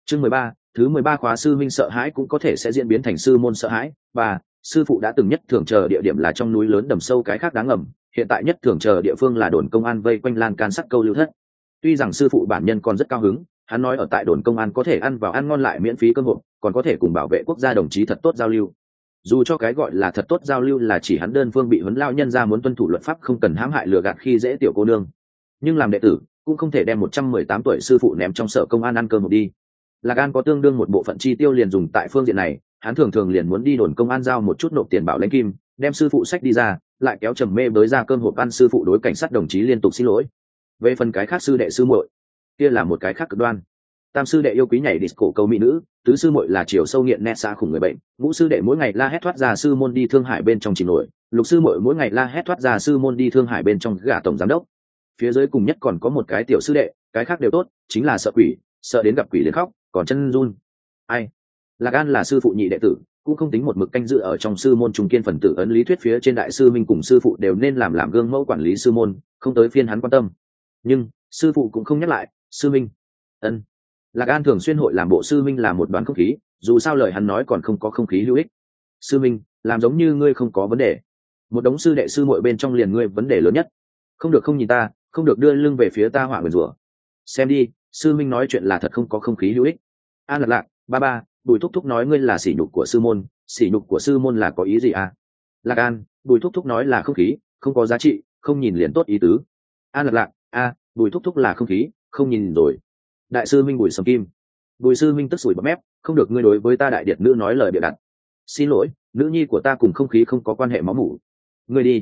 Chương 13, thứ 13 khóa sư minh sợ hãi cũng có thể sẽ diễn biến thành sư môn sợ hãi. Ba, sư phụ đã từng nhất thường chờ địa điểm là trong núi lớn đầm sâu cái khác đáng ngầm, hiện tại nhất thường chờ địa phương là đồn công an vây quanh lan can sắt câu lưu thất. Tuy rằng sư phụ bản nhân còn rất cao hứng, hắn nói ở tại đồn công an có thể ăn vào ăn ngon lại miễn phí cơm hộp, còn có thể cùng bảo vệ quốc gia đồng chí thật tốt giao lưu. Dù cho cái gọi là thật tốt giao lưu là chỉ hắn đơn phương bị huấn lao nhân ra muốn tuân thủ luật pháp, không cần hãm hại lừa gạt khi dễ tiểu cô nương, nhưng làm đệ tử cũng không thể đem 118 tuổi sư phụ ném trong sở công an ăn cơm hộp đi. Lạc An có tương đương một bộ phận chi tiêu liền dùng tại phương diện này, hắn thường thường liền muốn đi đồn công an giao một chút nộp tiền bảo lãnh kim, đem sư phụ sách đi ra, lại kéo Trầm Mê bới ra cơm hộp ăn. Sư phụ đối cảnh sát đồng chí liên tục xin lỗi. Về phần cái khác sư đệ sư muội, kia là một cái khác cực đoan. Tam sư đệ yêu quý nhảy disco câu mỹ nữ, tứ sư muội là chiều sâu nghiện net xa khủng người bệnh, ngũ sư đệ mỗi ngày la hét thoát ra sư môn đi Thương Hải bên trong chìm nổi, lục sư muội mỗi ngày la hét thoát ra sư môn đi Thương Hải bên trong gả tổng giám đốc. Phía dưới cùng nhất còn có một cái tiểu sư đệ, cái khác đều tốt, chính là sợ quỷ, sợ đến gặp quỷ liền khóc, còn chân run. Ai? Lạc An là sư phụ nhị đệ tử, cũng không tính một mực canh dự ở trong sư môn trung kiên phần tử ấn lý thuyết phía trên. Đại sư minh cùng sư phụ đều nên làm gương mẫu quản lý sư môn, không tới phiên hắn quan tâm. Nhưng sư phụ cũng không nhắc lại. Sư minh. Ân. Lạc An thường xuyên hội làm bộ sư minh là một đoán không khí, dù sao lời hắn nói còn không có không khí hữu ích. Sư minh, làm giống như ngươi không có vấn đề. Một đống sư đệ sư muội bên trong liền ngươi vấn đề lớn nhất. Không được không nhìn ta, không được đưa lưng về phía ta họa nguyền rủa. Xem đi, sư minh nói chuyện là thật không có không khí hữu ích. An Lạc Lạc, ba, Bùi thúc thúc nói ngươi là sỉ nhục của sư môn, sỉ nhục của sư môn là có ý gì à? Lạc An, Bùi thúc thúc nói là không khí, không có giá trị, không nhìn liền tốt ý tứ. An Lạc Lạc, Bùi thúc thúc là không khí, không nhìn rồi. Đại sư minh Bùi Sầm Kim. Bùi sư minh tức sủi bọt mép, không được ngươi đối với ta đại điệt nữ nói lời bịa đặt. Xin lỗi, nữ nhi của ta cùng không khí không có quan hệ máu mủ. Ngươi đi,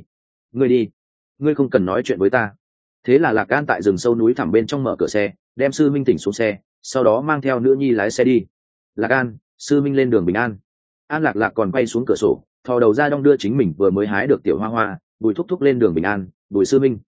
ngươi không cần nói chuyện với ta. Thế là Lạc An tại rừng sâu núi thẳm bên trong mở cửa xe, đem sư minh tỉnh xuống xe, sau đó mang theo nữ nhi lái xe đi. Lạc An, sư minh lên đường bình an. An Lạc Lạc còn quay xuống cửa sổ, thò đầu ra đong đưa chính mình vừa mới hái được tiểu hoa hoa. Bùi thúc thúc lên đường bình an. Bùi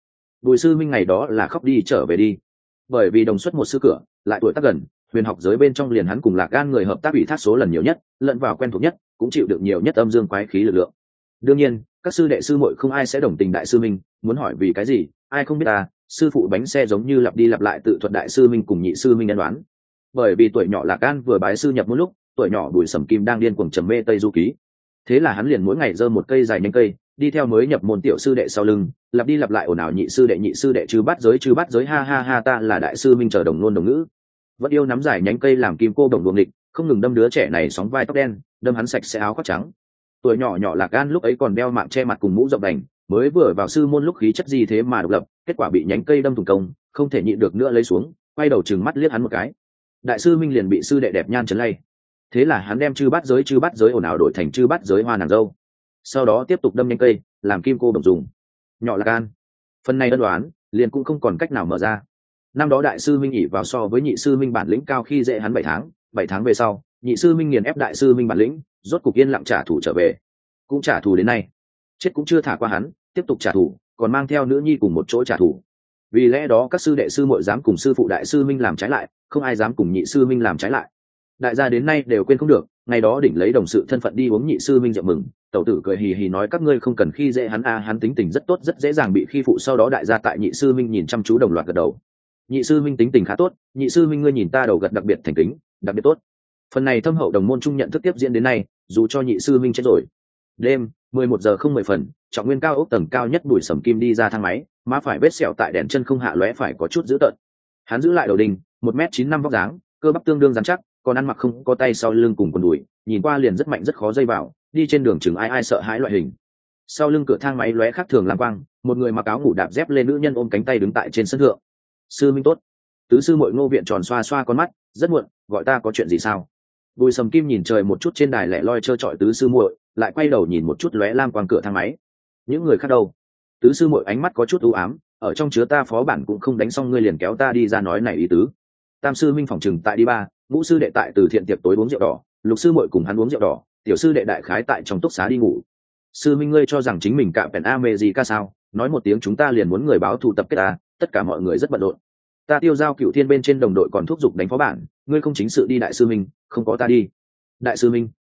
sư minh ngày đó là khóc đi trở về đi, bởi vì đồng xuất một sư cửa, lại tuổi tác gần, huyền học giới bên trong liền hắn cùng Lạc An người hợp tác ủy thác số lần nhiều nhất, lẫn vào quen thuộc nhất, cũng chịu được nhiều nhất âm dương quái khí lực lượng. Đương nhiên các sư đệ sư muội không ai sẽ đồng tình đại sư minh, muốn hỏi vì cái gì, ai không biết ta. Sư phụ bánh xe giống như lặp đi lặp lại tự thuật đại sư minh cùng nhị sư minh nhân đoán. Bởi vì tuổi nhỏ Lạc An vừa bái sư nhập một lúc, tuổi nhỏ Bùi Sầm Kim đang điên cuồng trầm mê Tây Du Ký, thế là hắn liền mỗi ngày giơ một cây dài nhánh cây, đi theo mới nhập môn tiểu sư đệ sau lưng, lặp đi lặp lại ồn ào nhị sư đệ chư bát giới, ha ha ha, ta là đại sư minh chờ đồng ngôn đồng ngữ. Vẫn yêu nắm dài nhánh cây làm kim cô đồng đuồng nghịch, không ngừng đâm đứa trẻ này sóng vai tóc đen, đâm hắn sạch sẽ áo khoác trắng. Tuổi nhỏ nhỏ Lạc An lúc ấy còn đeo mạng che mặt cùng mũ rộng đành, mới vừa vào sư môn lúc khí chất gì thế mà độc lập, kết quả bị nhánh cây đâm thủng công, không thể nhịn được nữa lấy xuống, quay đầu trừng mắt liếc hắn một cái. Đại sư minh liền bị sư đệ đẹp nhan chấn lay, thế là hắn đem chư bát giới ồn ào đổi thành chư bát giới hoa nàng dâu, sau đó tiếp tục đâm nhánh cây làm kim cô đồng dùng. Nhỏ Lạc An phần này ân đoán liền cũng không còn cách nào mở ra. Năm đó đại sư minh ỉ vào so với nhị sư minh bản lĩnh cao khi dễ hắn 7 tháng về sau, nhị sư minh nghiền ép đại sư minh bản lĩnh, rốt cục yên lặng trả thù trở về, cũng trả thù đến nay, chết cũng chưa thả qua hắn, tiếp tục trả thù, còn mang theo nữ nhi cùng một chỗ trả thù. Vì lẽ đó các sư đệ sư muội dám cùng sư phụ đại sư minh làm trái lại, không ai dám cùng nhị sư minh làm trái lại. Đại gia đến nay đều quên không được ngày đó đỉnh lấy đồng sự thân phận đi uống nhị sư minh rượu mừng, tẩu tử cười hì hì nói các ngươi không cần khi dễ hắn hắn tính tình rất tốt, rất dễ dàng bị khi phụ. Sau đó đại gia tại nhị sư minh nhìn chăm chú đồng loạt gật đầu. Nhị sư minh tính tình khá tốt, nhị sư minh ngươi nhìn ta đầu gật đặc biệt thành kính, đặc biệt tốt. Phần này thâm hậu đồng môn trung nhận thức tiếp diễn đến nay, dù cho nhị sư minh chết rồi. Đêm 11 giờ không 10 phần, trọng nguyên cao ốc tầng cao nhất Bùi Sầm Kim đi ra thang máy, má phải vết sẹo tại đèn chân không hạ lóe phải có chút dữ tợn. Hắn giữ lại đầu đinh, 1m95 vóc dáng, cơ bắp tương đương rắn chắc, còn ăn mặc không có tay sau lưng cùng quần đùi, nhìn qua liền rất mạnh rất khó dây vào, đi trên đường chừng ai sợ hãi loại hình. Sau lưng cửa thang máy lóe khác thường lam quang, một người mặc áo ngủ đạp dép lên nữ nhân ôm cánh tay đứng tại trên sân thượng. Sư minh tốt. Tứ sư muội Ngô Viện tròn xoa xoa con mắt, rất muộn, gọi ta có chuyện gì sao? Bùi Sầm Kim nhìn trời một chút trên đài lẻ loi trơ trọi tứ sư muội, lại quay đầu nhìn một chút lóe lam quang cửa thang máy. Những người khác đâu? Tứ sư muội ánh mắt có chút u ám, ở trong chứa ta phó bản cũng không đánh xong ngươi liền kéo ta đi ra nói này ý tứ. Tam sư minh phòng trừng tại đi ba, ngũ sư đệ tại từ thiện tiệc tối uống rượu đỏ, lục sư muội cùng hắn uống rượu đỏ, tiểu sư đệ đại khái tại trong túc xá đi ngủ. Sư minh ngươi cho rằng chính mình cạm pèn America sao? Nói một tiếng chúng ta liền muốn người báo thù tập kết ta, tất cả mọi người rất bận rộn. Ta Tiêu Giao Cựu Thiên bên trên đồng đội còn thúc giục đánh phó bản, ngươi không chính sự đi đại sư minh, không có ta đi. Đại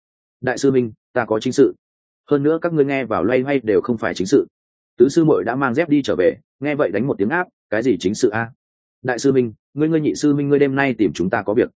sư minh, ta có chính sự. Hơn nữa các ngươi nghe vào loay hoay đều không phải chính sự. Tứ sư muội đã mang dép đi trở về, nghe vậy đánh một tiếng áp, cái gì chính sự a? Đại sư minh, ngươi nhị sư minh ngươi đêm nay tìm chúng ta có việc.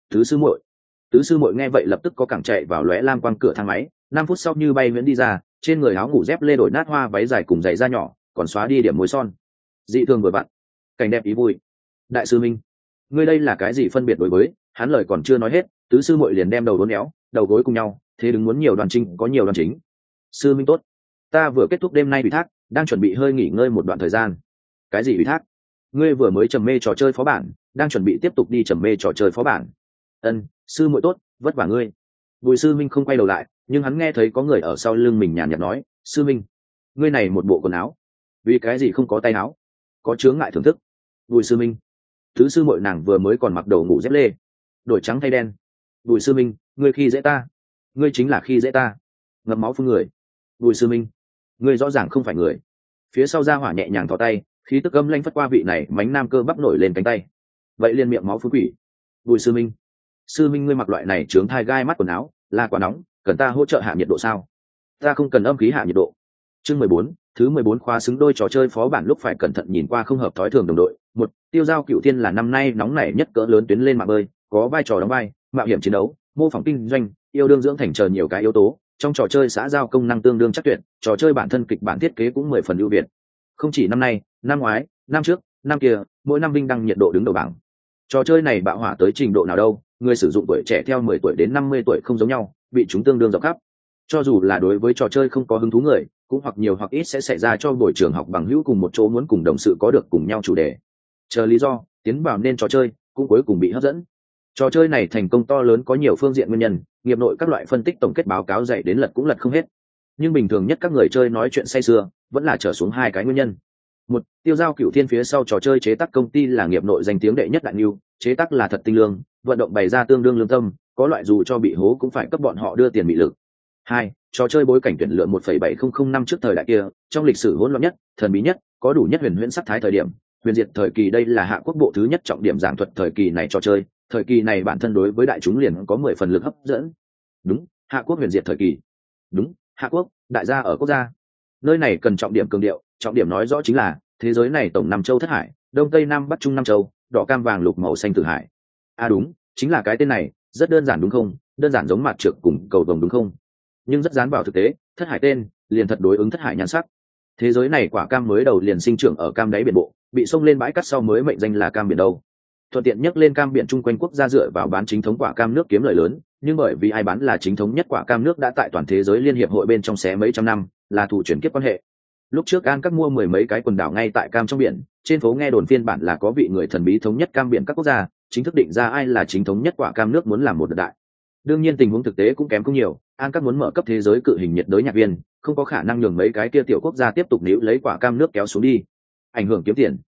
Tứ sư muội. Tứ sư muội nghe vậy lập tức có cẳng chạy vào lóe lam quang cửa thang máy, 5 phút sau như bay miễn đi ra, trên người áo ngủ dép lê đổi nát hoa váy dài cùng giày da nhỏ, còn xóa đi điểm mối son. Dị thường vừa vặn, cảnh đẹp ý vui. Đại sư minh, ngươi đây là cái gì phân biệt đối với? Hắn lời còn chưa nói hết, tứ sư muội liền đem đầu đốn éo, đầu gối cùng nhau, thế đứng muốn nhiều đoàn trinh có nhiều đoàn chính. Sư minh tốt, ta vừa kết thúc đêm nay ủy thác, đang chuẩn bị hơi nghỉ ngơi một đoạn thời gian. Cái gì ủy thác? Ngươi vừa mới trầm mê trò chơi phó bản, đang chuẩn bị tiếp tục đi trầm mê trò chơi phó bản. Ân, sư muội tốt, vất vả ngươi. Bùi sư minh không quay đầu lại, nhưng hắn nghe thấy có người ở sau lưng mình nhàn nhạt nói, sư minh, ngươi này một bộ quần áo, vì cái gì không có tay áo? Có chướng ngại thưởng thức. Bùi sư minh, thứ sư muội nàng vừa mới còn mặc đầu ngủ dép lê, đổi trắng thay đen. Bùi sư minh, ngươi khi dễ ta, ngươi chính là khi dễ ta. Ngậm máu phun người. Bùi sư minh, ngươi rõ ràng không phải người. Phía sau ra hỏa nhẹ nhàng thò tay, khí tức âm lanh phất qua vị này mánh nam cơ bắp nổi lên cánh tay. Vậy liền miệng máu phun quỷ. Bùi sư minh, sư minh ngươi mặc loại này trướng thai gai mắt quần áo là quá nóng, cần ta hỗ trợ hạ nhiệt độ sao? Ta không cần âm khí hạ nhiệt độ. Chương 14, thứ 14 khóa xứng đôi trò chơi phó bản lúc phải cẩn thận nhìn qua không hợp thói thường đồng đội. Một, Tiêu Giao Cựu Thiên là năm nay nóng nảy nhất cỡ lớn tuyến lên mạng bơi, có vai trò đóng vai, mạo hiểm chiến đấu, mô phỏng kinh doanh, yêu đương dưỡng thành chờ nhiều cái yếu tố. Trong trò chơi xã giao công năng tương đương chắc tuyệt, trò chơi bản thân kịch bản thiết kế cũng 10 phần ưu việt. Không chỉ năm nay, năm ngoái, năm trước, năm kia, mỗi năm vinh đăng nhiệt độ đứng đầu bảng. Trò chơi này bạo hỏa tới trình độ nào đâu, người sử dụng tuổi trẻ theo 10 tuổi đến 50 tuổi không giống nhau, bị chúng tương đương rộng khắp. Cho dù là đối với trò chơi không có hứng thú người, cũng hoặc nhiều hoặc ít sẽ xảy ra cho buổi trường học bằng hữu cùng một chỗ muốn cùng đồng sự có được cùng nhau chủ đề. Chờ lý do, tiến vào nên trò chơi, cũng cuối cùng bị hấp dẫn. Trò chơi này thành công to lớn có nhiều phương diện nguyên nhân, nghiệp nội các loại phân tích tổng kết báo cáo dạy đến lật cũng lật không hết. Nhưng bình thường nhất các người chơi nói chuyện say sưa, vẫn là trở xuống hai cái nguyên nhân. Một, Tiêu Giao Cựu Thiên phía sau trò chơi chế tác công ty là nghiệp nội danh tiếng đệ nhất đại lưu, chế tác là thật tinh lương, vận động bày ra tương đương lương tâm, có loại dù cho bị hố cũng phải cấp bọn họ đưa tiền bị lực. Hai, trò chơi bối cảnh tuyển lựa 1,7005 năm trước thời đại kia, trong lịch sử hỗn loạn nhất, thần bí nhất, có đủ nhất huyền huyễn sắc thái thời điểm, huyền diệt thời kỳ đây là Hạ Quốc bộ thứ nhất trọng điểm giảng thuật thời kỳ này trò chơi, thời kỳ này bản thân đối với đại chúng liền có 10 phần lực hấp dẫn. Đúng, Hạ Quốc huyền diệt thời kỳ. Đúng, Hạ Quốc, đại gia ở quốc gia. Nơi này cần trọng điểm cường điệu, trọng điểm nói rõ chính là thế giới này tổng 5 châu thất hải, đông tây nam bắc trung 5 châu, đỏ cam vàng lục màu xanh tử hải. À đúng, chính là cái tên này, rất đơn giản đúng không? Đơn giản giống mặt trược cùng cầu vồng đúng không? Nhưng rất dán vào thực tế, thất hải tên liền thật đối ứng thất hải nhan sắc. Thế giới này quả cam mới đầu liền sinh trưởng ở cam đáy biển bộ, bị xông lên bãi cát sau mới mệnh danh là cam biển đâu. Thuận tiện nhắc lên cam biển chung quanh quốc gia dựa vào bán chính thống quả cam nước kiếm lợi lớn, nhưng bởi vì ai bán là chính thống nhất quả cam nước đã tại toàn thế giới liên hiệp hội bên trong xé mấy trăm năm, là thủ chuyển kiếp quan hệ. Lúc trước An các mua 10 mấy cái quần đảo ngay tại cam trong biển, trên phố nghe đồn phiên bản là có vị người thần bí thống nhất cam biển các quốc gia, chính thức định ra ai là chính thống nhất quả cam nước muốn làm một đợt đại. Đương nhiên tình huống thực tế cũng kém không nhiều, An các muốn mở cấp thế giới cự hình nhiệt đới nhạc viên, không có khả năng nhường mấy cái kia tiểu quốc gia tiếp tục níu lấy quả cam nước kéo xuống đi, ảnh hưởng kiếm tiền.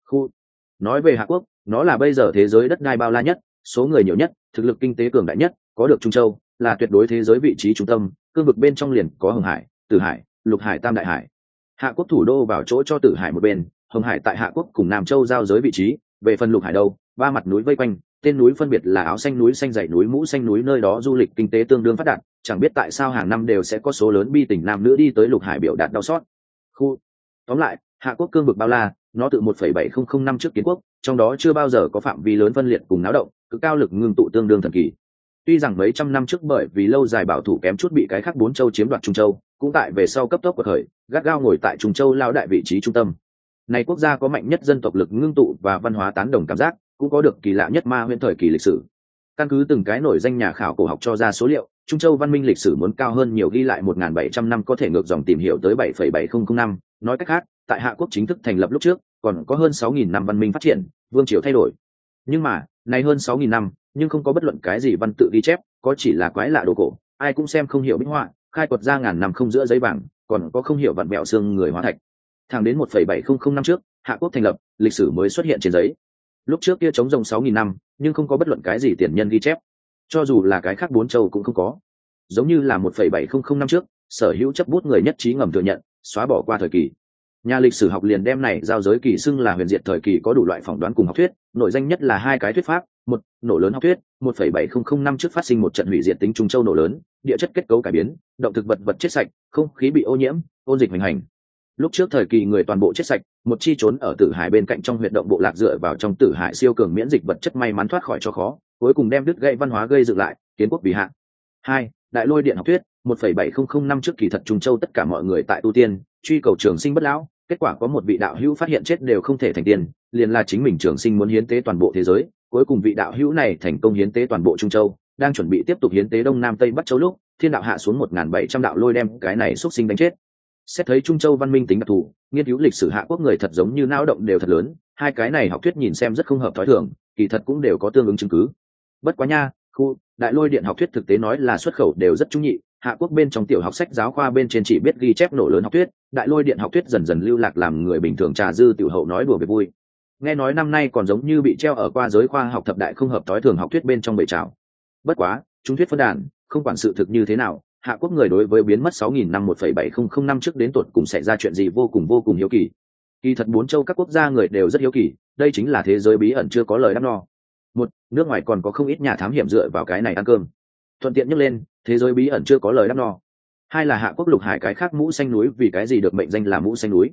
Nói về Hạ Quốc, nó là bây giờ thế giới đất đai bao la nhất, số người nhiều nhất, thực lực kinh tế cường đại nhất, có được Trung Châu, là tuyệt đối thế giới vị trí trung tâm, cương vực bên trong liền có Hồng Hải, Tử Hải, Lục Hải, Tam Đại Hải. Hạ Quốc thủ đô vào chỗ cho Tử Hải một bên, Hồng Hải tại Hạ Quốc cùng Nam Châu giao giới vị trí, về phần Lục Hải đâu, ba mặt núi vây quanh, tên núi phân biệt là Áo Xanh núi xanh dãy núi Mũ Xanh núi, nơi đó du lịch kinh tế tương đương phát đạt, chẳng biết tại sao hàng năm đều sẽ có số lớn bi tình nam nữ đi tới Lục Hải biểu đạt đau xót. Tóm lại, Hạ Quốc cương vực bao la, nó tự 1,7005 năm trước kiến quốc, trong đó chưa bao giờ có phạm vi lớn phân liệt cùng náo động, cực cao lực ngưng tụ tương đương thần kỳ. Tuy rằng mấy trăm năm trước bởi vì lâu dài bảo thủ kém chút bị cái khác 4 châu chiếm đoạt Trung Châu, cũng tại về sau cấp tốc quật khởi, gắt gao ngồi tại Trung Châu lao đại vị trí trung tâm. Này quốc gia có mạnh nhất dân tộc lực ngưng tụ và văn hóa tán đồng cảm giác, cũng có được kỳ lạ nhất ma huyễn thời kỳ lịch sử. Căn cứ từng cái nổi danh nhà khảo cổ học cho ra số liệu, Trung Châu văn minh lịch sử muốn cao hơn nhiều, ghi lại 1.700 năm có thể ngược dòng tìm hiểu tới 7,7005 năm. Nói cách khác, tại Hạ Quốc chính thức thành lập lúc trước, còn có hơn 6.000 năm văn minh phát triển, vương triều thay đổi. Nhưng mà, này hơn 6.000 năm, nhưng không có bất luận cái gì văn tự ghi chép, có chỉ là quái lạ đồ cổ, ai cũng xem không hiểu bích họa, khai quật ra ngàn năm không giữa giấy vàng, còn có không hiểu vặn vẹo xương người hóa thạch. Thẳng đến 1,700 năm trước, Hạ Quốc thành lập, lịch sử mới xuất hiện trên giấy. Lúc trước kia trống rồng 6.000 năm, nhưng không có bất luận cái gì tiền nhân ghi chép, cho dù là cái khác 4 châu cũng không có. Giống như là 1,700 năm trước, sở hữu chấp bút người nhất trí ngầm thừa nhận, xóa bỏ qua thời kỳ. Nhà lịch sử học liền đem này giao giới kỳ xưng là huyền diệt thời kỳ, có đủ loại phỏng đoán cùng học thuyết, nổi danh nhất là hai cái thuyết pháp. Một, nổ lớn học thuyết, 1,700 năm trước phát sinh một trận hủy diệt tính Trung Châu nổ lớn, địa chất kết cấu cải biến, động thực vật vật chết sạch, không khí bị ô nhiễm, ôn dịch hoành hành. Lúc trước thời kỳ người toàn bộ chết sạch, một chi trốn ở Tử Hải bên cạnh trong huyệt động bộ lạc dựa vào trong Tử Hải siêu cường miễn dịch vật chất may mắn thoát khỏi cho khó, cuối cùng đem đứt gãy văn hóa gây dựng lại, kiến quốc vì hạ. 2. Đại lôi điện học thuyết, 1,700 năm trước kỳ thật Trung Châu tất cả mọi người tại tu tiên, truy cầu trường sinh bất lão, kết quả có một vị đạo hữu phát hiện chết đều không thể thành tiên, liền là chính mình trường sinh muốn hiến tế toàn bộ thế giới, cuối cùng vị đạo hữu này thành công hiến tế toàn bộ Trung Châu, đang chuẩn bị tiếp tục hiến tế Đông Nam Tây Bắc Châu lúc, thiên đạo hạ xuống 1.700 đạo lôi đem cái này xuất sinh đánh chết. Xét thấy Trung Châu văn minh tính đặc thù, nghiên cứu lịch sử hạ quốc người thật giống như não động đều thật lớn, hai cái này học thuyết nhìn xem rất không hợp thói thường, kỳ thật cũng đều có tương ứng chứng cứ. Bất quá nha, đại lôi điện học thuyết thực tế nói là xuất khẩu đều rất trung nhị, hạ quốc bên trong tiểu học sách giáo khoa bên trên chỉ biết ghi chép nổ lớn học thuyết, đại lôi điện học thuyết dần dần lưu lạc làm người bình thường trà dư tiểu hậu nói đùa về vui. Nghe nói năm nay còn giống như bị treo ở qua giới khoa học thập đại không hợp thói thường học thuyết bên trong bầy trào. Bất quá, chúng thuyết phân đàn, không quản sự thực như thế nào, hạ quốc người đối với biến mất 6.000 năm 1,700 năm trước đến tuột cùng xảy ra chuyện gì vô cùng hiếu kỳ. Kỳ thật bốn châu các quốc gia người đều rất hiếu kỳ, đây chính là thế giới bí ẩn chưa có lời đáp no. Một, nước ngoài còn có không ít nhà thám hiểm dựa vào cái này ăn cơm. Thuận tiện nhắc lên, thế giới bí ẩn chưa có lời đáp no. Hai là hạ quốc lục hải cái khác mũ xanh núi vì cái gì được mệnh danh là mũ xanh núi.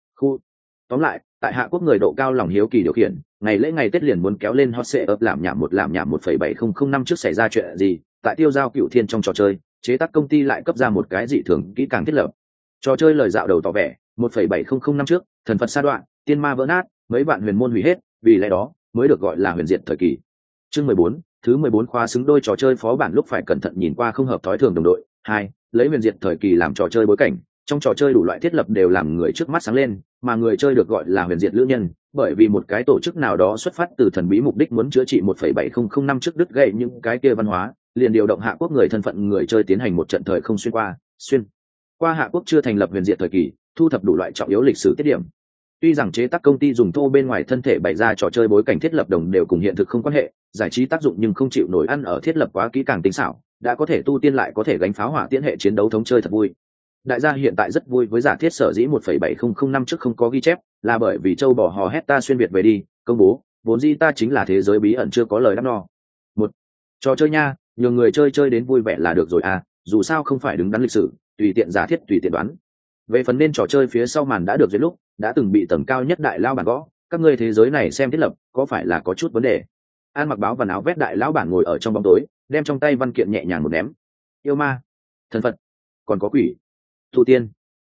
Tóm lại, tại hạ quốc người độ cao lòng hiếu kỳ điều khiển, ngày lễ ngày Tết liền muốn kéo lên hot seat up làm nhảm 1,700 năm trước xảy ra chuyện gì, tại tiêu giao cựu thiên trong trò chơi, chế tác công ty lại cấp ra một cái dị thường kỹ càng thiết lập. Trò chơi lời dạo đầu tỏ vẻ, 1,700 năm trước, thần Phật sa đoạn, tiên ma vỡ nát, mấy vạn huyền môn hủy hết, vì lẽ đó mới được gọi là huyền diệt thời kỳ. Chương 14, thứ 14 khóa xứng đôi trò chơi phó bản lúc phải cẩn thận nhìn qua không hợp thói thường đồng đội. 2. Lấy huyền diệt thời kỳ làm trò chơi bối cảnh, trong trò chơi đủ loại thiết lập đều làm người trước mắt sáng lên, mà người chơi được gọi là huyền diệt lữ nhân, bởi vì một cái tổ chức nào đó xuất phát từ thần bí mục đích muốn chữa trị 1,700 năm trước đứt gãy những cái kia văn hóa, liền điều động hạ quốc người thân phận người chơi tiến hành một trận thời không xuyên qua hạ quốc chưa thành lập huyền diệt thời kỳ, thu thập đủ loại trọng yếu lịch sử tiết điểm. Tuy rằng chế tác công ty dùng thô bên ngoài thân thể bày ra trò chơi bối cảnh thiết lập đồng đều cùng hiện thực không quan hệ, giải trí tác dụng nhưng không chịu nổi ăn ở thiết lập quá kỹ càng tinh xảo, đã có thể tu tiên lại có thể gánh pháo hỏa tiễn hệ chiến đấu thống chơi thật vui. Đại gia hiện tại rất vui với giả thiết sở dĩ 1,700 năm trước không có ghi chép, là bởi vì châu bò hò hét ta xuyên việt về đi, công bố, vốn dĩ ta chính là thế giới bí ẩn chưa có lời đáp no. Một, trò chơi nha, nhiều người chơi đến vui vẻ là được rồi à, dù sao không phải đứng đắn lịch sử, tùy tiện giả thiết tùy tiện đoán. Về phần nên trò chơi phía sau màn đã được duyệt lúc, đã từng bị tầng cao nhất đại lao bản gõ, các ngươi thế giới này xem thiết lập, có phải là có chút vấn đề? An mặc báo và áo vét đại lão bản ngồi ở trong bóng tối, đem trong tay văn kiện nhẹ nhàng một ném. Yêu ma, thần Phật, còn có quỷ, tu tiên.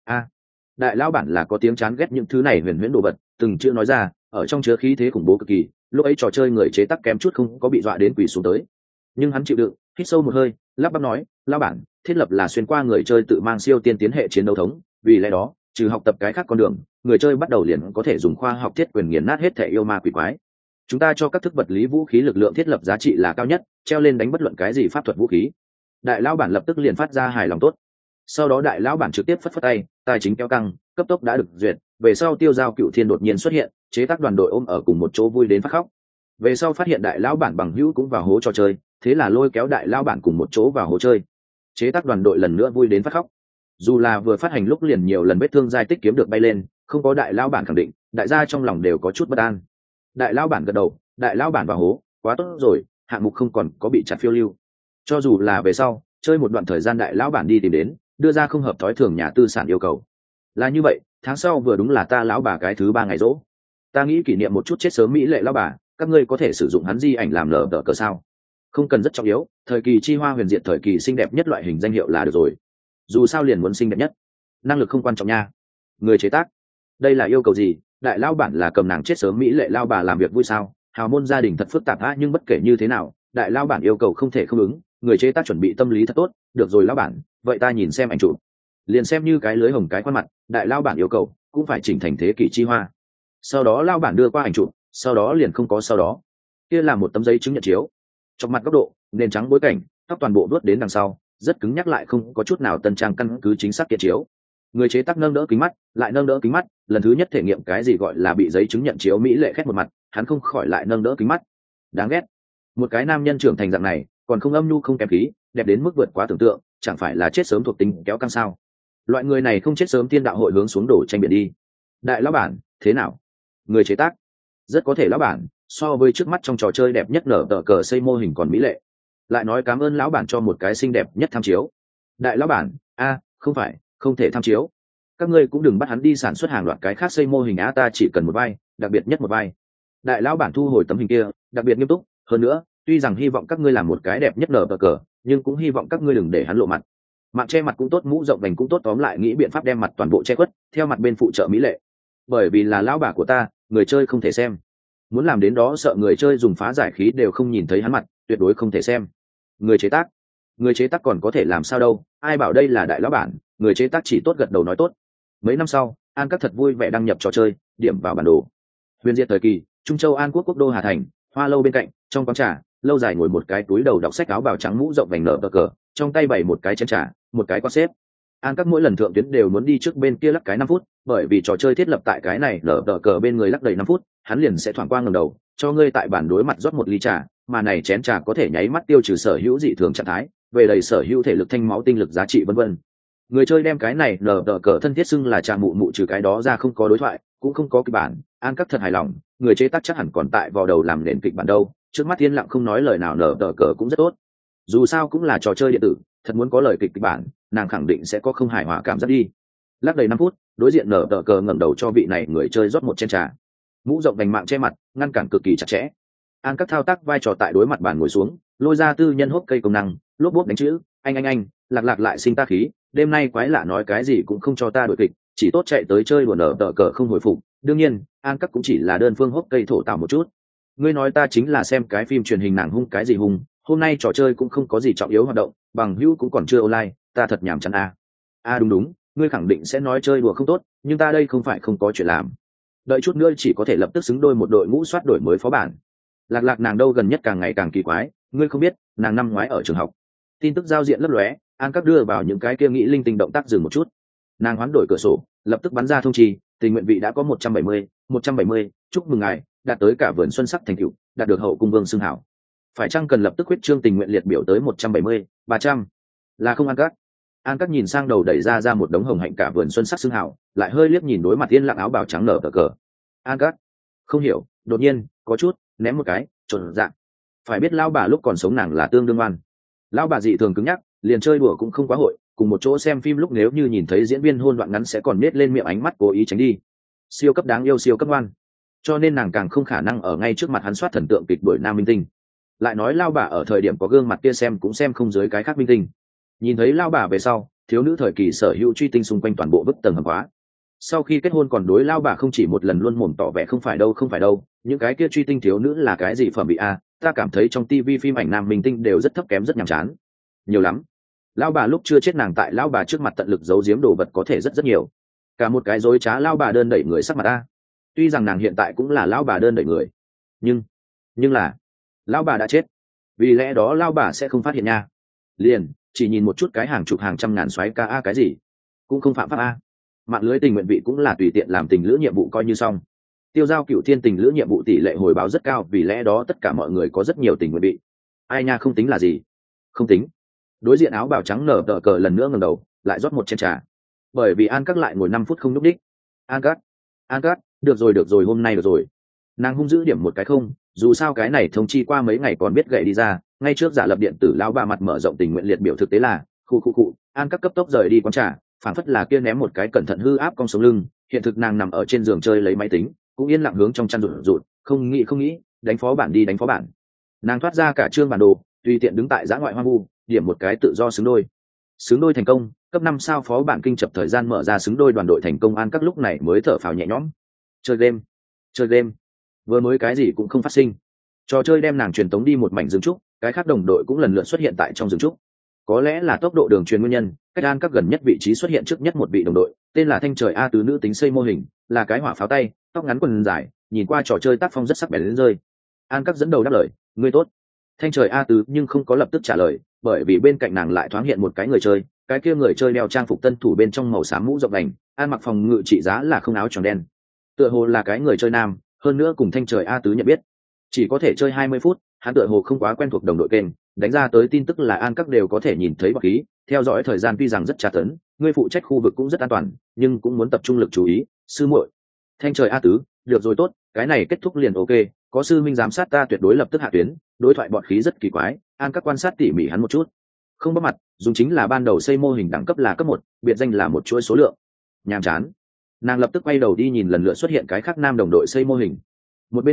Đại lão bản là có tiếng chán ghét những thứ này huyền huyễn đồ vật, từng chữ nói ra, ở trong chứa khí thế khủng bố cực kỳ, lúc ấy trò chơi người chế tác kém chút không có bị dọa đến quỷ xuống tới. Nhưng hắn chịu đựng, hít sâu một hơi, lắp bắp nói, lão bản, thiết lập là xuyên qua người chơi tự mang siêu tiên tiến hệ chiến đấu thống, vì lẽ đó, trừ học tập cái khác con đường, người chơi bắt đầu liền có thể dùng khoa học thiết quyền nghiền nát hết thể yêu ma quỷ quái. Chúng ta cho các thức vật lý vũ khí lực lượng thiết lập giá trị là cao nhất, treo lên đánh bất luận cái gì pháp thuật vũ khí. Đại lão bản lập tức liền phát ra hài lòng tốt. Sau đó đại lão bản trực tiếp phất phất tay, tài chính kéo căng, cấp tốc đã được duyệt. Về sau tiêu giao cựu thiên đột nhiên xuất hiện, chế tác đoàn đội ôm ở cùng một chỗ vui đến phát khóc. Về sau phát hiện đại lão bản bằng hữu cũng vào hố trò chơi, thế là lôi kéo đại lão bản cùng một chỗ vào hố chơi. Chế tác đoàn đội lần nữa vui đến phát khóc. Dù là vừa phát hành lúc liền nhiều lần vết thương giai tích kiếm được bay lên, không có đại lão bản khẳng định, đại gia trong lòng đều có chút bất an. Đại lão bản gật đầu, đại lão bản vào hố, quá tốt rồi, hạng mục không còn có bị chặt phiêu lưu. Cho dù là về sau chơi một đoạn thời gian đại lão bản đi tìm đến, đưa ra không hợp thói thường nhà tư sản yêu cầu. Là như vậy, tháng sau vừa đúng là ta lão bà cái thứ 3 ngày rỗ. Ta nghĩ kỷ niệm một chút chết sớm mỹ lệ lão bà, các ngươi có thể sử dụng hắn di ảnh làm nở tờ cờ sao? Không cần rất trọng yếu, thời kỳ chi hoa huyền diệt thời kỳ xinh đẹp nhất loại hình danh hiệu là được rồi. Dù sao liền muốn xinh đẹp nhất, năng lực không quan trọng nha. Người chế tác, đây là yêu cầu gì? Đại lão bản là cầm nàng chết sớm mỹ lệ lão bà làm việc vui sao? Hào môn gia đình thật phức tạp nhưng bất kể như thế nào, đại lão bản yêu cầu không thể không ứng, người chế tác chuẩn bị tâm lý thật tốt. Được rồi lão bản, vậy ta nhìn xem ảnh chụp, liền xem như cái lưới hồng cái khoan mặt, đại lão bản yêu cầu cũng phải chỉnh thành thế kỷ chi hoa. Sau đó lão bản đưa qua ảnh chụp, sau đó liền không có sau đó. Kia là một tấm giấy chứng nhận chiếu, trong mặt góc độ, nền trắng bối cảnh, tóc toàn bộ vuốt đến đằng sau, rất cứng nhắc lại không có chút nào tân trang căn cứ chính xác kia chiếu. Người chế tác nâng đỡ kính mắt, lại nâng đỡ kính mắt, lần thứ nhất thể nghiệm cái gì gọi là bị giấy chứng nhận chiếu mỹ lệ khét một mặt, hắn không khỏi lại nâng đỡ kính mắt. Đáng ghét, một cái nam nhân trưởng thành dạng này, còn không âm nhu không kém khí, đẹp đến mức vượt quá tưởng tượng, chẳng phải là chết sớm thuộc tính kéo căng sao? Loại người này không chết sớm tiên đạo hội hướng xuống đổ tranh biển đi. Đại lão bản, thế nào? Người chế tác, rất có thể lão bản, so với trước mắt trong trò chơi đẹp nhất nở tờ cờ xây mô hình còn mỹ lệ. Lại nói cảm ơn lão bản cho một cái xinh đẹp nhất tham chiếu. Đại lão bản, không phải, không thể tham chiếu. Các ngươi cũng đừng bắt hắn đi sản xuất hàng loạt cái khác xây mô hình ta chỉ cần một vai, đặc biệt nhất một vai. Đại lão bản thu hồi tấm hình kia, đặc biệt nghiêm túc, hơn nữa, tuy rằng hy vọng các ngươi làm một cái đẹp nhất nở cờ, nhưng cũng hy vọng các ngươi đừng để hắn lộ mặt. Mạng che mặt cũng tốt, mũ rộng vành cũng tốt, tóm lại nghĩ biện pháp đem mặt toàn bộ che khuất, theo mặt bên phụ trợ mỹ lệ. Bởi vì là lão bà của ta, người chơi không thể xem. Muốn làm đến đó sợ người chơi dùng phá giải khí đều không nhìn thấy hắn mặt, tuyệt đối không thể xem. Người chế tác còn có thể làm sao đâu, ai bảo đây là đại lão bản, người chế tác chỉ tốt gật đầu nói tốt. Mấy năm sau, An Các thật vui vẻ đăng nhập trò chơi, điểm vào bản đồ. Huyền Diệt thời kỳ, Trung Châu An Quốc quốc đô Hà Thành, hoa lâu bên cạnh, trong quán trà, lâu dài ngồi một cái túi đầu đọc sách áo bào trắng mũ rộng vành nở cờ, trong tay bày một cái chén trà, một cái quạt xếp. An Các mỗi lần thượng tuyến đều muốn đi trước bên kia lắc cái 5 phút, bởi vì trò chơi thiết lập tại cái này nở cờ bên người lắc đầy 5 phút, hắn liền sẽ thoảng qua ngẩng đầu, cho ngươi tại bản đối mặt rót một ly trà, mà này chén trà có thể nháy mắt tiêu trừ sở hữu dị thường trạng thái, về đầy sở hữu thể lực, thanh máu, tinh lực, giá trị vân vân. Người chơi đem cái này nở cờ thân thiết xưng là trà mụ mụ, trừ cái đó ra không có đối thoại, cũng không có kịch bản. An Các thật hài lòng, người chế tác chắc hẳn còn tại vào đầu làm nền kịch bản đâu, trước mắt yên lặng không nói lời nào nở cờ cũng rất tốt. Dù sao cũng là trò chơi điện tử, thật muốn có lời kịch bản, nàng khẳng định sẽ có không hài hòa cảm giác đi. Lắc đầy 5 phút, đối diện nở cờ ngẩng đầu cho vị này người chơi rót một chén trà. Mũ rộng vành mạng che mặt, ngăn cản cực kỳ chặt chẽ. An Các thao tác vai trò tại đối mặt bàn ngồi xuống, lôi ra tư nhân hốc cây công năng, lốp bốp đánh chữ, anh, lạc lại sinh ta khí, đêm nay quái lạ nói cái gì cũng không cho ta đổi kịch, chỉ tốt chạy tới chơi đùa nở cờ không hồi phục. Đương nhiên, An Các cũng chỉ là đơn phương hốc cây thổ tạo một chút. Ngươi nói ta chính là xem cái phim truyền hình nàng hung cái gì hung, hôm nay trò chơi cũng không có gì trọng yếu hoạt động, bằng hữu cũng còn chưa online, ta thật nhàm chán a. Đúng, ngươi khẳng định sẽ nói chơi đùa không tốt, nhưng ta đây không phải không có chuyện làm. Đợi chút nữa chỉ có thể lập tức xứng đôi một đội ngũ soát đổi mới phó bản. Lạc nàng đâu gần nhất càng ngày càng kỳ quái, ngươi không biết, nàng năm ngoái ở trường học. Tin tức giao diện lấp lóe, An Các đưa vào những cái kia nghĩ linh tinh động tác dừng một chút. Nàng hoán đổi cửa sổ, lập tức bắn ra thông trì, tình nguyện vị đã có 170, chúc mừng ngài, đạt tới cả vườn xuân sắc thành tựu, đạt được hậu cung vương xưng hảo. Phải chăng cần lập tức huyết trương tình nguyện liệt biểu tới 170, 300? Là không An Các. An Các nhìn sang đầu đẩy ra một đống hồng hạnh cả vườn xuân sắc xưng hảo, lại hơi liếc nhìn đối mặt yên lặng áo bào trắng nở cờ. An Các không hiểu, đột nhiên có chút ném một cái trộn dạng. Phải biết lão bà lúc còn sống nàng là tương đương ngoan, lão bà dị thường cứng nhắc, liền chơi đùa cũng không quá hội, cùng một chỗ xem phim lúc nếu như nhìn thấy diễn viên hôn đoạn ngắn sẽ còn nết lên miệng, ánh mắt cố ý tránh đi. Siêu cấp đáng yêu, siêu cấp ngoan, cho nên nàng càng không khả năng ở ngay trước mặt hắn soát thần tượng kịch đổi nam minh tinh. Lại nói lao bà ở thời điểm có gương mặt kia xem cũng xem không dưới cái khác minh tinh. Nhìn thấy lao bà về sau, thiếu nữ thời kỳ sở hữu truy tinh xung quanh toàn bộ bức tầng hầm quá. Sau khi kết hôn còn đối lao bà không chỉ một lần luôn mồm tỏ vẻ không phải đâu, những cái kia truy tinh thiếu nữ là cái gì phẩm bị a, ta cảm thấy trong tivi phim ảnh nam minh tinh đều rất thấp kém, rất nhàm chán. Nhiều lắm. Lao bà lúc chưa chết nàng tại lao bà trước mặt tận lực giấu giếm đồ vật có thể rất nhiều. Cả một cái dối trá lao bà đơn đẩy người sắc mặt a. Tuy rằng nàng hiện tại cũng là lao bà đơn đẩy người, nhưng là lao bà đã chết, vì lẽ đó lao bà sẽ không phát hiện nha. Liền chỉ nhìn một chút cái hàng chục hàng trăm ngàn xoáy ca a cái gì cũng không phạm pháp a. Mạng lưới tình nguyện vị cũng là tùy tiện làm tình lữ nhiệm vụ coi như xong. Tiêu giao cựu thiên tình lữ nhiệm vụ tỷ lệ hồi báo rất cao, vì lẽ đó tất cả mọi người có rất nhiều tình nguyện vị. Ai nha, không tính là gì, không tính. Đối diện áo bào trắng nở cờ lần nữa ngẩng đầu, lại rót một chén trà. Bởi vì An Các lại ngồi 5 phút không nhúc đích. An Các, được rồi, hôm nay được rồi. Nàng hung dữ điểm một cái không, dù sao cái này thông chi qua mấy ngày còn biết gậy đi ra, ngay trước giả lập điện tử lão bà mặt mở rộng tình nguyện liệt biểu, thực tế là khu. An Các cấp tốc rời đi quán trà, phản phất là kia ném một cái cẩn thận hư áp cong sống lưng. Hiện thực nàng nằm ở trên giường chơi lấy máy tính, cũng yên lặng hướng trong chăn rụt, không nghĩ, đánh phó bản đi. Nàng thoát ra cả trương bản đồ, tùy tiện đứng tại giã ngoại hoang vu, điểm một cái tự do xứng đôi thành công, cấp 5 sao phó bản kinh chập thời gian mở ra, xứng đôi đoàn đội thành công. An Các lúc này mới thở phào nhẹ nhõm. Chơi game, vừa mới cái gì cũng không phát sinh. Trò chơi đem nàng truyền tống đi một mảnh rừng trúc, cái khác đồng đội cũng lần lượt xuất hiện tại trong rừng trúc. Có lẽ là tốc độ đường truyền nguyên nhân, cách An Các gần nhất vị trí xuất hiện trước nhất một vị đồng đội, tên là Thanh Trời A Tứ, nữ tính xây mô hình, là cái hỏa pháo tay, tóc ngắn quần dài, nhìn qua trò chơi tác phong rất sắc bén đến rơi. An Các dẫn đầu đáp lời, ngươi tốt. Thanh Trời A Tứ nhưng không có lập tức trả lời, bởi vì bên cạnh nàng lại thoáng hiện một cái người chơi, cái kia người chơi đeo trang phục tân thủ bên trong màu xám mũ rộng vành, ăn mặc phòng ngự trị giá là không áo tròn đen. Tựa hồ là cái người chơi nam, hơn nữa cùng Thanh Trời A Tứ nhận biết. Chỉ có thể chơi 20 phút, hắn tựa hồ không quá quen thuộc đồng đội kênh, đánh ra tới tin tức là An Các đều có thể nhìn thấy bọc khí, theo dõi thời gian tuy rằng rất tra tấn, ngươi phụ trách khu vực cũng rất an toàn, nhưng cũng muốn tập trung lực chú ý, sư muội. Thanh Trời A Tứ, được rồi tốt, cái này kết thúc liền ok, có sư minh giám sát ta tuyệt đối lập tức hạ tuyến. Đối thoại bọt khí rất kỳ quái, An Các quan sát tỉ mỉ hắn một chút, không bóc mặt, dùng chính là ban đầu xây mô hình đẳng cấp là cấp 1, biệt danh là một chuỗi số lượng. Nhàm chán. Nàng lập tức quay đầu đi nhìn lần lượt xuất hiện cái khác nam đồng đội xây mô hình. Một bên khác,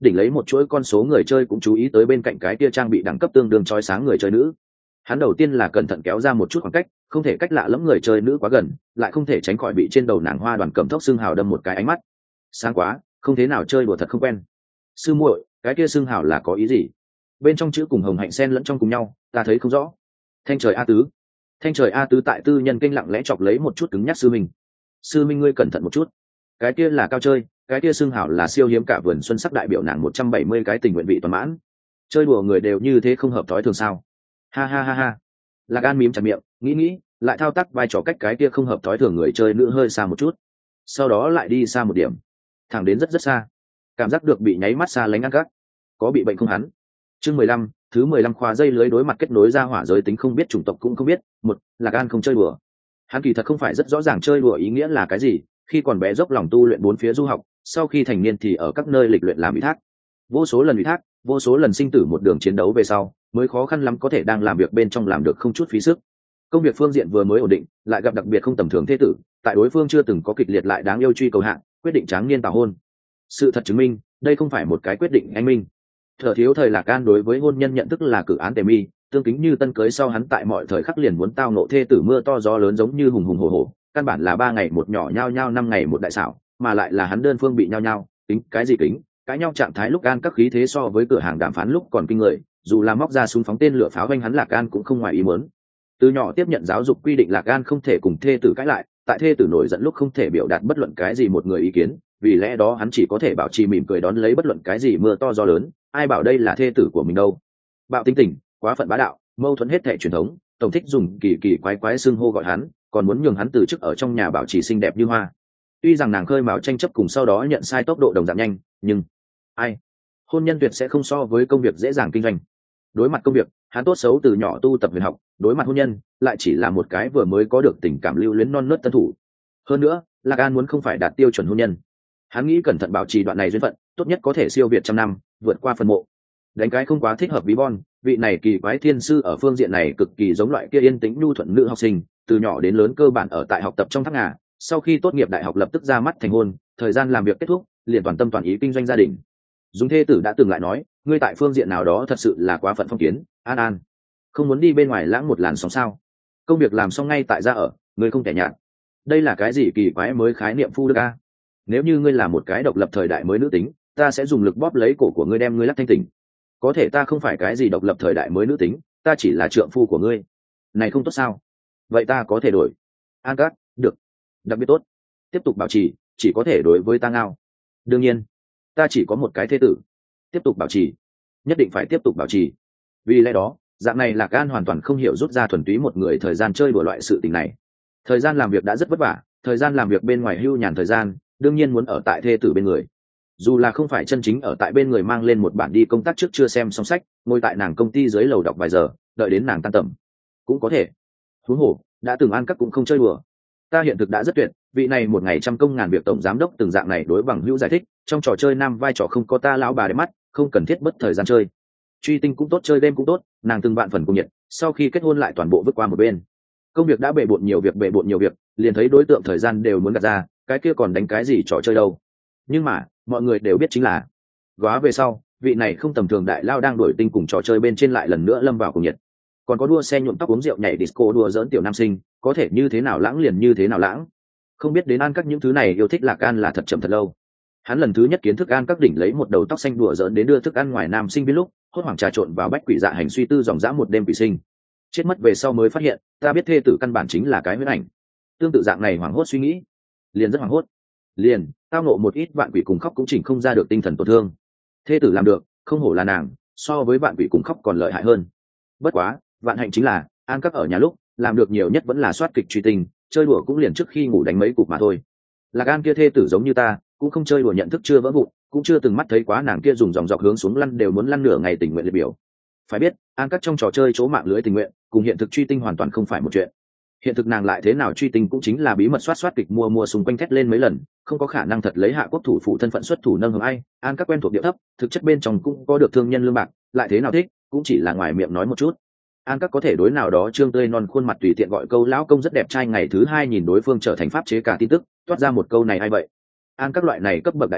đỉnh lấy một chuỗi con số người chơi cũng chú ý tới bên cạnh cái kia trang bị đẳng cấp tương đương chói sáng người chơi nữ. Hắn đầu tiên là cẩn thận kéo ra một chút khoảng cách, không thể cách lạ lẫm người chơi nữ quá gần, lại không thể tránh khỏi bị trên đầu nàng hoa đoàn cầm thốc xương hào đâm một cái ánh mắt. Sáng quá, không thế nào chơi đùa thật không quen. Sư muội, cái kia xương hào là có ý gì? Bên trong chữ cùng hồng hạnh xen lẫn trong cùng nhau, ta thấy không rõ. Thanh trời A Tứ. Thanh trời A Tứ tại tư nhân kinh lặng lẽ chọc lấy một chút cứng nhắc sư minh. Sư minh ngươi cẩn thận một chút. Cái kia là cao chơi, cái kia xương hảo là siêu hiếm cả vườn xuân sắc đại biểu nàng 170 cái tình nguyện vị toàn mãn. Chơi đùa người đều như thế không hợp thói thường sao? Ha ha ha ha. Lạc An mím chặt miệng, nghĩ, lại thao tác vai trò cách cái kia không hợp thói thường người chơi nữ hơi xa một chút. Sau đó lại đi xa một điểm, thẳng đến rất rất xa. Cảm giác được bị nháy mắt xa lánh ăn gắt. Có bị bệnh không hắn? Chương 15, thứ 15 khóa dây lưới đối mặt kết nối ra hỏa giới tính không biết chủng tộc cũng không biết. Một, Lạc An không chơi đùa. Hắn kỳ thật không phải rất rõ ràng chơi đùa ý nghĩa là cái gì, khi còn bé dốc lòng tu luyện bốn phía du học, sau khi thành niên thì ở các nơi lịch luyện làm ủy thác. Vô số lần ủy thác, vô số lần sinh tử một đường chiến đấu về sau, mới khó khăn lắm có thể đang làm việc bên trong làm được không chút phí sức. Công việc phương diện vừa mới ổn định, lại gặp đặc biệt không tầm thường thế tử, tại đối phương chưa từng có kịch liệt lại đáng yêu truy cầu hạng, quyết định tráng niên tảo hôn. Sự thật chứng minh, đây không phải một cái quyết định anh minh. Thở thiếu thời Lạc An đối với hôn nhân nhận thức là cử án tề mi, tương kính như tân cưới sau hắn tại mọi thời khắc liền muốn tao nộ thê tử mưa to gió lớn giống như hùng hùng hổ hổ, căn bản là 3 ngày một nhỏ nhao nhao 5 ngày một đại xảo, mà lại là hắn đơn phương bị nhao nhao, tính cái gì kính, cãi nhau trạng thái lúc An các khí thế so với cửa hàng đàm phán lúc còn kinh người, dù là móc ra súng phóng tên lửa pháo vanh hắn Lạc An cũng không ngoài ý muốn. Từ nhỏ tiếp nhận giáo dục quy định Lạc An không thể cùng thê tử cãi lại, tại thê tử nổi giận lúc không thể biểu đạt bất luận cái gì một người ý kiến, vì lẽ đó hắn chỉ có thể bảo trì mỉm cười đón lấy bất luận cái gì mưa to gió lớn, ai bảo đây là thê tử của mình đâu. Bạo tính tình, quá phận bá đạo, mâu thuẫn hết thảy truyền thống, tổng thích dùng kỳ kỳ quái quái xưng hô gọi hắn, còn muốn nhường hắn từ chức ở trong nhà bảo trì xinh đẹp như hoa. Tuy rằng nàng khơi mào tranh chấp cùng sau đó nhận sai tốc độ đồng giảm nhanh, nhưng ai, hôn nhân tuyệt sẽ không so với công việc dễ dàng kinh doanh. Đối mặt công việc, hắn tốt xấu từ nhỏ tu tập huyền học, đối mặt hôn nhân, lại chỉ là một cái vừa mới có được tình cảm lưu luyến non nớt tân thủ. Hơn nữa, Lạc An muốn không phải đạt tiêu chuẩn hôn nhân. Hắn nghĩ cẩn thận bảo trì đoạn này duyên phận, tốt nhất có thể siêu việt trăm năm, vượt qua phần mộ. Đánh cái không quá thích hợp ví von, vị này kỳ quái thiên sư ở phương diện này cực kỳ giống loại kia yên tĩnh nhu thuận nữ học sinh, từ nhỏ đến lớn cơ bản ở tại học tập trong tháp ngà, sau khi tốt nghiệp đại học lập tức ra mắt thành hôn, thời gian làm việc kết thúc, liền toàn tâm toàn ý kinh doanh gia đình. Dùng thê tử đã từng lại nói, ngươi tại phương diện nào đó thật sự là quá phận phong kiến, An, không muốn đi bên ngoài lãng một làn sóng sao? Công việc làm xong ngay tại gia ở, ngươi không thể nhạt. Đây là cái gì kỳ quái mới khái niệm phu đức a? Nếu như ngươi là một cái độc lập thời đại mới nữ tính, ta sẽ dùng lực bóp lấy cổ của ngươi đem ngươi lắc thanh tỉnh. Có thể ta không phải cái gì độc lập thời đại mới nữ tính, ta chỉ là trượng phu của ngươi. Này không tốt sao? Vậy ta có thể đổi. An Cát, được, đặc biệt tốt. Tiếp tục bảo trì, chỉ có thể đối với ta ngao. Đương nhiên, ta chỉ có một cái thế tử. Tiếp tục bảo trì, nhất định phải tiếp tục bảo trì. Vì lẽ đó, dạng này Lạc An hoàn toàn không hiểu rút ra thuần túy một người thời gian chơi đùa loại sự tình này. Thời gian làm việc đã rất vất vả, thời gian làm việc bên ngoài hưu nhàn thời gian, đương nhiên muốn ở tại thê tử bên người. Dù là không phải chân chính ở tại bên người mang lên một bản đi công tác trước chưa xem xong sách, ngồi tại nàng công ty dưới lầu đọc vài giờ, đợi đến nàng tan tầm, cũng có thể. Huống hồ, đã từng An Các cũng không chơi đùa. Ta hiện thực đã rất tuyệt, vị này một ngày trăm công ngàn việc tổng giám đốc từng dạng này đối bằng hữu giải thích, trong trò chơi nam vai trò không có ta lão bà để mắt, không cần thiết bất thời gian chơi. Truy tinh cũng tốt, chơi đêm cũng tốt, nàng từng bạn phần cùng nhiệt, sau khi kết hôn lại toàn bộ vứt qua một bên. Công việc đã bề bộn nhiều việc, liền thấy đối tượng thời gian đều muốn gạt ra, cái kia còn đánh cái gì trò chơi đâu. Nhưng mà mọi người đều biết chính là góa về sau, vị này không tầm thường đại lao đang đổi tinh cùng trò chơi bên trên lại lần nữa lâm vào cùng nhiệt. Còn có đua xe nhuộm tóc uống rượu nhảy disco đua dỡn tiểu nam sinh, có thể như thế nào lãng liền như thế nào lãng. Không biết đến An Các những thứ này yêu thích Lạc An là thật chậm thật lâu. Hắn lần thứ nhất kiến thức An Các đỉnh lấy một đầu tóc xanh đùa dỡn đến đưa thức ăn ngoài nam sinh viên lúc, hốt hoảng trà trộn vào bách quỷ dạ hành suy tư dòng dã một đêm quỷ sinh. Chết mất về sau mới phát hiện, ta biết thê tử căn bản chính là cái huyễn ảnh. Tương tự dạng này hoảng hốt suy nghĩ, liền rất hoảng hốt. Liền, tao nộ một ít vạn quỷ cùng khóc cũng chỉnh không ra được tinh thần tổn thương. Thê tử làm được, không hổ là nàng, so với vạn quỷ cùng khóc còn lợi hại hơn. Bất quá, vạn hạnh chính là, An Các ở nhà lúc, làm được nhiều nhất vẫn là soát kịch truy tình, chơi đùa cũng liền trước khi ngủ đánh mấy cục mà thôi. Lạc An kia thê tử giống như ta, cũng không chơi đùa nhận thức chưa vỡ vụn, cũng chưa từng mắt thấy quá nàng kia dùng dòng dọc hướng xuống lăn đều muốn lăn nửa ngày tình nguyện liệt biểu. Phải biết, An Các trong trò chơi chỗ mạng lưới tình nguyện, cùng hiện thực truy tinh hoàn toàn không phải một chuyện. Hiện thực nàng lại thế nào truy tinh cũng chính là bí mật soát kịch mua xung quanh thét lên mấy lần, không có khả năng thật lấy hạ quốc thủ phụ thân phận xuất thủ nâng hưởng ai. An Các quen thuộc địa thấp, thực chất bên trong cũng có được thương nhân lương bạc, lại thế nào thích, cũng chỉ là ngoài miệng nói một chút. An Các có thể đối nào đó trương tươi non khuôn mặt tùy tiện gọi câu lão công rất đẹp trai, ngày thứ hai nhìn đối phương trở thành pháp chế cả tin tức, toát ra một câu này hay vậy. An Các loại này cấp bậc đại lão,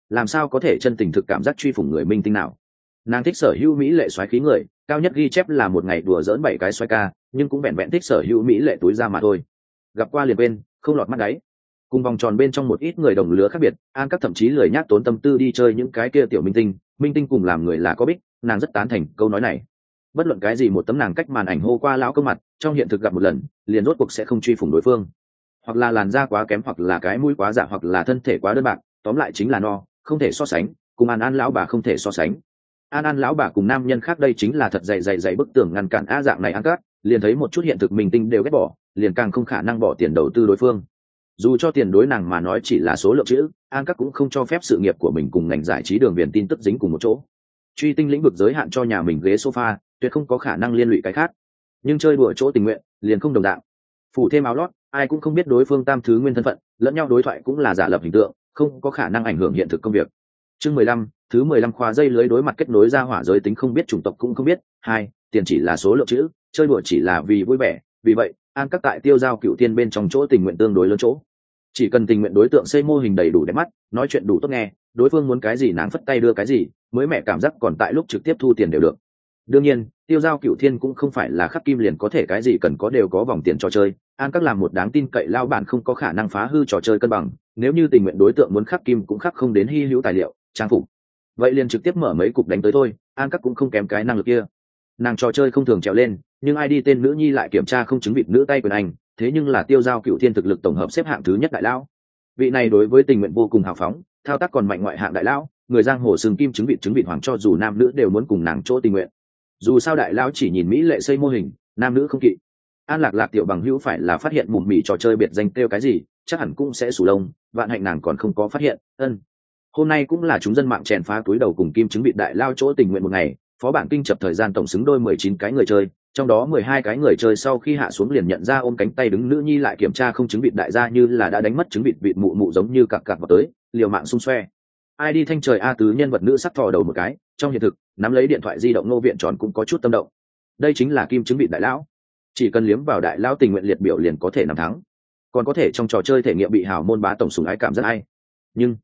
làm sao có thể chân tình thực cảm giác truy phủng người minh tinh nào. Nàng thích sở hữu mỹ lệ xoáy khí người, cao nhất ghi chép là một ngày đùa dỡn 7 cái xoáy ca, nhưng cũng vẹn vẹn thích sở hữu mỹ lệ túi ra mà thôi. Gặp qua liền quên, không lọt mắt đáy. Cùng vòng tròn bên trong một ít người đồng lứa khác biệt, An Các thậm chí lười nhác tốn tâm tư đi chơi những cái kia tiểu minh tinh cùng làm người là có bích, nàng rất tán thành câu nói này. Bất luận cái gì một tấm nàng cách màn ảnh hô qua lão công mặt, trong hiện thực gặp một lần, liền rốt cuộc sẽ không truy phủng đối phương. Hoặc là làn da quá kém, hoặc là cái mũi quá dạ, hoặc là thân thể quá đơn bạc, tóm lại chính là no, không thể so sánh, cùng An lão bà không thể so sánh. An lão bà cùng nam nhân khác đây chính là thật dày bức tường ngăn cản dạng này An Các, liền thấy một chút hiện thực minh tinh đều ghét bỏ, liền càng không khả năng bỏ tiền đầu tư đối phương. Dù cho tiền đối nàng mà nói chỉ là số lượng chữ, An Các cũng không cho phép sự nghiệp của mình cùng ngành giải trí đường viền tin tức dính cùng một chỗ. Truy tinh lĩnh vực giới hạn cho nhà mình ghế sofa, tuyệt không có khả năng liên lụy cái khác. Nhưng chơi đùa chỗ tình nguyện, liền không đồng dạng. Phủ thêm áo lót, ai cũng không biết đối phương tam thứ nguyên thân phận, lẫn nhau đối thoại cũng là giả lập hình tượng, không có khả năng ảnh hưởng hiện thực công việc. Chương 15, thứ 15 khóa dây lưới đối mặt kết nối ra hỏa giới tính không biết chủng tộc cũng không biết. 2, tiền chỉ là số lượng chữ, chơi đùa chỉ là vì vui vẻ, vì vậy, An Các tại tiêu giao cựu tiên bên trong chỗ tình nguyện tương đối lớn chỗ. Chỉ cần tình nguyện đối tượng xây mô hình đầy đủ đẹp mắt, nói chuyện đủ tốt nghe, đối phương muốn cái gì nàng phất tay đưa cái gì, mới mẹ cảm giác còn tại lúc trực tiếp thu tiền đều được. Đương nhiên, tiêu giao cựu thiên cũng không phải là khắc kim liền có thể cái gì cần có đều có vòng tiền trò chơi. An Các làm một đáng tin cậy lao bản không có khả năng phá hư trò chơi cân bằng, nếu như tình nguyện đối tượng muốn khắc kim cũng khắc không đến hy hữu tài liệu trang phục, vậy liền trực tiếp mở mấy cục đánh tới thôi. An Các cũng không kém cái năng lực kia. Nàng trò chơi không thường trèo lên, nhưng ai đi tên nữ nhi lại kiểm tra không chứng vịt nữ tay quyền anh, thế nhưng là tiêu giao cựu thiên thực lực tổng hợp xếp hạng thứ nhất đại lão. Vị này đối với tình nguyện vô cùng hào phóng, thao tác còn mạnh ngoại hạng đại lão, người giang hồ sừng kim chứng vịt hoàng cho dù nam nữ đều muốn cùng nàng chỗ tình nguyện. Dù sao đại lão chỉ nhìn mỹ lệ xây mô hình, nam nữ không kỵ. An Lạc Lạc tiểu bằng hữu phải là phát hiện mùm mỉ trò chơi biệt danh kêu cái gì, chắc hẳn cũng sẽ sủ lông, vạn hạnh nàng còn không có phát hiện. Hôm nay cũng là chúng dân mạng chèn phá túi đầu cùng kim chứng vịt đại lao chỗ tình nguyện một ngày, phó bản kinh chập thời gian tổng xứng đôi 19 cái người chơi, trong đó 12 cái người chơi sau khi hạ xuống liền nhận ra ôm cánh tay đứng nữ nhi lại kiểm tra không chứng vịt đại gia như là đã đánh mất chứng vịt mụ mụ giống như cặc vào tới, liều mạng xung xoe. Ai đi thanh trời a tứ nhân vật nữ sắc thò đầu một cái, trong hiện thực, nắm lấy điện thoại di động Ngô Viện Tròn cũng có chút tâm động. Đây chính là kim chứng vịt đại lão. Chỉ cần liếm vào đại lão tình nguyện liệt biểu liền có thể nắm thắng. Còn có thể trong trò chơi thể nghiệm bị hào môn bá tổng sủng ái cảm rất ai. Nhưng,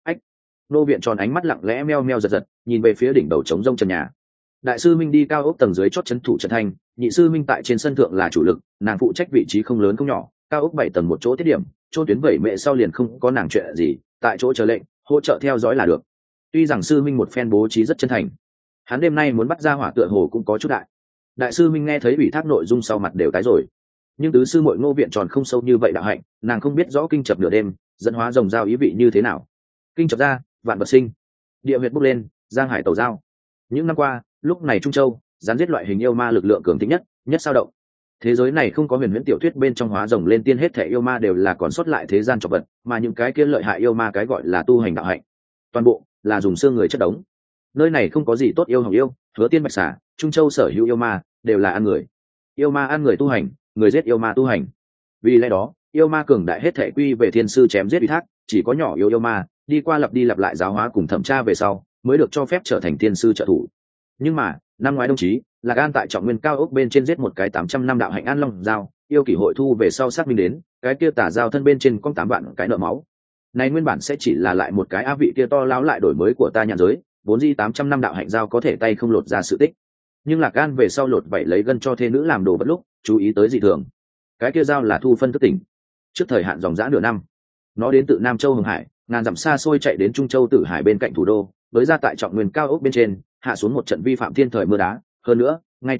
Ngô Viện Tròn ánh mắt lặng lẽ meo meo giật, nhìn về phía đỉnh đầu trống rông trần nhà. Đại sư Minh đi cao ốc tầng dưới chót trấn thủ trận thanh, nhị sư Minh tại trên sân thượng là chủ lực, nàng phụ trách vị trí không lớn không nhỏ, cao ốc 7 tầng một chỗ tiết điểm, chỗ tuyến vẩy mẹ sau liền không có nàng chuyện gì, tại chỗ chờ lệnh, hỗ trợ theo dõi là được. Tuy rằng sư Minh một phen bố trí rất chân thành, hắn đêm nay muốn bắt ra hỏa tựa hồ cũng có chút đại. Đại sư Minh nghe thấy ủy thác nội dung sau mặt đều tái rồi, nhưng tứ sư muội Ngô Viện Tròn không sâu như vậy đạo hạnh, nàng không biết rõ kinh chập nửa đêm, dẫn hóa rồng giao ý vị như thế nào. Kinh chập ra, vạn vật sinh, địa huyệt bốc lên, giang hải tẩu giao. Những năm qua, lúc này Trung Châu, gián giết loại hình yêu ma lực lượng cường thịnh nhất sao động. Thế giới này không có huyền huyễn tiểu thuyết bên trong hóa rồng lên tiên hết thể yêu ma đều là còn sót lại thế gian trọc vật, mà những cái kia lợi hại yêu ma cái gọi là tu hành đạo hạnh, toàn bộ là dùng xương người chất đống. Nơi này không có gì tốt yêu hồng yêu, hứa tiên bạch xả, Trung Châu sở hữu yêu ma đều là ăn người. Yêu ma ăn người tu hành, người giết yêu ma tu hành. Vì lẽ đó, yêu ma cường đại hết thể quy về thiên sư chém giết ủy thác, chỉ có nhỏ yêu ma đi qua lặp đi lặp lại giáo hóa cùng thẩm tra về sau, mới được cho phép trở thành thiên sư trợ thủ. Nhưng mà năm ngoái đồng chí Lạc An tại trọng nguyên cao ốc bên trên giết một cái 800 năm đạo hạnh an long dao, yêu kỷ hội thu về sau xác minh đến cái kia tả dao thân bên trên có 8 vạn cái nợ máu. Này nguyên bản sẽ chỉ là lại một cái á vị kia to láo lại đổi mới của ta nhàn giới, vốn dĩ 800 năm đạo hạnh dao có thể tay không lột ra sự tích. Nhưng Lạc An về sau lột vậy lấy gân cho thê nữ làm đồ vật lúc, chú ý tới dị thường. Cái kia dao là thu phân thức tỉnh, trước thời hạn dòng dã nửa năm. Nó đến từ Nam Châu Hồng Hải, ngàn dặm xa xôi chạy đến Trung Châu Tử Hải bên cạnh thủ đô, với ra tại trọng nguyên cao ốc bên trên, hạ xuống một trận vi phạm thiên thời mưa đá. Hơn nữa, ngay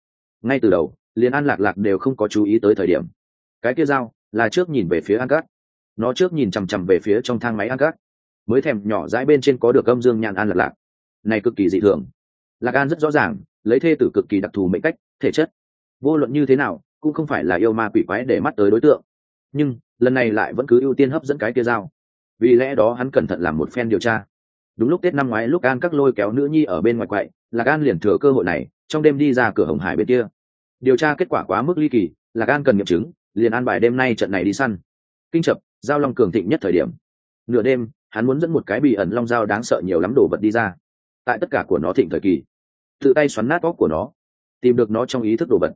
từ đầu liền An Lạc Lạc đều không có chú ý tới thời điểm. Cái kia dao là trước nhìn về phía An Cát, nó trước nhìn chằm chằm về phía trong thang máy An Cát, mới thèm nhỏ dãi bên trên có được âm dương nhàn An Lạc Lạc. Này cực kỳ dị thường. Lạc An rất rõ ràng, lấy thê tử cực kỳ đặc thù mệnh cách, thể chất, vô luận như thế nào cũng không phải là yêu ma quỷ quái để mắt tới đối tượng. Nhưng lần này lại vẫn cứ ưu tiên hấp dẫn cái kia dao. Vì lẽ đó hắn cẩn thận làm một phen điều tra. Đúng lúc Tết năm ngoái lúc An Các lôi kéo nữ nhi ở bên ngoài quậy, Lạc An liền thừa cơ hội này, trong đêm đi ra cửa Hồng Hải bên kia. Điều tra kết quả quá mức ly kỳ, Lạc An cần nghiệm chứng, liền an bài đêm nay trận này đi săn. Kinh chập, giao long cường thịnh nhất thời điểm. Nửa đêm, hắn muốn dẫn một cái bị ẩn long dao đáng sợ nhiều lắm đồ vật đi ra. Tại tất cả của nó thịnh thời kỳ, tự tay xoắn nát óc của nó, tìm được nó trong ý thức đồ vật.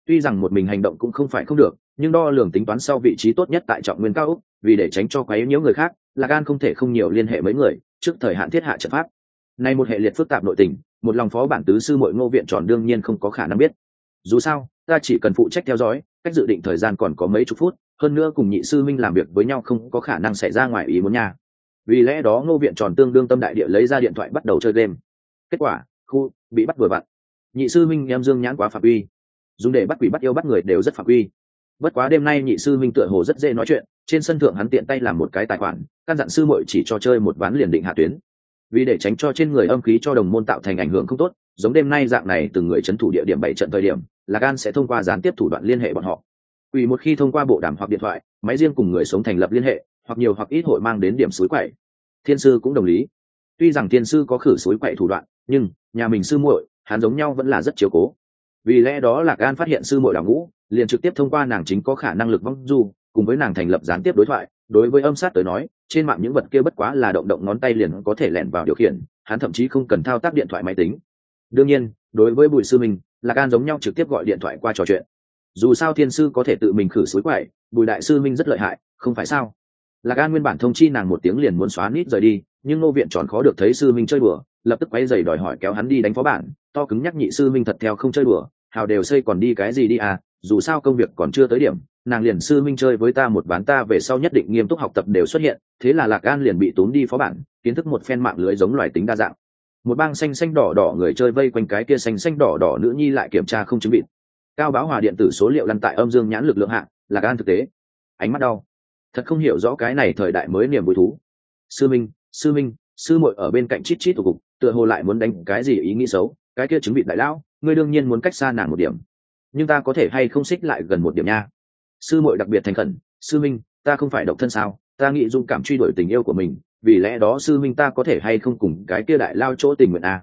Tuy rằng một mình hành động cũng không phải không được, nhưng đo lường tính toán sau vị trí tốt nhất tại trọng nguyên cao úc, vì để tránh cho quấy nhiễu người khác, Lạc An không thể không nhiều liên hệ mấy người, trước thời hạn thiết hạ trận pháp. Nay một hệ liệt phức tạp nội tình, một lòng phó bản tứ sư muội Ngô Viện Tròn đương nhiên không có khả năng biết. Dù sao, ta chỉ cần phụ trách theo dõi, cách dự định thời gian còn có mấy chục phút, hơn nữa cùng nhị sư minh làm việc với nhau không có khả năng xảy ra ngoài ý muốn nha. Vì lẽ đó Ngô Viện Tròn tương đương tâm đại địa lấy ra điện thoại bắt đầu chơi game. Kết quả, bị bắt vừa vặn. Nhị sư minh em dương nhãn quá phạm uy, dùng để bắt quỷ bắt yêu bắt người đều rất phạm uy. Bất quá đêm nay nhị sư minh tựa hồ rất dễ nói chuyện, trên sân thượng hắn tiện tay làm một cái tài khoản, căn dặn sư muội chỉ cho chơi một ván liền định hạ tuyến. Vì để tránh cho trên người âm khí cho đồng môn tạo thành ảnh hưởng không tốt, giống đêm nay dạng này từng người trấn thủ địa điểm 7 trận thời điểm, Lạc An sẽ thông qua gián tiếp thủ đoạn liên hệ bọn họ. Quỷ một khi thông qua bộ đàm hoặc điện thoại, máy riêng cùng người sống thành lập liên hệ, hoặc nhiều hoặc ít hội mang đến điểm suối quậy. Thiên sư cũng đồng ý. Tuy rằng thiên sư có khử suối quậy thủ đoạn, nhưng nhà mình sư muội, hắn giống nhau vẫn là rất chiếu cố. Vì lẽ đó Lạc An phát hiện sư muội đào ngũ, liền trực tiếp thông qua nàng chính có khả năng lực vong du, cùng với nàng thành lập gián tiếp đối thoại. Đối với âm sát tới nói, trên mạng những vật kia bất quá là động động ngón tay liền có thể lẻn vào điều khiển, hắn thậm chí không cần thao tác điện thoại máy tính. Đương nhiên, đối với Bùi sư mình, Lạc An giống nhau trực tiếp gọi điện thoại qua trò chuyện. Dù sao thiên sư có thể tự mình khử suối quậy, Bùi đại sư minh rất lợi hại, không phải sao? Lạc An nguyên bản thông chi nàng một tiếng liền muốn xóa nít rời đi, nhưng Ngô Viện Tròn khó được thấy sư minh chơi đùa, lập tức quay giày đòi hỏi kéo hắn đi đánh phó bản, to cứng nhắc nhị sư minh thật theo không chơi đùa, hào đều xây còn đi cái gì đi à, dù sao công việc còn chưa tới điểm, nàng liền sư minh chơi với ta một ván ta về sau nhất định nghiêm túc học tập đều xuất hiện, thế là Lạc An liền bị tốn đi phó bản, kiến thức một phen mạng lưới giống loài tính đa dạng. Một bang xanh xanh đỏ đỏ người chơi vây quanh cái kia xanh xanh đỏ đỏ nữ nhi lại kiểm tra không chứng bị. Cao báo hòa điện tử số liệu lăn tại âm dương nhãn lực lượng hạng, Lạc An thực tế ánh mắt đau, thật không hiểu rõ cái này thời đại mới niềm vui thú. Sư minh, sư muội ở bên cạnh chít chít tụ cục, tựa hồ lại muốn đánh cái gì ý nghĩ xấu, cái kia chứng bị đại lão, ngươi đương nhiên muốn cách xa nàng một điểm, nhưng ta có thể hay không xích lại gần một điểm nha. Sư muội đặc biệt thành khẩn, sư minh, ta không phải độc thân sao, ta nghĩ dung cảm truy đuổi tình yêu của mình, vì lẽ đó sư minh ta có thể hay không cùng cái kia đại lao chỗ tình nguyện à.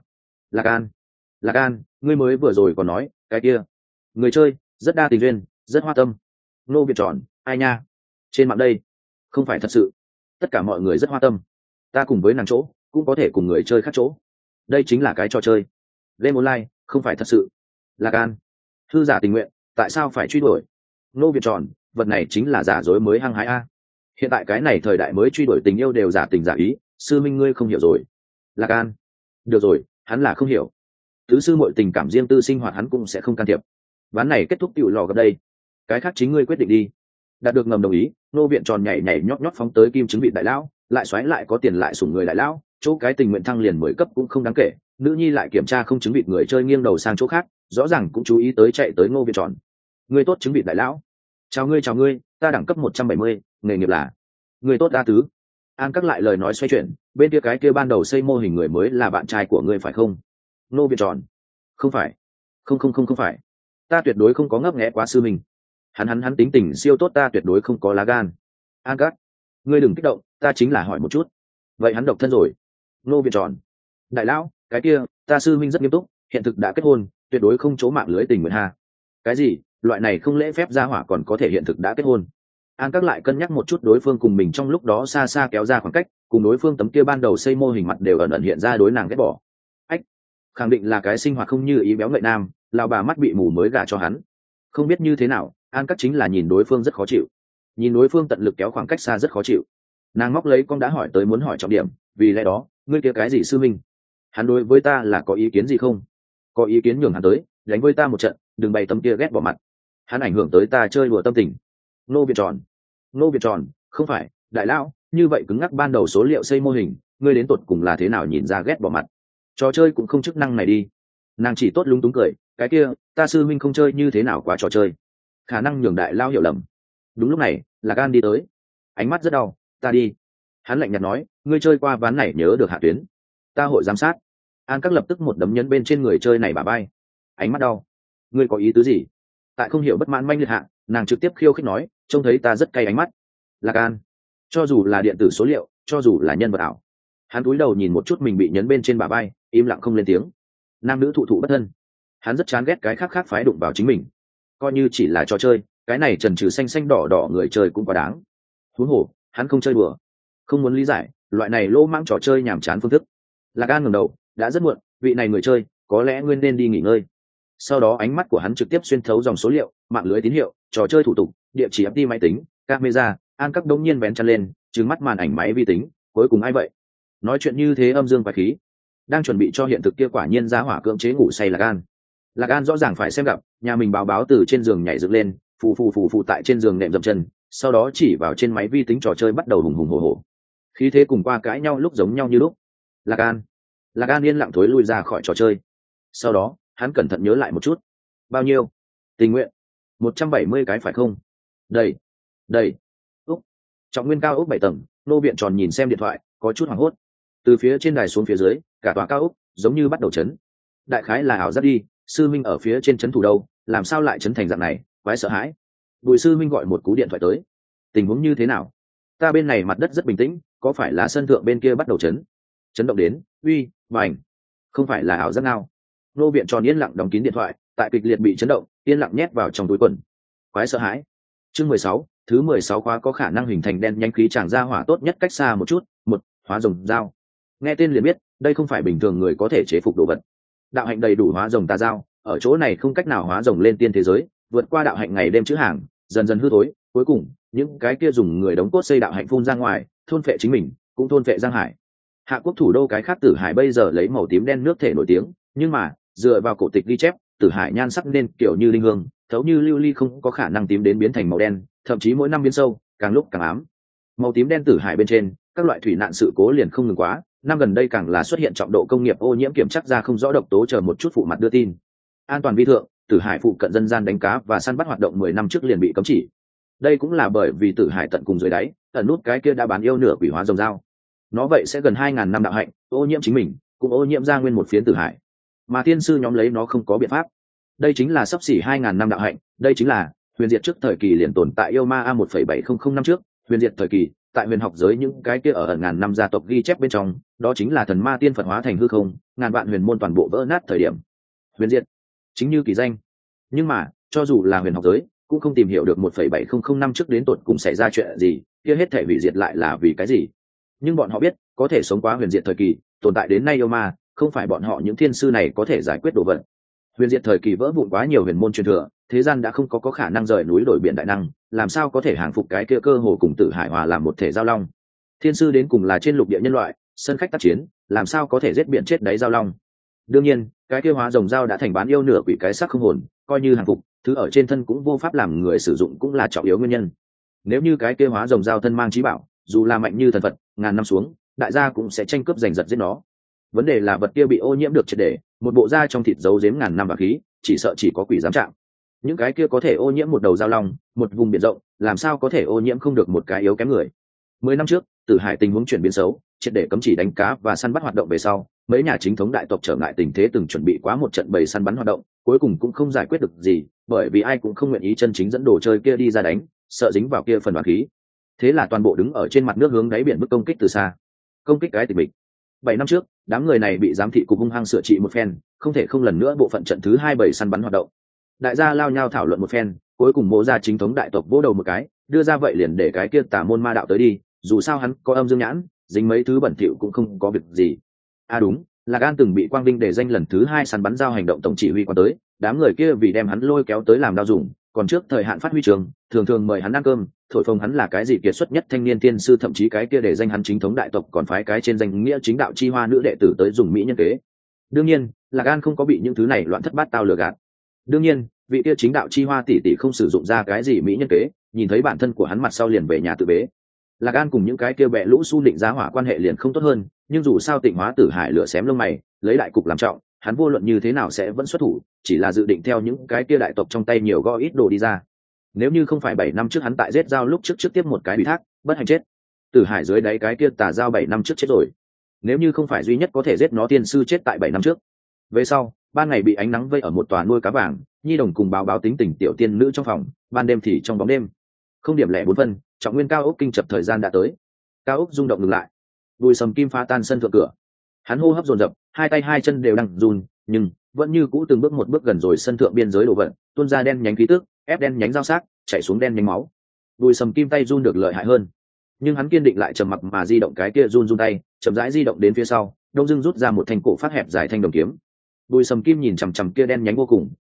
Lạc An, ngươi mới vừa rồi còn nói cái kia người chơi rất đa tình duyên, rất hoa tâm. Ngô Viện Tròn, ai nha? Trên mạng đây không phải thật sự, tất cả mọi người rất hoa tâm, ta cùng với nàng chỗ cũng có thể cùng người chơi khác chỗ, đây chính là cái trò chơi game online, không phải thật sự. Lạc An, thư giả tình nguyện, tại sao phải truy đuổi? Ngô Viện Tròn, vật này chính là giả dối mới hăng hái a. Hiện tại cái này thời đại mới truy đuổi tình yêu đều giả tình giả ý, sư minh ngươi không hiểu rồi. Lạc An, được rồi, hắn là không hiểu. Tứ sư muội tình cảm riêng tư sinh hoạt hắn cũng sẽ không can thiệp. Ván này kết thúc tiểu lò gặp đây, cái khác chính ngươi quyết định đi. Đạt được ngầm đồng ý, Ngô Viện Tròn nhảy nhảy nhót nhót phóng tới kim chứng vị đại lão, lại xoáy lại có tiền lại sủng người đại lão, chỗ cái tình nguyện thăng liền 10 cấp cũng không đáng kể, nữ nhi lại kiểm tra không chứng vị người chơi nghiêng đầu sang chỗ khác, rõ ràng cũng chú ý tới chạy tới Ngô Viện Tròn. Ngươi tốt chứng vị đại lão. Chào ngươi, ta đẳng cấp 170, nghề nghiệp là. Ngươi tốt A Tứ. An các lại lời nói xoay chuyển, bên kia cái kia ban đầu xây mô hình người mới là bạn trai của ngươi phải không? Ngô Viện Tròn. Không phải. Không phải. Ta tuyệt đối không có ngấp nghé quá sư mình. Hắn tính tình siêu tốt, ta tuyệt đối không có lá gan. An các, ngươi đừng kích động, ta chính là hỏi một chút. Vậy hắn độc thân rồi? Ngô Viện Tròn. Đại lão, cái kia, ta sư minh rất nghiêm túc, hiện thực đã kết hôn, tuyệt đối không chỗ mạng lưới tình nguyện ha. Cái gì? Loại này không lễ phép ra hỏa còn có thể hiện thực đã kết hôn? An các lại cân nhắc một chút đối phương cùng mình trong lúc đó xa xa kéo ra khoảng cách, cùng đối phương tấm kia ban đầu xây mô hình mặt đều ẩn ẩn hiện ra đối nàng ghét bỏ. Ách, khẳng định là cái sinh hoạt không như ý béo ngậy nam, lão bà mắt bị mù mới gả cho hắn. Không biết như thế nào, An các chính là nhìn đối phương rất khó chịu, nhìn đối phương tận lực kéo khoảng cách xa rất khó chịu. Nàng móc lấy con đã hỏi tới muốn hỏi trọng điểm, vì lẽ đó, ngươi kia cái gì sư minh? Hắn đối với ta là có ý kiến gì không? Có ý kiến nhường hắn tới, đánh với ta một trận, đừng bày tấm kia ghét bỏ mặt. Hắn ảnh hưởng tới ta chơi đùa tâm tình. Ngô Viện Tròn, không phải, đại lão, như vậy cứng ngắc ban đầu số liệu xây mô hình, ngươi đến tột cùng là thế nào nhìn ra ghét bỏ mặt? Trò chơi cũng không chức năng này đi. Nàng chỉ tốt lúng túng cười, cái kia, ta sư minh không chơi như thế nào quá trò chơi. Khả năng nhường đại lao hiểu lầm. Đúng lúc này, Lạc An đi tới, ánh mắt rất đau, ta đi. Hắn lạnh nhạt nói, ngươi chơi qua ván này nhớ được hạ tuyến, ta hội giám sát. An các lập tức một đấm nhấn bên trên người chơi này bả bay, ánh mắt đau, ngươi có ý tứ gì? Tại không hiểu bất mãn manh liệt hạ, nàng trực tiếp khiêu khích nói, trông thấy ta rất cay ánh mắt. Lạc An, cho dù là điện tử số liệu, cho dù là nhân vật ảo. Hắn cúi đầu nhìn một chút mình bị nhấn bên trên bả bay, im lặng không lên tiếng. Nam nữ thụ thụ bất thân, hắn rất chán ghét cái khác phái đụng vào chính mình. Coi như chỉ là trò chơi, cái này trần trừ xanh xanh đỏ đỏ người chơi cũng quá đáng. Huống hồ, hắn không chơi đùa, không muốn lý giải loại này lô mang trò chơi nhàm chán phương thức. Lạc An ngẩng đầu, đã rất muộn, vị này người chơi, có lẽ ngươi nên đi nghỉ ngơi. sau đó ánh mắt của hắn trực tiếp xuyên thấu dòng số liệu, mạng lưới tín hiệu, trò chơi thủ tục, địa chỉ FT máy tính, camera, an các đống nhiên vén chân lên, trừng mắt màn ảnh máy vi tính, cuối cùng ai vậy? Nói chuyện như thế âm dương quái khí, đang chuẩn bị cho hiện thực kia quả nhiên ra hỏa cưỡng chế ngủ say Lạc An rõ ràng phải xem gặp, nhà mình báo từ trên giường nhảy dựng lên, phù tại trên giường nệm dậm chân, sau đó chỉ vào trên máy vi tính trò chơi bắt đầu hùng hùng hổ hổ. Khí thế cùng qua cãi nhau lúc giống nhau như lúc. Lạc An yên lặng thối lui ra khỏi trò chơi. Sau đó, hắn cẩn thận nhớ lại một chút. Bao nhiêu? Tình nguyện 170 cái phải không? Đầy. Úc. Trọng nguyên cao ốc 7 tầng, nô viện tròn nhìn xem điện thoại, có chút hoảng hốt. Từ phía trên đài xuống phía dưới, cả tòa cao ốc giống như bắt đầu chấn. Đại khái là ảo giác đi, sư minh ở phía trên chấn thủ đâu, làm sao lại chấn thành dạng này, quái sợ hãi. Bùi sư minh gọi một cú điện thoại tới. Tình huống như thế nào? Ta bên này mặt đất rất bình tĩnh, có phải là sân thượng bên kia bắt đầu chấn động đến, uy, vành. Không phải là ảo giác nào? Nô viện tròn yên lặng đóng kín điện thoại, tại kịch liệt bị chấn động, yên lặng nhét vào trong túi quần. Quái sợ hãi. Chương 16, thứ 16 khóa có khả năng hình thành đen nhanh khí tràng ra hỏa tốt nhất cách xa một chút. Một, hóa rồng dao. Nghe tên liền biết, đây không phải bình thường người có thể chế phục đồ vật. Đạo hạnh đầy đủ hóa rồng tà dao, ở chỗ này không cách nào hóa rồng lên tiên thế giới, vượt qua đạo hạnh ngày đêm chữ hàng, dần dần hư thối, cuối cùng, những cái kia dùng người đóng cốt xây đạo hạnh phun ra ngoài, thôn phệ chính mình, cũng thôn phệ Giang Hải. Hạ quốc thủ đô cái khác Tử Hải bây giờ lấy màu tím đen nước thể nổi tiếng, nhưng mà, dựa vào cổ tịch ghi chép, Tử Hải nhan sắc nên kiểu như linh hương, thấu như lưu ly không có khả năng tím đến biến thành màu đen, thậm chí mỗi năm biến sâu, càng lúc càng ám. Màu tím đen Tử Hải bên trên, các loại thủy nạn sự cố liền không ngừng quá, năm gần đây càng là xuất hiện trọng độ công nghiệp ô nhiễm kiểm chắc ra không rõ độc tố chờ một chút phụ mặt đưa tin. An toàn vi thượng, Tử Hải phụ cận dân gian đánh cá và săn bắt hoạt động 10 năm trước liền bị cấm chỉ. Đây cũng là bởi vì Tử Hải tận cùng dưới đáy, ẩn nút cái kia đã bán yêu nửa quỷ hóa rồng dao. Nó vậy sẽ gần 2000 năm đạo hạnh, ô nhiễm chính mình, cũng ô nhiễm ra nguyên một phiến Tử Hải. Mà tiên sư nhóm lấy nó không có biện pháp. Đây chính là sắp xỉ 2000 năm đạo hạnh, đây chính là huyền diệt trước thời kỳ liền tồn tại yêu ma a 1,700 năm trước, huyền diệt thời kỳ, tại huyền học giới những cái kia ở ẩn ngàn năm gia tộc ghi chép bên trong, đó chính là thần ma tiên phật hóa thành hư không, ngàn vạn huyền môn toàn bộ vỡ nát thời điểm. Huyền diệt, chính như kỳ danh. Nhưng mà, cho dù là huyền học giới, cũng không tìm hiểu được 1,700 năm trước đến tột cùng xảy ra chuyện gì, kia hết thể hủy diệt lại là vì cái gì. Nhưng bọn họ biết, có thể sống qua huyền diệt thời kỳ, tồn tại đến nay yêu ma, không phải bọn họ những thiên sư này có thể giải quyết đồ vật. Huyền diệt thời kỳ vỡ vụn quá nhiều huyền môn truyền thừa, thế gian đã không có khả năng rời núi đổi biển đại năng, làm sao có thể hàng phục cái kia cơ hồ cùng Tử Hải hòa làm một thể giao long. Thiên sư đến cùng là trên lục địa nhân loại, sân khách tác chiến, làm sao có thể giết biển chết đáy giao long. Đương nhiên, cái kia hóa rồng dao đã thành bán yêu nửa quỷ cái xác không hồn, coi như hàng phục, thứ ở trên thân cũng vô pháp làm người sử dụng cũng là trọng yếu nguyên nhân. Nếu như cái kia hóa rồng dao thân mang trí bảo, dù là mạnh như thần vật, ngàn năm xuống, đại gia cũng sẽ tranh cướp giành giật giết nó. Vấn đề là vật kia bị ô nhiễm được triệt để, một bộ da trong thịt giấu giếm ngàn năm bạc khí, chỉ sợ chỉ có quỷ dám chạm. Những cái kia có thể ô nhiễm một đầu giao long, một vùng biển rộng, làm sao có thể ô nhiễm không được một cái yếu kém người. 10 năm trước, Tử Hải tình huống chuyển biến xấu, triệt để cấm chỉ đánh cá và săn bắt hoạt động về sau, mấy nhà chính thống đại tộc trở ngại tình thế từng chuẩn bị quá một trận bầy săn bắn hoạt động, cuối cùng cũng không giải quyết được gì, bởi vì ai cũng không nguyện ý chân chính dẫn đồ chơi kia đi ra đánh, sợ dính vào kia phần oán khí. Thế là toàn bộ đứng ở trên mặt nước hướng đáy biển bức công kích từ xa. Công kích cái tịch mịch. 7 năm trước, đám người này bị giám thị cục hung hăng sửa trị một phen, không thể không lần nữa bộ phận trận thứ 2 bầy săn bắn hoạt động. Đại gia lao nhau thảo luận một phen, cuối cùng Mộ gia chính thống đại tộc vỗ đầu một cái, đưa ra vậy liền để cái kia tà môn ma đạo tới đi, dù sao hắn có âm dương nhãn, dính mấy thứ bẩn thỉu cũng không có việc gì. À đúng, Lạc An từng bị Quang Vinh đề danh lần thứ 2 săn bắn giao hành động tổng chỉ huy quan tới, đám người kia vì đem hắn lôi kéo tới làm đao dùng, còn trước thời hạn phát huy trường, thường thường mời hắn ăn cơm, thổi phồng hắn là cái gì kiệt xuất nhất thanh niên tiên sư, thậm chí cái kia để danh hắn chính thống đại tộc còn phái cái trên danh nghĩa chính đạo chi hoa nữ đệ tử tới dùng mỹ nhân kế. Đương nhiên, Lạc An không có bị những thứ này loạn thất bát tao lừa gạt. Đương nhiên, vị kia chính đạo chi hoa tỷ tỷ không sử dụng ra cái gì mỹ nhân kế, nhìn thấy bản thân của hắn mặt sau liền về nhà tự bế. Lạc An cùng những cái kia bẹ lũ su định giá hỏa quan hệ liền không tốt hơn, nhưng dù sao Tịnh Hóa Tử Hải lửa xém lông mày, lấy đại cục làm trọng, hắn vô luận như thế nào sẽ vẫn xuất thủ, chỉ là dự định theo những cái kia đại tộc trong tay nhiều gõ ít đồ đi ra. Nếu như không phải 7 năm trước hắn tại giết giao lúc trước tiếp một cái bị thác, bất hạnh chết. Tử Hải dưới đáy cái kia tà giao 7 năm trước chết rồi. Nếu như không phải duy nhất có thể giết nó tiên sư chết tại 7 năm trước. Về sau, ban ngày bị ánh nắng vây ở một tòa nuôi cá vàng, Nhi đồng cùng báo tính tình tiểu tiên nữ trong phòng, ban đêm thì trong bóng đêm. Không điểm lẻ 4 phân, trọng nguyên cao ốc kinh chập thời gian đã tới. Cao ốc rung động ngừng lại. Bùi Sầm Kim phá tan sân thượng cửa. Hắn hô hấp dồn dập, hai tay hai chân đều đang run, nhưng vẫn như cũ từng bước một bước gần rồi sân thượng biên giới đổ vận, tuôn ra đen nhánh khí tức, ép đen nhánh dao sắc, chảy xuống đen nhánh máu. Bùi Sầm Kim tay run được lợi hại hơn, nhưng hắn kiên định lại trầm mặc mà di động cái kia run tay, chậm rãi di động đến phía sau, đông dưng rút ra một thanh cổ phát hẹp dài thanh đồng kiếm. Bùi Sầm Kim nhìn chằm chằm kia đen nhánh vô cùng,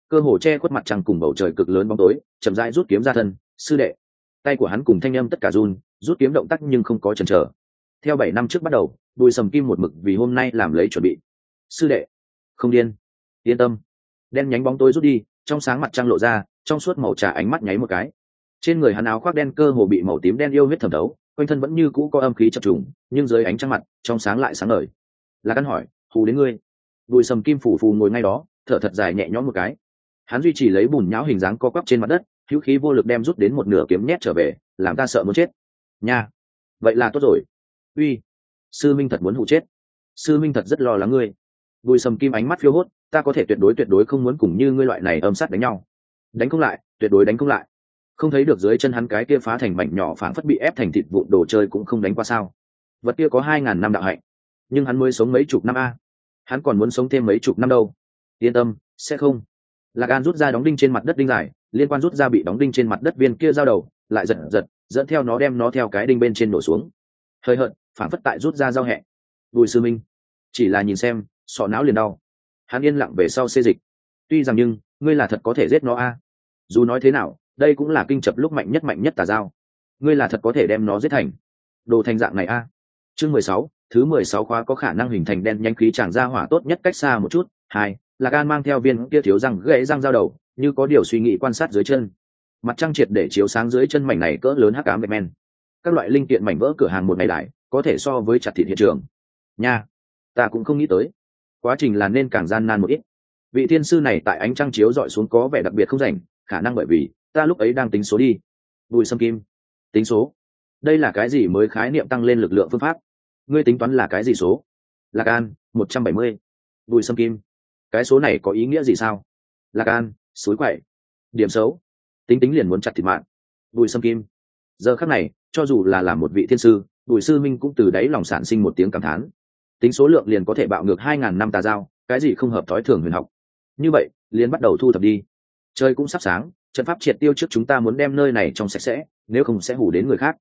cơ hồ che khuất mặt trăng cùng bầu trời cực lớn bóng tối, chậm rãi rút kiếm ra thân. Sư đệ. Tay của hắn cùng thanh âm tất cả run, rút kiếm động tác nhưng không có chần chờ. Theo 7 năm trước bắt đầu, Bùi Sầm Kim một mực vì hôm nay làm lấy chuẩn bị. Sư đệ, không điên, yên tâm. Đen nhánh bóng tối rút đi, trong sáng mặt trăng lộ ra, trong suốt màu trà ánh mắt nháy một cái. Trên người hắn áo khoác đen cơ hồ bị màu tím đen yêu huyết thẩm thấu, quanh thân vẫn như cũ có âm khí chập trùng, nhưng dưới ánh trăng mặt, trong sáng lại sáng ngời. Là căn hỏi, hù đến ngươi. Bùi Sầm Kim phủ phù ngồi ngay đó, thở thật dài nhẹ nhõm một cái. Hắn duy trì lấy bùn nhão hình dáng co quắp trên mặt đất, hữu khí vô lực đem rút đến một nửa kiếm nhét trở về, làm ta sợ muốn chết. Nha, vậy là tốt rồi. Uy, sư minh thật muốn hụ chết. Sư minh thật rất lo lắng ngươi. Bùi Sầm Kim ánh mắt phiêu hốt, ta có thể tuyệt đối không muốn cùng như ngươi loại này âm sát đánh nhau. Đánh không lại, tuyệt đối đánh không lại. Không thấy được dưới chân hắn cái kia phá thành mảnh nhỏ phảng phất bị ép thành thịt vụn đồ chơi cũng không đánh qua sao? Vật kia có 2000 năm đạo hạnh, nhưng hắn mới sống mấy chục năm a. Hắn còn muốn sống thêm mấy chục năm đâu. Yên tâm, sẽ không. Lạc An rút ra đóng đinh trên mặt đất đinh dài, liên quan rút ra bị đóng đinh trên mặt đất viên kia dao đầu, lại giật, dẫn theo nó đem nó theo cái đinh bên trên đổ xuống. Hơi hận, phảng phất tại rút ra dao hẹ. Bùi sư minh, chỉ là nhìn xem, sọ não liền đau. Hắn yên lặng về sau xê dịch. Tuy rằng nhưng, ngươi là thật có thể giết nó a. Dù nói thế nào, đây cũng là kinh chập lúc mạnh nhất tà dao. Ngươi là thật có thể đem nó giết thành. Đồ thành dạng này a. Chương 16, thứ 16 khóa có khả năng hình thành đen nhanh khí tràng ra hỏa tốt nhất cách xa một chút. 2. Lạc An mang theo viên kia thiếu răng gãy răng dao đầu, như có điều suy nghĩ quan sát dưới chân. Mặt trăng triệt để chiếu sáng dưới chân mảnh này cỡ lớn hắc ám men. Các loại linh kiện mảnh vỡ cửa hàng một ngày đại, có thể so với chặt thịt hiện trường. Nha, ta cũng không nghĩ tới. Quá trình là nên càng gian nan một ít. Vị thiên sư này tại ánh trăng chiếu dọi xuống có vẻ đặc biệt không rảnh, khả năng bởi vì ta lúc ấy đang tính số đi. Bùi Sâm Kim, tính số? Đây là cái gì mới khái niệm tăng lên lực lượng phương pháp? Ngươi tính toán là cái gì số? Lạc An, 170. Bùi Sâm Kim, cái số này có ý nghĩa gì sao? Lạc An, suối quậy. Điểm xấu, tính liền muốn chặt thịt mạng. Bùi Sâm Kim, giờ khắc này, cho dù là làm một vị thiên sư, Bùi Sư Minh cũng từ đáy lòng sản sinh một tiếng cảm thán. Tính số lượng liền có thể bạo ngược 2000 năm tà dao, cái gì không hợp thói thường huyền học. Như vậy, liền bắt đầu thu thập đi. Trời cũng sắp sáng, trận pháp triệt tiêu trước chúng ta muốn đem nơi này trong sạch sẽ, nếu không sẽ hủ đến người khác.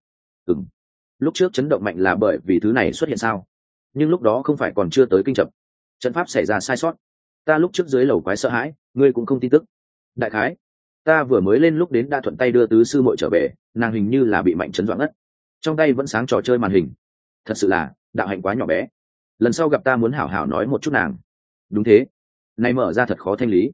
Lúc trước chấn động mạnh là bởi vì thứ này xuất hiện sao? Nhưng lúc đó không phải còn chưa tới kinh chập. Trận pháp xảy ra sai sót. Ta lúc trước dưới lầu quái sợ hãi, ngươi cũng không tin tức. Đại khái, ta vừa mới lên lúc đến đã thuận tay đưa tứ sư muội trở về, nàng hình như là bị mạnh chấn doãn ngất. Trong tay vẫn sáng trò chơi màn hình. Thật sự là, đạo hạnh quá nhỏ bé. Lần sau gặp ta muốn hảo hảo nói một chút nàng. Đúng thế, này mở ra thật khó thanh lý.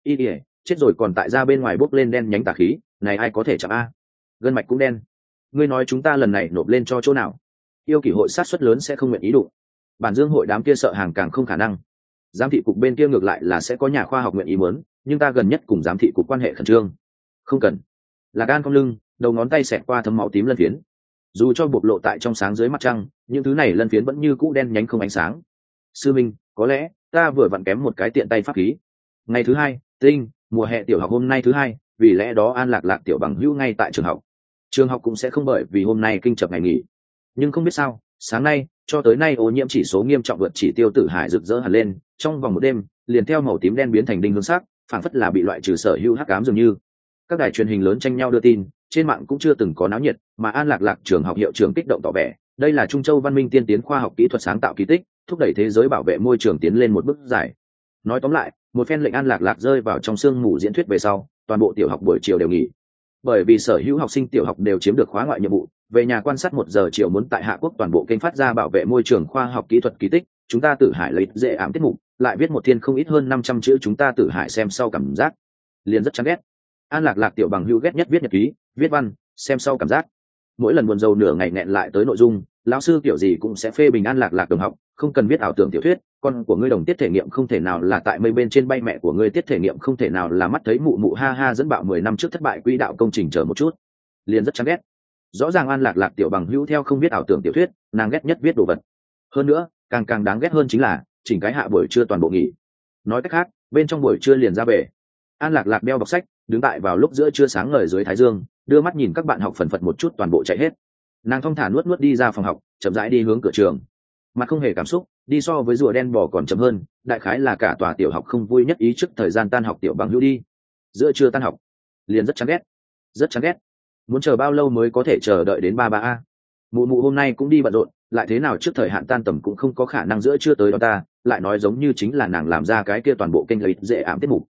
Chết rồi còn tại ra bên ngoài bốc lên đen nhánh tà khí, này ai có thể chạm a? Gân mạch cũng đen. Ngươi nói chúng ta lần này nộp lên cho chỗ nào? Yêu kỷ hội sát suất lớn sẽ không nguyện ý đụng. Bản Dương hội đám kia sợ hàng càng không khả năng. Giám thị cục bên kia ngược lại là sẽ có nhà khoa học nguyện ý muốn, nhưng ta gần nhất cùng giám thị cục quan hệ khẩn trương. Không cần. Là gan cong lưng, đầu ngón tay xẹt qua thấm máu tím lân phiến. Dù cho bộc lộ tại trong sáng dưới mặt trăng, những thứ này lân phiến vẫn như cũ đen nhánh không ánh sáng. Sư Minh, có lẽ ta vừa vặn kém một cái tiện tay pháp khí. Ngày thứ 2, tinh, mùa hè tiểu học hôm nay thứ 2, vì lẽ đó An Lạc tiểu bằng hữu ngay tại trường học. Trường học cũng sẽ không bởi vì hôm nay kinh chập ngày nghỉ. Nhưng không biết sao, sáng nay cho tới nay ô nhiễm chỉ số nghiêm trọng vượt chỉ tiêu Tử Hải rực rỡ hẳn lên, trong vòng một đêm liền theo màu tím đen biến thành đinh hương sắc, phảng phất là bị loại trừ sở hữu hắc ám dường như. Các đài truyền hình lớn tranh nhau đưa tin, trên mạng cũng chưa từng có náo nhiệt, mà An Lạc trường học hiệu trưởng kích động tỏ vẻ, đây là Trung Châu văn minh tiên tiến khoa học kỹ thuật sáng tạo kỳ tích, thúc đẩy thế giới bảo vệ môi trường tiến lên một bước dài. Nói tóm lại, một phen lệnh An Lạc rơi vào trong sương mù diễn thuyết về sau, toàn bộ tiểu học buổi chiều đều nghỉ. Bởi vì sở hữu học sinh tiểu học đều chiếm được khóa ngoại nhiệm vụ, về nhà quan sát 1 giờ chiều muốn tại Hạ Quốc toàn bộ kênh phát ra bảo vệ môi trường khoa học kỹ thuật kỳ tích, chúng ta Tử Hải lấy dễ ảm tiết mục, lại viết một thiên không ít hơn 500 chữ chúng ta Tử Hải xem sau cảm giác. Liền rất chán ghét. An Lạc tiểu bằng hữu ghét nhất viết nhật ký, viết văn, xem sau cảm giác. Mỗi lần buồn rầu nửa ngày nghẹn lại tới nội dung, lão sư kiểu gì cũng sẽ phê bình An Lạc đồng học, không cần viết ảo tưởng tiểu thuyết, con của ngươi đồng tiết thể nghiệm không thể nào là tại mây bên trên bay, mẹ của ngươi tiết thể nghiệm không thể nào là mắt thấy mụ mụ ha ha dẫn bạo 10 năm trước thất bại quỹ đạo công trình chờ một chút. Liền rất chán ghét. Rõ ràng An Lạc tiểu bằng hữu theo không biết ảo tưởng tiểu thuyết, nàng ghét nhất viết đồ vật. Hơn nữa, càng đáng ghét hơn chính là chỉnh cái hạ buổi trưa toàn bộ nghỉ. Nói cách khác, bên trong buổi trưa liền ra về. An Lạc đeo bọc sách, đứng tại vào lúc giữa trưa sáng ngời dưới thái dương, đưa mắt nhìn các bạn học phần phật một chút toàn bộ chạy hết. Nàng thong thả nuốt đi ra phòng học, chậm rãi đi hướng cửa trường. Mặt không hề cảm xúc, đi so với rùa đen bò còn chậm hơn, đại khái là cả tòa tiểu học không vui nhất ý trước thời gian tan học tiểu bằng hữu đi. Giữa trưa tan học, liền rất chán ghét. Rất chán ghét. Muốn chờ bao lâu mới có thể chờ đợi đến 33 a? Mụ hôm nay cũng đi bận rộn, lại thế nào trước thời hạn tan tầm cũng không có khả năng giữa trưa tới đó ta, lại nói giống như chính là nàng làm ra cái kia toàn bộ kênh lợi dễ ảm tiết mục.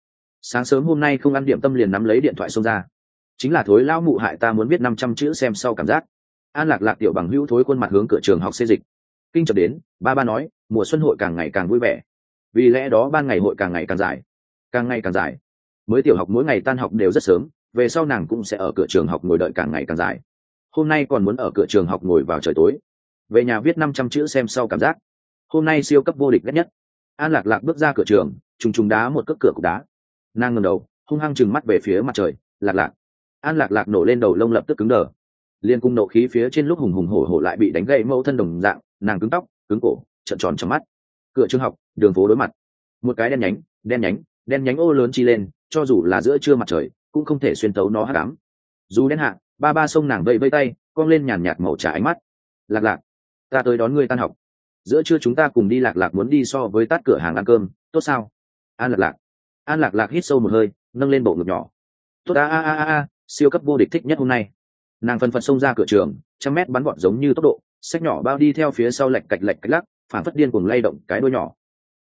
sáng sớm hôm nay không ăn điểm tâm liền nắm lấy điện thoại xông ra, chính là thối lão mụ hại ta muốn viết 500 chữ xem sau cảm giác. An Lạc Lạc tiểu bằng hữu thối khuôn mặt hướng cửa trường học xê dịch. Kinh chợt đến, ba nói, mùa xuân hội càng ngày càng vui vẻ, vì lẽ đó ban ngày hội càng ngày càng dài, càng ngày càng dài. Mới tiểu học mỗi ngày tan học đều rất sớm, về sau nàng cũng sẽ ở cửa trường học ngồi đợi càng ngày càng dài. Hôm nay còn muốn ở cửa trường học ngồi vào trời tối, về nhà viết 500 chữ xem sau cảm giác. Hôm nay siêu cấp vô địch ghét nhất. An Lạc Lạc bước ra cửa trường, trùng đá một cước cửa cục đá. Nàng ngẩng đầu, hung hăng trừng mắt về phía mặt trời. Lạc Lạc. An Lạc Lạc nổ lên đầu lông lập tức cứng đờ. Liên cung nộ khí phía trên lúc hùng hùng hổ hổ lại bị đánh gãy mẫu thân đồng dạng, nàng cứng tóc, cứng cổ, trợn tròn trong mắt. Cửa trường học, đường phố đối mặt. Một cái đen nhánh ô lớn chi lên, cho dù là giữa trưa mặt trời, cũng không thể xuyên tấu nó hắc ám. Dù đen hạ, ba xông nàng vẫy vẫy tay, cong lên nhàn nhạt màu trà ánh mắt. Lạc Lạc, ta tới đón ngươi tan học. Giữa trưa chúng ta cùng đi. Lạc Lạc muốn đi so với tát cửa hàng ăn cơm, tốt sao? An Lạc Lạc hít sâu một hơi, nâng lên bộ ngực nhỏ. Tốt a, siêu cấp vô địch thích nhất hôm nay. Nàng phân phật xông ra cửa trường, 100 mét bắn gọn giống như tốc độ, xách nhỏ bao đi theo phía sau lạch cạch lắc, phản phất điên cuồng lay động cái đuôi nhỏ.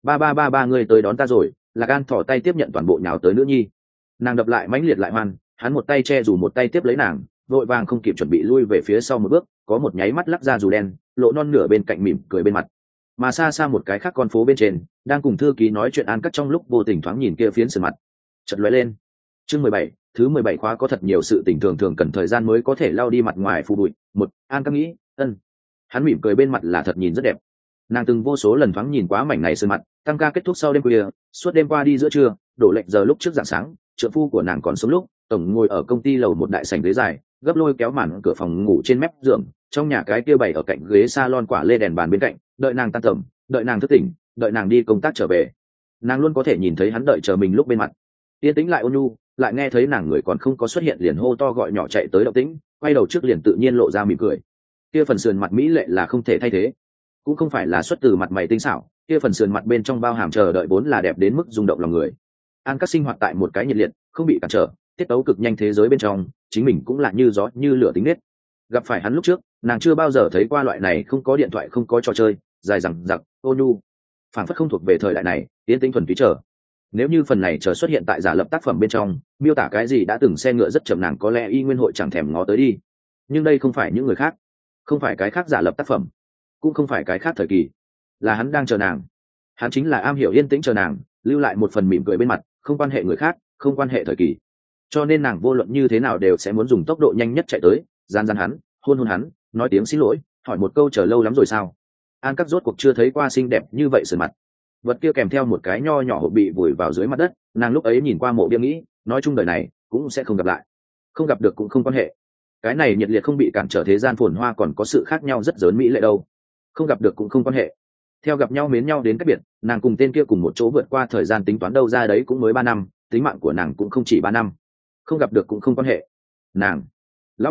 Ba người tới đón ta rồi. Lạc An thỏ tay tiếp nhận toàn bộ nhào tới nữ nhi. Nàng đập lại mãnh liệt lại hoan, hắn một tay che dù một tay tiếp lấy nàng, vội vàng không kịp chuẩn bị lui về phía sau một bước, có một nháy mắt lắc ra dù đen, lộ non nửa bên cạnh mỉm cười bên mặt. Mà xa một cái khác con phố bên trên, đang cùng thư ký nói chuyện An Cắt trong lúc vô tình thoáng nhìn kia phiến sườn mặt, chợt lóe lên. Chương 17, thứ 17 khóa có thật nhiều sự tình thường cần thời gian mới có thể lao đi mặt ngoài phù bụi. Một, An Cắt nghĩ, hắn mỉm cười bên mặt là thật nhìn rất đẹp. Nàng từng vô số lần thoáng nhìn quá mảnh này sườn mặt, tăng ca kết thúc sau đêm khuya, suốt đêm qua đi giữa trưa, đổ lệnh giờ lúc trước rạng sáng, trợ phu của nàng còn sống lúc, tổng ngồi ở công ty lầu một đại sảnh ghế dài, gấp lôi kéo màn cửa phòng ngủ trên mép giường, trong nhà cái kia bày ở cạnh ghế salon quả lê đèn bàn bên cạnh, đợi nàng tan tầm, đợi nàng thức tỉnh, đợi nàng đi công tác trở về. Nàng luôn có thể nhìn thấy hắn đợi chờ mình lúc bên mặt. Yên tĩnh lại ôn nhu, lại nghe thấy nàng người còn không có xuất hiện liền hô to gọi nhỏ chạy tới động tĩnh, quay đầu trước liền tự nhiên lộ ra mỉm cười. Kia phần sườn mặt mỹ lệ là không thể thay thế, cũng không phải là xuất từ mặt mày tinh xảo, kia phần sườn mặt bên trong bao hàm chờ đợi vốn là đẹp đến mức rung động lòng người. An Cắt sinh hoạt tại một cái nhiệt liệt, không bị cản trở, tiết tấu cực nhanh thế giới bên trong, chính mình cũng là như gió như lửa tính nết. Gặp phải hắn lúc trước, nàng chưa bao giờ thấy qua loại này không có điện thoại không có trò chơi, dài dằng dặc, ôn nhu, phản phất không thuộc về thời đại này, tiến tính thuần túy chờ. Nếu như phần này chờ xuất hiện tại giả lập tác phẩm bên trong, miêu tả cái gì đã từng xe ngựa rất chậm, nàng có lẽ y nguyên hội chẳng thèm ngó tới đi. Nhưng đây không phải những người khác, không phải cái khác giả lập tác phẩm, cũng không phải cái khác thời kỳ, là hắn đang chờ nàng. Hắn chính là am hiểu yên tĩnh chờ nàng, lưu lại một phần mỉm cười bên mặt, không quan hệ người khác, không quan hệ thời kỳ. Cho nên nàng vô luận như thế nào đều sẽ muốn dùng tốc độ nhanh nhất chạy tới, gian hắn, hôn hắn, nói tiếng xin lỗi, hỏi một câu chờ lâu lắm rồi sao. An Cắt rốt cuộc chưa thấy qua xinh đẹp như vậy sườn mặt. Vật kia kèm theo một cái nho nhỏ hộp bị vùi vào dưới mặt đất, nàng lúc ấy nhìn qua mộ bia nghĩ, nói chung đời này cũng sẽ không gặp lại, không gặp được cũng không quan hệ. Cái này nhiệt liệt không bị cản trở thế gian phồn hoa còn có sự khác nhau rất lớn mỹ lệ đâu. Không gặp được cũng không quan hệ. Theo gặp nhau mến nhau đến cách biệt, nàng cùng tên kia cùng một chỗ vượt qua thời gian tính toán đâu ra đấy cũng mới 3 năm, tính mạng của nàng cũng không chỉ 3 năm. Không gặp được cũng không quan hệ. Nàng, lão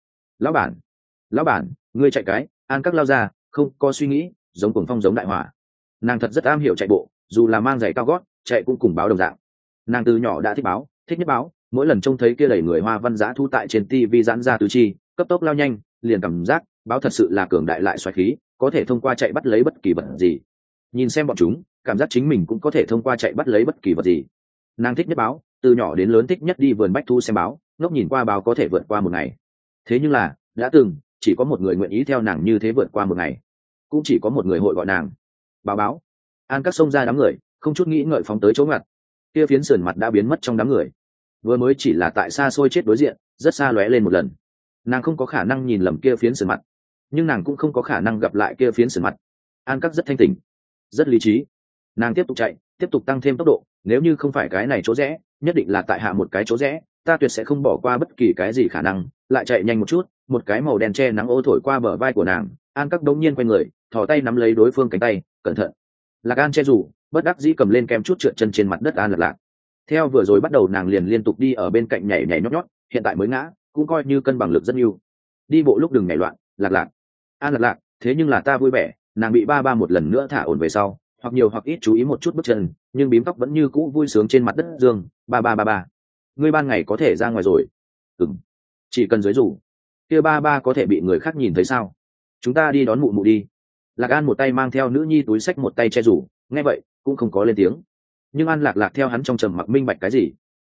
bản, ngươi chạy cái. An Cắt lao ra, không có suy nghĩ, giống cuồng phong giống đại hỏa. Nàng thật rất am hiểu chạy bộ, dù là mang giày cao gót, chạy cũng cùng báo đồng dạng. Nàng từ nhỏ đã thích báo, thích nhất báo, mỗi lần trông thấy kia đẩy người hoa văn dã thu tại trên tivi giãn ra tứ chi, cấp tốc lao nhanh, liền cảm giác báo thật sự là cường đại lại xoáy khí, có thể thông qua chạy bắt lấy bất kỳ vật gì. Nhìn xem bọn chúng, cảm giác chính mình cũng có thể thông qua chạy bắt lấy bất kỳ vật gì. Nàng thích nhất báo, từ nhỏ đến lớn thích nhất đi vườn bách thu xem báo, ngốc nhìn qua báo có thể vượt qua một ngày. Thế nhưng là, đã từng chỉ có một người nguyện ý theo nàng như thế vượt qua một ngày, cũng chỉ có một người hội gọi nàng báo. An Cắt xông ra đám người, không chút nghĩ ngợi phóng tới chỗ ngặt. Kia phiến sườn mặt đã biến mất trong đám người, vừa mới chỉ là tại xa xôi chết đối diện, rất xa lóe lên một lần. Nàng không có khả năng nhìn lầm kia phiến sườn mặt, nhưng nàng cũng không có khả năng gặp lại kia phiến sườn mặt. An Cắt rất thanh tỉnh, rất lý trí. Nàng tiếp tục chạy, tiếp tục tăng thêm tốc độ. Nếu như không phải cái này chỗ rẽ, nhất định là tại hạ một cái chỗ rẽ, ta tuyệt sẽ không bỏ qua bất kỳ cái gì khả năng. Lại chạy nhanh một chút, một cái màu đen che nắng ô thổi qua bờ vai của nàng. An Cắt đống nhiên quay người, thò tay nắm lấy đối phương cánh tay, cẩn thận. Lạc An che rủ, bất đắc dĩ cầm lên kem chút trượt chân trên mặt đất. An Lạc. Theo vừa rồi bắt đầu nàng liền liên tục đi ở bên cạnh nhảy nhót nhót, hiện tại mới ngã, cũng coi như cân bằng lực rất nhiều. Đi bộ lúc đừng nhảy loạn. Lạc. An Lạc, thế nhưng là ta vui vẻ. Nàng bị ba một lần nữa thả ổn về sau, hoặc nhiều hoặc ít chú ý một chút bước chân, nhưng bím tóc vẫn như cũ vui sướng trên mặt đất dương. Ba. Ngươi ban ngày có thể ra ngoài rồi? Chỉ cần dưới rủ. Kia ba có thể bị người khác nhìn thấy sao? Chúng ta đi đón mụ đi. Lạc An một tay mang theo nữ nhi túi xách, một tay che rủ, nghe vậy cũng không có lên tiếng. Nhưng An Lạc theo hắn trong trầm mặc minh bạch cái gì,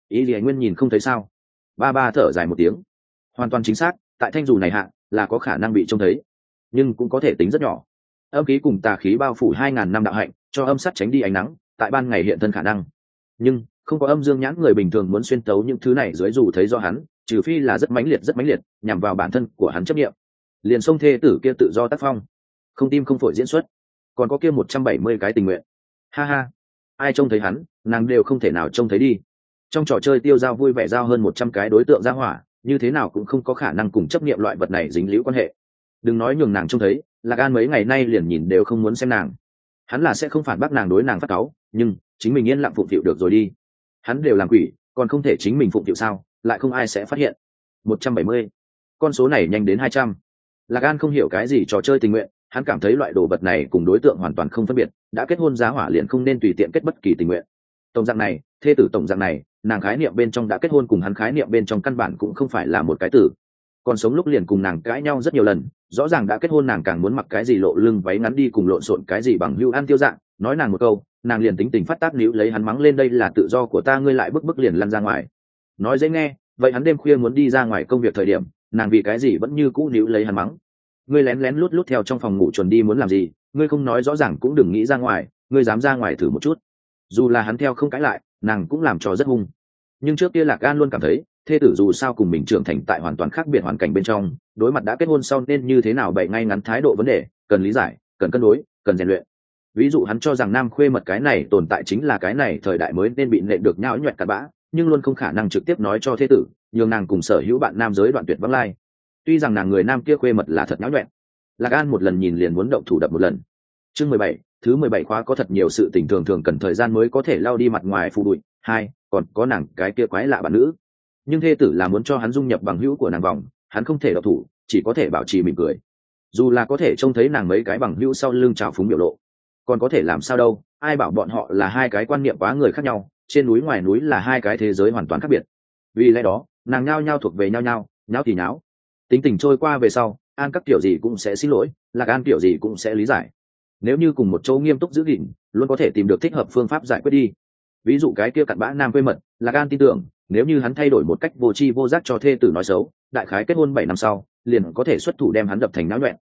ý gì nguyên nhìn không thấy sao? Ba ba thở dài một tiếng. Hoàn toàn chính xác, tại thanh dù này hạ là có khả năng bị trông thấy, nhưng cũng có thể tính rất nhỏ. Âm khí cùng tà khí bao phủ 2000 năm đạo hạnh, cho âm sát tránh đi ánh nắng, tại ban ngày hiện thân khả năng. Nhưng không có âm dương nhãn người bình thường muốn xuyên tấu những thứ này dưới dù thấy do hắn, trừ phi là rất mãnh liệt nhằm vào bản thân của hắn chấp niệm. Liền sông thê tử kia tự do tác phong, không tim không phổi diễn xuất, còn có kia 170 cái tình nguyện. Ha ha, ai trông thấy hắn, nàng đều không thể nào trông thấy đi. Trong trò chơi tiêu giao vui vẻ giao hơn 100 cái đối tượng ra hỏa, như thế nào cũng không có khả năng cùng chấp niệm loại vật này dính líu quan hệ. Đừng nói nhường nàng trông thấy, Lạc An mấy ngày nay liền nhìn đều không muốn xem nàng. Hắn là sẽ không phản bác nàng đối nàng phát cáu, nhưng chính mình yên lặng phụng phịu được rồi đi. Hắn đều làm quỷ, còn không thể chính mình phụng phịu sao? Lại không ai sẽ phát hiện. 170, con số này nhanh đến 200. Lạc An không hiểu cái gì trò chơi tình nguyện, hắn cảm thấy loại đồ vật này cùng đối tượng hoàn toàn không phân biệt, đã kết hôn giá hỏa liền không nên tùy tiện kết bất kỳ tình nguyện. Tổng dạng này, thê tử tổng dạng này, nàng khái niệm bên trong đã kết hôn cùng hắn khái niệm bên trong căn bản cũng không phải là một cái từ. Còn sống lúc liền cùng nàng cãi nhau rất nhiều lần, rõ ràng đã kết hôn nàng càng muốn mặc cái gì lộ lưng váy ngắn đi cùng lộn xộn cái gì bằng hưu ăn tiêu dạng, nói nàng một câu, nàng liền tính tình phát tác níu lấy hắn mắng lên đây là tự do của ta, ngươi lại bức liền lăn ra ngoài. Nói dễ nghe, vậy hắn đêm khuya muốn đi ra ngoài công việc thời điểm, nàng vì cái gì vẫn như cũ níu lấy hắn mắng. Ngươi lén lén lút lút theo trong phòng ngủ chuẩn đi muốn làm gì, ngươi không nói rõ ràng cũng đừng nghĩ ra ngoài, ngươi dám ra ngoài thử một chút. Dù là hắn theo không cãi lại, nàng cũng làm trò rất hung. Nhưng trước kia Lạc An luôn cảm thấy thê tử dù sao cùng mình trưởng thành tại hoàn toàn khác biệt hoàn cảnh bên trong, đối mặt đã kết hôn sau nên như thế nào bày ngay ngắn thái độ vấn đề, cần lý giải, cần cân đối, cần rèn luyện. Ví dụ hắn cho rằng nam khuê mật cái này tồn tại chính là cái này thời đại mới nên bị nện được nhão nhoẹn cặn bã, nhưng luôn không khả năng trực tiếp nói cho thê tử, nhường nàng cùng sở hữu bạn nam giới đoạn tuyệt vắng lai. Tuy rằng nàng người nam kia khuê mật là thật nhão nhoẹn. Lạc An một lần nhìn liền muốn động thủ đập một lần. Chương 17, thứ 17 khóa có thật nhiều sự tình thường cần thời gian mới có thể lao đi mặt ngoài phù bụi. Hai, còn có nàng cái kia quái lạ bạn nữ. Nhưng thê tử là muốn cho hắn dung nhập bằng hữu của nàng vòng, hắn không thể động thủ, chỉ có thể bảo trì mỉm cười. Dù là có thể trông thấy nàng mấy cái bằng hữu sau lưng trào phúng biểu lộ, còn có thể làm sao đâu, ai bảo bọn họ là hai cái quan niệm quá người khác nhau, trên núi ngoài núi là hai cái thế giới hoàn toàn khác biệt. Vì lẽ đó, nàng nhao nhao thuộc về nhao thì nháo. Tính tình trôi qua về sau, An các kiểu gì cũng sẽ xin lỗi, Lạc An kiểu gì cũng sẽ lý giải. Nếu như cùng một chỗ nghiêm túc giữ gìn, luôn có thể tìm được thích hợp phương pháp giải quyết đi. Ví dụ cái kia cặn bã nam quê mật, Lạc An tin tưởng nếu như hắn thay đổi một cách vô tri vô giác cho thê tử nói xấu, đại khái kết hôn 7 năm sau liền có thể xuất thủ đem hắn đập thành náo nhuẹn.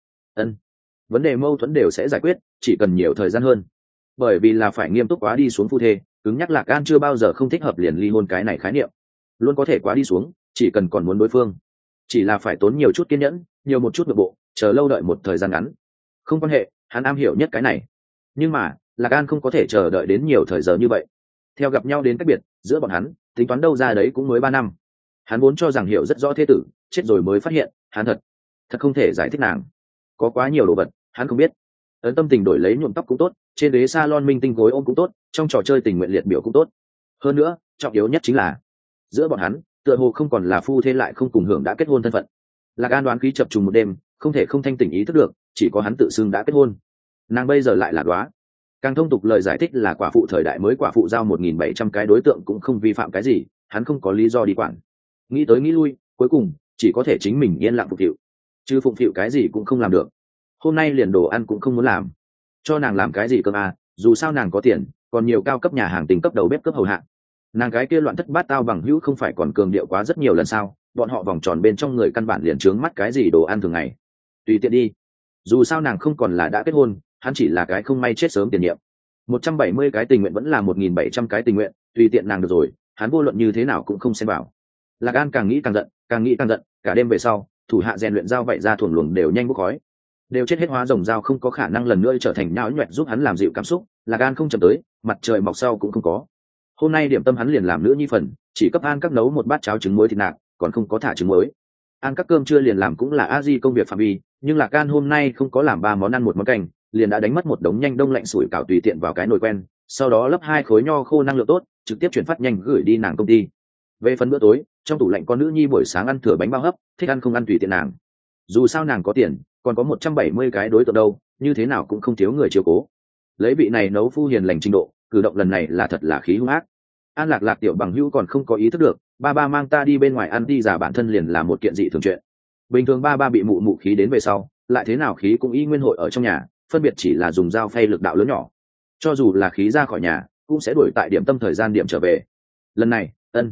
Vấn đề mâu thuẫn đều sẽ giải quyết, chỉ cần nhiều thời gian hơn. Bởi vì là phải nghiêm túc quá đi xuống phu thê, cứng nhắc Lạc An chưa bao giờ không thích hợp liền ly hôn cái này khái niệm, luôn có thể quá đi xuống, chỉ cần còn muốn đối phương, chỉ là phải tốn nhiều chút kiên nhẫn, nhiều một chút nội bộ, chờ lâu đợi một thời gian ngắn. Không quan hệ, hắn am hiểu nhất cái này. Nhưng mà Lạc An không có thể chờ đợi đến nhiều thời giờ như vậy. Theo gặp nhau đến cách biệt giữa bọn hắn, tính toán đâu ra đấy cũng mới 3 năm. Hắn vốn cho rằng hiểu rất rõ thế tử, chết rồi mới phát hiện hắn thật không thể giải thích nàng. Có quá nhiều đồ vật hắn không biết. Ấn tâm tình đổi lấy nhuộm tóc cũng tốt, trên ghế salon minh tinh gối ôm cũng tốt, trong trò chơi tình nguyện liệt biểu cũng tốt. Hơn nữa trọng yếu nhất chính là giữa bọn hắn tựa hồ không còn là phu thê, lại không cùng hưởng đã kết hôn thân phận. Lạc An đoán khí chập trùng một đêm, không thể không thanh tỉnh ý thức được, chỉ có hắn tự xưng đã kết hôn, nàng bây giờ lại là đoá. Càng thông tục lời giải thích là quả phụ thời đại mới, quả phụ giao 1700 cái đối tượng cũng không vi phạm cái gì, hắn không có lý do đi quản. Nghĩ tới nghĩ lui, cuối cùng chỉ có thể chính mình yên lặng phục vụ, chứ phụng phịu cái gì cũng không làm được. Hôm nay liền đồ ăn cũng không muốn làm, cho nàng làm cái gì cơm à, dù sao nàng có tiền, còn nhiều cao cấp nhà hàng tỉnh cấp đầu bếp cấp hầu hạ. Nàng cái kia loạn thất bát tao bằng hữu không phải còn cường điệu quá rất nhiều lần sao, bọn họ vòng tròn bên trong người căn bản liền trướng mắt cái gì đồ ăn thường ngày. Tùy tiện đi, dù sao nàng không còn là đã kết hôn, hắn chỉ là cái không may chết sớm tiền nhiệm. 170 cái tình nguyện vẫn là 1700 cái tình nguyện, tùy tiện nàng được rồi, hắn vô luận như thế nào cũng không xem vào. Lạc An càng nghĩ càng giận, cả đêm về sau, thủ hạ rèn luyện dao vậy ra thuồng luồng đều nhanh bốc khói. Đều chết hết hóa rồng dao không có khả năng lần nữa trở thành nhão nhoẹn giúp hắn làm dịu cảm xúc, Lạc An không chậm tới, mặt trời mọc sau cũng không có. Hôm nay điểm tâm hắn liền làm nữa nhi phần, chỉ cấp An các nấu một bát cháo trứng muối thịt nạc, còn không có thả trứng muối. An các cơm trưa liền làm cũng là a di công việc phạm vi, nhưng Lạc An hôm nay không có làm 3 món ăn một món canh, liền đã đánh mất một đống nhanh đông lạnh sủi cảo tùy tiện vào cái nồi quen, sau đó lấp 2 khối nho khô năng lượng tốt, trực tiếp chuyển phát nhanh gửi đi nàng công ty. Về phần bữa tối, trong tủ lạnh con nữ nhi buổi sáng ăn thừa bánh bao hấp, thích ăn không ăn tùy tiện nàng. Dù sao nàng có tiền, còn có 170 cái đối tượng đâu, như thế nào cũng không thiếu người chiếu cố. Lấy vị này nấu phu hiền lành trình độ, cử động lần này là thật là khí hung ác. An Lạc tiểu bằng hữu còn không có ý thức được, ba mang ta đi bên ngoài ăn đi, giả bản thân liền là một kiện dị thường chuyện. Bình thường ba bị mụ khí đến về sau, lại thế nào khí cũng y nguyên hội ở trong nhà, phân biệt chỉ là dùng dao phay lực đạo lớn nhỏ. Cho dù là khí ra khỏi nhà, cũng sẽ đuổi tại điểm tâm thời gian điểm trở về. Lần này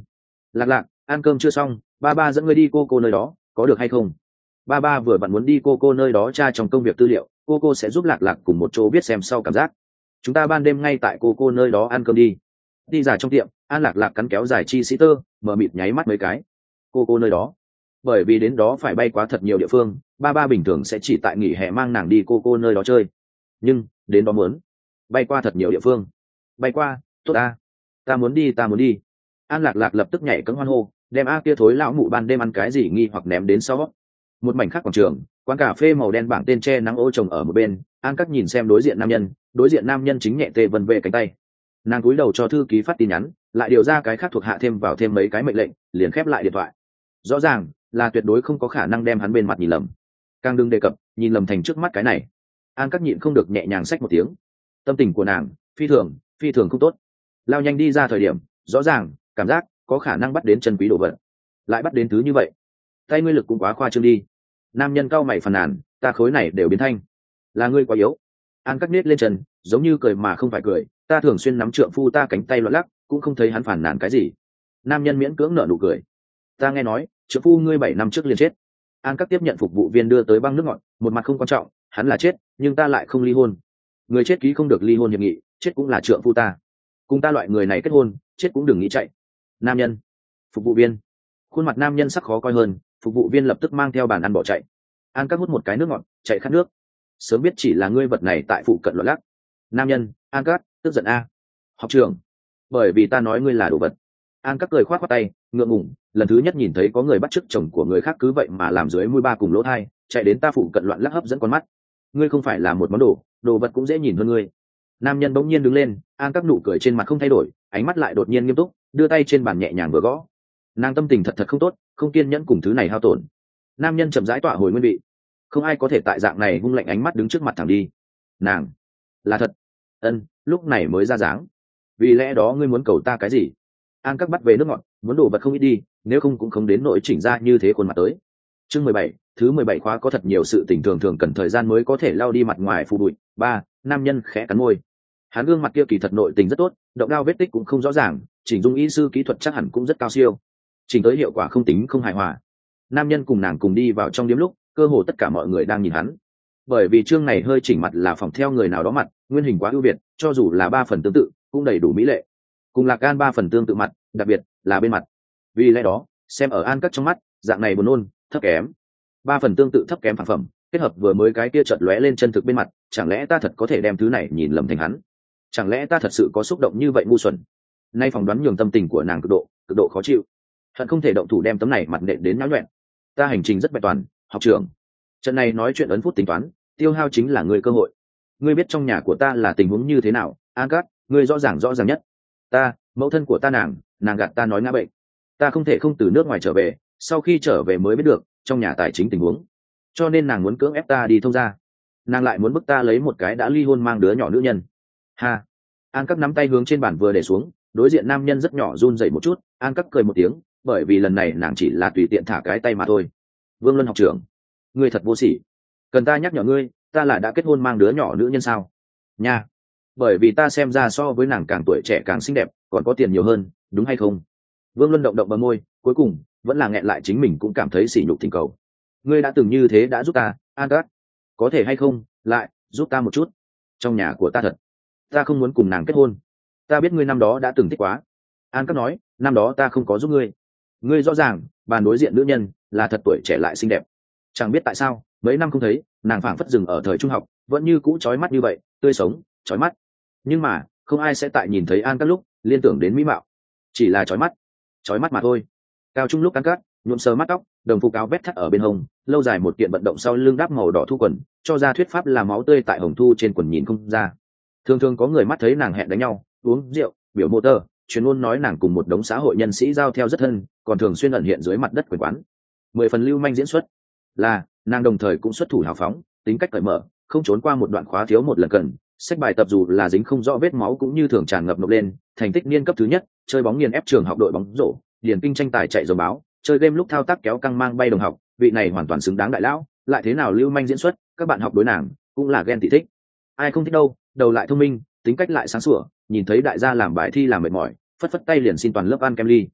Lạc Lạc, ăn cơm chưa xong, ba ba dẫn ngươi đi cô nơi đó, có được hay không? Ba ba vừa vặn muốn đi cô nơi đó tra trong công việc tư liệu, cô sẽ giúp Lạc Lạc cùng một chỗ viết xem sau cảm giác. Chúng ta ban đêm ngay tại cô nơi đó ăn cơm đi. Đi ra trong tiệm, An Lạc Lạc cắn kéo dài chi sĩ tơ, mở mịt nháy mắt mấy cái. Cô nơi đó, bởi vì đến đó phải bay quá thật nhiều địa phương, ba ba bình thường sẽ chỉ tại nghỉ hè mang nàng đi cô nơi đó chơi, nhưng đến đó muốn bay qua thật nhiều địa phương. Bay qua, tốt ta muốn đi, ta muốn đi. An Lạc Lạc lập tức nhảy cẫng hoan hô, đem kia thối lão mụ ban đêm ăn cái gì nghi hoặc ném đến sau. Một mảnh khác quảng trường, quán cà phê màu đen bảng tên che nắng ô trồng ở một bên. An Cắt nhìn xem đối diện nam nhân chính nhẹ tê vân về cánh tay. Nàng cúi đầu cho thư ký phát tin nhắn, lại điều ra cái khác thuộc hạ thêm vào thêm mấy cái mệnh lệnh, liền khép lại điện thoại. Rõ ràng là tuyệt đối không có khả năng đem hắn bên mặt nhìn lầm, càng đừng đề cập nhìn lầm thành trước mắt cái này. An Cắt nhịn không được nhẹ nhàng xách một tiếng. Tâm tình của nàng phi thường không tốt. Lao nhanh đi ra thời điểm, rõ ràng cảm giác có khả năng bắt đến chân quý đồ vật, lại bắt đến thứ như vậy. Tay ngươi lực cũng quá khoa trương đi. Nam nhân cau mày phàn nàn, ta khối này đều biến thanh, là ngươi quá yếu. An Cắt nết lên chân, giống như cười mà không phải cười, ta thường xuyên nắm trượng phu ta cánh tay loạn lắc, cũng không thấy hắn phàn nàn cái gì. Nam nhân miễn cưỡng nở nụ cười, ta nghe nói trượng phu ngươi 7 năm trước liền chết. An Cắt tiếp nhận phục vụ viên đưa tới băng nước ngọt, một mặt không quan trọng, hắn là chết nhưng ta lại không ly hôn. Người chết ký không được ly hôn hiệp nghị, chết cũng là trượng phu ta, cùng ta loại người này kết hôn, chết cũng đừng nghĩ chạy. Nam nhân, phục vụ viên. Khuôn mặt nam nhân sắc khó coi hơn, phục vụ viên lập tức mang theo bàn ăn bỏ chạy. An Cắt hút một cái nước ngọt, chạy khát nước. Sớm biết chỉ là ngươi vật này tại phụ cận loạn lắc. Nam nhân, An Cắt tức giận học trưởng, bởi vì ta nói ngươi là đồ vật. An Cắt cười khoát khoát tay, ngượng ngùng, lần thứ nhất nhìn thấy có người bắt chước chồng của người khác cứ vậy mà làm dưới mũi ba cùng lỗ thai, chạy đến ta phụ cận loạn lắc hấp dẫn con mắt. Ngươi không phải là một món đồ vật cũng dễ nhìn hơn ngươi. Nam nhân bỗng nhiên đứng lên, An Cắt nụ cười trên mặt không thay đổi, ánh mắt lại đột nhiên nghiêm túc, đưa tay trên bàn nhẹ nhàng vừa gõ. Nàng tâm tình thật không tốt, không kiên nhẫn cùng thứ này hao tổn. Nam nhân chậm rãi tỏa hồi nguyên vị, không ai có thể tại dạng này hung lạnh ánh mắt đứng trước mặt thẳng đi. Nàng là thật. Lúc này mới ra dáng. Vì lẽ đó ngươi muốn cầu ta cái gì? An Cắt bắt về nước ngọt, muốn đồ vật không ít đi, nếu không cũng không đến nỗi chỉnh ra như thế khuôn mặt tới. Chương 17, thứ 17 khóa có thật nhiều sự tình thường cần thời gian mới có thể lao đi mặt ngoài phù bụi. Ba, nam nhân khẽ cắn môi. Hắn gương mặt kia kỳ thật nội tình rất tốt, động đao vết tích cũng không rõ ràng, chỉnh dung y sư kỹ thuật chắc hẳn cũng rất cao siêu. Chỉnh tới hiệu quả không tính không hài hòa. Nam nhân cùng nàng cùng đi vào trong điếm lúc, cơ hồ tất cả mọi người đang nhìn hắn. Bởi vì chương này hơi chỉnh mặt là phỏng theo người nào đó mặt, nguyên hình quá ưu việt, cho dù là 3 phần tương tự, cũng đầy đủ mỹ lệ. Cùng Lạc Gan 3 phần tương tự mặt, đặc biệt là bên mặt. Vì lẽ đó, xem ở An Cắt trong mắt, dạng này buồn nôn, thấp kém. 3 phần tương tự thấp kém phản phẩm, kết hợp vừa mới cái kia chợt lóe lên chân thực bên mặt, chẳng lẽ ta thật có thể đem thứ này nhìn lầm thành hắn? Chẳng lẽ ta thật sự có xúc động như vậy ngu xuẩn? Nay phỏng đoán nhường tâm tình của nàng cực độ khó chịu. Hận không thể động thủ đem tấm này mặt nện đến nhão nhoẹn. Ta hành trình rất bạch toàn, học trưởng. Trận này nói chuyện ấn phút tính toán, tiêu hao chính là ngươi cơ hội. Ngươi biết trong nhà của ta là tình huống như thế nào, An Cắt, ngươi rõ ràng nhất. Ta, mẫu thân của ta nàng gạt ta nói ngã bệnh. Ta không thể không từ nước ngoài trở về, sau khi trở về mới biết được trong nhà tài chính tình huống. Cho nên nàng muốn cưỡng ép ta đi thông gia. Nàng lại muốn bức ta lấy một cái đã ly hôn mang đứa nhỏ nữ nhân. Ha. An Cắt nắm tay hướng trên bàn vừa để xuống, đối diện nam nhân rất nhỏ run rẩy một chút. An Cắt cười một tiếng, bởi vì lần này nàng chỉ là tùy tiện thả cái tay mà thôi. Vương Luân học trưởng, ngươi thật vô sỉ. Cần ta nhắc nhở ngươi, ta là đã kết hôn mang đứa nhỏ nữ nhân sao? Nha. Bởi vì ta xem ra so với nàng càng tuổi trẻ càng xinh đẹp, còn có tiền nhiều hơn, đúng hay không? Vương Luân động bờ môi, cuối cùng vẫn là nghẹn lại chính mình cũng cảm thấy sỉ nhục thỉnh cầu. Ngươi đã từng như thế đã giúp ta, An Cắt, có thể hay không lại giúp ta một chút? Trong nhà của ta thật, ta không muốn cùng nàng kết hôn. Ta biết ngươi năm đó đã từng thích quá. An Cắt nói, năm đó ta không có giúp ngươi. Ngươi rõ ràng bàn đối diện nữ nhân là thật tuổi trẻ lại xinh đẹp. Chẳng biết tại sao mấy năm không thấy, nàng phảng phất dừng ở thời trung học, vẫn như cũ chói mắt như vậy, tươi sống chói mắt. Nhưng mà không ai sẽ tại nhìn thấy An Cắt lúc liên tưởng đến mỹ mạo, chỉ là chói mắt mà thôi. Cao trung lúc An Cắt nhuộm sờ mắt tóc, đồng phục áo vét thắt ở bên hông, lâu dài một kiện vận động sau lưng đắp màu đỏ thu quần, cho ra thuyết pháp là máu tươi tại hồng thu trên quần nhìn không ra. Thường có người mắt thấy nàng hẹn đánh nhau, uống rượu, biểu mô tơ, truyền ngôn nói nàng cùng một đống xã hội nhân sĩ giao theo rất thân, còn thường xuyên ẩn hiện dưới mặt đất quần quán. 10 phần lưu manh diễn xuất là nàng đồng thời cũng xuất thủ hào phóng, tính cách cởi mở, không trốn qua một đoạn khóa thiếu một lần cần. Sách bài tập dù là dính không rõ vết máu cũng như thường tràn ngập nộp lên. Thành tích niên cấp thứ nhất, chơi bóng nghiền ép trường học đội bóng rổ, điền kinh tranh tài chạy dòng báo, chơi game lúc thao tác kéo căng mang bay đồng học. Vị này hoàn toàn xứng đáng đại lão, lại thế nào lưu manh diễn xuất, các bạn học đối nàng cũng là ghen tị thích. Ai không thích đâu, đầu lại thông minh, tính cách lại sáng sủa, nhìn thấy đại gia làm bài thi làm mệt mỏi, phất phất tay liền xin toàn lớp ăn kem ly.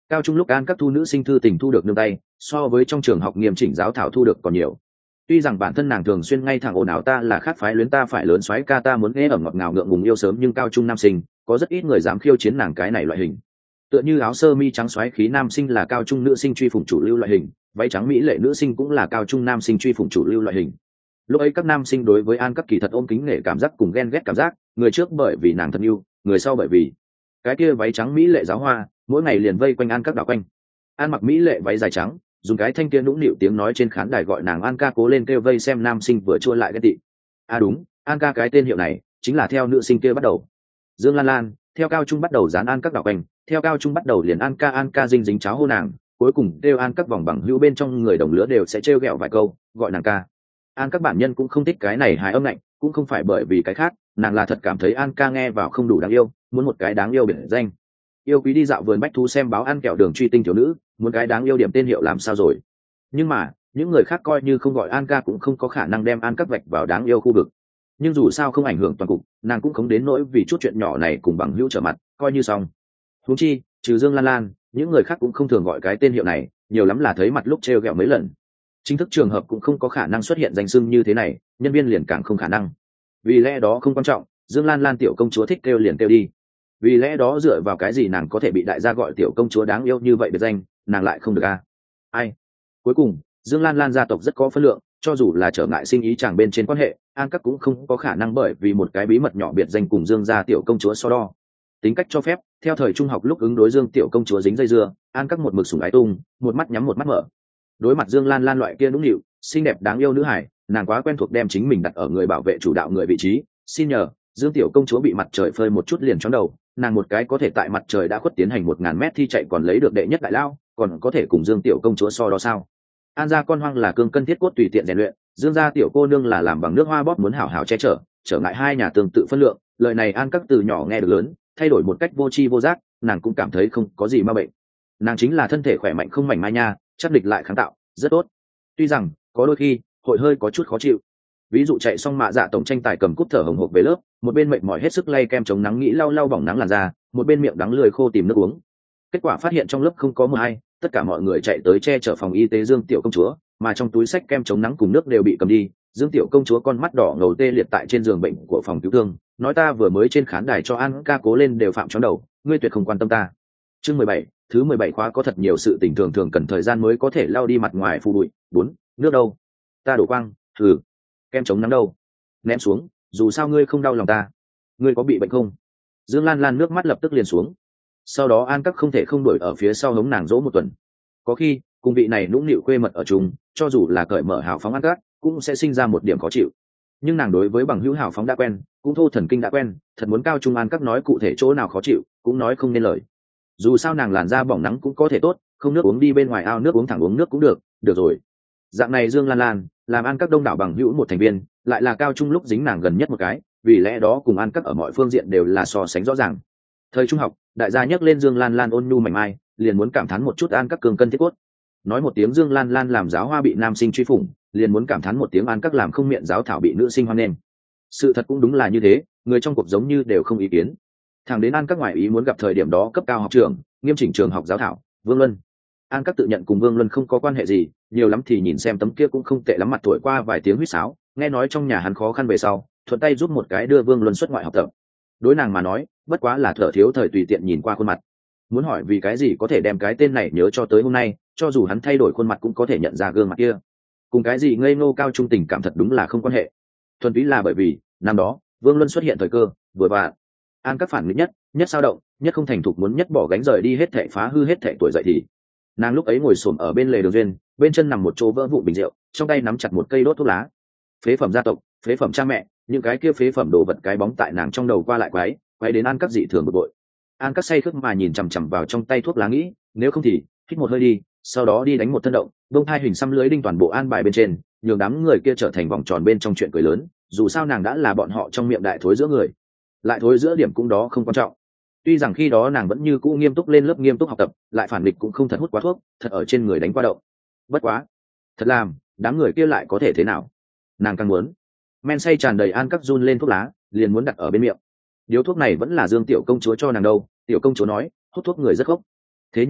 Cao trung lúc an các thu nữ sinh thư tình thu được nương tay, so với trong trường học nghiêm chỉnh giáo thảo thu được còn nhiều. Tuy rằng bản thân nàng thường xuyên ngay thẳng ồn ào ta là khác phái luyến ta phải lớn xoáy ca ta muốn nghe ẩm ngọt ngào ngượng ngùng yêu sớm, nhưng cao trung nam sinh có rất ít người dám khiêu chiến nàng cái này loại hình. Tựa như áo sơ mi trắng xoáy khí nam sinh là cao trung nữ sinh truy phủng chủ lưu loại hình, váy trắng mỹ lệ nữ sinh cũng là cao trung nam sinh truy phủng chủ lưu loại hình. Lúc ấy các nam sinh đối với an các kỳ thật ôm kính nể cảm giác cùng ghen ghét cảm giác, người trước bởi vì nàng thân yêu, người sau bởi vì cái kia váy trắng mỹ lệ giáo hoa mỗi ngày liền vây quanh an các đảo quanh. An mặc mỹ lệ váy dài trắng, dùng cái thanh kia nũng nịu tiếng nói trên khán đài gọi nàng An ca cố lên kêu vây xem nam sinh vừa chua lại ghen tị. Đúng, An ca cái tên hiệu này chính là theo nữ sinh kia bắt đầu. Dương Lan Lan theo cao trung bắt đầu dán An các đảo quanh, theo cao trung bắt đầu liền An ca dinh dính cháo hô nàng, cuối cùng kêu An các vòng bằng hữu bên trong người đồng lứa đều sẽ trêu ghẹo vài câu gọi nàng ca. An các bản nhân cũng không thích cái này hài âm lạnh, cũng không phải bởi vì cái khác, nàng là thật cảm thấy An ca nghe vào không đủ đáng yêu, muốn một cái đáng yêu biệt danh. Yêu quý đi dạo vườn bách thú xem báo ăn kẹo đường truy tinh thiếu nữ, muốn cái đáng yêu điểm tên hiệu làm sao rồi. Nhưng mà những người khác coi như không gọi An ca cũng không có khả năng đem An các vạch vào đáng yêu khu vực. Nhưng dù sao không ảnh hưởng toàn cục, nàng cũng không đến nỗi vì chút chuyện nhỏ này cùng bằng hữu trở mặt coi như xong. Huống chi trừ Dương Lan Lan, những người khác cũng không thường gọi cái tên hiệu này, nhiều lắm là thấy mặt lúc trêu ghẹo mấy lần. Chính thức trường hợp cũng không có khả năng xuất hiện danh xưng như thế này, nhân viên liền càng không khả năng. Vì lẽ đó không quan trọng, Dương Lan Lan tiểu công chúa thích kêu liền kêu đi. Vì lẽ đó dựa vào cái gì nàng có thể bị đại gia gọi tiểu công chúa đáng yêu như vậy biệt danh, nàng lại không được ai. Cuối cùng Dương Lan Lan gia tộc rất có phân lượng, cho dù là trở ngại sinh ý chàng bên trên quan hệ, An các cũng không có khả năng bởi vì một cái bí mật nhỏ biệt danh cùng Dương gia tiểu công chúa so đo. Tính cách cho phép, theo thời trung học lúc ứng đối Dương tiểu công chúa dính dây dưa, An các một mực sủng ái tung, một mắt nhắm một mắt mở. Đối mặt Dương Lan Lan loại kia nũng nịu, xinh đẹp đáng yêu nữ hải, nàng quá quen thuộc đem chính mình đặt ở người bảo vệ chủ đạo người vị trí. Xin nhờ, Dương tiểu công chúa bị mặt trời phơi một chút liền chóng đầu, nàng một cái có thể tại mặt trời đã khuất tiến hành 1000 mét thi chạy còn lấy được đệ nhất đại lao, còn có thể cùng Dương tiểu công chúa so đó sao? An gia con hoang là cương cân thiết cốt tùy tiện rèn luyện, Dương gia tiểu cô nương là làm bằng nước hoa bóp muốn hảo hảo che chở, trở ngại hai nhà tương tự phân lượng. Lời này An các từ nhỏ nghe được lớn, thay đổi một cách vô tri vô giác, nàng cũng cảm thấy không có gì ma bệnh. Nàng chính là thân thể khỏe mạnh không mảnh mai nha, chắc địch lại kháng tạo, rất tốt. Tuy rằng có đôi khi hội hơi có chút khó chịu, ví dụ chạy xong mạ dạ tổng tranh tài cầm cúp thở hồng hộc về lớp, một bên mệt mỏi hết sức lay kem chống nắng nghĩ lau lau bỏng nắng làn da, một bên miệng đắng lười khô tìm nước uống. Kết quả phát hiện trong lớp không có mưa ai, tất cả mọi người chạy tới che chở phòng y tế Dương tiểu công chúa, mà trong túi sách kem chống nắng cùng nước đều bị cầm đi. Dương tiểu công chúa con mắt đỏ ngầu tê liệt tại trên giường bệnh của phòng cứu thương, nói ta vừa mới trên khán đài cho An ca cố lên đều phạm chóng đầu, ngươi tuyệt không quan tâm ta. Chương 17, thứ 17 khóa có thật nhiều sự tình thường thường cần thời gian mới có thể lau đi mặt ngoài phù bụi. 4, nước đâu? Ta đổ quang, kem chống nắng đâu? Ném xuống, dù sao ngươi không đau lòng ta. Ngươi có bị bệnh không? Dương Lan Lan nước mắt lập tức liền xuống. Sau đó An các không thể không đuổi ở phía sau hống nàng dỗ một tuần. Có khi cùng vị này nũng nịu quê mật ở chung, cho dù là cởi mở hào phóng An các cũng sẽ sinh ra một điểm khó chịu. Nhưng nàng đối với bằng hữu hào phóng đã quen, cũng thô thần kinh đã quen, thật muốn cao trung An các nói cụ thể chỗ nào khó chịu cũng nói không nên lời. Dù sao nàng làn da bỏng nắng cũng có thể tốt, không nước uống đi bên ngoài ao nước uống thẳng uống nước cũng được rồi. Dạng này Dương Lan Lan làm An các đông đảo bằng hữu một thành viên, lại là cao trung lúc dính nàng gần nhất một cái, vì lẽ đó cùng An các ở mọi phương diện đều là so sánh rõ ràng. Thời trung học, đại gia nhắc lên Dương Lan Lan ôn nhu mảnh mai, liền muốn cảm thán một chút An các cường cân thiết cốt. Nói một tiếng Dương Lan Lan làm giáo hoa bị nam sinh truy phủng, liền muốn cảm thán một tiếng An các làm không miệng giáo thảo bị nữ sinh hoan nghênh. Sự thật cũng đúng là như thế, người trong cuộc giống như đều không ý kiến. Thẳng đến An các ngoại ý muốn gặp thời điểm đó cấp cao học trường, nghiêm chỉnh trường học giáo thảo Vương Luân. An các tự nhận cùng Vương Luân không có quan hệ gì, nhiều lắm thì nhìn xem tấm kia cũng không tệ lắm mặt thổi qua vài tiếng huýt sáo, nghe nói trong nhà hắn khó khăn về sau, thuận tay giúp một cái đưa Vương Luân xuất ngoại học tập. Đối nàng mà nói, bất quá là thở thiếu thời tùy tiện nhìn qua khuôn mặt. Muốn hỏi vì cái gì có thể đem cái tên này nhớ cho tới hôm nay, cho dù hắn thay đổi khuôn mặt cũng có thể nhận ra gương mặt kia. Cùng cái gì ngây ngô cao trung tình cảm thật đúng là không quan hệ. Thuần túy là bởi vì năm đó Vương Luân xuất hiện thời cơ vừa vặn. An các phản nghịch nhất sao động, nhất không thành thục muốn nhất bỏ gánh rời đi hết thệ phá hư hết thệ tuổi dậy thì nàng lúc ấy ngồi xổm ở bên lề đường duyên, bên chân nằm một chỗ vỡ vụn bình rượu, trong tay nắm chặt một cây đốt thuốc lá. Phế phẩm gia tộc, phế phẩm cha mẹ, những cái kia phế phẩm đồ vật cái bóng tại nàng trong đầu qua lại quấy đến An các dị thường bực bội. An các say khướt mà nhìn chằm chằm vào trong tay thuốc lá nghĩ, nếu không thì hít một hơi đi, sau đó đi đánh một thân động, bông hai hình xăm lưới đinh toàn bộ an bài bên trên, nhường đám người kia trở thành vòng tròn bên trong chuyện cười lớn. Dù sao nàng đã là bọn họ trong miệng đại thối giữa người, lại thối giữa điểm cũng đó không quan trọng. Tuy rằng khi đó nàng vẫn như cũ nghiêm túc lên lớp nghiêm túc học tập, lại phản địch cũng không thật hút quá thuốc, thật ở trên người đánh qua đậu. Bất quá, thật làm, đám người kia lại có thể thế nào? Nàng càng muốn. Men say tràn đầy An các run lên thuốc lá, liền muốn đặt ở bên miệng. Điếu thuốc này vẫn là Dương tiểu công chúa cho nàng đâu, tiểu công chúa nói, hút thuốc người rất gốc. Thế nhưng là,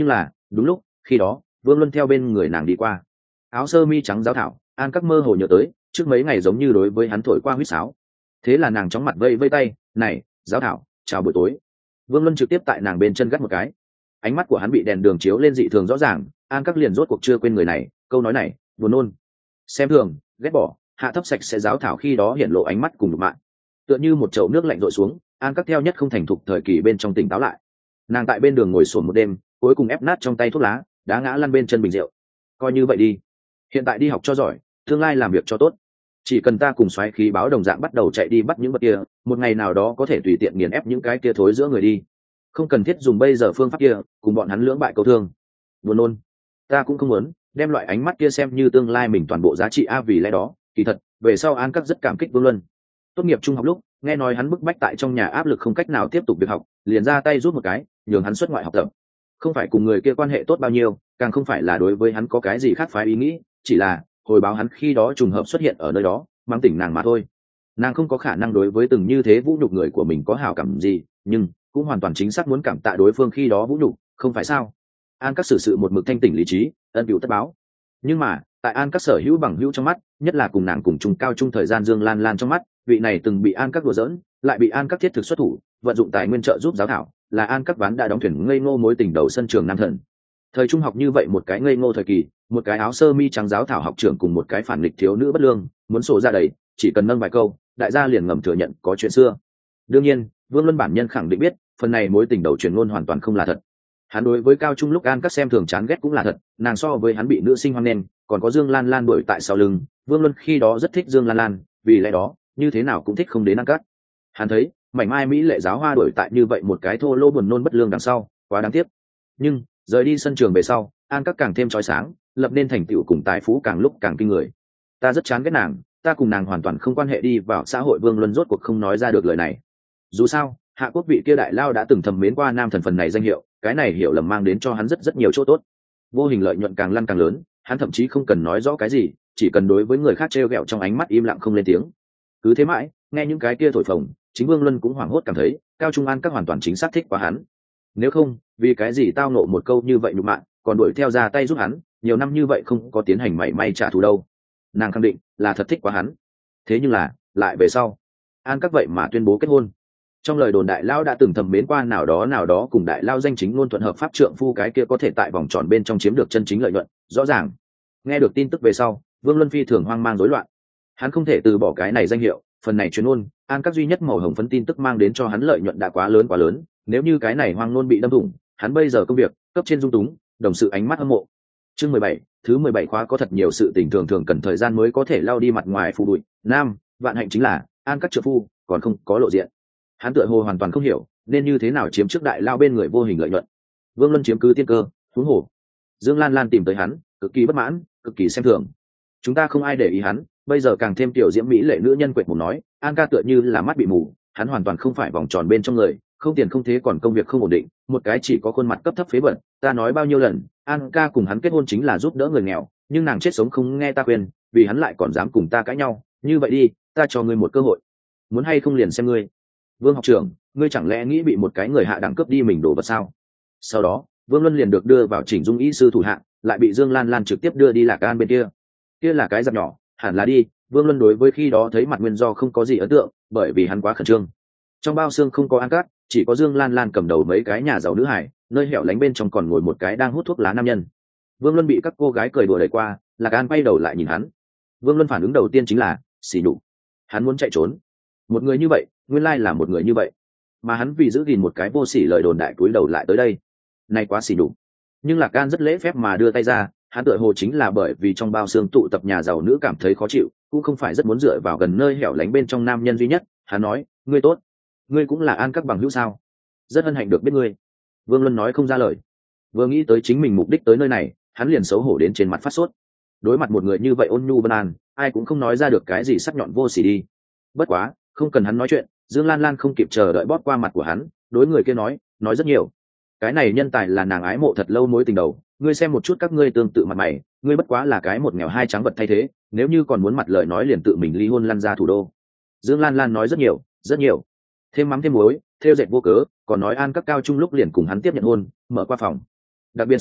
Đúng lúc khi đó Vương Luân theo bên người nàng đi qua, áo sơ mi trắng giáo thảo, An các mơ hồ nhớ tới trước mấy ngày giống như đối với hắn thổi qua huýt sáo. Thế là nàng chóng mặt vây vây tay, này giáo thảo, chào buổi tối. Vương Luân trực tiếp tại nàng bên chân gắt một cái, ánh mắt của hắn bị đèn đường chiếu lên dị thường rõ ràng. An các liền rốt cuộc chưa quên người này, câu nói này buồn nôn, xem thường, ghét bỏ, hạ thấp sạch sẽ giáo thảo khi đó hiện lộ ánh mắt cùng đục mạng, tựa như một chậu nước lạnh rội xuống. An các theo nhất không thành thục thời kỳ bên trong tỉnh táo lại, nàng tại bên đường ngồi sồn một đêm, cuối cùng ép nát trong tay thuốc lá, đá ngã lăn bên chân bình rượu. Coi như vậy đi, hiện tại đi học cho giỏi, tương lai làm việc cho tốt, chỉ cần ta cùng xoáy khí báo đồng dạng bắt đầu chạy đi bắt những vật kia, một ngày nào đó có thể tùy tiện nghiền ép những cái kia thối giữa người đi, không cần thiết dùng bây giờ phương pháp kia cùng bọn hắn lưỡng bại câu thương. Buồn nôn, ta cũng không muốn đem loại ánh mắt kia xem như tương lai mình toàn bộ giá trị a. Vì lẽ đó kỳ thật về sau An các rất cảm kích Vương Luân. Tốt nghiệp trung học lúc nghe nói hắn bức bách tại trong nhà áp lực không cách nào tiếp tục việc học, liền ra tay rút một cái nhường hắn xuất ngoại học tập. Không phải cùng người kia quan hệ tốt bao nhiêu, càng không phải là đối với hắn có cái gì khác phái ý nghĩ, chỉ là hồi báo hắn khi đó trùng hợp xuất hiện ở nơi đó, mang tỉnh nàng mà thôi. Nàng không có khả năng đối với từng như thế vũ nhục người của mình có hảo cảm gì, nhưng cũng hoàn toàn chính xác muốn cảm tạ đối phương khi đó vũ nhục, không phải sao? An các xử sự một mực thanh tỉnh lý trí, ân cửu tất báo. Nhưng mà tại An các sở hữu bằng hữu trong mắt, nhất là cùng nàng cùng chung cao chung thời gian Dương Lan Lan trong mắt, vị này từng bị An các đùa giỡn, lại bị An các thiết thực xuất thủ, vận dụng tài nguyên trợ giúp giáo thảo, là An các ván đã đóng thuyền ngây ngô mối tình đầu sân trường nam thần. Thời trung học như vậy một cái ngây ngô thời kỳ, một cái áo sơ mi trắng giáo thảo học trưởng cùng một cái phản nghịch thiếu nữ bất lương, muốn sổ ra đầy, chỉ cần nâng vài câu, đại gia liền ngầm thừa nhận có chuyện xưa. Đương nhiên, Vương Luân bản nhân khẳng định biết, phần này mối tình đầu truyền ngôn hoàn toàn không là thật. Hắn đối với cao trung lúc An các xem thường chán ghét cũng là thật, nàng so với hắn bị nữ sinh hoang nên, còn có Dương Lan Lan đuổi tại sau lưng. Vương Luân khi đó rất thích Dương Lan Lan, vì lẽ đó như thế nào cũng thích không đến An các. Hắn thấy mảnh mai mỹ lệ giáo hoa đuổi tại như vậy một cái thô lỗ buồn nôn bất lương đằng sau, quá đáng tiếc. Nhưng rời đi sân trường về sau, An các càng thêm chói sáng, lập nên thành tựu cùng tài phú càng lúc càng kinh người. Ta rất chán ghét nàng, ta cùng nàng hoàn toàn không quan hệ đi vào xã hội. Vương Luân rốt cuộc không nói ra được lời này. Dù sao hạ quốc vị kia đại lao đã từng thầm mến qua nam thần phần này danh hiệu, cái này hiểu lầm mang đến cho hắn rất nhiều chỗ tốt, vô hình lợi nhuận càng lăn càng lớn. Hắn thậm chí không cần nói rõ cái gì, chỉ cần đối với người khác trêu ghẹo trong ánh mắt im lặng không lên tiếng. Cứ thế mãi, nghe những cái kia thổi phồng, chính Vương Luân cũng hoảng hốt cảm thấy cao trung An các hoàn toàn chính xác thích quá hắn. Nếu không, vì cái gì tao nộ một câu như vậy nhục mạ, còn đuổi theo ra tay giúp hắn, nhiều năm như vậy không có tiến hành mảy may trả thù đâu. Nàng khẳng định là thật thích quá hắn. Thế nhưng là lại về sau, An các vậy mà tuyên bố kết hôn. Trong lời đồn đại lao đã từng thầm mến qua nào đó cùng đại lao danh chính ngôn thuận hợp pháp trượng phu, cái kia có thể tại vòng tròn bên trong chiếm được chân chính lợi nhuận rõ ràng. Nghe được tin tức về sau, Vương Luân phi thường hoang mang rối loạn. Hắn không thể từ bỏ cái này danh hiệu, phần này chuyên ôn An các duy nhất màu hồng phấn tin tức mang đến cho hắn lợi nhuận đã quá lớn. Nếu như cái này hoang nôn bị đâm thủng, hắn bây giờ công việc cấp trên dung túng, đồng sự ánh mắt hâm mộ. Chương 17, thứ 17 khóa có thật nhiều sự tình thường cần thời gian mới có thể lao đi mặt ngoài phù bụi. Nam, vạn hạnh chính là An các trợ phu còn không có lộ diện. Hắn tựa hồ hoàn toàn không hiểu nên như thế nào chiếm trước đại lao bên người vô hình lợi nhuận. Vương Luân chiếm cứ tiên cơ, huống hồ Dương Lan Lan tìm tới hắn, cực kỳ bất mãn, cực kỳ xem thường. Chúng ta không ai để ý hắn, bây giờ càng thêm tiểu diễm mỹ lệ nữ nhân quệt mồm nói, An ca tựa như là mắt bị mù, hắn hoàn toàn không phải vòng tròn bên trong người, không tiền không thế còn công việc không ổn định, một cái chỉ có khuôn mặt cấp thấp phế bẩn. Ta nói bao nhiêu lần, An ca cùng hắn kết hôn chính là giúp đỡ người nghèo, nhưng nàng chết sống không nghe ta khuyên, vì hắn lại còn dám cùng ta cãi nhau. Như vậy đi, ta cho ngươi một cơ hội, muốn hay không liền xem ngươi. Vương học trưởng, ngươi chẳng lẽ nghĩ bị một cái người hạ đẳng cướp đi mình đồ vật sao? Sau đó Vương Luân liền được đưa vào chỉnh dung y sư thủ hạng, lại bị Dương Lan Lan trực tiếp đưa đi Lạc An bên kia. Kia là cái giặc nhỏ, hẳn là đi. Vương Luân đối với khi đó thấy mặt nguyên do không có gì ấn tượng, bởi vì hắn quá khẩn trương. Trong bao xương không có An cát, chỉ có Dương Lan Lan cầm đầu mấy cái nhà giàu nữ hải, nơi hẻo lánh bên trong còn ngồi một cái đang hút thuốc lá nam nhân. Vương Luân bị các cô gái cười đùa đẩy qua, Lạc An quay đầu lại nhìn hắn. Vương Luân phản ứng đầu tiên chính là xỉ nhục. Hắn muốn chạy trốn. Một người như vậy, nguyên lai là một người như vậy, mà hắn vì giữ gìn một cái vô sỉ lời đồn đại cúi đầu lại tới đây, này quá xỉ nhục. Nhưng Lạc An rất lễ phép mà đưa tay ra, hắn tựa hồ chính là bởi vì trong bao xương tụ tập nhà giàu nữ cảm thấy khó chịu, cũng không phải rất muốn dựa vào gần nơi hẻo lánh bên trong nam nhân duy nhất. Hắn nói, ngươi tốt, ngươi cũng là An các bằng hữu sao? Rất hân hạnh được biết ngươi. Vương Luân nói không ra lời, vừa nghĩ tới chính mình mục đích tới nơi này, hắn liền xấu hổ đến trên mặt phát sốt. Đối mặt một người như vậy ôn nhu vân an, ai cũng không nói ra được cái gì sắc nhọn vô sỉ đi. Bất quá không cần hắn nói chuyện, Dương Lan Lan không kịp chờ đợi bóp qua mặt của hắn, đối người kia nói rất nhiều. Cái này nhân tài là nàng ái mộ thật lâu mối tình đầu, ngươi xem một chút các ngươi tương tự mặt mày, ngươi bất quá là cái một nghèo hai trắng vật thay thế, nếu như còn muốn mặt lời nói liền tự mình ly hôn lăn ra thủ đô. Dương Lan Lan nói rất nhiều, thêm mắm thêm muối, theo dệt vô cớ, còn nói An các cao trung lúc liền cùng hắn tiếp nhận hôn, mở qua phòng. Đặc biệt sắc nhọn,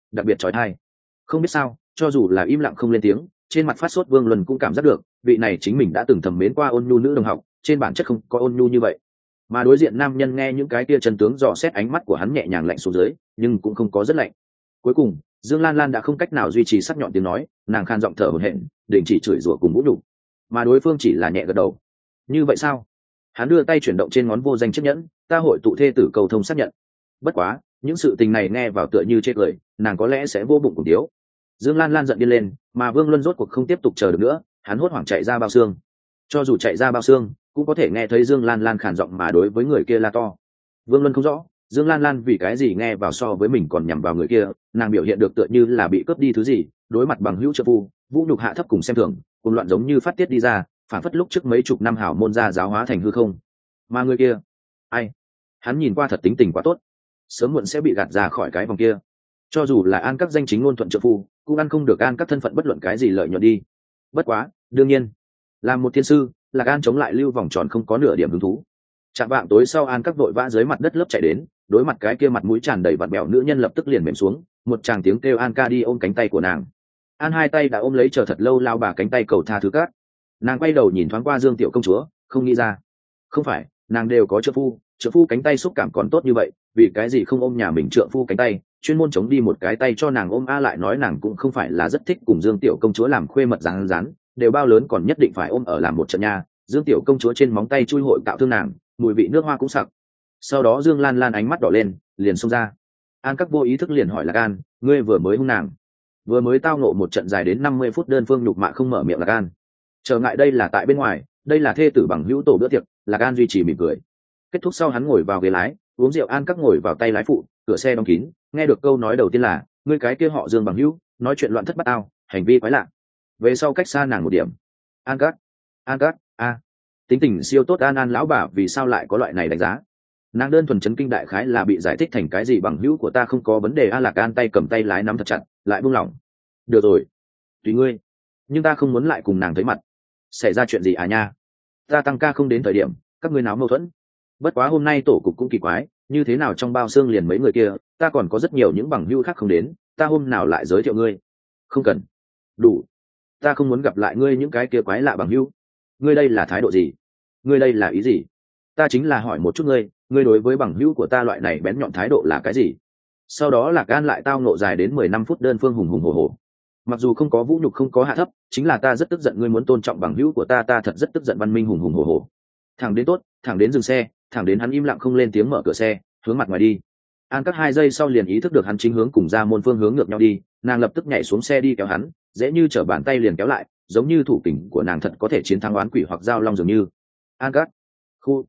đặc biệt trói thai. Không biết sao, cho dù là im lặng không lên tiếng, trên mặt phát sốt Vương Luân cũng cảm giác được vị này chính mình đã từng thầm mến qua ôn nhu nữ đồng học trên bản chất không có ôn nhu như vậy. Mà đối diện nam nhân nghe những cái kia chân tướng dò xét, ánh mắt của hắn nhẹ nhàng lạnh xuống dưới, nhưng cũng không có rất lạnh. Cuối cùng Dương Lan Lan đã không cách nào duy trì sắc nhọn tiếng nói, nàng khan giọng thở hổn hển, đình chỉ chửi rủa cùng vũ nhục, mà đối phương chỉ là nhẹ gật đầu. Như vậy sao? Hắn đưa tay chuyển động trên ngón vô danh chiếc nhẫn, ta hội tụ thê tử cầu thông xác nhận. Bất quá những sự tình này nghe vào tựa như chê cười, nàng có lẽ sẽ vô bụng cùng thiếu. Dương Lan Lan giận điên lên, mà Vương Luân rốt cuộc không tiếp tục chờ được nữa, hắn hốt hoảng chạy ra bao xương. Cho dù chạy ra bao xương cũng có thể nghe thấy Dương Lan Lan khàn giọng mà đối với người kia la to. Vương Luân không rõ Dương Lan Lan vì cái gì nghe vào so với mình còn nhằm vào người kia, nàng biểu hiện được tựa như là bị cướp đi thứ gì, đối mặt bằng hữu trợ phu, vũ nhục hạ thấp cùng xem thường, cùng loạn giống như phát tiết đi ra, phản phất lúc trước mấy chục năm hảo môn gia giáo hóa thành hư không. Mà người kia, ai? Hắn nhìn qua thật tính tình quá tốt, sớm muộn sẽ bị gạt ra khỏi cái vòng kia. Cho dù là An Các danh chính ngôn thuận trợ phu, cũng ăn không được An Các thân phận bất luận cái gì lợi nhuận đi. Bất quá, đương nhiên, làm một thiên sư, Lạc An chống lại lưu vòng tròn không có nửa điểm hứng thú. Chạm vạng tối sau, An Các vội vã dưới mặt đất lớp chạy đến, đối mặt cái kia mặt mũi tràn đầy vặn bẹo nữ nhân lập tức liền mềm xuống, một tràng tiếng kêu An ca đi ôm cánh tay của nàng. An hai tay đã ôm lấy chờ thật lâu lao bà cánh tay cầu tha thứ cát. Nàng quay đầu nhìn thoáng qua Dương tiểu công chúa, không nghĩ ra, không phải nàng đều có trợ phu cánh tay xúc cảm còn tốt như vậy, vì cái gì không ôm nhà mình trợ phu cánh tay, chuyên môn chống đi một cái tay cho nàng ôm. A lại nói nàng cũng không phải là rất thích cùng Dương tiểu công chúa làm khuê mật rán rán, đều bao lớn còn nhất định phải ôm ở làm một trận nha. Dương tiểu công chúa trên móng tay chui hội tạo thương nàng, mùi vị nước hoa cũng sặc. Sau đó Dương Lan Lan ánh mắt đỏ lên, liền xông ra. An Các vô ý thức liền hỏi Lạc An, ngươi vừa mới hung nàng, vừa mới tao nộ một trận dài đến 50 phút đơn phương nhục mạ không mở miệng. Lạc An trở ngại đây là tại bên ngoài, đây là thê tử bằng hữu tổ bữa tiệc. Lạc An duy trì mỉm cười. Kết thúc sau hắn ngồi vào ghế lái uống rượu. An Các ngồi vào tay lái phụ, cửa xe đóng kín, nghe được câu nói đầu tiên là, ngươi cái kia họ Dương bằng hữu nói chuyện loạn thất bát ao, hành vi quái lạ. Về sau cách xa nàng một điểm. An Các a, tính tình siêu tốt. An lão bà vì sao lại có loại này đánh giá? Nàng đơn thuần chấn kinh đại khái là bị giải thích thành cái gì bằng hữu của ta không có vấn đề. Lạc An tay cầm tay lái nắm thật chặt, lại buông lỏng. Được rồi, tùy ngươi, nhưng ta không muốn lại cùng nàng thấy mặt. Xảy ra chuyện gì à nha? Ta tăng ca không đến thời điểm các ngươi náo mâu thuẫn. Bất quá hôm nay tổ cục cũng kỳ quái, như thế nào trong bao xương liền mấy người kia, ta còn có rất nhiều những bằng hữu khác không đến, ta hôm nào lại giới thiệu ngươi. Không cần, đủ, ta không muốn gặp lại ngươi những cái kia quái lạ bằng hữu. Ngươi đây là thái độ gì? Ngươi đây là ý gì? Ta chính là hỏi một chút ngươi đối với bằng hữu của ta loại này bén nhọn thái độ là cái gì? Sau đó Lạc An lại tao nộ dài đến 15 phút đơn phương hùng hùng hổ hổ. Mặc dù không có vũ nhục không có hạ thấp, chính là ta rất tức giận, ngươi muốn tôn trọng bằng hữu của ta, ta thật rất tức giận. Văn minh hùng hùng hổ hổ. Thẳng đến tốt, thẳng đến dừng xe, thẳng đến hắn im lặng không lên tiếng mở cửa xe, hướng mặt ngoài đi. An Các 2 giây sau liền ý thức được hắn chính hướng cùng ra môn phương hướng ngược nhau đi, nàng lập tức nhảy xuống xe đi kéo hắn, dễ như trở bàn tay liền kéo lại, giống như thủ kình của nàng thật có thể chiến thắng oán quỷ hoặc giao long dường như. An Các, khu,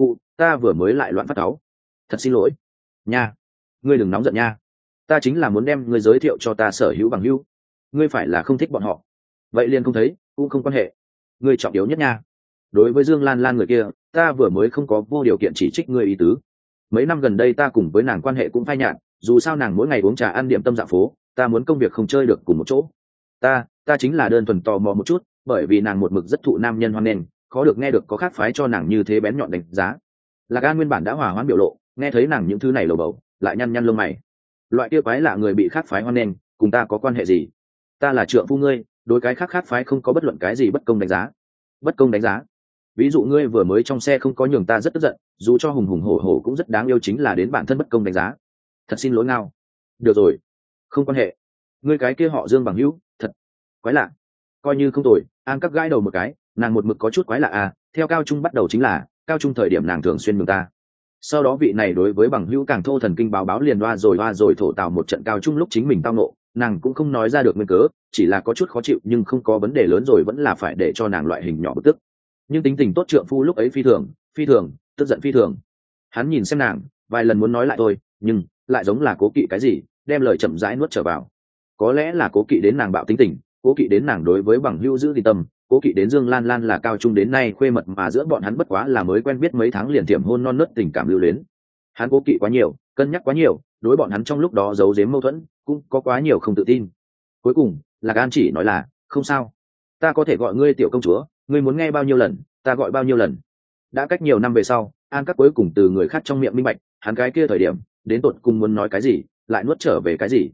ta vừa mới lại loạn phát cáu, thật xin lỗi nha, ngươi đừng nóng giận nha, ta chính là muốn đem ngươi giới thiệu cho ta sở hữu bằng hữu, ngươi phải là không thích bọn họ, vậy liền không thấy cũng không quan hệ, ngươi trọng yếu nhất nha. Đối với Dương Lan Lan người kia, ta vừa mới không có vô điều kiện chỉ trích ngươi ý tứ. Mấy năm gần đây ta cùng với nàng quan hệ cũng phai nhạt, dù sao nàng mỗi ngày uống trà ăn điểm tâm dạo phố, ta muốn công việc không chơi được cùng một chỗ. Ta chính là đơn thuần tò mò một chút, bởi vì nàng một mực rất thụ nam nhân hoan nghênh, khó được nghe được có khác phái cho nàng như thế bén nhọn đánh giá. Lạc An nguyên bản đã hòa hoãn biểu lộ, nghe thấy nàng những thứ này lầu bầu, lại nhăn nhăn lông mày. Loại kia quái lạ người bị khác phái hoan nghênh, cùng ta có quan hệ gì? Ta là trượng phu ngươi, đối cái khác phái không có bất luận cái gì bất công đánh giá. Bất công đánh giá? Ví dụ ngươi vừa mới trong xe không có nhường ta rất tức giận, dù cho hùng hùng hổ hổ cũng rất đáng yêu, chính là đến bản thân bất công đánh giá. Thật xin lỗi ngao. Được rồi, không quan hệ. Ngươi cái kia họ Dương bằng hữu, thật quái lạ. Coi như không tồi. An Các gãi đầu một cái, nàng một mực có chút quái lạ à, theo cao trung bắt đầu chính là, cao trung thời điểm nàng thường xuyên mừng ta. Sau đó vị này đối với bằng hữu càng thô thần kinh báo liền hoa rồi thổ tào một trận. Cao trung lúc chính mình tao nộ, nàng cũng không nói ra được nguyên cớ, chỉ là có chút khó chịu nhưng không có vấn đề lớn rồi, vẫn là phải để cho nàng loại hình nhỏ bực tức. Nhưng tính tình tốt trượng phu lúc ấy phi thường tức giận phi thường. Hắn nhìn xem nàng, vài lần muốn nói lại thôi, nhưng lại giống là cố kỵ cái gì, đem lời chậm rãi nuốt trở vào. Có lẽ là cố kỵ đến nàng bạo tính tình, cố kỵ đến nàng đối với bằng hữu giữ thì tâm, cố kỵ đến Dương Lan Lan là cao trung đến nay khuê mật mà giữa bọn hắn bất quá là mới quen biết mấy tháng liền tiềm hôn non nớt tình cảm lưu luyến. Hắn cố kỵ quá nhiều, cân nhắc quá nhiều, đối bọn hắn trong lúc đó giấu giếm mâu thuẫn, cũng có quá nhiều không tự tin. Cuối cùng Lạc An chỉ nói là, không sao, ta có thể gọi ngươi tiểu công chúa, ngươi muốn nghe bao nhiêu lần ta gọi bao nhiêu lần. Đã cách nhiều năm về sau, An Các cuối cùng từ người khác trong miệng minh bạch, hắn cái kia thời điểm đến tột cùng muốn nói cái gì, lại nuốt trở về cái gì.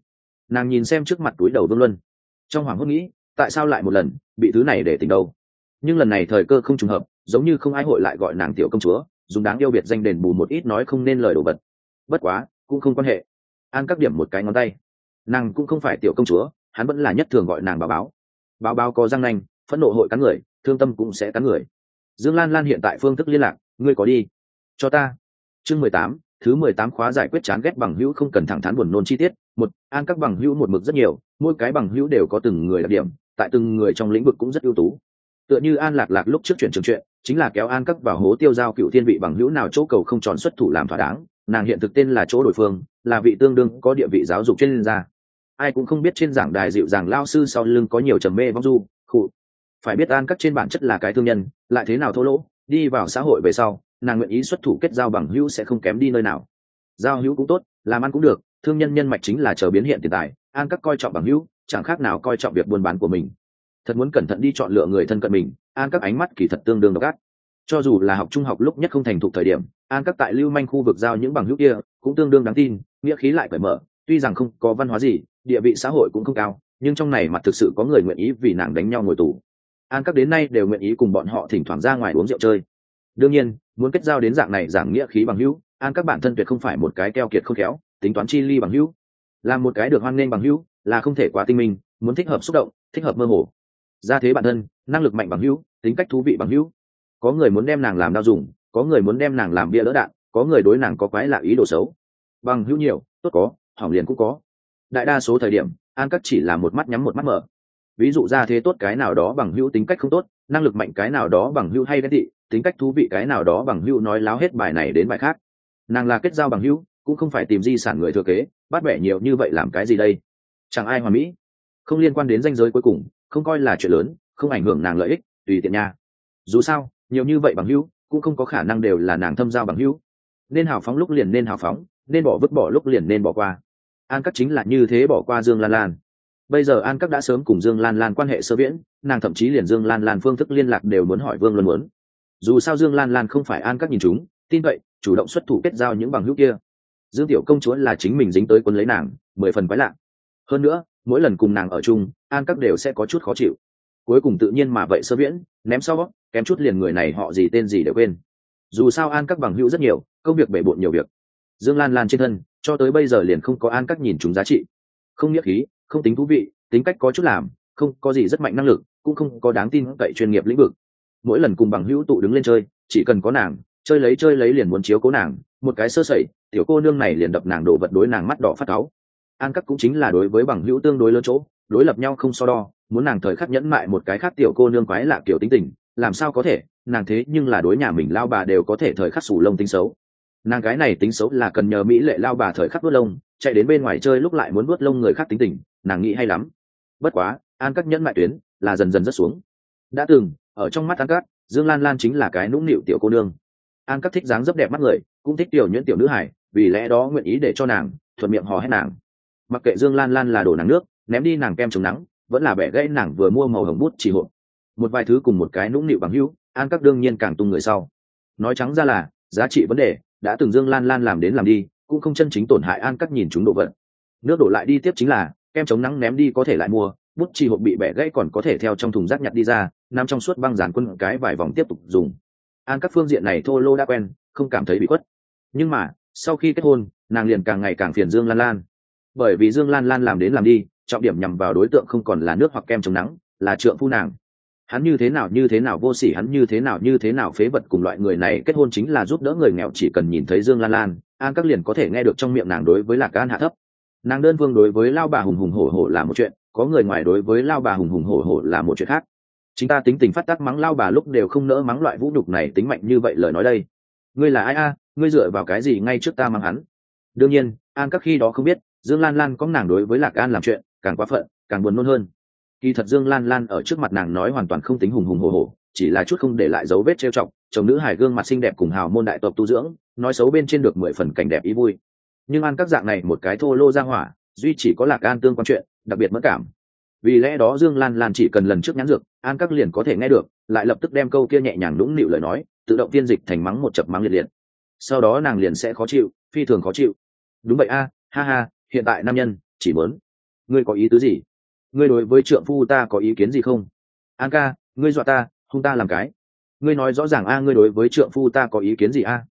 Nàng nhìn xem trước mặt túi đầu Vương Luân, trong hoàng hốt nghĩ tại sao lại một lần bị thứ này để tình đâu. Nhưng lần này thời cơ không trùng hợp, giống như không ai hội lại gọi nàng tiểu công chúa, dùng đáng yêu biệt danh đền bù một ít nói không nên lời đồ vật. Bất quá cũng không quan hệ. An các điểm một cái ngón tay, nàng cũng không phải tiểu công chúa, hắn vẫn là nhất thường gọi nàng báo báo. Báo báo có răng nanh, phẫn nộ hội cắn người, thương tâm cũng sẽ cắn người. Dương Lan Lan hiện tại phương thức liên lạc, ngươi có đi cho ta. Chương 18, thứ 18 khóa giải quyết chán ghét bằng hữu không cần thẳng thắn buồn nôn chi tiết. Một, An các bằng hữu một mực rất nhiều, mỗi cái bằng hữu đều có từng người đặc điểm, tại từng người trong lĩnh vực cũng rất ưu tú. Tựa như An Lạc Lạc lúc trước chuyển trường chuyện, chính là kéo An các vào hố tiêu giao cựu thiên vị bằng hữu nào chỗ cầu không tròn xuất thủ làm thỏa đáng. Nàng hiện thực tên là chỗ đối phương, là vị tương đương có địa vị giáo dục chuyên gia. Ai cũng không biết trên giảng đài dịu dàng lao sư sau lưng có nhiều trầm mê vong du khụ. Phải biết An các trên bản chất là cái thương nhân, lại thế nào thô lỗ, đi vào xã hội về sau, nàng nguyện ý xuất thủ kết giao bằng hữu sẽ không kém đi nơi nào. Giao hữu cũng tốt, làm ăn cũng được, thương nhân nhân mạch chính là chờ biến hiện tiền tài. An các coi trọng bằng hữu, chẳng khác nào coi trọng việc buôn bán của mình. Thật muốn cẩn thận đi chọn lựa người thân cận mình, An các ánh mắt kỳ thật tương đương độc ác. Cho dù là học trung học lúc nhất không thành thục thời điểm, An các tại lưu manh khu vực giao những bằng hữu kia cũng tương đương đáng tin, nghĩa khí lại cởi mở. Tuy rằng không có văn hóa gì, địa vị xã hội cũng không cao, nhưng trong này mặt thực sự có người nguyện ý vì nàng đánh nhau ngồi tù. An các đến nay đều nguyện ý cùng bọn họ thỉnh thoảng ra ngoài uống rượu chơi. Đương nhiên, muốn kết giao đến dạng này giảng nghĩa khí bằng hữu, An các bản thân tuyệt không phải một cái keo kiệt không khéo, tính toán chi ly bằng hữu. Làm một cái được hoan nghênh bằng hữu, là không thể quá tinh minh, muốn thích hợp xúc động, thích hợp mơ hồ. Gia thế bản thân, năng lực mạnh bằng hữu, tính cách thú vị bằng hữu. Có người muốn đem nàng làm đao dùng, có người muốn đem nàng làm bia đỡ đạn, có người đối nàng có quái lạ ý đồ xấu. Bằng hữu nhiều, tốt có, hỏng liền cũng có. Đại đa số thời điểm, An các chỉ là một mắt nhắm một mắt mở. Ví dụ gia thế tốt cái nào đó bằng hữu tính cách không tốt, năng lực mạnh cái nào đó bằng hữu hay ghen tị, tính cách thú vị cái nào đó bằng hữu nói láo hết bài này đến bài khác. Nàng là kết giao bằng hữu, cũng không phải tìm di sản người thừa kế, bắt bẻ nhiều như vậy làm cái gì đây? Chẳng ai hoàn mỹ, không liên quan đến ranh giới cuối cùng, không coi là chuyện lớn, không ảnh hưởng nàng lợi ích, tùy tiện nha. Dù sao, nhiều như vậy bằng hữu, cũng không có khả năng đều là nàng thâm giao bằng hữu. Nên hào phóng lúc liền nên hào phóng, nên bỏ vứt bỏ lúc liền nên bỏ qua. An các chính là như thế bỏ qua Dương Lan Lan. Bây giờ An các đã sớm cùng Dương Lan Lan quan hệ sơ viễn, nàng thậm chí liền Dương Lan Lan phương thức liên lạc đều muốn hỏi Vương Luân muốn. Dù sao Dương Lan Lan không phải An các nhìn chúng, tin vậy, chủ động xuất thủ kết giao những bằng hữu kia. Dương tiểu công chúa là chính mình dính tới quân lấy nàng, 10 phần quái lạ. Hơn nữa, mỗi lần cùng nàng ở chung, An các đều sẽ có chút khó chịu. Cuối cùng tự nhiên mà vậy sơ viễn, ném sau, kém chút liền người này họ gì tên gì đều quên. Dù sao An các bằng hữu rất nhiều, công việc bể bộn nhiều việc. Dương Lan Lan trên thân, cho tới bây giờ liền không có An các nhìn chúng giá trị. Không nghĩa khí, không tính thú vị, tính cách có chút làm, không có gì rất mạnh năng lực, cũng không có đáng tin cậy chuyên nghiệp lĩnh vực. Mỗi lần cùng bằng hữu tụ đứng lên chơi, chỉ cần có nàng, chơi lấy liền muốn chiếu cố nàng, một cái sơ sẩy, tiểu cô nương này liền đập nàng đổ vật đối nàng mắt đỏ phát cáu. An các cũng chính là đối với bằng hữu tương đối lớn chỗ, đối lập nhau không so đo, muốn nàng thời khắc nhẫn mại một cái khác tiểu cô nương quái lạ kiểu tính tình, làm sao có thể, nàng thế nhưng là đối nhà mình lao bà đều có thể thời khắc sủ lông tính xấu. Nàng cái này tính xấu là cần nhờ mỹ lệ lao bà thời khắc vuốt lông, chạy đến bên ngoài chơi lúc lại muốn vuốt lông người khác tính tình, nàng nghĩ hay lắm. Bất quá, An các nhẫn mại tuyến là dần dần rất xuống. Đã từng, ở trong mắt An các, Dương Lan Lan chính là cái nũng nịu tiểu cô nương. An các thích dáng dấp đẹp mắt người, cũng thích tiểu nhuyễn tiểu nữ hải, vì lẽ đó nguyện ý để cho nàng thuận miệng hò hét nàng. Mặc kệ Dương Lan Lan là đổ nàng nước, ném đi nàng kem chống nắng, vẫn là bẻ gãy nàng vừa mua màu hồng bút chỉ hộp. Một vài thứ cùng một cái nũng nịu bằng hữu, An các đương nhiên càng tung người sau. Nói trắng ra là giá trị vấn đề, đã từng Dương Lan Lan làm đến làm đi, cũng không chân chính tổn hại An các nhìn chúng độ vận. Nước đổ lại đi tiếp chính là kem chống nắng ném đi có thể lại mua, bút chỉ hộp bị bẻ gãy còn có thể theo trong thùng rác nhặt đi ra, nằm trong suốt băng dán quân cái vài vòng tiếp tục dùng. An các phương diện này thô lô đã quen, không cảm thấy bị khuất. Nhưng mà sau khi kết hôn, nàng liền càng ngày càng phiền Dương Lan Lan, bởi vì Dương Lan Lan làm đến làm đi, trọng điểm nhằm vào đối tượng không còn là nước hoặc kem chống nắng, là trượng phu nàng. Hắn như thế nào vô sỉ, hắn như thế nào phế vật, cùng loại người này kết hôn chính là giúp đỡ người nghèo. Chỉ cần nhìn thấy Dương Lan Lan, An các liền có thể nghe được trong miệng nàng đối với Lạc An hạ thấp. Nàng đơn phương đối với lao bà hùng hùng hổ hổ là một chuyện, có người ngoài đối với lao bà hùng hùng hổ hổ là một chuyện khác. Chính ta tính tình phát tác mắng lao bà lúc đều không nỡ mắng loại vũ nhục này tính mạnh như vậy lời nói đây. Ngươi là ai a? Ngươi dựa vào cái gì ngay trước ta mắng hắn? Đương nhiên, An các khi đó không biết, Dương Lan Lan có nàng đối với Lạc An làm chuyện, càng quá phận, càng buồn nôn hơn. Kỳ thật Dương Lan Lan ở trước mặt nàng nói hoàn toàn không tính hùng hùng hổ hổ, chỉ là chút không để lại dấu vết trêu chọc, chồng nữ hài gương mặt xinh đẹp cùng hào môn đại tộc tu dưỡng, nói xấu bên trên được 10 phần cảnh đẹp ý vui. Nhưng An các dạng này một cái thô lô ra hỏa, duy chỉ có Lạc An tương quan chuyện, đặc biệt mẫn cảm. Vì lẽ đó Dương Lan Lan chỉ cần lần trước nhắn dược, An các liền có thể nghe được, lại lập tức đem câu kia nhẹ nhàng nũng nịu lời nói, tự động tiên dịch thành mắng một chập mắng liệt liệt. Sau đó nàng liền sẽ khó chịu, phi thường khó chịu. Đúng vậy a, ha ha, hiện tại nam nhân chỉ muốn ngươi có ý tứ gì? Ngươi đối với trượng phu ta có ý kiến gì không? An ca, ngươi dọa ta, hung ta làm cái. Ngươi nói rõ ràng a, ngươi đối với trượng phu ta có ý kiến gì a?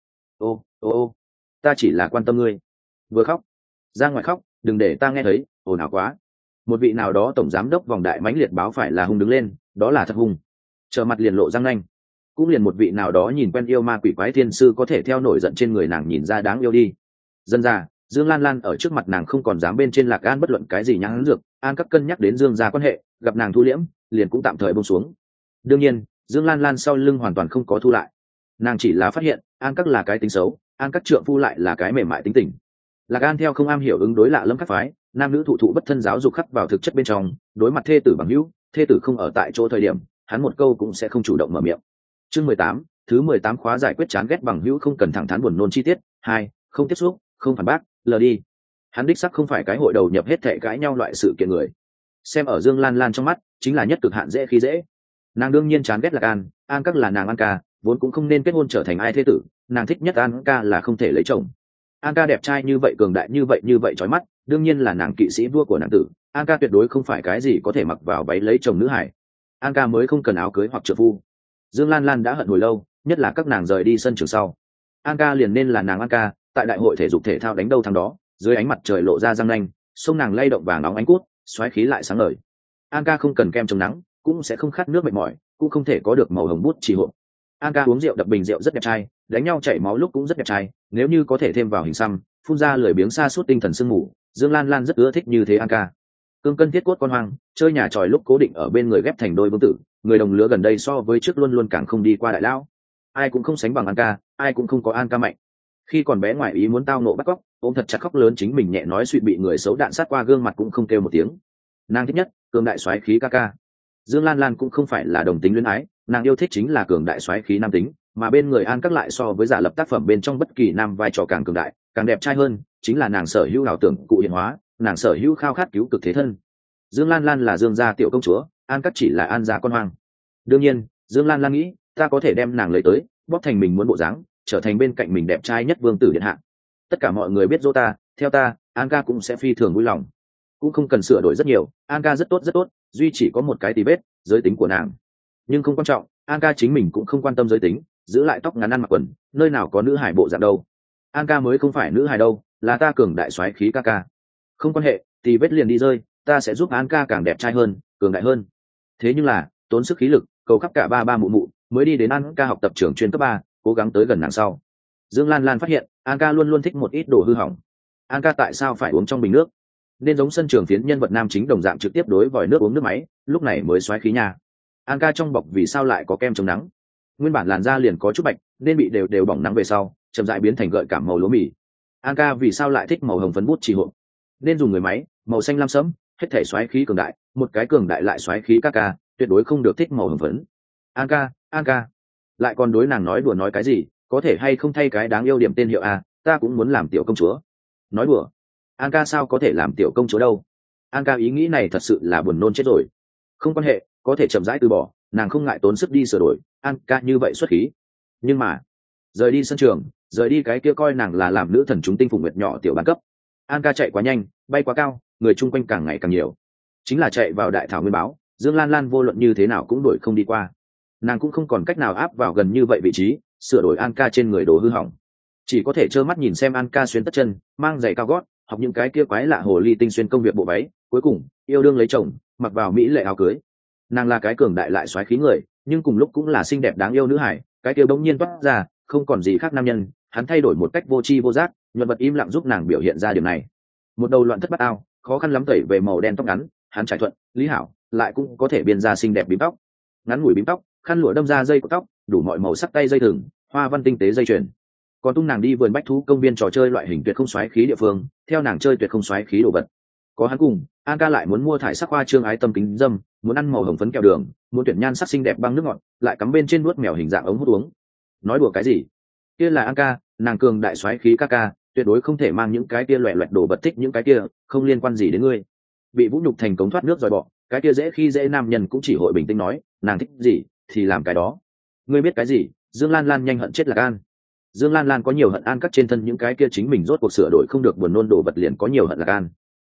Ô, ta chỉ là quan tâm ngươi. Vừa khóc, ra ngoài khóc, đừng để ta nghe thấy, ồn ào quá. Một vị nào đó tổng giám đốc vòng đại mãnh liệt báo phải là hung đứng lên, đó là thật hung. Trở mặt liền lộ răng nanh. Cũng liền một vị nào đó nhìn quen yêu ma quỷ quái thiên sư có thể theo nổi giận trên người nàng nhìn ra đáng yêu đi. Dân ra, Dương Lan Lan ở trước mặt nàng không còn dám bên trên Lạc An bất luận cái gì nhãn dược, An các cân nhắc đến Dương gia quan hệ, gặp nàng thu liễm, liền cũng tạm thời buông xuống. Đương nhiên, Dương Lan Lan sau lưng hoàn toàn không có thu lại. Nàng chỉ là phát hiện, An các là cái tính xấu, An các trượng phu lại là cái mềm mại tính tình. Lạc An theo không am hiểu ứng đối lạ lẫm các phái, nam nữ thụ thụ bất thân giáo dục khắc vào thực chất bên trong, đối mặt thê tử bằng hữu, thê tử không ở tại chỗ thời điểm, hắn một câu cũng sẽ không chủ động mở miệng. Chương 18, thứ 18 khóa giải quyết chán ghét bằng hữu không cần thẳng thắn buồn nôn chi tiết. 2, không tiếp xúc, không phản bác, lờ đi. Hắn đích sắc không phải cái hội đầu nhập hết thệ cãi nhau loại sự kiện người. Xem ở Dương Lan Lan trong mắt, chính là nhất cực hạn dễ khi dễ. Nàng đương nhiên chán ghét Lạc An, An các là nàng An ca, vốn cũng không nên kết hôn trở thành ai thế tử, nàng thích nhất An ca là không thể lấy chồng. An ca đẹp trai như vậy, cường đại như vậy chói mắt, đương nhiên là nàng kỵ sĩ vua của nàng tử. An ca tuyệt đối không phải cái gì có thể mặc vào váy lấy chồng nữ hải. An ca mới không cần áo cưới hoặc trợ phu. Dương Lan Lan đã hận hồi lâu, nhất là các nàng rời đi sân trường sau. An ca liền nên là nàng An ca, tại đại hội thể dục thể thao đánh đâu thắng đó, dưới ánh mặt trời lộ ra răng nanh, sông nàng lay động vàng óng ánh cút, xoáy khí lại sáng ngời. An ca không cần kem chống nắng, cũng sẽ không khát nước mệt mỏi, cũng không thể có được màu hồng bút chỉ hộ. An ca uống rượu đập bình rượu rất đẹp trai, đánh nhau chảy máu lúc cũng rất đẹp trai, nếu như có thể thêm vào hình xăm, phun ra lười biếng xa suốt tinh thần sương mù, Dương Lan Lan rất ưa thích như thế An ca. Cương cân thiết cốt con hoang, chơi nhà tròi lúc cố định ở bên người ghép thành đôi vương tử, người đồng lứa gần đây so với trước luôn luôn càng không đi qua đại lão. Ai cũng không sánh bằng An ca, ai cũng không có An ca mạnh. Khi còn bé ngoài ý muốn tao nộ bắt cóc, ôm thật chặt khóc lớn chính mình nhẹ nói suýt bị người xấu đạn sát qua gương mặt cũng không kêu một tiếng. Nàng thích nhất cường đại soái khí ca ca. Dương Lan Lan cũng không phải là đồng tính luyến ái, nàng yêu thích chính là cường đại soái khí nam tính, mà bên người An các lại so với giả lập tác phẩm bên trong bất kỳ nam vai trò càng cường đại, càng đẹp trai hơn, chính là nàng sở hữu ảo tưởng cụ hiện hóa, nàng sở hữu khao khát cứu cực thế thân. Dương Lan Lan là Dương gia tiểu công chúa, An các chỉ là An gia con hoang. Đương nhiên, Dương Lan Lan nghĩ, ta có thể đem nàng lấy tới, bóp thành mình muốn bộ dáng, trở thành bên cạnh mình đẹp trai nhất vương tử điện hạ. Tất cả mọi người biết dỗ ta, theo ta, An ca cũng sẽ phi thường vui lòng. Cũng không cần sửa đổi rất nhiều, An ca rất tốt, duy chỉ có một cái tì vết, giới tính của nàng. Nhưng không quan trọng, An ca chính mình cũng không quan tâm giới tính, giữ lại tóc ngắn ăn mặc quần, nơi nào có nữ hải bộ dạng đâu. An ca mới không phải nữ hải đâu, là ta cường đại soái khí ca ca. Không quan hệ, tì vết liền đi rơi, ta sẽ giúp An ca càng đẹp trai hơn, cường đại hơn. Thế nhưng là, tốn sức khí lực, cầu khắp cả ba mụ mụ, mới đi đến An ca học tập trường chuyên cấp 3, cố gắng tới gần nàng sau. Dương Lan Lan phát hiện, An ca luôn luôn thích một ít đồ hư hỏng. An ca tại sao phải uống trong bình nước? Nên giống sân trường phiến nhân vật nam chính đồng dạng trực tiếp đối vòi nước uống nước máy, lúc này mới xoáy khí nhà. An ca trong bọc vì sao lại có kem chống nắng? Nguyên bản làn da liền có chút bạch, nên bị đều bỏng nắng về sau, chậm rãi biến thành gợi cảm màu lúa mì. An ca vì sao lại thích màu hồng phấn bút chỉ hộ? Nên dùng người máy, màu xanh lam sẫm, hết thể xoáy khí cường đại, một cái cường đại lại xoáy khí ca, tuyệt đối không được thích màu hồng phấn. An ca, lại còn đối nàng nói đùa nói cái gì? Có thể hay không thay cái đáng yêu điểm tên hiệu à, ta cũng muốn làm tiểu công chúa. Nói đùa, An ca sao có thể làm tiểu công chúa đâu? An ca ý nghĩ này thật sự là buồn nôn chết rồi. Không quan hệ, có thể chậm rãi từ bỏ, nàng không ngại tốn sức đi sửa đổi. An ca như vậy xuất khí. Nhưng mà rời đi sân trường, rời đi cái kia coi nàng là làm nữ thần chúng tinh phùng nguyệt nhỏ tiểu bán cấp. An ca chạy quá nhanh, bay quá cao, người chung quanh càng ngày càng nhiều. Chính là chạy vào đại thảo nguyên báo, Dương Lan Lan vô luận như thế nào cũng đuổi không đi qua. Nàng cũng không còn cách nào áp vào gần như vậy vị trí, sửa đổi An ca trên người đồ hư hỏng, chỉ có thể trơ mắt nhìn xem An ca xuyên tất chân, mang giày cao gót, học những cái kia quái lạ hồ ly tinh xuyên công việc bộ váy, cuối cùng yêu đương lấy chồng, mặc vào mỹ lệ áo cưới. Nàng là cái cường đại lại xoáy khí người, nhưng cùng lúc cũng là xinh đẹp đáng yêu nữ hải, cái kia bỗng nhiên toát ra, không còn gì khác nam nhân, hắn thay đổi một cách vô tri vô giác, nhuận vật im lặng giúp nàng biểu hiện ra điểm này. Một đầu loạn thất bát ao, khó khăn lắm tẩy về màu đen tóc ngắn, hắn trải thuận, lý hảo, lại cũng có thể biên ra xinh đẹp bím tóc, ngắn ngủi bím tóc, khăn lụa đâm ra dây của tóc, đủ mọi màu sắc tay dây thừng, hoa văn tinh tế dây chuyền. Còn tung nàng đi vườn bách thú công viên trò chơi loại hình tuyệt không xoáy khí địa phương, theo nàng chơi tuyệt không xoáy khí đồ vật. Có hắn cùng, An ca lại muốn mua thải sắc hoa trương ái tâm kính dâm, muốn ăn màu hồng phấn kẹo đường, muốn tuyển nhan sắc xinh đẹp băng nước ngọt, lại cắm bên trên nuốt mèo hình dạng ống hút uống. Nói đùa cái gì? Kia là An ca, nàng cường đại xoáy khí ca, tuyệt đối không thể mang những cái kia loẹt loẹt đồ vật thích những cái kia, không liên quan gì đến ngươi. Bị vũ nhục thành cống thoát nước dòi bỏ, cái kia dễ khi dễ nam nhân cũng chỉ hội bình tĩnh nói, nàng thích gì thì làm cái đó. Ngươi biết cái gì? Dương Lan Lan nhanh hận chết Lạc An. Dương Lan Lan có nhiều hận An các trên thân những cái kia chính mình rốt cuộc sửa đổi không được buồn nôn đồ vật liền có nhiều hận Lạc An.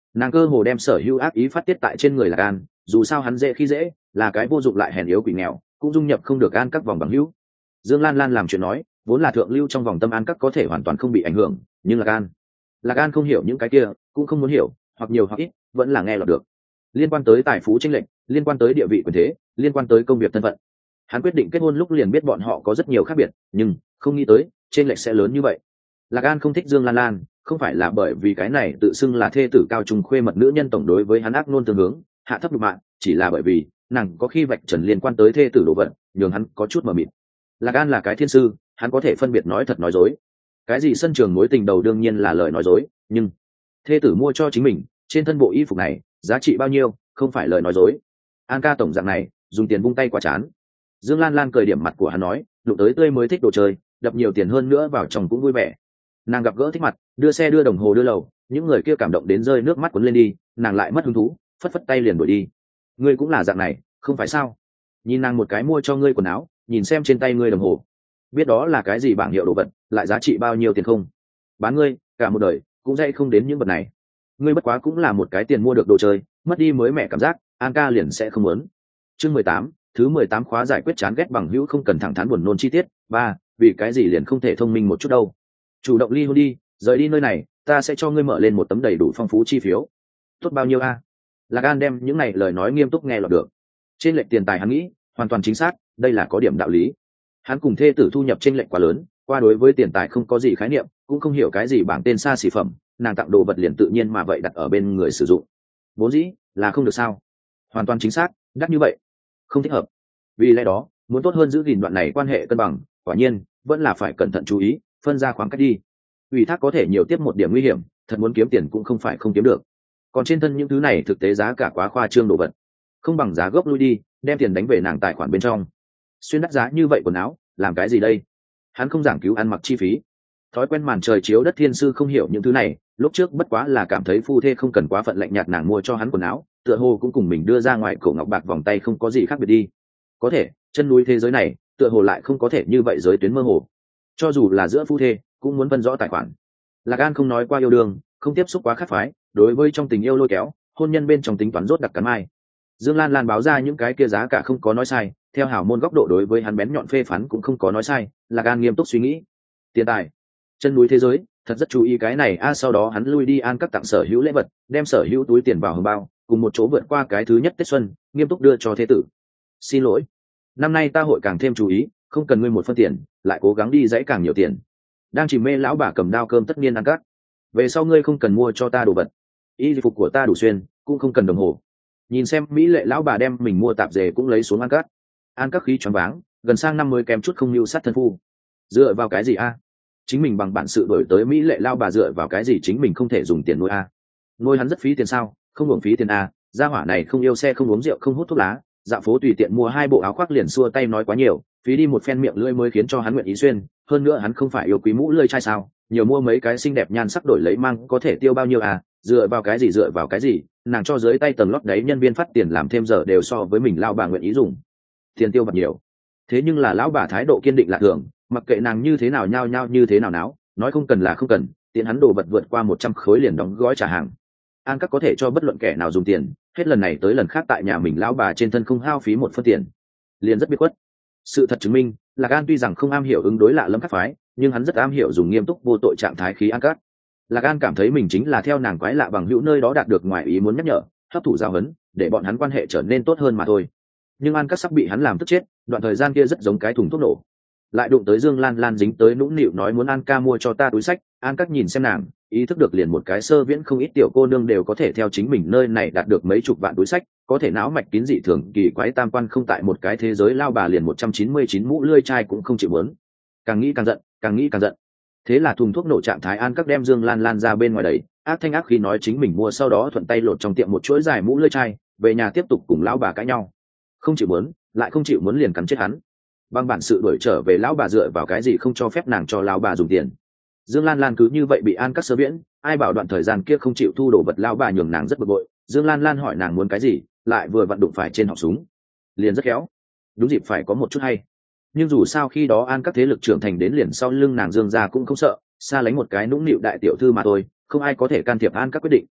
Nàng cơ hồ đem sở hữu ác ý phát tiết tại trên người Lạc An, dù sao hắn dễ khi dễ, là cái vô dụng lại hèn yếu quỷ nghèo, cũng dung nhập không được An các vòng bằng hữu. Dương Lan Lan làm chuyện nói, vốn là thượng lưu trong vòng tâm An các có thể hoàn toàn không bị ảnh hưởng, nhưng Lạc An không hiểu những cái kia, cũng không muốn hiểu, hoặc nhiều hoặc ít, vẫn là nghe lọt được. Liên quan tới tài phú chênh lệch, liên quan tới địa vị quyền thế, liên quan tới công việc thân phận. Hắn quyết định kết hôn lúc liền biết bọn họ có rất nhiều khác biệt, nhưng không nghĩ tới chênh lệch sẽ lớn như vậy. Lạc An không thích Dương Lan Lan, không phải là bởi vì cái này tự xưng là thê tử cao trung khuê mật nữ nhân tổng đối với hắn ác nôn tương hướng, hạ thấp nhục mạ, chỉ là bởi vì nàng có khi vạch trần liên quan tới thê tử đồ vật, nhường hắn có chút mờ mịt. Lạc An là cái thiên sư, hắn có thể phân biệt nói thật nói dối. Cái gì sân trường mối tình đầu đương nhiên là lời nói dối, nhưng thê tử mua cho chính mình trên thân bộ y phục này giá trị bao nhiêu, không phải lời nói dối. An ca tổng dạng này dùng tiền vung tay qua chán. Dương Lan Lan cười điểm mặt của hắn nói, đụng tới tươi mới thích đồ chơi, đập nhiều tiền hơn nữa vào chồng cũng vui vẻ. Nàng gặp gỡ thích mặt, đưa xe đưa đồng hồ đưa lầu, những người kia cảm động đến rơi nước mắt cuốn lên đi, nàng lại mất hứng thú, phất phất tay liền đuổi đi. Ngươi cũng là dạng này, không phải sao? Nhìn nàng một cái mua cho ngươi quần áo, nhìn xem trên tay ngươi đồng hồ, biết đó là cái gì bảng hiệu đồ vật, lại giá trị bao nhiêu tiền không? Bán ngươi cả một đời cũng dạy không đến những vật này. Ngươi bất quá cũng là một cái tiền mua được đồ chơi, mất đi mới mẹ cảm giác, An ca liền sẽ không muốn. Chương 18, thứ 18 khóa giải quyết chán ghét bằng hữu không cần thẳng thắn buồn nôn chi tiết. 3, vì cái gì liền không thể thông minh một chút đâu? Chủ động ly hôn đi, rời đi nơi này, ta sẽ cho ngươi mở lên một tấm đầy đủ phong phú chi phiếu. Tốt bao nhiêu a? Lạc An đem những này lời nói nghiêm túc nghe lọt được. Trên lệch tiền tài hắn nghĩ hoàn toàn chính xác, đây là có điểm đạo lý. Hắn cùng thê tử thu nhập trên lệch quá lớn, qua đối với tiền tài không có gì khái niệm, cũng không hiểu cái gì bảng tên xa xỉ phẩm, nàng tặng đồ vật liền tự nhiên mà vậy đặt ở bên người sử dụng. Vốn dĩ là không được sao? Hoàn toàn chính xác, đắt như vậy không thích hợp. Vì lẽ đó muốn tốt hơn giữ gìn đoạn này quan hệ cân bằng, quả nhiên vẫn là phải cẩn thận chú ý, phân ra khoảng cách đi. Ủy thác có thể nhiều tiếp một điểm nguy hiểm, thật muốn kiếm tiền cũng không phải không kiếm được. Còn trên thân những thứ này thực tế giá cả quá khoa trương đồ vật, không bằng giá gốc lui đi, đem tiền đánh về nàng tài khoản bên trong. Xuyên đắt giá như vậy quần áo làm cái gì đây? Hắn không giảng cứu ăn mặc chi phí. Thói quen màn trời chiếu đất thiên sư không hiểu những thứ này, lúc trước bất quá là cảm thấy phu thê không cần quá phận lạnh nhạt, nàng mua cho hắn quần áo tựa hồ cũng cùng mình đưa ra ngoài cổ ngọc bạc vòng tay không có gì khác biệt đi. Có thể chân núi thế giới này tựa hồ lại không có thể như vậy, giới tuyến mơ hồ, cho dù là giữa phu thê cũng muốn phân rõ tài khoản. Lạc An không nói qua yêu đương, không tiếp xúc quá khát phái, đối với trong tình yêu lôi kéo hôn nhân bên trong tính toán rốt đặc cắn mai. Dương Lan Lan báo ra những cái kia giá cả không có nói sai, theo hảo môn góc độ đối với hắn bén nhọn phê phán cũng không có nói sai. Lạc An nghiêm túc suy nghĩ, tiền tài chân núi thế giới thật rất chú ý cái này sau đó hắn lui đi An các tặng sở hữu lễ vật, đem sở hữu túi tiền vào hòm bao cùng một chỗ vượt qua cái thứ nhất Tết xuân, nghiêm túc đưa cho thế tử. Xin lỗi, năm nay ta hội càng thêm chú ý, không cần ngươi một phân tiền, lại cố gắng đi dãy càng nhiều tiền. Đang chìm mê lão bà cầm đao cơm tất niên ăn cắt, về sau ngươi không cần mua cho ta đồ vật, y phục của ta đủ xuyên, cũng không cần đồng hồ. Nhìn xem mỹ lệ lão bà đem mình mua tạp dề cũng lấy xuống ăn cắt. An các khí choáng váng, gần sang năm mới kém chút không lưu sát thân phu. Dựa vào cái gì a? Chính mình bằng bản sự đổi tới mỹ lệ lao bà, dựa vào cái gì chính mình không thể dùng tiền nuôi a? Nuôi hắn rất phí tiền sao? Không uổng phí tiền a. Gia hỏa này không yêu xe, không uống rượu, không hút thuốc lá, dạo phố tùy tiện mua 2 bộ áo khoác liền xua tay nói quá nhiều, phí đi một phen miệng lưỡi mới khiến cho hắn nguyện ý xuyên. Hơn nữa hắn không phải yêu quý mũ lưỡi chai sao? Nhiều mua mấy cái xinh đẹp nhan sắc đổi lấy mang có thể tiêu bao nhiêu à? Dựa vào cái gì, dựa vào cái gì? Nàng cho dưới tay tầng lót đấy nhân viên phát tiền làm thêm giờ đều so với mình lao bà nguyện ý dùng tiền tiêu bạc nhiều. Thế nhưng là lão bà thái độ kiên định lạ thường, mặc kệ nàng như thế nào nhao nhao như thế nào náo, nói không cần là không cần, tiền hắn đồ vật vượt qua 100 khối liền đóng gói trả hàng. An các có thể cho bất luận kẻ nào dùng tiền, hết lần này tới lần khác tại nhà mình lão bà trên thân không hao phí một phân tiền, liền rất biết quất. Sự thật chứng minh, Lạc An tuy rằng không am hiểu ứng đối lạ lẫm các phái, nhưng hắn rất am hiểu dùng nghiêm túc vô tội trạng thái khí An các. Lạc An cảm thấy mình chính là theo nàng quái lạ bằng hữu nơi đó đạt được ngoài ý muốn nhắc nhở, hấp thụ giáo huấn, để bọn hắn quan hệ trở nên tốt hơn mà thôi. Nhưng An các sắp bị hắn làm tức chết, đoạn thời gian kia rất giống cái thùng thuốc nổ. Lại đụng tới Dương Lan Lan dính tới nũng nịu nói muốn An ca mua cho ta túi sách. An các nhìn xem nàng, ý thức được liền một cái sơ viễn không ít tiểu cô nương đều có thể theo chính mình nơi này đạt được mấy chục vạn túi sách, có thể não mạch kín dị thường kỳ quái tam quan không tại một cái thế giới lao bà liền 199 mũ lươi chai cũng không chịu muốn. Càng nghĩ càng giận, càng nghĩ càng giận. Thế là thùng thuốc nổ trạng thái An các đem Dương Lan Lan ra bên ngoài đẩy, ác thanh ác khí nói chính mình mua, sau đó thuận tay lột trong tiệm một chuỗi dài mũ lươi chai, về nhà tiếp tục cùng lão bà cãi nhau. Không chịu muốn, lại không chịu muốn liền cắn chết hắn. Bằng bản sự đuổi trở về lão bà, dựa vào cái gì không cho phép nàng cho lão bà dùng tiền. Dương Lan Lan cứ như vậy bị An các sơ viễn, ai bảo đoạn thời gian kia không chịu thu đồ vật lão bà nhường nàng rất bực bội. Dương Lan Lan hỏi nàng muốn cái gì, lại vừa vặn đụng phải trên họng súng, liền rất khéo, đúng dịp phải có một chút hay. Nhưng dù sao khi đó An các thế lực trưởng thành đến liền sau lưng nàng Dương gia cũng không sợ, xa lánh một cái nũng nịu đại tiểu thư mà thôi, không ai có thể can thiệp An các quyết định.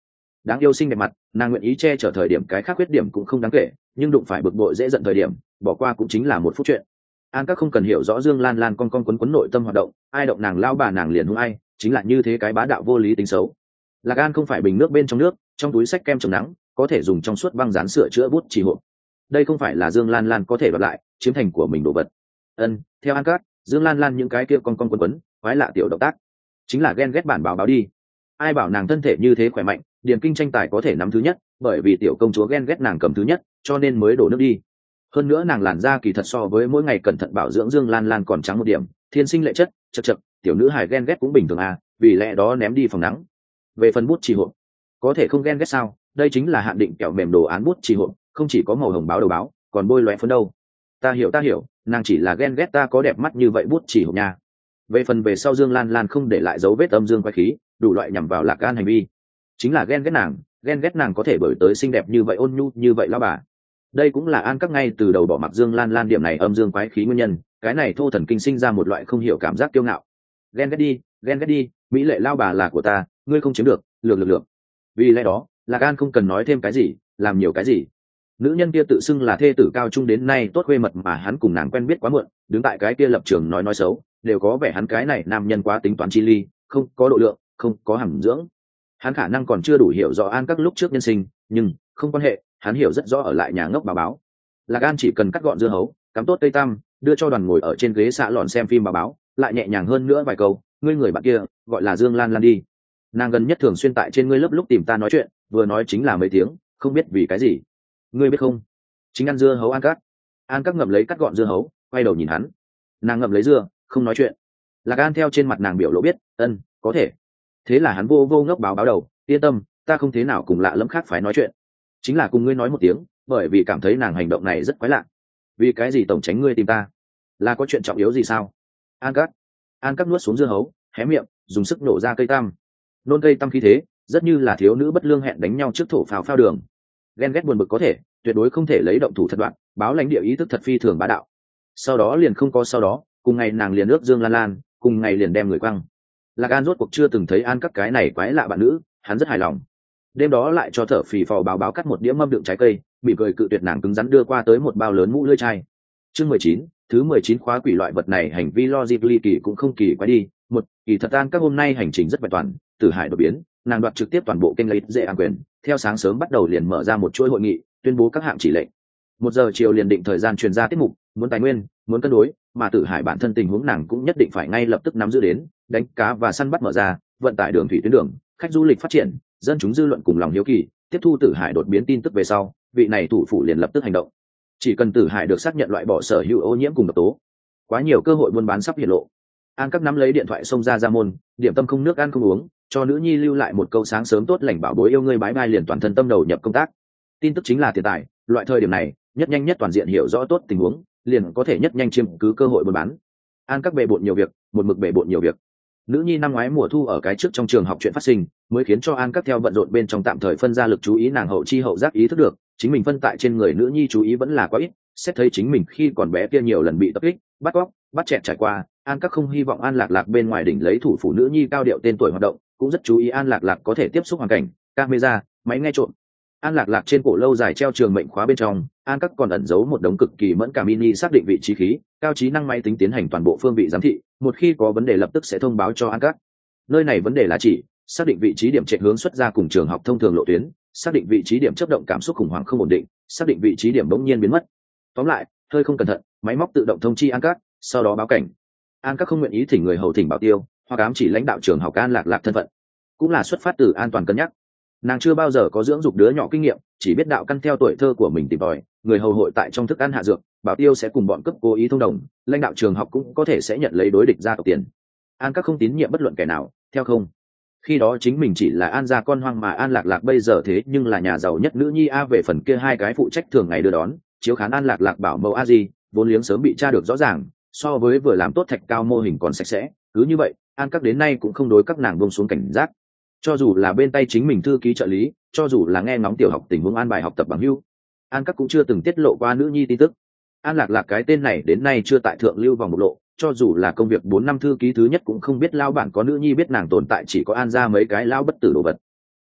đáng yêu xinh đẹp mặt, nàng nguyện ý che chở thời điểm cái khác khuyết điểm cũng không đáng kể, nhưng đụng phải bực bội dễ giận thời điểm bỏ qua cũng chính là một phút chuyện. An các không cần hiểu rõ Dương Lan Lan con quấn nội tâm hoạt động, ai động nàng lao bà nàng liền hung ai, chính là như thế cái bá đạo vô lý tính xấu. Lạc An không phải bình nước bên trong nước, trong túi sách kem chống nắng có thể dùng trong suốt băng dán sửa chữa bút chỉ hộp. Đây không phải là Dương Lan Lan có thể đoạt lại chiếm thành của mình đồ vật. Theo An Cát, Dương Lan Lan những cái kia con quấn quái lạ tiểu động tác chính là ghen ghét bản báo báo đi. Ai bảo nàng thân thể như thế khỏe mạnh, điền kinh tranh tài có thể nắm thứ nhất, bởi vì tiểu công chúa ghen ghét nàng cầm thứ nhất cho nên mới đổ nước đi. Hơn nữa nàng làn da kỳ thật so với mỗi ngày cẩn thận bảo dưỡng Dương Lan Lan còn trắng một điểm, thiên sinh lệ chất, chật tiểu nữ hài ghen ghét cũng bình thường à, vì lẽ đó ném đi phòng nắng. Về phần bút chỉ hộp, có thể không ghen ghét sao? Đây chính là hạn định kẹo mềm đồ án bút chỉ hộp, không chỉ có màu hồng báo đầu báo, còn bôi loé phấn đâu. Ta hiểu, nàng chỉ là ghen ghét ta có đẹp mắt như vậy bút chỉ hộp nha. Về phần về sau Dương Lan Lan không để lại dấu vết âm dương quái khí, đủ loại nhằm vào Lạc An hành vi, chính là ghen ghét nàng có thể bởi tới xinh đẹp như vậy ôn nhu như vậy lão bà. Đây cũng là An các ngay từ đầu bỏ mặc Dương Lan Lan điểm này âm dương quái khí nguyên nhân, cái này thô thần kinh sinh ra một loại không hiểu cảm giác kiêu ngạo. Ghen ghét đi, mỹ lệ lao bà là của ta, ngươi không chiếm được, lược. Vì lẽ đó, Lạc An không cần nói thêm cái gì, làm nhiều cái gì. Nữ nhân kia tự xưng là thê tử cao trung đến nay tốt khuê mật mà hắn cùng nàng quen biết quá muộn, đứng tại cái kia lập trường nói xấu, đều có vẻ hắn cái này nam nhân quá tính toán chi ly, không có độ lượng, không có hàm dưỡng. Hắn khả năng còn chưa đủ hiểu rõ An các lúc trước nhân sinh, nhưng không quan hệ, hắn hiểu rất rõ ở lại nhà ngốc bà báo. Lạc An chỉ cần cắt gọn dưa hấu, cắm tốt cây tăm, đưa cho đoàn ngồi ở trên ghế xạ lọn xem phim bà báo, lại nhẹ nhàng hơn nữa vài câu, ngươi người bạn kia gọi là Dương Lan Lan đi, nàng gần nhất thường xuyên tại trên ngươi lớp lúc tìm ta nói chuyện, vừa nói chính là mấy tiếng, không biết vì cái gì. Ngươi biết không, chính ăn dưa hấu An các ngậm lấy cắt gọn dưa hấu, quay đầu nhìn hắn. Nàng ngậm lấy dưa, không nói chuyện. Lạc An theo trên mặt nàng biểu lộ biết, có thể. Thế là hắn vô ngốc báo đầu, yên tâm, ta không thế nào cùng lạ lẫm khác phải nói chuyện, chính là cùng ngươi nói một tiếng, bởi vì cảm thấy nàng hành động này rất quái lạ. Vì cái gì tổng tránh ngươi tìm ta, là có chuyện trọng yếu gì sao? An các nuốt xuống dưa hấu, hé miệng, dùng sức nổ ra cây tăm. Nôn cây tăm khí thế, rất như là thiếu nữ bất lương hẹn đánh nhau trước thổ phao đường. Ghen ghét buồn bực có thể, tuyệt đối không thể lấy động thủ thật đoạn, báo lãnh địa ý thức thật phi thường bá đạo. Sau đó liền không có sau đó, cùng ngày nàng liền ước Dương Lan Lan, cùng ngày liền đem người quăng. Lạc An rốt cuộc chưa từng thấy An các cái này quái lạ bạn nữ, hắn rất hài lòng. Đêm đó lại cho thở phì phò báo cắt một đĩa mâm đựng trái cây, mỉm cười cự tuyệt nàng cứng rắn đưa qua tới một bao lớn mũ lưỡi chai. Chương 19, thứ 19 khóa quỷ loại vật này hành vi logic ly kỳ cũng không kỳ quái đi. Một, kỳ thật An các hôm nay hành trình rất vẹn toàn, Tử Hải đột biến, nàng đoạt trực tiếp toàn bộ kênh lấy dễ an quyền, theo sáng sớm bắt đầu liền mở ra một chuỗi hội nghị, tuyên bố các hạng chỉ lệnh. 1 giờ chiều liền định thời gian truyền ra tiết mục, muốn tài nguyên, muốn cân đối, mà Tử Hải bản thân tình huống nàng cũng nhất định phải ngay lập tức nắm giữ đến, đánh cá và săn bắt mở ra, vận tải đường thủy tuyến đường, khách du lịch phát triển, dân chúng dư luận cùng lòng hiếu kỳ, tiếp thu Tử Hải đột biến tin tức về sau, vị này thủ phủ liền lập tức hành động. Chỉ cần Tử Hải được xác nhận loại bỏ sở hữu ô nhiễm cùng độc tố, quá nhiều cơ hội buôn bán sắp hiện lộ. An các nắm lấy điện thoại xông ra môn, điểm tâm không nước ăn không uống, cho nữ nhi lưu lại một câu sáng sớm tốt lành bảo bối yêu ngươi bái bai liền toàn thân tâm đầu nhập công tác. Tin tức chính là tiền tài, loại thời điểm này, nhất nhanh nhất toàn diện hiểu rõ tốt tình huống, liền có thể nhất nhanh chiếm cứ cơ hội buôn bán. An các bề bộn nhiều việc, một mực bề bộn nhiều việc. Nữ nhi năm ngoái mùa thu ở cái trước trong trường học chuyện phát sinh, mới khiến cho An các theo bận rộn bên trong tạm thời phân ra lực chú ý, nàng hậu chi hậu giác ý thức được, chính mình phân tại trên người nữ nhi chú ý vẫn là quá ít, xét thấy chính mình khi còn bé kia nhiều lần bị tập kích, bắt cóc, bắt chẹt trải qua, An các không hy vọng An Lạc Lạc bên ngoài đỉnh lấy thủ phủ nữ nhi cao điệu tên tuổi hoạt động, cũng rất chú ý An Lạc Lạc có thể tiếp xúc hoàn cảnh, camera, máy nghe trộm. An Lạc Lạc trên cổ lâu dài treo trường mệnh khóa bên trong, An các còn ẩn giấu một đống cực kỳ mẫn cảm mini xác định vị trí khí, cao trí năng máy tính tiến hành toàn bộ phương vị giám thị, một khi có vấn đề lập tức sẽ thông báo cho An các. Nơi này vấn đề là chỉ xác định vị trí điểm chạy hướng xuất ra cùng trường học thông thường lộ tuyến, xác định vị trí điểm chớp động cảm xúc khủng hoảng không ổn định, xác định vị trí điểm bỗng nhiên biến mất. Tóm lại, hơi không cẩn thận, máy móc tự động thông chi An các, sau đó báo cảnh. An các không nguyện ý thỉnh người hầu thỉnh bảo tiêu, hoặc ám chỉ lãnh đạo trường học An Lạc Lạc thân phận, cũng là xuất phát từ an toàn cân nhắc. Nàng chưa bao giờ có dưỡng dục đứa nhỏ kinh nghiệm, chỉ biết đạo căn theo tuổi thơ của mình tìm tòi, người hầu hội tại trong thức ăn hạ dược, bảo tiêu sẽ cùng bọn cướp cố ý thông đồng, lãnh đạo trường học cũng có thể sẽ nhận lấy đối địch gia tộc tiền. An các không tín nhiệm bất luận kẻ nào, theo không. Khi đó chính mình chỉ là An gia con hoang mà An Lạc Lạc bây giờ thế nhưng là nhà giàu nhất nữ nhi a, về phần kia hai cái phụ trách thường ngày đưa đón, chiếu khán An Lạc Lạc bảo mẫu a gì, vốn liếng sớm bị tra được rõ ràng, so với vừa làm tốt thạch cao mô hình còn sạch sẽ, cứ như vậy, An các đến nay cũng không đối các nàng buông xuống cảnh giác. Cho dù là bên tay chính mình thư ký trợ lý, cho dù là nghe ngóng tiểu học tình huống an bài học tập bằng hữu, An các cũng chưa từng tiết lộ qua nữ nhi tin tức. An Lạc Lạc cái tên này đến nay chưa tại thượng lưu vòng bộc lộ, cho dù là công việc 4 năm thư ký thứ nhất cũng không biết lao bản có nữ nhi, biết nàng tồn tại chỉ có An ra mấy cái lao bất tử đồ vật.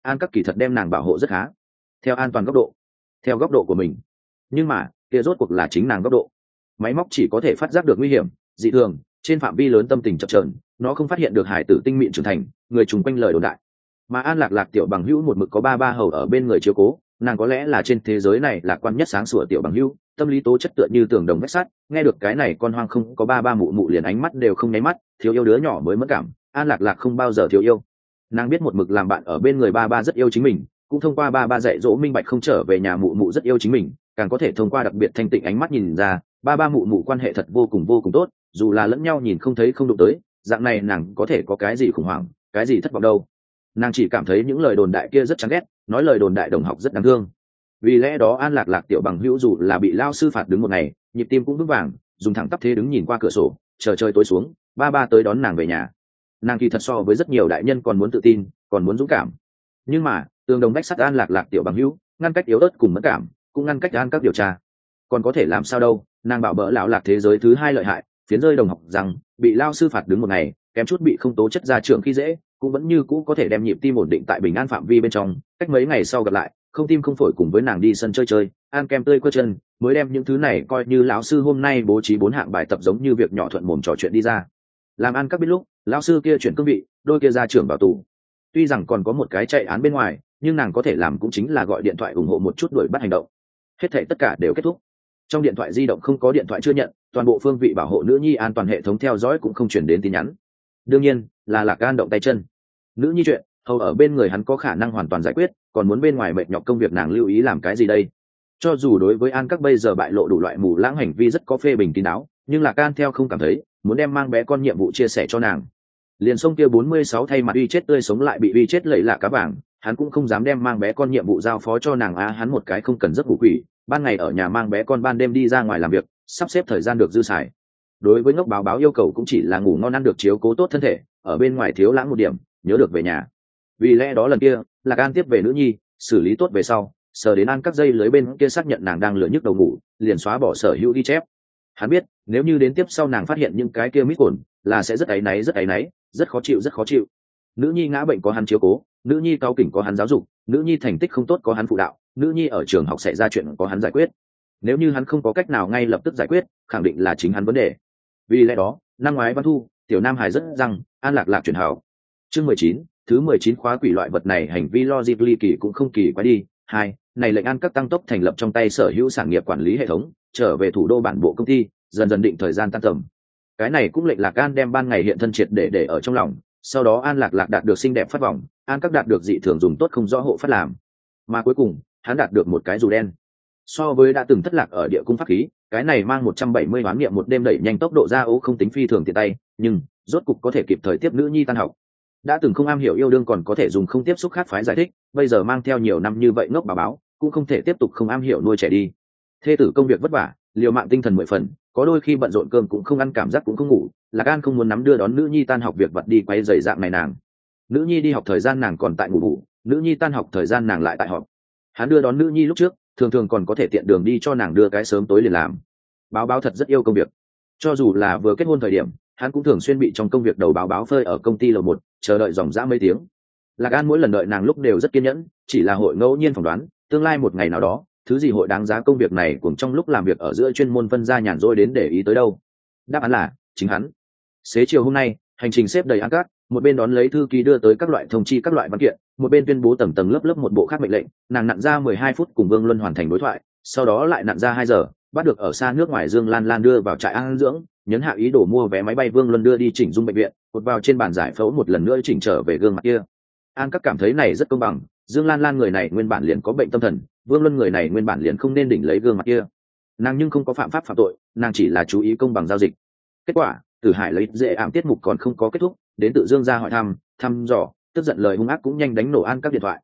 an các kỳ thật đem nàng bảo hộ rất khá, theo an toàn góc độ, theo góc độ của mình. Nhưng mà kia rốt cuộc là chính nàng góc độ. Máy móc chỉ có thể phát giác được nguy hiểm dị thường trên phạm vi lớn, tâm tình chập chờn, nó không phát hiện được hải tử tinh mịn trưởng thành, người chung quanh lời đồn đại. Mà an lạc lạc tiểu bằng hữu một mực có ba hầu ở bên người chiếu cố, nàng có lẽ là trên thế giới này lạc quan nhất sáng sủa tiểu bằng hữu, tâm lý tố chất tựa như tường đồng vách sắt. Nghe được cái này con hoang không có ba mụ mụ liền ánh mắt đều không nháy mắt, thiếu yêu đứa nhỏ mới mất cảm. An lạc lạc không bao giờ thiếu yêu, nàng biết một mực làm bạn ở bên người ba rất yêu chính mình, cũng thông qua ba dạy dỗ minh bạch không trở về nhà mụ mụ rất yêu chính mình, càng có thể thông qua đặc biệt thanh tịnh ánh mắt nhìn ra ba mụ mụ quan hệ thật vô cùng tốt, dù là lẫn nhau nhìn không thấy không đụng tới, dạng này nàng có thể có cái gì khủng hoảng, cái gì thất vọng đâu. Nàng chỉ cảm thấy những lời đồn đại kia rất chán ghét, nói lời đồn đại đồng học rất đáng thương. Vì lẽ đó an lạc lạc tiểu bằng hữu dù là bị lao sư phạt đứng một ngày, nhịp tim cũng vững vàng, dùng thẳng tắp thế đứng nhìn qua cửa sổ, chờ trời tối xuống, ba tới đón nàng về nhà. Nàng kỳ thật so với rất nhiều đại nhân còn muốn tự tin, còn muốn dũng cảm. Nhưng mà tường đồng vách sắt an lạc lạc tiểu bằng hữu ngăn cách yếu ớt cùng mất cảm, cũng ngăn cách an các điều tra. Còn có thể làm sao đâu, nàng bảo bỡ lão lạc thế giới thứ hai lợi hại, phiến rơi đồng học rằng bị lao sư phạt đứng một ngày, kém chút bị không tố chất ra trường khi dễ, cũng vẫn như cũ có thể đem nhịp tim ổn định tại bình an phạm vi bên trong. Cách mấy ngày sau gặp lại, không tim không phổi cùng với nàng đi sân chơi, ăn kem tươi quơ chân, mới đem những thứ này coi như lão sư hôm nay bố trí 4 hạng bài tập giống như việc nhỏ thuận mồm trò chuyện đi ra. Làm ăn các biết lúc lão sư kia chuyển cương vị, đôi kia ra trưởng bảo tù. Tuy rằng còn có một cái chạy án bên ngoài, nhưng nàng có thể làm cũng chính là gọi điện thoại ủng hộ một chút đuổi bắt hành động. Hết thảy tất cả đều kết thúc. Trong điện thoại di động không có điện thoại chưa nhận, toàn bộ phương vị bảo hộ nữ nhi an toàn hệ thống theo dõi cũng không chuyển đến tin nhắn. Đương nhiên là Lạc An động tay chân. Nữ nhi chuyện hầu ở bên người hắn có khả năng hoàn toàn giải quyết, còn muốn bên ngoài mệt nhọc công việc nàng lưu ý làm cái gì đây? Cho dù đối với an các bây giờ bại lộ đủ loại mù lãng hành vi rất có phê bình kín đáo, nhưng Lạc An theo không cảm thấy muốn đem mang bé con nhiệm vụ chia sẻ cho nàng. Liền sông kia 46 thay mặt uy chết tươi sống lại bị uy chết lẫy lạ cá vàng, hắn cũng không dám đem mang bé con nhiệm vụ giao phó cho nàng. Hắn một cái không cần giấc ngủ quỷ, ban ngày ở nhà mang bé con, ban đêm đi ra ngoài làm việc, sắp xếp thời gian được dư xài. Đối với ngốc báo yêu cầu cũng chỉ là ngủ ngon, ăn được, chiếu cố tốt thân thể, ở bên ngoài thiếu lãng một điểm, nhớ được về nhà. Vì lẽ đó lần kia Lạc An tiếp về nữ nhi, xử lý tốt về sau, sờ đến an các dây lưới bên kia xác nhận nàng đang lửa nhức đầu ngủ, liền xóa bỏ sở hữu ghi chép. Hắn biết nếu như đến tiếp sau nàng phát hiện những cái kia mít ổn, là sẽ rất áy náy, rất khó chịu. Nữ nhi ngã bệnh có hắn chiếu cố, nữ nhi cáu kỉnh có hắn giáo dục, nữ nhi thành tích không tốt có hắn phụ đạo, nữ nhi ở trường học xảy ra chuyện có hắn giải quyết. Nếu như hắn không có cách nào ngay lập tức giải quyết, khẳng định là chính hắn vấn đề. Vì lẽ đó năm ngoái Văn Thu tiểu nam hài rất rằng an lạc lạc chuyển hảo. Chương 19, thứ 19 khóa quỷ loại vật này hành vi logic ly kỳ cũng không kỳ quái đi. Hai, này lệnh an các tăng tốc thành lập trong tay sở hữu sản nghiệp quản lý hệ thống, trở về thủ đô bản bộ công ty, dần dần định thời gian tan tầm. Cái này cũng lệnh Lạc An đem ban ngày hiện thân triệt để ở trong lòng. Sau đó an lạc lạc đạt được xinh đẹp phát vòng, an các đạt được dị thường dùng tốt không rõ hộ phát làm, mà cuối cùng hắn đạt được một cái dù đen. So với đã từng thất lạc ở địa cung pháp khí, cái này mang 170 đoán nghiệm một đêm đẩy nhanh tốc độ ra ấu không tính phi thường tiện tay, nhưng rốt cục có thể kịp thời tiếp nữ nhi tan học. Đã từng không am hiểu yêu đương còn có thể dùng không tiếp xúc khác phái giải thích, bây giờ mang theo nhiều năm như vậy ngốc bà báo, cũng không thể tiếp tục không am hiểu nuôi trẻ đi. Thê tử công việc vất vả, liều mạng tinh thần 10 phần, có đôi khi bận rộn cơm cũng không ăn, cảm giác cũng không ngủ. Lạc An không muốn nắm đưa đón nữ nhi tan học việc vặt đi quay dày dạng này nàng. Nữ nhi đi học thời gian nàng còn tại ngủ, nữ nhi tan học thời gian nàng lại tại họp. Hắn đưa đón nữ nhi lúc trước thường còn có thể tiện đường đi cho nàng đưa cái sớm tối liền làm. Báo thật rất yêu công việc, cho dù là vừa kết hôn thời điểm hắn cũng thường xuyên bị trong công việc đầu báo phơi ở công ty lầu 1, chờ đợi dòng dã mấy tiếng. Lạc An mỗi lần đợi nàng lúc đều rất kiên nhẫn, chỉ là hội ngẫu nhiên phỏng đoán tương lai một ngày nào đó thứ gì hội đáng giá công việc này cùng trong lúc làm việc ở giữa chuyên môn phân ra nhàn rỗi đến để ý tới đâu. Đáp án là chính hắn. Xế chiều hôm nay hành trình xếp đầy ăn cát, một bên đón lấy thư ký đưa tới các loại thông chi các loại văn kiện, một bên tuyên bố tầng lớp một bộ khác mệnh lệnh. Nàng nặn ra 12 phút cùng Vương Luân hoàn thành đối thoại, sau đó lại nặn ra 2 giờ bắt được ở xa nước ngoài Dương Lan Lan đưa vào trại an dưỡng, nhấn hạ ý đồ mua vé máy bay Vương Luân đưa đi chỉnh dung bệnh viện, cột vào trên bàn giải phẫu một lần nữa chỉnh trở về gương mặt kia. An các cảm thấy này rất công bằng, Dương Lan Lan người này nguyên bản liền có bệnh tâm thần, Vương Luân người này nguyên bản liền không nên đỉnh lấy gương mặt kia. Nàng nhưng không có phạm pháp phạm tội, nàng chỉ là chú ý công bằng giao dịch. Kết quả Tử Hải lấy dễ ảm tiết mục còn không có kết thúc, đến tự Dương ra hỏi thăm dò, tức giận lời hung ác cũng nhanh đánh nổ An các điện thoại.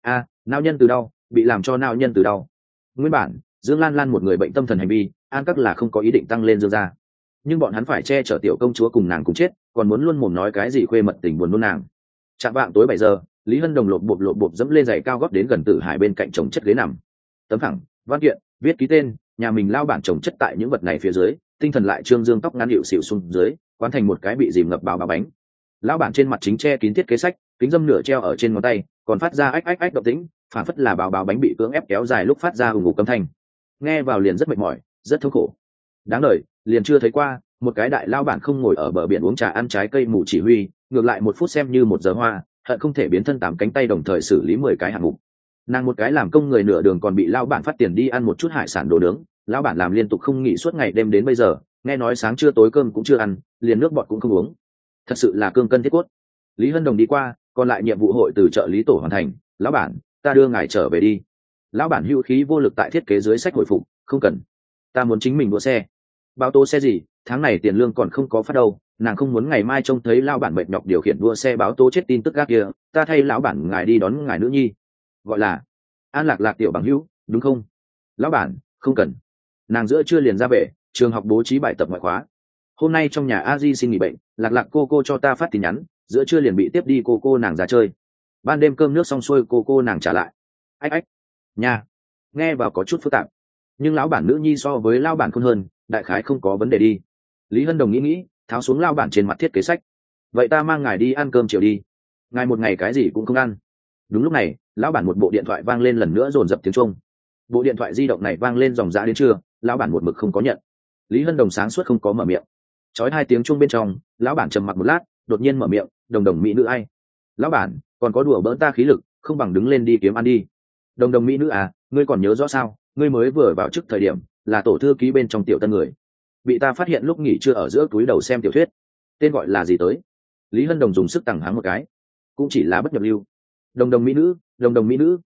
Nao nhân từ đau, bị làm cho nao nhân từ đau. Nguyên bản Dương Lan Lan một người bệnh tâm thần hành vi, An các là không có ý định tăng lên Dương ra, nhưng bọn hắn phải che chở tiểu công chúa cùng nàng cùng chết, còn muốn luôn mồm nói cái gì khuê mật tình buồn nôn nàng. Chạm vạng tối 7 giờ, Lý Hân Đồng lộp bộp dẫm lên giày cao gót đến gần Tử Hải bên cạnh chồng chất ghế nằm. Tấm phẳng, văn kiện, viết ký tên, nhà mình lao bản chồng chất tại những vật này phía dưới, tinh thần lại trương dương, tóc ngắn hiệu xỉu xuống dưới, quán thành một cái bị dìm ngập báo bánh. Lão bản trên mặt chính che kín thiết kế sách, kính dâm nửa treo ở trên ngón tay, còn phát ra ách ách ách động tĩnh, phản phất là báo bánh bị cưỡng ép kéo dài lúc phát ra ù ngục âm thanh, nghe vào liền rất mệt mỏi, rất thống khổ. Đáng đời, liền chưa thấy qua một cái đại lao bản không ngồi ở bờ biển uống trà ăn trái cây mù chỉ huy, ngược lại 1 phút xem như 1 giờ hoa, hận không thể biến thân 8 cánh tay đồng thời xử lý 10 cái hạng mục. Nàng một cái làm công người nửa đường còn bị lao bản phát tiền đi ăn một chút hải sản đồ nướng, lão bản làm liên tục không nghỉ suốt ngày đêm đến bây giờ, nghe nói sáng trưa tối cơm cũng chưa ăn, liền nước bọt cũng không uống, thật sự là cương cân thiết cốt. Lý Hân Đồng đi qua, còn lại nhiệm vụ hội từ trợ lý tổ hoàn thành, lão bản, ta đưa ngài trở về đi. Lão bản hữu khí vô lực tại thiết kế dưới sách hồi phục, không cần, ta muốn chính mình đua xe. Báo tố xe gì, tháng này tiền lương còn không có phát đâu, nàng không muốn ngày mai trông thấy lão bản mệt nhọc điều khiển đua xe báo tố chết tin tức gác kia, ta thay lão bản ngài đi đón ngài nữ nhi. Gọi là An Lạc Lạc tiểu bằng hữu, đúng không? Lão bản, không cần. Nàng giữa trưa liền ra về, trường học bố trí bài tập ngoại khóa. Hôm nay trong nhà a di xin nghỉ bệnh, Lạc Lạc cô cho ta phát tin nhắn, giữa trưa liền bị tiếp đi cô nàng ra chơi. Ban đêm cơm nước xong xuôi cô nàng trả lại. Ách ách nha, nghe vào có chút phức tạp, nhưng lão bản nữ nhi so với lão bản khôn hơn, đại khái không có vấn đề đi. Lý Hân Đồng nghĩ tháo xuống lão bản trên mặt thiết kế sách. Vậy ta mang ngài đi ăn cơm chiều đi, ngài một ngày cái gì cũng không ăn. Đúng lúc này lão bản một bộ điện thoại vang lên, lần nữa dồn dập tiếng chuông. Bộ điện thoại di động này vang lên dòng dã đến trưa, lão bản một mực không có nhận. Lý Hân Đồng sáng suốt không có mở miệng. Chói 2 tiếng chuông bên trong, lão bản trầm mặc một lát, đột nhiên mở miệng, đồng mỹ nữ ai? Lão bản, còn có đùa bỡn ta khí lực, không bằng đứng lên đi kiếm ăn đi. Đồng mỹ nữ à, ngươi còn nhớ rõ sao? Ngươi mới vừa vào trước thời điểm, là tổ thư ký bên trong tiểu tân người, bị ta phát hiện lúc nghỉ trưa ở giữa túi đầu xem tiểu thuyết. Tên gọi là gì tới? Lý Hân Đồng dùng sức tằng hắng một cái, cũng chỉ là bất nhập lưu. Đồng mỹ nữ, mỹ nữ,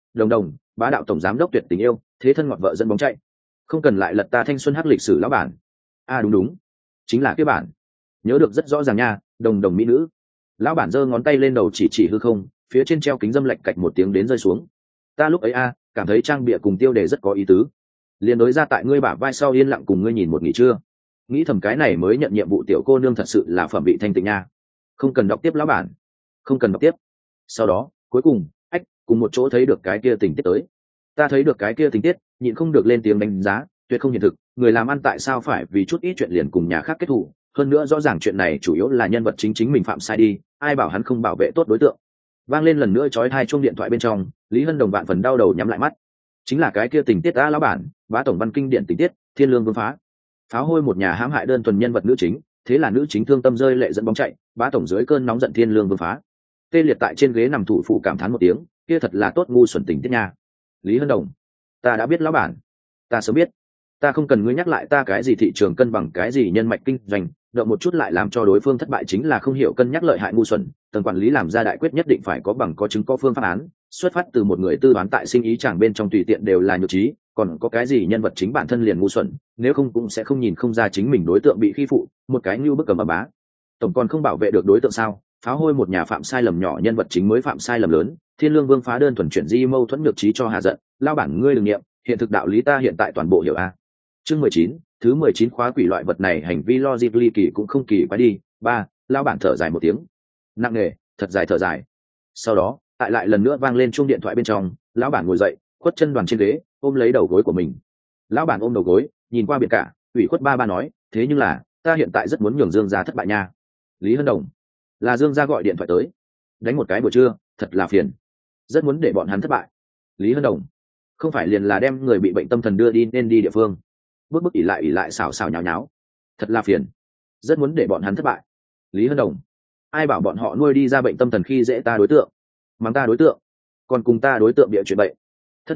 bá đạo tổng giám đốc tuyệt tình yêu, thế thân ngọt vợ dẫn bóng chạy. Không cần lại lật ta thanh xuân hắc lịch sử lão bản. À đúng, chính là cái bản, nhớ được rất rõ ràng nha. Đồng mỹ nữ. Lão bản giơ ngón tay lên đầu chỉ hư không, phía trên treo kính dâm lệch cạch một tiếng đến rơi xuống. Ta lúc ấy cảm thấy trang bìa cùng tiêu đề rất có ý tứ, liền đối ra tại ngươi bả vai sau yên lặng cùng ngươi nhìn một nghỉ trưa, nghĩ thầm cái này mới nhận nhiệm vụ tiểu cô nương thật sự là phẩm vị thanh tịnh nha. Không cần đọc tiếp lão bản, không cần đọc tiếp. Sau đó cuối cùng cùng một chỗ thấy được cái kia tình tiết tới. Ta thấy được cái kia tình tiết, nhịn không được lên tiếng đánh giá, tuyệt không hiện thực, người làm ăn tại sao phải vì chút ít chuyện liền cùng nhà khác kết thù, hơn nữa rõ ràng chuyện này chủ yếu là nhân vật chính mình phạm sai đi, ai bảo hắn không bảo vệ tốt đối tượng. Vang lên lần nữa chói tai chuông điện thoại bên trong, Lý Hân Đồng vạn phần đau đầu nhắm lại mắt. Chính là cái kia tình tiết lão bản, bá tổng văn kinh điển tình tiết, thiên lương vương phá. Pháo hôi một nhà hãm hại đơn thuần nhân vật nữ chính, thế là nữ chính thương tâm rơi lệ dẫn bóng chạy, bá tổng dưới cơn nóng giận thiên lương vương phá. Tê liệt tại trên ghế nằm thủ phụ cảm thán một tiếng, kia thật là tốt ngu xuẩn tình tiết nha. Lý Hân Đồng, ta đã biết lão bản, ta sớm biết, ta không cần ngươi nhắc lại ta cái gì thị trường cân bằng cái gì nhân mạch kinh doanh, động một chút lại làm cho đối phương thất bại chính là không hiểu cân nhắc lợi hại ngu xuẩn. Tầng quản lý làm ra đại quyết nhất định phải có bằng có chứng có phương pháp án, xuất phát từ một người tư đoán tại sinh ý chẳng bên trong tùy tiện đều là nhược trí, còn có cái gì nhân vật chính bản thân liền ngu xuẩn, nếu không cũng sẽ không nhìn không ra chính mình đối tượng bị khi phụ, một cái như bức cầm bá. Tổng còn không bảo vệ được đối tượng sao? Pháo hôi một nhà phạm sai lầm nhỏ, nhân vật chính mới phạm sai lầm lớn, thiên lương vương phá đơn thuần chuyển di mâu thuẫn nhược trí cho hạ giận, lao bản ngươi đừng nghiệm, hiện thực đạo lý ta hiện tại toàn bộ hiểu a. Chương 19, thứ 19 khóa quỷ loại vật này hành vi logic ly kỳ cũng không kỳ quái đi. Ba, lao bản thở dài một tiếng, nặng nề, thật dài thở dài. Sau đó tại lại lần nữa vang lên chuông điện thoại bên trong, lão bản ngồi dậy, khuất chân đoàn trên ghế, ôm lấy đầu gối của mình. Lão bản ôm đầu gối, nhìn qua biển cả, ủy khuất ba nói, thế nhưng là ta hiện tại rất muốn nhường Dương gia thất bại nha. Lý Hân Đồng, là Dương gia gọi điện thoại tới, đánh một cái buổi trưa, thật là phiền, rất muốn để bọn hắn thất bại. Lý Hân Đồng, không phải liền là đem người bị bệnh tâm thần đưa đi nên đi địa phương, bước ỉ lại xào nháo nháo, thật là phiền, rất muốn để bọn hắn thất bại. Lý Hân Đồng, ai bảo bọn họ nuôi đi ra bệnh tâm thần khi dễ ta đối tượng, mắng ta đối tượng, còn cùng ta đối tượng bịa chuyện bệnh. Thất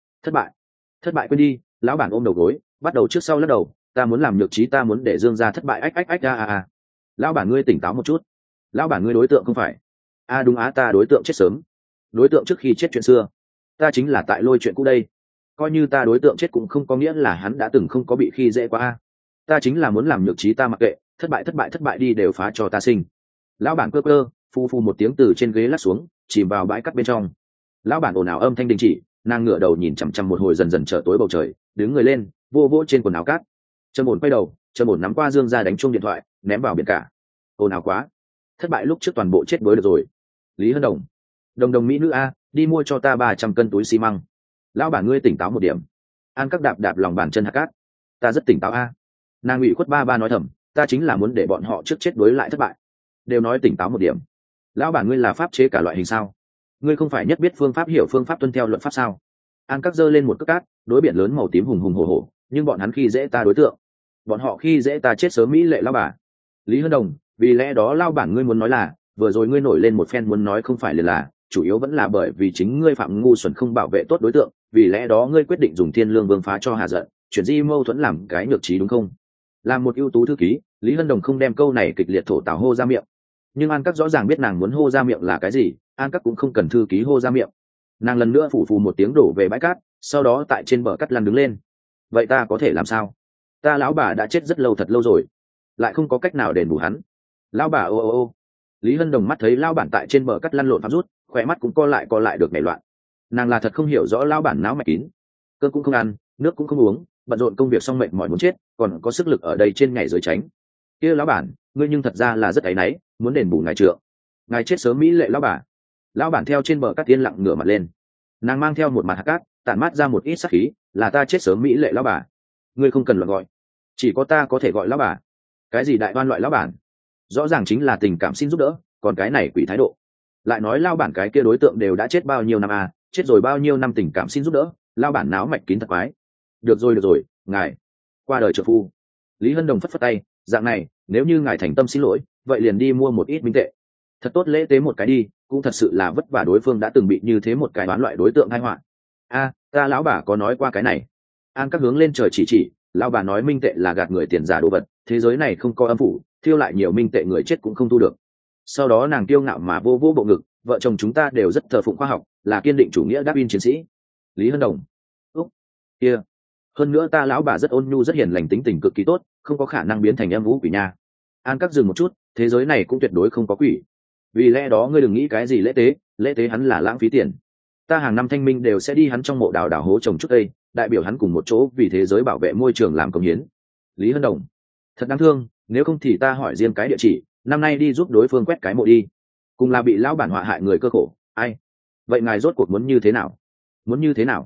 bại quên đi. Lão bản ôm đầu gối, bắt đầu trước sau lắc đầu, ta muốn làm nhược trí, ta muốn để Dương gia thất bại. Lão bản ngươi tỉnh táo một chút, lão bản ngươi đối tượng không phải đúng ta đối tượng chết sớm, đối tượng trước khi chết chuyện xưa, ta chính là tại lôi chuyện cũ đây, coi như ta đối tượng chết cũng không có nghĩa là hắn đã từng không có bị khi dễ qua ta chính là muốn làm nhược trí, ta mặc kệ, thất bại đi, đều phá cho ta sinh. Lão bản cơ phu một tiếng từ trên ghế lắc xuống, chìm vào bãi cắt bên trong. Lão bản ồn ào âm thanh đình chỉ, nàng ngửa đầu nhìn chằm chằm một hồi, dần dần trở tối bầu trời, đứng người lên, vô trên quần áo cát. Trầm ổn quay đầu, Trầm ổn nắm qua Dương ra đánh chuông điện thoại, ném vào biển cả. Ồn ào quá, thất bại lúc trước toàn bộ chết đuối được rồi. Lý Hân Đồng, đồng mỹ nữ a, đi mua cho ta 300 cân túi xi măng. Lão bản ngươi tỉnh táo một điểm. An các đạp lòng bàn chân hạt cát, ta rất tỉnh táo a. Nàng ủy khuất ba nói thầm, ta chính là muốn để bọn họ trước chết đuối lại thất bại, đều nói tỉnh táo một điểm. Lão bản ngươi là pháp chế cả loại hình sao? ngươi không phải nhất biết phương pháp hiểu phương pháp tuân theo luật pháp sao? An Các giơ lên một cước cát, đối biển lớn màu tím hùng hùng hổ hổ, nhưng bọn hắn khi dễ ta đối tượng, bọn họ khi dễ ta chết sớm mỹ lệ lao bà. Lý Hân Đồng, vì lẽ đó lao bản ngươi muốn nói là vừa rồi ngươi nổi lên một phen muốn nói không phải là chủ yếu vẫn là bởi vì chính ngươi phạm ngu xuẩn không bảo vệ tốt đối tượng, vì lẽ đó ngươi quyết định dùng thiên lương vương phá cho hà giận, chuyển di mâu thuẫn làm cái nhược trí đúng không? Làm một ưu tú thư ký, Lý Hân Đồng không đem câu này kịch liệt thổ tào hô ra miệng, nhưng An Các rõ ràng biết nàng muốn hô ra miệng là cái gì. An Các cũng không cần thư ký hô ra miệng, nàng lần nữa phủ phù một tiếng đổ về bãi cát, sau đó tại trên bờ cát lăn đứng lên. Vậy ta có thể làm sao? Ta lão bà đã chết rất lâu, thật lâu rồi, lại không có cách nào đền bù hắn. Lão bà ô ô ô. Lý Hân Đồng mắt thấy lão bản tại trên bờ cát lăn lộn pháp rút, khỏe mắt cũng co lại được nảy loạn. Nàng là thật không hiểu rõ lão bản não mạch kín, cơm cũng không ăn, nước cũng không uống, bận rộn công việc xong mệt mỏi muốn chết, còn có sức lực ở đây trên ngày dưới tránh. Kia lão bản, ngươi nhưng thật ra là rất áy náy, muốn đền bù ngài trượng. Ngài chết sớm mỹ lệ lão bà. Lão bản theo trên bờ cát yên lặng ngửa mặt lên, nàng mang theo một mặt hạt cát, tản mát ra một ít sát khí, là ta chết sớm mỹ lệ lão bà. Ngươi không cần luận gọi, chỉ có ta có thể gọi lão bà. Cái gì đại đoan loại lão bản, rõ ràng chính là tình cảm xin giúp đỡ, còn cái này quỷ thái độ. Lại nói lão bản cái kia đối tượng đều đã chết bao nhiêu năm à, chết rồi bao nhiêu năm tình cảm xin giúp đỡ, lão bản náo mạch kín thật quái. Được rồi, ngài qua đời trợ phu. Lý Hân Đồng phất phất tay, dạng này, nếu như ngài thành tâm xin lỗi, vậy liền đi mua một ít minh tệ, thật tốt lễ tế một cái đi, cũng thật sự là vất vả đối phương đã từng bị như thế một cái đoán loại đối tượng tai họa. A, ta lão bà có nói qua cái này. An Các hướng lên trời chỉ, lão bà nói minh tệ là gạt người tiền giả đồ vật, thế giới này không có âm phủ, thiêu lại nhiều minh tệ người chết cũng không thu được. Sau đó nàng kiêu ngạo mà vô bộ ngực, vợ chồng chúng ta đều rất thờ phụng khoa học, là kiên định chủ nghĩa đáp in chiến sĩ. Lý Hân Đồng, úc, kia, hơn nữa ta lão bà rất ôn nhu rất hiền lành, tính tình cực kỳ tốt, không có khả năng biến thành âm vũ quỷ nha. An Các dừng một chút, thế giới này cũng tuyệt đối không có quỷ, vì lẽ đó ngươi đừng nghĩ cái gì lễ tế hắn là lãng phí tiền. Ta hàng năm thanh minh đều sẽ đi hắn trong mộ đào hố trồng chút cây, đại biểu hắn cùng một chỗ vì thế giới bảo vệ môi trường làm công hiến. Lý Hân Đồng, thật đáng thương, nếu không thì ta hỏi riêng cái địa chỉ, năm nay đi giúp đối phương quét cái mộ đi, cùng là bị lão bản họa hại người cơ khổ. Ai? Vậy ngài rốt cuộc muốn như thế nào? Muốn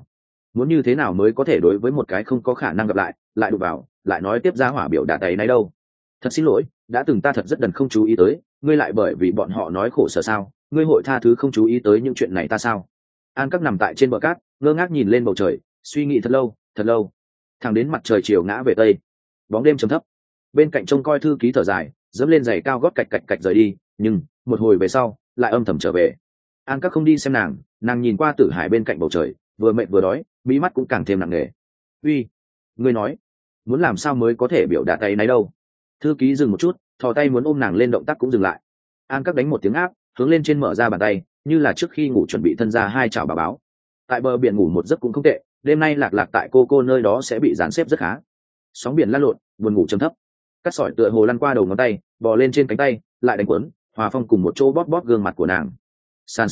như thế nào mới có thể đối với một cái không có khả năng gặp lại đụng vào, lại nói tiếp ra hỏa biểu đả tay này đâu? Thật xin lỗi, đã từng ta thật rất đần không chú ý tới, ngươi lại bởi vì bọn họ nói khổ sở sao, ngươi hội tha thứ không chú ý tới những chuyện này ta sao? An Các nằm tại trên bờ cát, ngơ ngác nhìn lên bầu trời, suy nghĩ thật lâu, thẳng đến mặt trời chiều ngã về tây, bóng đêm trầm thấp. Bên cạnh trông coi thư ký thở dài, dẫm lên giày cao gót cạch cạch rời đi, nhưng một hồi về sau lại âm thầm trở về. An Các không đi xem nàng nhìn qua Tử Hải bên cạnh bầu trời, vừa mệt vừa đói, mí mắt cũng càng thêm nặng nề. Uy, ngươi nói muốn làm sao mới có thể biểu đạt tay này đâu? Thư ký dừng một chút, thò tay muốn ôm nàng lên, động tác cũng dừng lại. An Các đánh một tiếng áp, hướng lên trên mở ra bàn tay, như là trước khi ngủ chuẩn bị thân ra hai chảo bà báo. Tại bờ biển ngủ một giấc cũng không tệ, đêm nay lạc tại cô nơi đó sẽ bị dàn xếp rất khá. Sóng biển lăn lộn, buồn ngủ trầm thấp. Cắt sỏi tựa hồ lăn qua đầu ngón tay, bò lên trên cánh tay, lại đánh quấn, hòa phong cùng một chỗ bóp gương mặt của nàng. San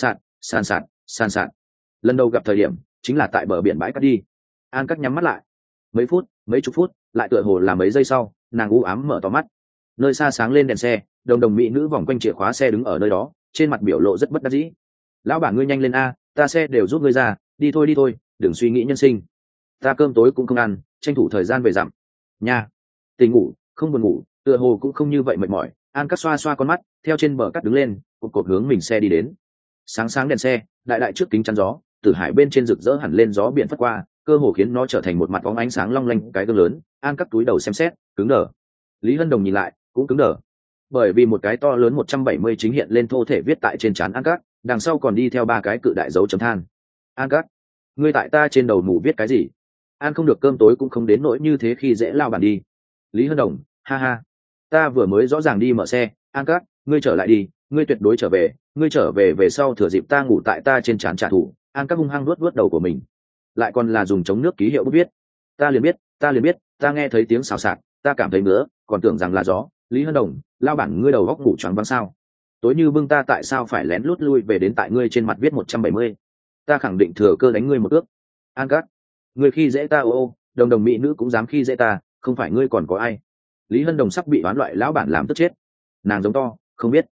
sạt. Lần đầu gặp thời điểm chính là tại bờ biển bãi cát đi. An Các nhắm mắt lại, mấy chục phút, lại tựa hồ là mấy giây sau, nàng u ám mở to mắt. Nơi xa sáng lên đèn xe, đồng mỹ nữ vòng quanh chìa khóa xe đứng ở nơi đó, trên mặt biểu lộ rất bất đắc dĩ. Lão bản ngươi nhanh lên a, ta xe đều giúp ngươi ra, đi thôi, đừng suy nghĩ nhân sinh. Ta cơm tối cũng không ăn, tranh thủ thời gian về dặm nha. Tỉnh ngủ không buồn ngủ, tựa hồ cũng không như vậy mệt mỏi. An Các xoa con mắt, theo trên bờ cát đứng lên, cột hướng mình xe đi đến. Sáng đèn xe, đại trước kính chắn gió, Tử Hải bên trên rực rỡ hẳn lên, gió biển phất qua, cơ hồ khiến nó trở thành một mặt bóng ánh sáng long lanh cái gương lớn. An Các túi đầu xem xét, cứng đờ. Lý Hân Đồng nhìn lại, cũng cứng đờ, bởi vì một cái to lớn 170 chính hiện lên thô thể viết tại trên trán An Các, đằng sau còn đi theo ba cái cự đại dấu chấm than. An Các, ngươi tại ta trên đầu mù viết cái gì? An không được cơm tối cũng không đến nỗi như thế khi dễ lao bản đi. Lý Hân Đồng, ha, ta vừa mới rõ ràng đi mở xe. An Các, ngươi trở lại đi, ngươi tuyệt đối trở về, ngươi trở về sau thừa dịp ta ngủ tại ta trên trán trả thù. An Các hung hăng vuốt đầu của mình, lại còn là dùng chống nước ký hiệu bút viết. Ta liền biết, ta nghe thấy tiếng xào xạc, ta cảm thấy ngứa, còn tưởng rằng là gió. Lý Hân Đồng, lao bản ngươi đầu góc ngủ choáng váng sao? Tối như bưng ta tại sao phải lén lút lui về đến tại ngươi trên mặt viết 170? Ta khẳng định thừa cơ đánh ngươi một ước. An Các, ngươi khi dễ ta ô, đồng mỹ nữ cũng dám khi dễ ta, không phải ngươi còn có ai? Lý Hân Đồng sắp bị đoán loại lão bản làm tức chết. Nàng giống to, không biết.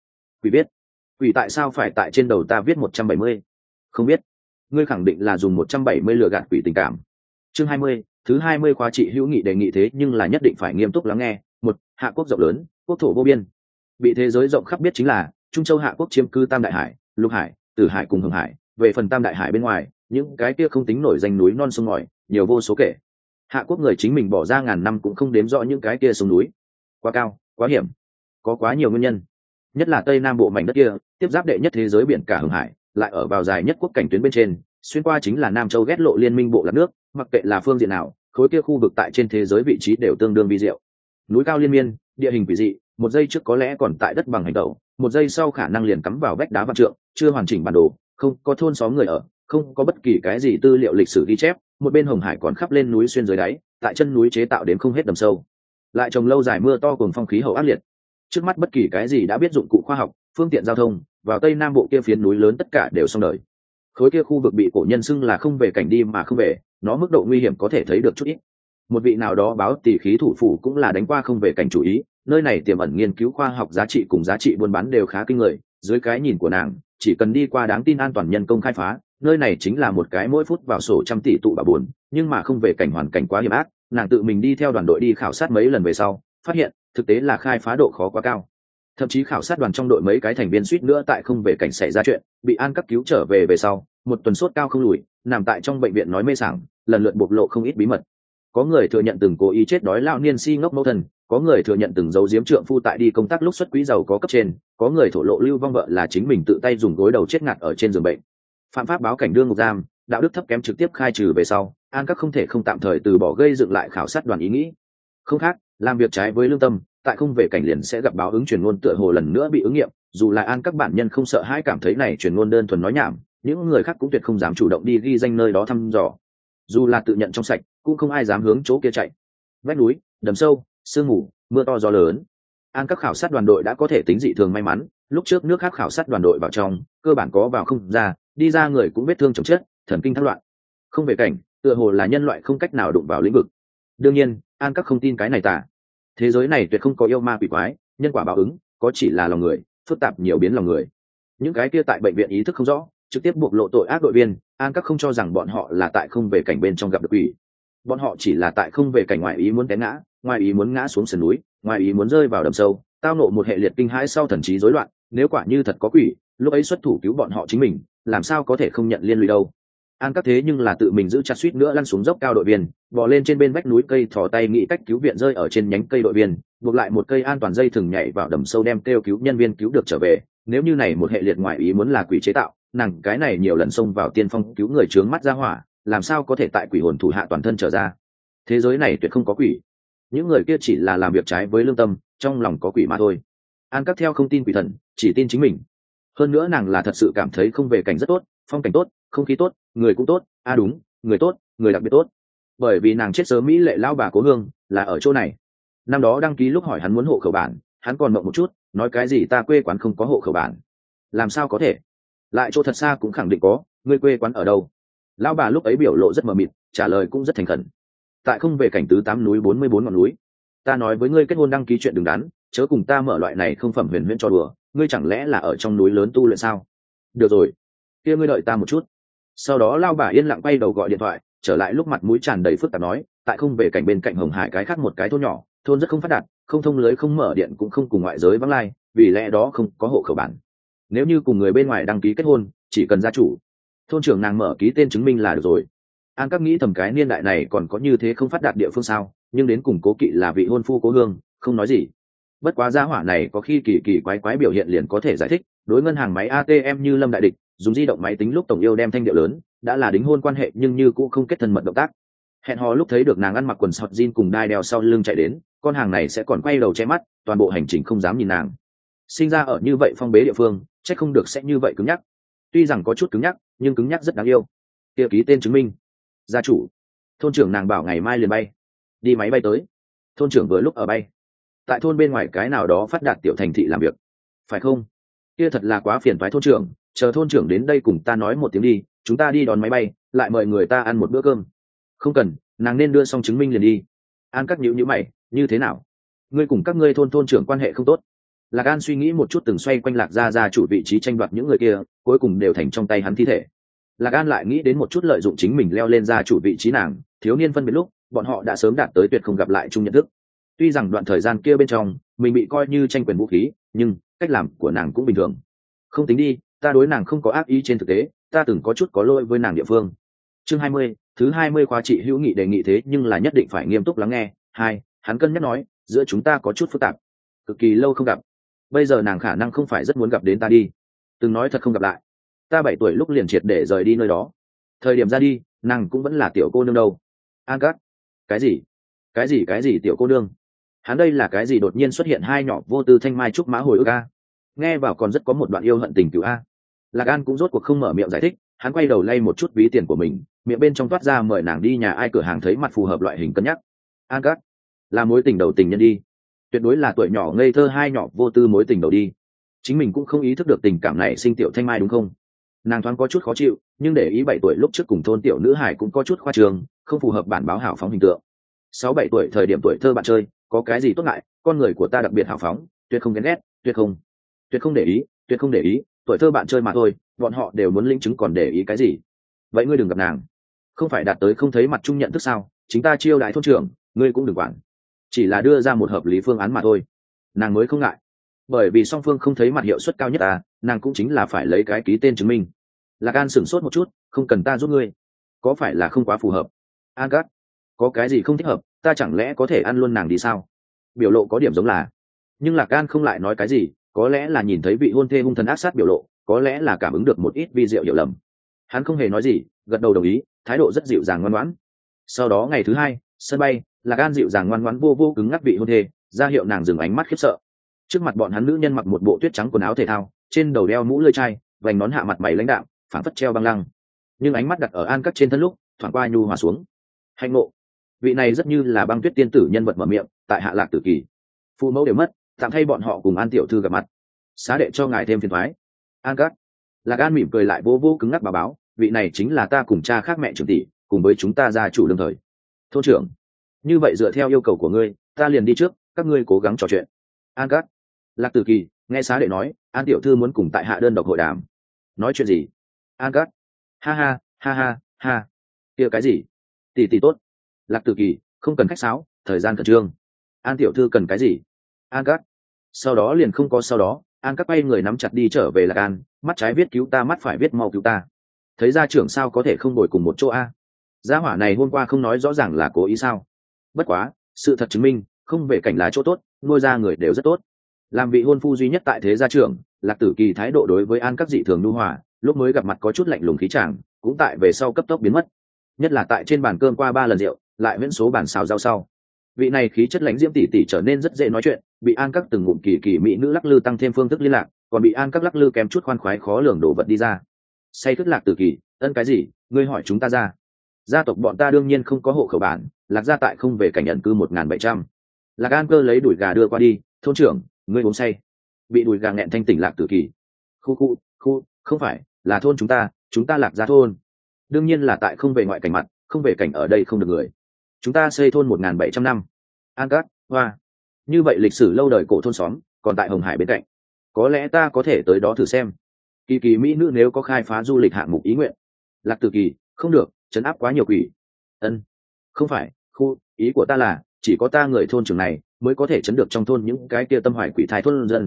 Quỷ tại sao phải tại trên đầu ta viết 170? Không biết. Ngươi khẳng định là dùng 170 lừa gạt quỷ tình cảm. Chương 20, thứ 20 khóa trị hữu nghị đề nghị, thế nhưng là nhất định phải nghiêm túc lắng nghe. Một, Hạ quốc rộng lớn, quốc thổ vô biên. Bị thế giới rộng khắp biết chính là Trung Châu Hạ quốc chiếm cứ Tam Đại Hải, Lục Hải, Tử Hải cùng Hồng Hải. Về phần Tam Đại Hải bên ngoài, những cái kia không tính nổi danh núi non sông ngòi nhiều vô số kể. Hạ quốc người chính mình bỏ ra ngàn năm cũng không đếm rõ những cái kia sông núi, quá cao quá hiểm, có quá nhiều nguyên nhân. Nhất là tây nam bộ mảnh đất kia, tiếp giáp đệ nhất thế giới biển cả Hồng Hải, lại ở vào dài nhất quốc cảnh tuyến bên trên, xuyên qua chính là Nam Châu ghét lộ liên minh bộ lạc nước, mặc kệ là phương diện nào, khối kia khu vực tại trên thế giới vị trí đều tương đương vi diệu. Núi cao liên miên, địa hình quỷ dị, một giây trước có lẽ còn tại đất bằng hành tẩu, một giây sau khả năng liền cắm vào vách đá vạn trượng, chưa hoàn chỉnh bản đồ, không có thôn xóm người ở, không có bất kỳ cái gì tư liệu lịch sử ghi chép. Một bên Hồng Hải còn khắp lên núi xuyên dưới đáy, tại chân núi chế tạo đến không hết đầm sâu, lại trồng lâu dài mưa to cùng phong khí hậu ác liệt. Trước mắt bất kỳ cái gì đã biết dụng cụ khoa học, phương tiện giao thông, vào tây nam bộ kia phiến núi lớn tất cả đều xong đời. Khối kia khu vực bị cổ nhân xưng là không về cảnh đi mà không về, nó mức độ nguy hiểm có thể thấy được chút ít. Một vị nào đó báo tỷ khí thủ phủ cũng là đánh qua không về cảnh chủ ý, nơi này tiềm ẩn nghiên cứu khoa học giá trị cùng giá trị buôn bán đều khá kinh người. Dưới cái nhìn của nàng, chỉ cần đi qua đáng tin an toàn nhân công khai phá, nơi này chính là một cái mỗi phút vào sổ trăm tỷ tụ bà buồn. Nhưng mà không về cảnh hoàn cảnh quá hiểm ác, nàng tự mình đi theo đoàn đội đi khảo sát mấy lần về sau, phát hiện thực tế là khai phá độ khó quá cao. Thậm chí khảo sát đoàn trong đội mấy cái thành viên suýt nữa tại không về cảnh xảy ra chuyện, bị an cấp cứu trở về về sau, một tuần sốt cao không lùi, nằm tại trong bệnh viện nói mê sảng, lần lượt bộc lộ không ít bí mật. Có người thừa nhận từng cố ý chết đói lão niên si ngốc mẫu thân, có người thừa nhận từng giấu giếm trượng phu tại đi công tác lúc xuất quỹ giàu có cấp trên, có người thổ lộ lưu vong vợ là chính mình tự tay dùng gối đầu chết ngạt ở trên giường bệnh. Phạm pháp báo cảnh đương ngục giam, đạo đức thấp kém trực tiếp khai trừ về sau, an các không thể không tạm thời từ bỏ gây dựng lại khảo sát đoàn ý nghĩ. Không khác, làm việc trái với lương tâm, tại không về cảnh liền sẽ gặp báo ứng truyền ngôn tựa hồ lần nữa bị ứng nghiệm. Dù là an các bản nhân không sợ hãi cảm thấy này truyền ngôn đơn thuần nói nhảm, những người khác cũng tuyệt không dám chủ động đi ghi danh nơi đó thăm dò. Dù là tự nhận trong sạch, cũng không ai dám hướng chỗ kia chạy. Vách núi, đầm sâu, sương mù, mưa to gió lớn, an các khảo sát đoàn đội đã có thể tính dị thường may mắn. Lúc trước nước khác khảo sát đoàn đội vào trong, cơ bản có vào không ra, đi ra người cũng vết thương chồng chết, thần kinh thác loạn. Không về cảnh, tựa hồ là nhân loại không cách nào đụng vào lĩnh vực. Đương nhiên, an các không tin cái này tả. Thế giới này tuyệt không có yêu ma quỷ quái, nhân quả báo ứng, có chỉ là lòng người, phức tạp nhiều biến lòng người. Những cái kia tại bệnh viện ý thức không rõ, trực tiếp buộc lộ tội ác đội viên, an các không cho rằng bọn họ là tại không về cảnh bên trong gặp được quỷ. Bọn họ chỉ là tại không về cảnh ngoại ý muốn té ngã, ngoại ý muốn ngã xuống sườn núi, ngoại ý muốn rơi vào đầm sâu, tao nộ một hệ liệt kinh hãi sau thần trí rối loạn. Nếu quả như thật có quỷ, lúc ấy xuất thủ cứu bọn họ chính mình, làm sao có thể không nhận liên lụy đâu. An các thế nhưng là tự mình giữ chặt suýt nữa lăn xuống dốc cao đội viên, bò lên trên bên vách núi cây thò tay nghĩ cách cứu viện rơi ở trên nhánh cây đội viên, buộc lại một cây an toàn dây thừng nhảy vào đầm sâu đem kêu cứu nhân viên cứu được trở về. Nếu như này một hệ liệt ngoại ý muốn là quỷ chế tạo, nàng cái này nhiều lần xông vào tiên phong cứu người trướng mắt ra hỏa, làm sao có thể tại quỷ hồn thủ hạ toàn thân trở ra. Thế giới này tuyệt không có quỷ, những người kia chỉ là làm việc trái với lương tâm, trong lòng có quỷ mà thôi. An các theo không tin quỷ thần, chỉ tin chính mình. Hơn nữa nàng là thật sự cảm thấy không về cảnh rất tốt, phong cảnh tốt, không khí tốt, người cũng tốt. Đúng, người tốt, người đặc biệt tốt. Bởi vì nàng chết sớm mỹ lệ lao bà cố hương là ở chỗ này. Năm đó đăng ký lúc hỏi hắn muốn hộ khẩu bản, hắn còn mộng một chút, nói cái gì ta quê quán không có hộ khẩu bản. Làm sao có thể? Lại chỗ thật xa cũng khẳng định có, ngươi quê quán ở đâu? Lão bà lúc ấy biểu lộ rất mờ mịt, trả lời cũng rất thành khẩn. Tại không về cảnh tứ 8 núi 44 ngọn núi. Ta nói với ngươi kết hôn đăng ký chuyện đừng đắn, chớ cùng ta mở loại này không phẩm huyền huyễn cho đùa, ngươi chẳng lẽ là ở trong núi lớn tu luyện sao? Được rồi, kia ngươi đợi ta một chút. Sau đó lao bà yên lặng quay đầu gọi điện thoại, trở lại lúc mặt mũi tràn đầy phức tạp nói, tại không về cảnh bên cạnh Hồng Hải cái khác một cái thôn nhỏ, thôn rất không phát đạt, không thông lưới không mở điện cũng không cùng ngoại giới vắng lai, vì lẽ đó không có hộ khẩu bản. Nếu như cùng người bên ngoài đăng ký kết hôn, chỉ cần gia chủ, thôn trưởng nàng mở ký tên chứng minh là được rồi. An các nghĩ thầm cái niên đại này còn có như thế không phát đạt địa phương sao, nhưng đến cùng cố kỵ là vị hôn phu cố hương, không nói gì. Bất quá gia hỏa này có khi kỳ kỳ quái quái biểu hiện liền có thể giải thích, đối ngân hàng máy ATM như lâm đại địch, dùng di động máy tính lúc tổng yêu đem thanh điệu lớn, đã là đính hôn quan hệ nhưng như cũng không kết thân mật động tác. Hẹn hò lúc thấy được nàng ăn mặc quần sọt jean cùng đai đeo sau lưng chạy đến, con hàng này sẽ còn quay đầu che mắt, toàn bộ hành trình không dám nhìn nàng. Sinh ra ở như vậy phong bế địa phương, chắc không được sẽ như vậy cứng nhắc. Tuy rằng có chút cứng nhắc, nhưng cứng nhắc rất đáng yêu. Kia ký tên chứng minh. Gia chủ. Thôn trưởng nàng bảo ngày mai liền bay. Đi máy bay tới. Thôn trưởng vừa lúc ở bay. Tại thôn bên ngoài cái nào đó phát đạt tiểu thành thị làm việc. Phải không? Kia thật là quá phiền toái thôn trưởng, chờ thôn trưởng đến đây cùng ta nói một tiếng đi, chúng ta đi đón máy bay, lại mời người ta ăn một bữa cơm. Không cần, nàng nên đưa xong chứng minh liền đi. An các nhíu mày, như thế nào? Ngươi cùng các ngươi thôn trưởng quan hệ không tốt. Lạc An suy nghĩ một chút từng xoay quanh Lạc gia chủ vị trí tranh đoạt những người kia, cuối cùng đều thành trong tay hắn thi thể. Lạc An lại nghĩ đến một chút lợi dụng chính mình leo lên gia chủ vị trí nàng, thiếu niên phân biệt lúc, bọn họ đã sớm đạt tới tuyệt không gặp lại chung nhận thức. Tuy rằng đoạn thời gian kia bên trong, mình bị coi như tranh quyền vũ khí, nhưng cách làm của nàng cũng bình thường. Không tính đi, ta đối nàng không có ác ý, trên thực tế ta từng có chút có lỗi với nàng địa phương. Chương 20, thứ 20 khóa trị hữu nghị đề nghị, thế nhưng là nhất định phải nghiêm túc lắng nghe. Hai, hắn cân nhắc nói, giữa chúng ta có chút phức tạp, cực kỳ lâu không gặp, bây giờ nàng khả năng không phải rất muốn gặp đến ta đi. Từng nói thật không gặp lại, ta 7 tuổi lúc liền triệt để rời đi nơi đó, thời điểm ra đi nàng cũng vẫn là tiểu cô nương đâu. An Cát, cái gì tiểu cô nương? Hắn đây là cái gì đột nhiên xuất hiện hai nhỏ vô tư thanh mai trúc mã hồi ức a? Nghe vào còn rất có một đoạn yêu hận tình cựu a. Lạc An cũng rốt cuộc không mở miệng giải thích, hắn quay đầu lay một chút ví tiền của mình, miệng bên trong toát ra mời nàng đi nhà ai cửa hàng thấy mặt phù hợp loại hình cân nhắc. An Cát, là mối tình đầu tình nhân đi, tuyệt đối là tuổi nhỏ ngây thơ hai nhỏ vô tư mối tình đầu đi. Chính mình cũng không ý thức được tình cảm này sinh tiểu thanh mai đúng không? Nàng thoáng có chút khó chịu, nhưng để ý 7 tuổi lúc trước cùng thôn tiểu nữ hải cũng có chút khoa trương, không phù hợp bản báo hào phóng hình tượng. 6-7 tuổi thời điểm tuổi thơ bạn chơi, có cái gì tốt ngại, con người của ta đặc biệt hào phóng, tuyệt không ghen ghét, tuyệt không để ý, tuổi thơ bạn chơi mà thôi, bọn họ đều muốn linh chứng còn để ý cái gì? Vậy ngươi đừng gặp nàng, không phải đạt tới không thấy mặt chung nhận thức sao? Chính ta chiêu đại thôn trưởng, ngươi cũng đừng quản, chỉ là đưa ra một hợp lý phương án mà thôi. Nàng mới không ngại, bởi vì song phương không thấy mặt hiệu suất cao nhất à, nàng cũng chính là phải lấy cái ký tên chứng minh. Lạc An sửng sốt một chút, không cần ta giúp ngươi, có phải là không quá phù hợp? An Cát, có cái gì không thích hợp, ta chẳng lẽ có thể ăn luôn nàng đi sao? Biểu lộ có điểm giống là, nhưng Lạc An không lại nói cái gì, có lẽ là nhìn thấy vị hôn thê hung thần ác sát biểu lộ, có lẽ là cảm ứng được một ít vi diệu hiểu lầm. Hắn không hề nói gì, gật đầu đồng ý, thái độ rất dịu dàng ngoan ngoãn. Sau đó ngày thứ hai, sân bay, Lạc An dịu dàng ngoan ngoãn vô cứng ngắc vị hôn thê, ra hiệu nàng dừng ánh mắt khiếp sợ. Trước mặt bọn hắn nữ nhân mặc một bộ tuyết trắng quần áo thể thao, trên đầu đeo mũ lưỡi chai, vành nón hạ mặt mày lãnh đạm, phảng phất treo băng lăng. Nhưng ánh mắt đặt ở An Cát trên thân lúc, thoáng qua nhu hòa xuống. Hạnh ngộ, vị này rất như là băng tuyết tiên tử nhân vật mở miệng, tại hạ Lạc Tử Kỳ, phụ mẫu đều mất, tạm thay bọn họ cùng An tiểu thư gặp mặt, xá đệ cho ngài thêm phiền toái. An Cát, Lạc An mỉm cười lại vô cứng ngắc báo, vị này chính là ta cùng cha khác mẹ trưởng tỷ, cùng với chúng ta gia chủ đương thời. Thôn trưởng, như vậy dựa theo yêu cầu của ngươi, ta liền đi trước, các ngươi cố gắng trò chuyện. An Cát, Lạc Tử Kỳ, nghe xá đệ nói, An tiểu thư muốn cùng tại hạ đơn độc hội đàm. Nói chuyện gì? An Cát, ha, kia cái gì? Tỷ tốt. Lạc Tử Kỳ, không cần khách sáo, thời gian khẩn trương. An tiểu thư cần cái gì? An Cát. Sau đó liền không có sau đó, An Cát bay người nắm chặt đi trở về Lạc An, mắt trái viết cứu ta, mắt phải viết mau cứu ta. Thấy gia trưởng sao có thể không đổi cùng một chỗ a? Gia hỏa này hôm qua không nói rõ ràng là cố ý sao? Bất quá, sự thật chứng minh, không về cảnh là chỗ tốt, nuôi ra người đều rất tốt. Làm vị hôn phu duy nhất tại thế gia trưởng, Lạc Tử Kỳ thái độ đối với An Cát dị thường nhu hòa, lúc mới gặp mặt có chút lạnh lùng khí chàng, cũng tại về sau cấp tốc biến mất. Nhất là tại trên bàn cơm qua 3 lần rượu, lại miễn số bàn xào rau sau, vị này khí chất lãnh diễm tỷ tỷ trở nên rất dễ nói chuyện, bị An Cát từng ngụm kỳ mỹ nữ lắc lư tăng thêm phương thức liên lạc, còn bị An Cát lắc lư kém chút khoan khoái khó lường đổ vật đi ra. Say thức Lạc Tử Kỳ, ân cái gì, ngươi hỏi chúng ta ra. Gia tộc bọn ta đương nhiên không có hộ khẩu bản, Lạc gia tại không về cảnh nhận cư 1700. Lạc An cơ lấy đùi gà đưa qua đi, thôn trưởng, ngươi uống say. Bị đùi gà nghẹn thanh tỉnh Lạc Tử Kỳ. Khu, không phải, là thôn chúng ta Lạc gia thôn. Đương nhiên là tại không về ngoại cảnh mặt, không về cảnh ở đây không được người. Chúng ta xây thôn 1700 năm. An Cát, hoa, như vậy lịch sử lâu đời cổ thôn xóm còn tại Hồng Hải bên cạnh, có lẽ ta có thể tới đó thử xem. Kỳ mỹ nữ nếu có khai phá du lịch hạng mục ý nguyện. Lạc Tử Kỳ, không được, trấn áp quá nhiều quỷ. Ân, không phải, ý của ta là chỉ có ta người thôn trưởng này mới có thể chấn được trong thôn những cái kia tâm hoài quỷ thai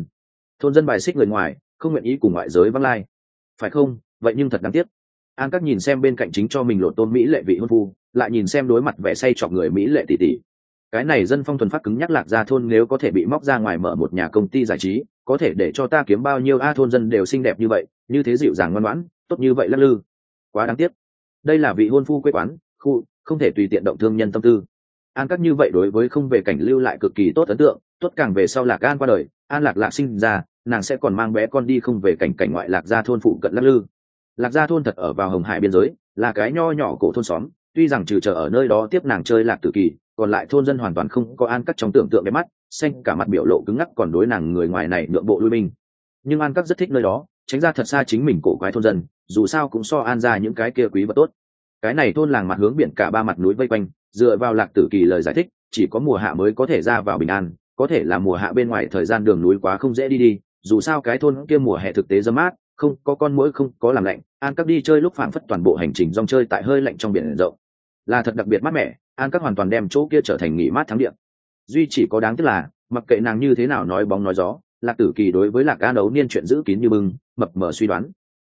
thôn dân bài xích người ngoài, không nguyện ý cùng ngoại giới vắng lai, phải không? Vậy nhưng thật đáng tiếc. An Cát nhìn xem bên cạnh chính cho mình lộ tôn mỹ lệ vị hôn phu, lại nhìn xem đối mặt vẻ say chọc người mỹ lệ tỷ tỷ. Cái này dân phong thuần phát cứng nhắc Lạc gia thôn nếu có thể bị móc ra ngoài mở một nhà công ty giải trí, có thể để cho ta kiếm bao nhiêu thôn dân đều xinh đẹp như vậy, như thế dịu dàng ngoan ngoãn, tốt như vậy lắc lư. Quá đáng tiếc. Đây là vị hôn phu quê quán, không thể tùy tiện động thương nhân tâm tư. An Cát như vậy đối với không về cảnh lưu lại cực kỳ tốt ấn tượng, tốt càng về sau Lạc An qua đời, An Lạc sinh ra, nàng sẽ còn mang bé con đi không về cảnh ngoại Lạc gia thôn phụ cận lắc lư. Lạc gia thôn thật ở vào Hồng Hải biên giới, là cái nho nhỏ cổ thôn xóm, tuy rằng trừ chờ ở nơi đó tiếp nàng chơi Lạc Tử Kỳ, còn lại thôn dân hoàn toàn không có An Cát trong tưởng tượng đẹp mắt, xanh cả mặt biểu lộ cứng ngắc, còn đối nàng người ngoài này nhượng bộ lui binh. Nhưng An Cát rất thích nơi đó, tránh ra thật xa chính mình cổ quái thôn dân, dù sao cũng so An ra những cái kia quý vật tốt. Cái này thôn làng mặt hướng biển cả 3 mặt núi vây quanh, dựa vào Lạc Tử Kỳ lời giải thích, chỉ có mùa hạ mới có thể ra vào bình an, có thể là mùa hạ bên ngoài thời gian đường núi quá không dễ đi, dù sao cái thôn kia mùa hè thực tế dâm mát, không có con muỗi, không có làm lạnh. An Cát đi chơi lúc phảng phất toàn bộ hành trình rong chơi tại hơi lạnh trong biển rộng, là thật đặc biệt mát mẻ. An Cát hoàn toàn đem chỗ kia trở thành nghỉ mát thắng địa. Duy chỉ có đáng tiếc là, mặc kệ nàng như thế nào nói bóng nói gió, Lạc Tử Kỳ đối với Lạc An ấu niên chuyện giữ kín như bưng, mập mờ suy đoán.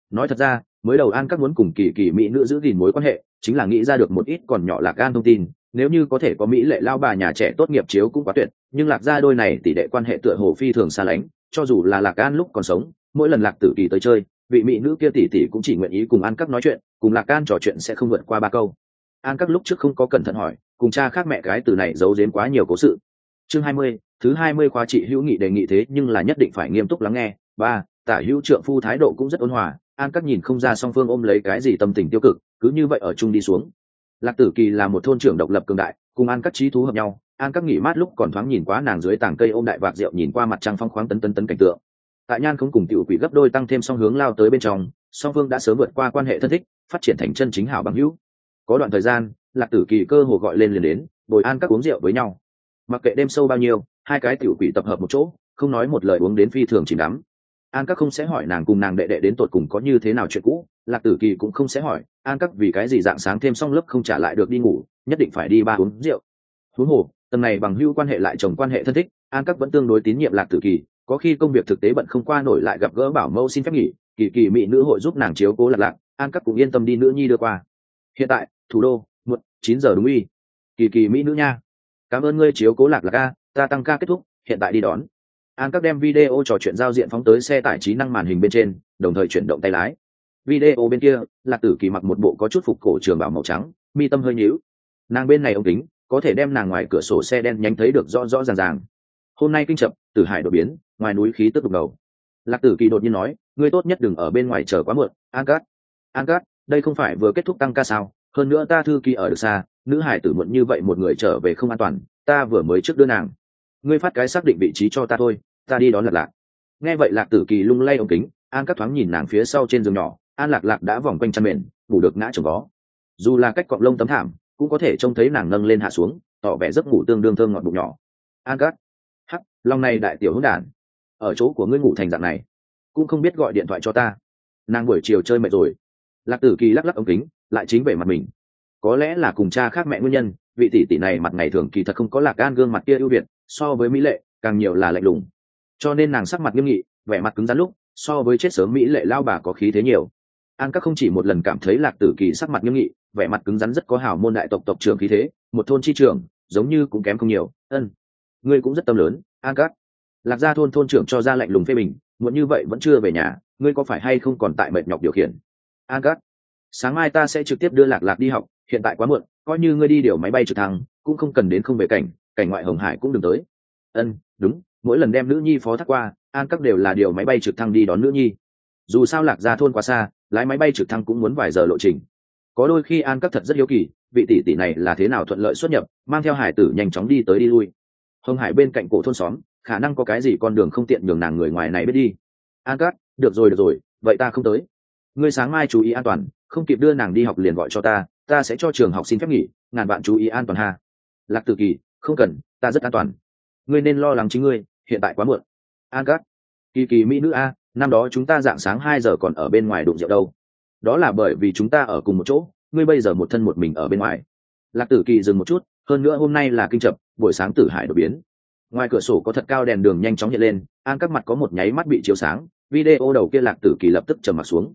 nói thật ra mới đầu An Các muốn cùng kỳ kỳ mỹ nữ giữ gìn mối quan hệ chính là nghĩ ra được một ít còn nhỏ Lạc An thông tin, nếu như có thể có mỹ lệ lao bà nhà trẻ tốt nghiệp chiếu cũng quá tuyệt, nhưng Lạc gia đôi này tỷ đệ quan hệ tựa hồ phi thường xa lánh, cho dù là Lạc An lúc còn sống, mỗi lần Lạc Tử Kỳ tới chơi, vị mỹ nữ kia tỷ tỷ cũng chỉ nguyện ý cùng An Các nói chuyện, cùng Lạc An trò chuyện sẽ không vượt qua 3 câu. An Các lúc trước không có cẩn thận hỏi, cùng cha khác mẹ cái từ này giấu giếm quá nhiều cố sự. Chương 20, thứ 20 khóa chị Hữu Nghị đề nghị thế nhưng là nhất định phải nghiêm túc lắng nghe. Ba, Tả Hữu trượng phu thái độ cũng rất ôn hòa, An Các nhìn không ra song phương ôm lấy cái gì tâm tình tiêu cực, cứ như vậy ở chung đi xuống. Lạc Tử Kỳ là một thôn trưởng độc lập cường đại, cùng An Các trí thú hợp nhau. An Các nghỉ mát lúc còn thoáng nhìn quá nàng dưới tảng cây ôm đại vạc rượu, nhìn qua mặt trăng phong khoáng tấn cảnh tượng. Tại Nhan không cùng tiểu quỷ gấp đôi tăng thêm song hướng lao tới bên trong, song phương đã sớm vượt qua quan hệ thân thích, phát triển thành chân chính hảo bằng hữu. Có đoạn thời gian, Lạc Tử Kỳ cơ hồ gọi lên liền đến, bồi An Các uống rượu với nhau. Mặc kệ đêm sâu bao nhiêu, hai cái tiểu quỷ tập hợp một chỗ, không nói một lời uống đến phi thường chìm đắm. An Các không sẽ hỏi nàng cùng nàng đệ đệ đến tột cùng có như thế nào chuyện cũ, Lạc Tử Kỳ cũng không sẽ hỏi An Các vì cái gì dạng sáng thêm xong lớp không trả lại được đi ngủ, nhất định phải đi ba uống rượu. Huống hồ tầng này bằng hữu quan hệ lại chồng quan hệ thân thích, An Các vẫn tương đối tín nhiệm Lạc Tử Kỳ, có khi công việc thực tế bận không qua nổi lại gặp gỡ bảo mẫu xin phép nghỉ, kỳ kỳ mỹ nữ hội giúp nàng chiếu cố Lạc, An Các cũng yên tâm đi nữ nhi đưa qua. Hiện tại thủ đô muộn 9 giờ đúng uy. Kỳ kỳ mỹ nữ nha, cảm ơn ngươi chiếu cố Lạc a, ta tăng ca kết thúc, hiện tại đi đón. An Các đem video trò chuyện giao diện phóng tới xe tải trí năng màn hình bên trên, đồng thời chuyển động tay lái. Video bên kia, Lạc Tử Kỳ mặc một bộ có chút phục cổ trường bảo màu trắng, mi tâm hơi nhíu. Nàng bên này ống kính, có thể đem nàng ngoài cửa sổ xe đen nhánh thấy được rõ ràng. Hôm nay kinh chập, Tử Hải đột biến, ngoài núi khí tức đục ngầu. Lạc Tử Kỳ đột nhiên nói, ngươi tốt nhất đừng ở bên ngoài chờ quá muộn. An Các, đây không phải vừa kết thúc tăng ca sao? Hơn nữa ta thư ký ở được xa, nữ hải tử muộn như vậy một người trở về không an toàn, ta vừa mới trước đưa nàng. Ngươi phát cái xác định vị trí cho ta thôi, ta đi đón Lạc. Nghe vậy Lạc Tử Kỳ lung lay ống kính, An Các thoáng nhìn nàng phía sau trên giường nhỏ, An Lạc đã vòng quanh chăn mền, ngủ được ngã chồng vó. Dù là cách cọng lông tấm thảm, cũng có thể trông thấy nàng nâng lên hạ xuống, tỏ vẻ giấc ngủ tương đương thơm ngọt bụng nhỏ. An Các, hắc, lòng này đại tiểu hỗn đản, ở chỗ của ngươi ngủ thành dạng này, cũng không biết gọi điện thoại cho ta. Nàng buổi chiều chơi mệt rồi. Lạc Tử Kỳ lắc ống kính, lại chính về mặt mình. Có lẽ là cùng cha khác mẹ nguyên nhân, vị tỷ tỷ này mặt ngày thường kỳ thật không có Lạc An gương mặt kia ưu việt, so với mỹ lệ càng nhiều là lạnh lùng, cho nên nàng sắc mặt nghiêm nghị, vẻ mặt cứng rắn lúc so với chết sớm mỹ lệ lao bà có khí thế nhiều. An Các không chỉ một lần cảm thấy Lạc Tử Kỳ sắc mặt nghiêm nghị, vẻ mặt cứng rắn rất có hào môn đại tộc tộc trưởng khí thế, một thôn chi trưởng giống như cũng kém không nhiều. Ngươi cũng rất tâm lớn, An Các. Lạc gia thôn trưởng cho ra lạnh lùng phê bình, muộn như vậy vẫn chưa về nhà, ngươi có phải hay không còn tại mệt nhọc điều khiển? An Các, sáng mai ta sẽ trực tiếp đưa Lạc đi học, hiện tại quá muộn, coi như ngươi đi điều máy bay trực thăng cũng không cần đến không về cảnh ngoại Hồng Hải cũng đừng tới. Đúng, mỗi lần đem nữ nhi phó thác qua, An Các đều là điều máy bay trực thăng đi đón nữ nhi. Dù sao Lạc gia thôn quá xa, lái máy bay trực thăng cũng muốn vài giờ lộ trình. Có đôi khi An Các thật rất hiếu kỳ, vị tỷ tỷ này là thế nào thuận lợi xuất nhập, mang theo hải tử nhanh chóng đi tới đi lui. Hồng Hải bên cạnh cổ thôn xóm, khả năng có cái gì con đường không tiện nhường nàng người ngoài này biết đi. An Các, được rồi, vậy ta không tới. Ngươi sáng mai chú ý an toàn, không kịp đưa nàng đi học liền gọi cho ta sẽ cho trường học xin phép nghỉ, ngàn bạn chú ý an toàn ha. Lạc Tử Kỳ, không cần, ta rất an toàn. Ngươi nên lo lắng chính ngươi, hiện tại quá muộn. An Các, kỳ mỹ nữ a, năm đó chúng ta dạng sáng 2 giờ còn ở bên ngoài đụng rượu đâu. Đó là bởi vì chúng ta ở cùng một chỗ, ngươi bây giờ một thân một mình ở bên ngoài. Lạc Tử Kỳ dừng một chút, hơn nữa hôm nay là kinh chập, buổi sáng Tử Hải đột biến. Ngoài cửa sổ có thật cao đèn đường nhanh chóng hiện lên, An Các mặt có một nháy mắt bị chiếu sáng, video đầu kia Lạc Tử Kỳ lập tức trầm mặt xuống.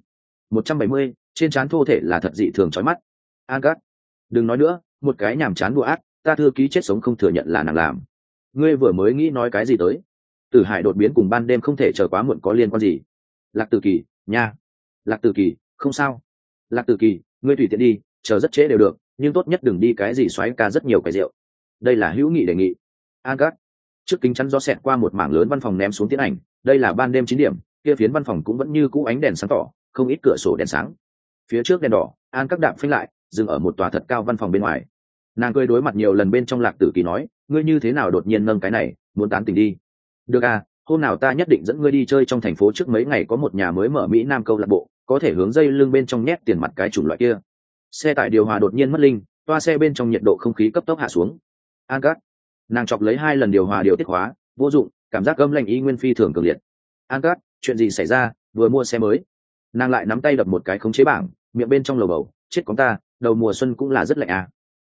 170, trên trán thô thể là thật dị thường chói mắt. An Các, đừng nói nữa, một cái nhàm chán đùa ác, ta thư ký chết sống không thừa nhận là nàng làm. Ngươi vừa mới nghĩ nói cái gì tới? Tử Hải đột biến cùng ban đêm không thể chờ quá muộn có liên quan gì? Lạc Tử Kỳ, nha. Lạc Tử Kỳ, không sao. Lạc Tử Kỳ, ngươi tùy tiện đi, chờ rất trễ đều được, nhưng tốt nhất đừng đi cái gì xoáy ca rất nhiều cái rượu. Đây là hữu nghị đề nghị. An Các, trước kính chắn gió xẹt qua một mảng lớn văn phòng ném xuống tiến ảnh, đây là ban đêm 9 điểm, kia phiến văn phòng cũng vẫn như cũ ánh đèn sáng tỏ, không ít cửa sổ đèn sáng. Phía trước đèn đỏ, An Các đạp phanh lại, dừng ở một tòa thật cao văn phòng bên ngoài. Nàng cười đối mặt nhiều lần bên trong Lạc Tử Kỳ nói, ngươi như thế nào đột nhiên nâng cái này, muốn tán tình đi? Được à, hôm nào ta nhất định dẫn ngươi đi chơi trong thành phố, trước mấy ngày có một nhà mới mở Mỹ Nam câu lạc bộ, có thể hướng dây lưng bên trong nhét tiền mặt cái chủng loại kia. Xe tải điều hòa đột nhiên mất linh, toa xe bên trong nhiệt độ không khí cấp tốc hạ xuống. An Các, nàng chọc lấy 2 lần điều hòa điều tiết hóa, vô dụng, cảm giác âm lạnh y nguyên phi thường cường liệt. An Các, chuyện gì xảy ra? Vừa mua xe mới. Nàng lại nắm tay đập một cái khống chế bảng, miệng bên trong lầu bầu, chết con ta, đầu mùa xuân cũng là rất lạnh à.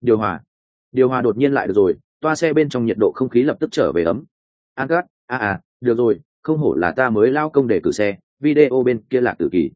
Điều hòa đột nhiên lại được rồi, toa xe bên trong nhiệt độ không khí lập tức trở về ấm. An Các, được rồi, không hổ là ta mới lao công để cử xe, video bên kia Lạc Tử Kỳ.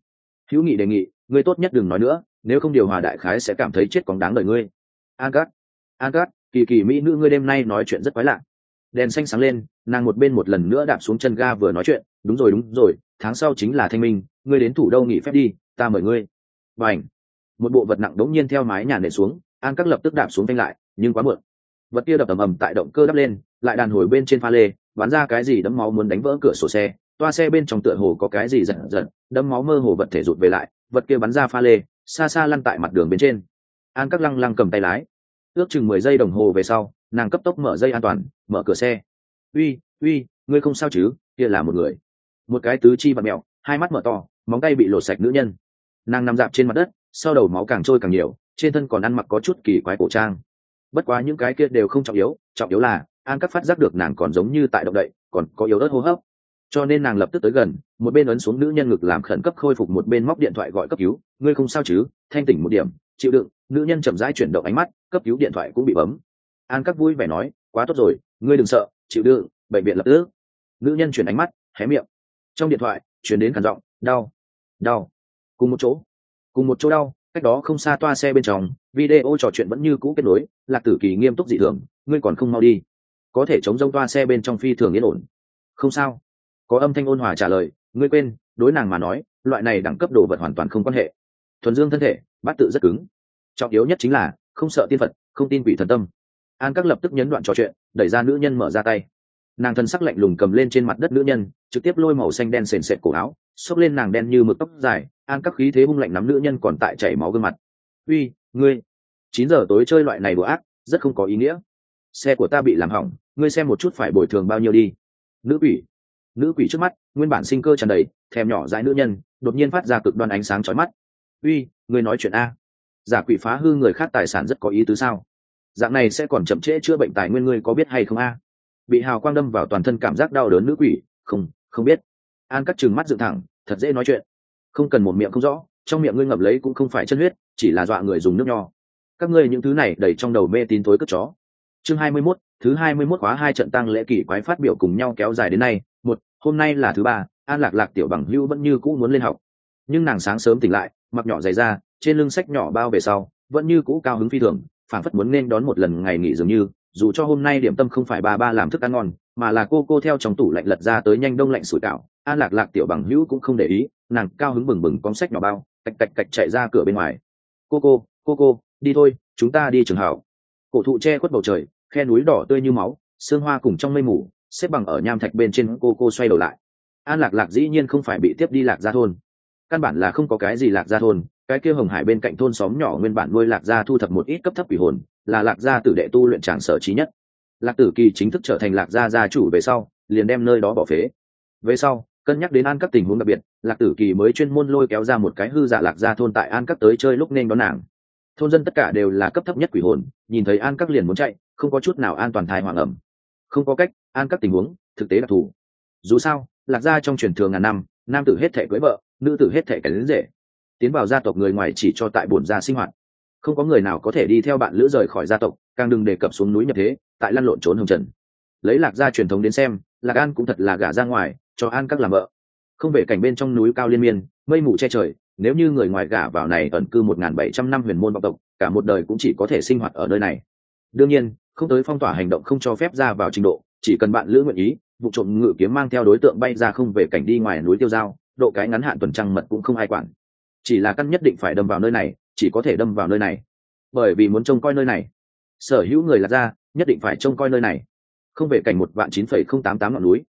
hữu nghị đề nghị, ngươi tốt nhất đừng nói nữa, nếu không điều hòa đại khái sẽ cảm thấy chết cóng đáng đời ngươi. An cát, kỳ kỳ mỹ nữ ngươi đêm nay nói chuyện rất quái lạ. Đèn xanh sáng lên, nàng một bên một lần nữa đạp xuống chân ga vừa nói chuyện, đúng rồi, tháng sau chính là thanh minh, ngươi đến thủ đô nghỉ phép đi, ta mời ngươi. Bành, một bộ vật nặng đống nhiên theo mái nhà nện xuống, An Các lập tức đạp xuống phanh lại, nhưng quá muộn. Vật kia đập ầm ầm tại động cơ đắp lên, lại đàn hồi bên trên pha lê, bắn ra cái gì đẫm máu muốn đánh vỡ cửa sổ xe, toa xe bên trong tựa hồ có cái gì giật giật, đẫm máu mơ hồ vật thể rụt về lại, vật kia bắn ra pha lê, xa xa lăn tại mặt đường bên trên. An Các lăng lăng cầm tay lái, ước chừng 10 giây đồng hồ về sau, nàng cấp tốc mở dây an toàn, mở cửa xe. Uy, ngươi không sao chứ? Kia là một người, một cái tứ chi vặn mèo, hai mắt mở to, móng tay bị lột sạch nữ nhân. Nàng nằm dạp trên mặt đất, sau đầu máu càng trôi càng nhiều, trên thân còn ăn mặc có chút kỳ quái cổ trang. Bất quá những cái kia đều không trọng yếu là An Các phát giác được nàng còn giống như tại động đậy, còn có yếu ớt hô hấp, cho nên nàng lập tức tới gần, một bên ấn xuống nữ nhân ngực làm khẩn cấp khôi phục, một bên móc điện thoại gọi cấp cứu. Ngươi không sao chứ? Thanh tỉnh một điểm, chịu đựng. Nữ nhân chậm rãi chuyển động ánh mắt, cấp cứu điện thoại cũng bị bấm. An Các vui vẻ nói, quá tốt rồi, ngươi đừng sợ, chịu đựng, bệnh viện lập tức. Nữ nhân chuyển ánh mắt, hé miệng. Trong điện thoại chuyển đến khàn giọng, đau, cùng một chỗ đau. Cách đó không xa toa xe bên trong, video trò chuyện vẫn như cũ kết nối. Lạc Tử Kỳ nghiêm túc dị thường, ngươi còn không mau đi. Có thể chống rông toa xe bên trong phi thường yên ổn. Không sao. Có âm thanh ôn hòa trả lời, ngươi quên, đối nàng mà nói, loại này đẳng cấp đồ vật hoàn toàn không quan hệ. Thuần dương thân thể, bát tự rất cứng. Trọng yếu nhất chính là không sợ tiên phật, không tin quỷ thần tâm. An Các lập tức nhấn đoạn trò chuyện, đẩy ra nữ nhân mở ra tay. Nàng thân sắc lạnh lùng cầm lên trên mặt đất nữ nhân, trực tiếp lôi màu xanh đen sền sệt cổ áo, xốc lên nàng đen như mực tóc dài. An Các khí thế hung lạnh nắm nữ nhân còn tại chảy máu gương mặt. Uy, ngươi, 9 giờ tối chơi loại này đùa ác, rất không có ý nghĩa. Xe của ta bị làm hỏng, ngươi xem một chút phải bồi thường bao nhiêu đi. Nữ quỷ trước mắt, nguyên bản sinh cơ tràn đầy, thèm nhỏ dãi nữ nhân, đột nhiên phát ra cực đoan ánh sáng chói mắt. Uy, ngươi nói chuyện a? Giả quỷ phá hư người khác tài sản rất có ý tứ sao? Dạng này sẽ còn chậm trễ chữa bệnh tài nguyên, ngươi có biết hay không a? Bị hào quang đâm vào toàn thân cảm giác đau đớn nữ quỷ, không biết. An Các trừng mắt dựng thẳng, thật dễ nói chuyện. Không cần một miệng không rõ, trong miệng ngươi ngậm lấy cũng không phải chân huyết, chỉ là dọa người dùng nước nho. Các ngươi những thứ này đầy trong đầu mê tín tối cất chó. Chương 21, thứ 21 khóa 2 trận tăng lễ kỳ quái phát biểu cùng nhau kéo dài đến nay. Hôm nay là thứ 3, An Lạc tiểu bằng hữu vẫn như cũ muốn lên học, nhưng nàng sáng sớm tỉnh lại, mặc nhỏ giày ra, trên lưng sách nhỏ bao về sau, vẫn như cũ cao hứng phi thường, phảng phất muốn nên đón một lần ngày nghỉ dường như. Dù cho hôm nay điểm tâm không phải ba làm thức ăn ngon, mà là cô theo trong tủ lạnh lật ra tới nhanh đông lạnh sủi cảo, An Lạc tiểu bằng hữu cũng không để ý, nàng cao hứng bừng bừng cong sách nhỏ bao, cạch chạy ra cửa bên ngoài. Cô, đi thôi, chúng ta đi trường học. Cổ thụ che khuất bầu trời, khe núi đỏ tươi như máu, sương hoa cùng trong mây mù, xếp bằng ở nham thạch bên trên. Cô xoay đầu lại. An Lạc dĩ nhiên không phải bị tiếp đi Lạc Gia thôn, căn bản là không có cái gì Lạc Gia thôn. Cái kia Hồng Hải bên cạnh thôn xóm nhỏ nguyên bản nuôi Lạc Gia thu thập một ít cấp thấp quỷ hồn, là Lạc Gia tử đệ tu luyện tràng sở trí nhất. Lạc Tử Kỳ chính thức trở thành Lạc Gia gia chủ về sau, liền đem nơi đó bỏ phế. Về sau, cân nhắc đến An Các tình huống đặc biệt, Lạc Tử Kỳ mới chuyên môn lôi kéo ra một cái hư giả Lạc Gia thôn tại An Các tới chơi lúc nên đón nàng. Thôn dân tất cả đều là cấp thấp nhất quỷ hồn, nhìn thấy An Các liền muốn chạy, không có chút nào an toàn thai hoàng ẩm. Không có cách, An Các tình huống thực tế đặc thù. Dù sao, Lạc Gia trong truyền thừa ngàn năm, nam tử hết thể cưới vợ, nữ tử hết thể cánh rể. Tiến vào gia tộc người ngoài chỉ cho tại bổn gia sinh hoạt, không có người nào có thể đi theo bạn lữ rời khỏi gia tộc, càng đừng đề cập xuống núi nhập thế, tại lăn lộn trốn hồng trần. Lấy Lạc Gia truyền thống đến xem, Lạc An cũng thật là gả ra ngoài cho An Các làm vợ. Không về cảnh bên trong núi cao liên miên, mây mù che trời, nếu như người ngoài gả vào này ẩn cư 1700 năm huyền môn vọng tộc, cả một đời cũng chỉ có thể sinh hoạt ở nơi này. Đương nhiên, không tới phong tỏa hành động không cho phép ra vào trình độ, chỉ cần bạn lữ nguyện ý, vụ trộm ngự kiếm mang theo đối tượng bay ra không về cảnh đi ngoài núi tiêu dao, độ cái ngắn hạn tuần trăng mật cũng không ai quản. Chỉ là căn nhất định phải đâm vào nơi này, chỉ có thể đâm vào nơi này, bởi vì muốn trông coi nơi này, sở hữu người Lạc Gia nhất định phải trông coi nơi này. Không về cảnh 1.9.088 ngọn núi,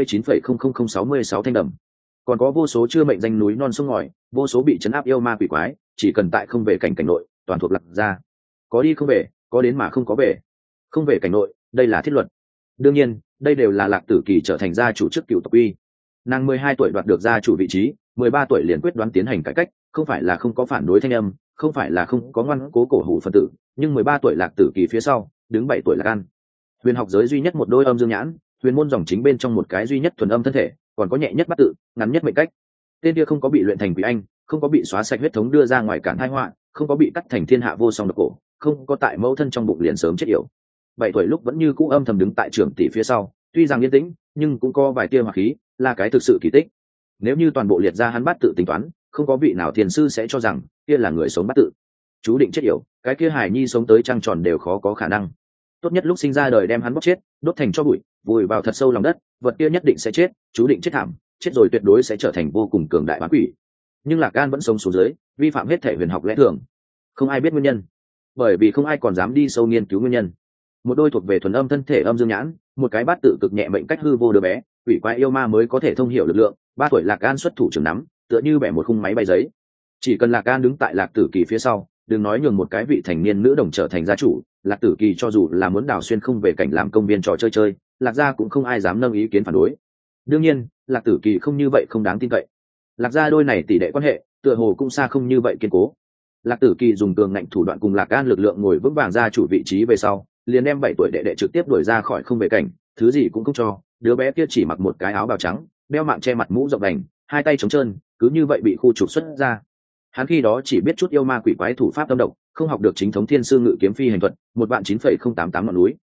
79,00066 thanh đầm, còn có vô số chưa mệnh danh núi non sông ngòi, vô số bị chấn áp yêu ma quỷ quái, chỉ cần tại không về cảnh cảnh nội, toàn thuộc Lạc Gia. Có đi không về, có đến mà không có về. Không về cảnh nội, đây là thiết luật. Đương nhiên, đây đều là Lạc Tử Kỳ trở thành gia chủ trước cựu tộc uy. Nàng 12 tuổi đoạt được gia chủ vị trí, 13 tuổi liền quyết đoán tiến hành cải cách, không phải là không có phản đối thanh âm, không phải là không có ngoan cố cổ hủ phân tử, nhưng 13 tuổi Lạc Tử Kỳ phía sau, đứng 7 tuổi Lạc An. Huyền học giới duy nhất một đôi âm dương nhãn, huyền môn dòng chính bên trong một cái duy nhất thuần âm thân thể, còn có nhẹ nhất bát tự, ngắn nhất mệnh cách. Tên kia không có bị luyện thành quỷ anh, không có bị xóa sạch huyết thống đưa ra ngoài cản tai họa, không có bị cắt thành thiên hạ vô song độc cổ, không có tại mẫu thân trong bụng liền sớm chết yểu. 7 tuổi lúc vẫn như cũ âm thầm đứng tại trưởng tỷ phía sau, tuy rằng yên tĩnh, nhưng cũng có vài tia hỏa khí, là cái thực sự kỳ tích. Nếu như toàn bộ liệt ra hắn bát tự tính toán, không có vị nào thiền sư sẽ cho rằng kia là người sống bát tự. Chú định chết yểu, cái kia hài nhi sống tới trăng tròn đều khó có khả năng. Tốt nhất lúc sinh ra đời đem hắn bóc chết, đốt thành tro bụi, vùi vào thật sâu lòng đất, vật kia nhất định sẽ chết, chú định chết thảm, chết rồi tuyệt đối sẽ trở thành vô cùng cường đại bán quỷ. Nhưng Lạc An vẫn sống xuống dưới, vi phạm hết thể huyền học lẽ thường. Không ai biết nguyên nhân, bởi vì không ai còn dám đi sâu nghiên cứu nguyên nhân. Một đôi thuộc về thuần âm thân thể âm dương nhãn, một cái bát tự cực nhẹ mệnh cách hư vô đứa bé, quỷ quái yêu ma mới có thể thông hiểu lực lượng. 3 tuổi Lạc An xuất thủ trường nắm, tựa như bẻ một khung máy bay giấy. Chỉ cần Lạc An đứng tại Lạc Tử Kỳ phía sau, đừng nói nhường một cái vị thành niên nữ đồng trở thành gia chủ, Lạc Tử Kỳ cho dù là muốn đào xuyên không về cảnh làm công viên trò chơi, Lạc gia cũng không ai dám nâng ý kiến phản đối. Đương nhiên, Lạc Tử Kỳ không như vậy không đáng tin cậy. Lạc gia đôi này tỷ đệ quan hệ, tựa hồ cũng xa không như vậy kiên cố. Lạc Tử Kỳ dùng cường ngạnh thủ đoạn cùng Lạc An lực lượng ngồi vững vàng gia chủ vị trí về sau, liền đem 7 tuổi đệ đệ trực tiếp đuổi ra khỏi không về cảnh, thứ gì cũng không cho. Đứa bé kia chỉ mặc một cái áo bào trắng, đeo mạng che mặt mũ rộng đành, 2 tay trống trơn, cứ như vậy bị khu trục xuất ra. Hắn khi đó chỉ biết chút yêu ma quỷ quái thủ pháp tâm độc, không học được chính thống thiên sư ngự kiếm phi hành thuật, 1.9.088 ngọn núi,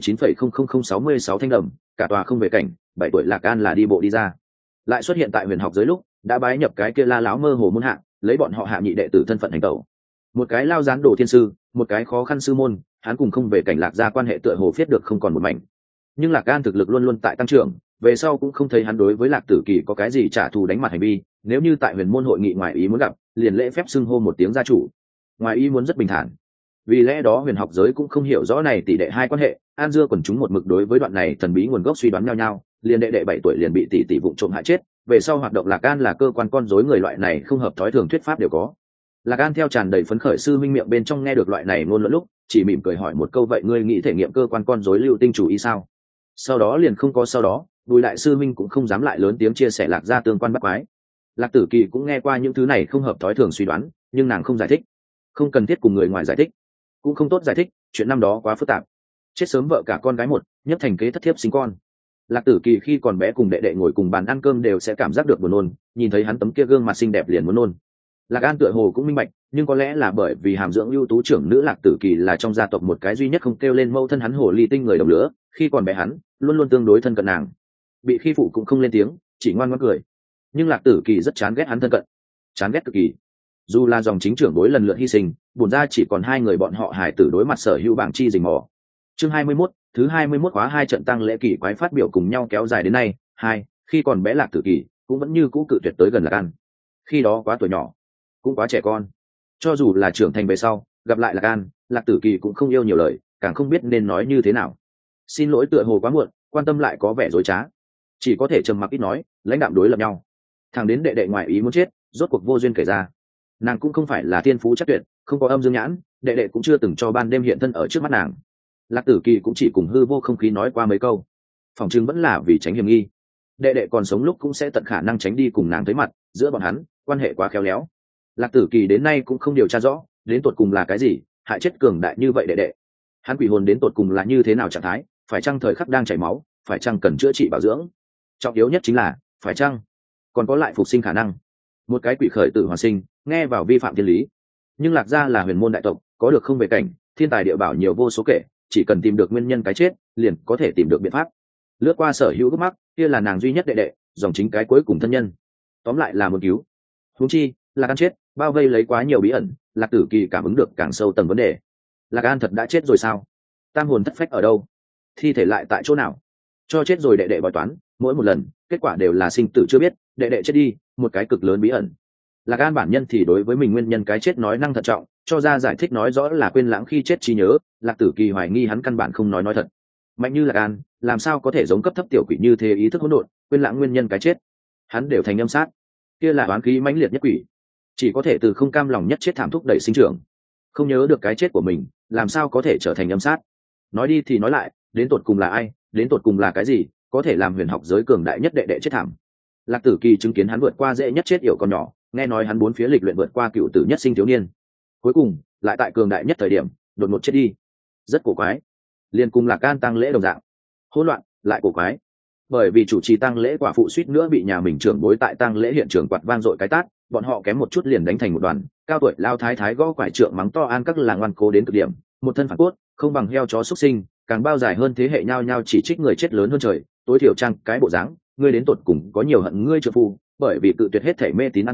79.00066 thanh đầm, cả tòa không về cảnh. 7 tuổi Lạc An là đi bộ đi ra, lại xuất hiện tại huyền học giới lúc đã bái nhập cái kia La Láo mơ hồ môn hạ, lấy bọn họ hạ nhị đệ tử thân phận hành tẩu. Một cái lao gián đồ thiên sư, một cái khó khăn sư môn, hắn cùng không về cảnh Lạc gia quan hệ tựa hồ phiết được không còn một mảnh. Nhưng Lạc An thực lực luôn luôn tại tăng trưởng, về sau cũng không thấy hắn đối với Lạc Tử Kỳ có cái gì trả thù đánh mặt hành vi. Nếu như tại huyền môn hội nghị ngoài ý muốn gặp, liền lễ phép xưng hô một tiếng gia chủ, ngoài ý muốn rất bình thản. Vì lẽ đó huyền học giới cũng không hiểu rõ này tỷ đệ hai quan hệ, an dưa quần chúng một mực đối với đoạn này thần bí nguồn gốc suy đoán nhau nhau. Liền đệ đệ 7 tuổi liền bị tỷ vụng trộm hại chết, về sau hoạt động Lạc An là cơ quan con rối người loại này không hợp thói thường thuyết pháp đều có. Lạc An theo tràn đầy phấn khởi sư minh miệng bên trong nghe được loại này ngôn luận lúc, chỉ mỉm cười hỏi một câu, vậy ngươi nghĩ thể nghiệm cơ quan con rối lưu tinh chủ ý sao? Sau đó liền không có sau đó, Bùi đại sư minh cũng không dám lại lớn tiếng chia sẻ Lạc gia tương quan bắt quái. Lạc Tử Kỳ cũng nghe qua những thứ này không hợp thói thường suy đoán, nhưng nàng không giải thích, không cần thiết cùng người ngoài giải thích, cũng không tốt giải thích, chuyện năm đó quá phức tạp. Chết sớm vợ cả con gái một, nhất thành kế thất thiếp sinh con. Lạc Tử Kỳ khi còn bé cùng đệ đệ ngồi cùng bàn ăn cơm đều sẽ cảm giác được buồn nôn, nhìn thấy hắn tấm kia gương mặt xinh đẹp liền muốn nôn. Lạc An tựa hồ cũng minh bạch, nhưng có lẽ là bởi vì hàm dưỡng ưu tú trưởng nữ Lạc Tử Kỳ là trong gia tộc một cái duy nhất không kêu lên mâu thân hắn hồ ly tinh người đồng lứa, khi còn bé hắn luôn luôn tương đối thân cận nàng, bị khi phụ cũng không lên tiếng, chỉ ngoan ngoãn cười. Nhưng Lạc Tử Kỳ rất chán ghét hắn thân cận, chán ghét cực kỳ. Dù là dòng chính trưởng bối lần lượt hy sinh, buồn ra chỉ còn 2 người bọn họ hài tử đối mặt sở hữu bảng chi rình mò. Chương 21, thứ 21 khóa 2 trận tăng lễ kỳ quái phát biểu cùng nhau kéo dài đến nay. Khi còn bé Lạc Tử Kỳ cũng vẫn như cũ cự tuyệt tới gần Lạc An. Khi đó quá tuổi nhỏ, cũng quá trẻ con. Cho dù là trưởng thành về sau, gặp lại Lạc An, Lạc Tử Kỳ cũng không yêu nhiều lời, càng không biết nên nói như thế nào. Xin lỗi tựa hồ quá muộn, quan tâm lại có vẻ dối trá, chỉ có thể trầm mặc ít nói, lãnh đạm đối lập nhau. Thằng đến đệ đệ ngoại ý muốn chết, rốt cuộc vô duyên kể ra. Nàng cũng không phải là thiên phú chắc tuyệt, không có âm dương nhãn, đệ đệ cũng chưa từng cho ban đêm hiện thân ở trước mắt nàng. Lạc Tử Kỳ cũng chỉ cùng hư vô không khí nói qua mấy câu, phòng chứng vẫn là vì tránh hiểm nghi. Đệ đệ còn sống lúc cũng sẽ tận khả năng tránh đi cùng nàng thấy mặt, giữa bọn hắn quan hệ quá khéo léo. Lạc Tử Kỳ đến nay cũng không điều tra rõ đến tột cùng là cái gì hại chết cường đại như vậy đệ đệ. Hắn quỷ hồn đến tột cùng là như thế nào trạng thái, phải chăng thời khắc đang chảy máu, phải chăng cần chữa trị bảo dưỡng, trọng yếu nhất chính là phải chăng còn có lại phục sinh khả năng. Một cái quỷ khởi tử hoàn sinh, nghe vào vi phạm thiên lý. Nhưng Lạc gia là huyền môn đại tộc, có được không về cảnh, thiên tài địa bảo nhiều vô số kể, chỉ cần tìm được nguyên nhân cái chết, liền có thể tìm được biện pháp. Lướt qua sở hữu gốc mắc, kia là nàng duy nhất đệ đệ, dòng chính cái cuối cùng thân nhân. Tóm lại là một cứu. Huống chi, Lạc An chết, bao vây lấy quá nhiều bí ẩn, Lạc Tử Kỳ cảm ứng được càng sâu tầng vấn đề. Lạc An thật đã chết rồi sao? Tam hồn thất phách ở đâu? Thi thể lại tại chỗ nào? Cho chết rồi đệ đệ bói toán, mỗi một lần kết quả đều là sinh tử chưa biết, đệ đệ chết đi, một cái cực lớn bí ẩn. Lạc An bản nhân thì đối với mình nguyên nhân cái chết nói năng thận trọng, cho ra giải thích nói rõ là quên lãng khi chết trí nhớ. Lạc Tử Kỳ hoài nghi hắn căn bản không nói thật. Mạnh như Lạc An, làm sao có thể giống cấp thấp tiểu quỷ như thế ý thức hỗn độn, quên lãng nguyên nhân cái chết? Hắn đều thành âm sát, kia là oán khí mãnh liệt nhất quỷ, chỉ có thể từ không cam lòng nhất chết thảm thúc đẩy sinh trưởng. Không nhớ được cái chết của mình, làm sao có thể trở thành âm sát? Nói đi thì nói lại, đến tột cùng là ai, đến tột cùng là cái gì có thể làm huyền học giới cường đại nhất đệ đệ chết thảm? Lạc Tử Kỳ chứng kiến hắn vượt qua dễ nhất chết yểu con nhỏ, nghe nói hắn 4 phía lịch luyện vượt qua cựu tử nhất sinh thiếu niên, cuối cùng lại tại cường đại nhất thời điểm đột ngột chết đi, rất cổ quái. Liên cùng Lạc An tăng lễ đồng dạng, hỗn loạn lại cổ quái. Bởi vì chủ trì tăng lễ quả phụ suýt nữa bị nhà mình trưởng bối tại tăng lễ hiện trường quạt vang dội cái tát, bọn họ kém một chút liền đánh thành một đoàn. Cao tuổi lao thái thái gõ quải trượng mắng to An các là ngoan cố đến cực điểm, một thân phản cốt không bằng heo chó xuất sinh, càng bao dài hơn thế hệ nhao nhao chỉ trích người chết lớn hơn trời. Tối thiểu trang cái bộ dáng, ngươi đến tột cùng có nhiều hận ngươi trợ phu, bởi vì tự tuyệt hết thể mê tín An các,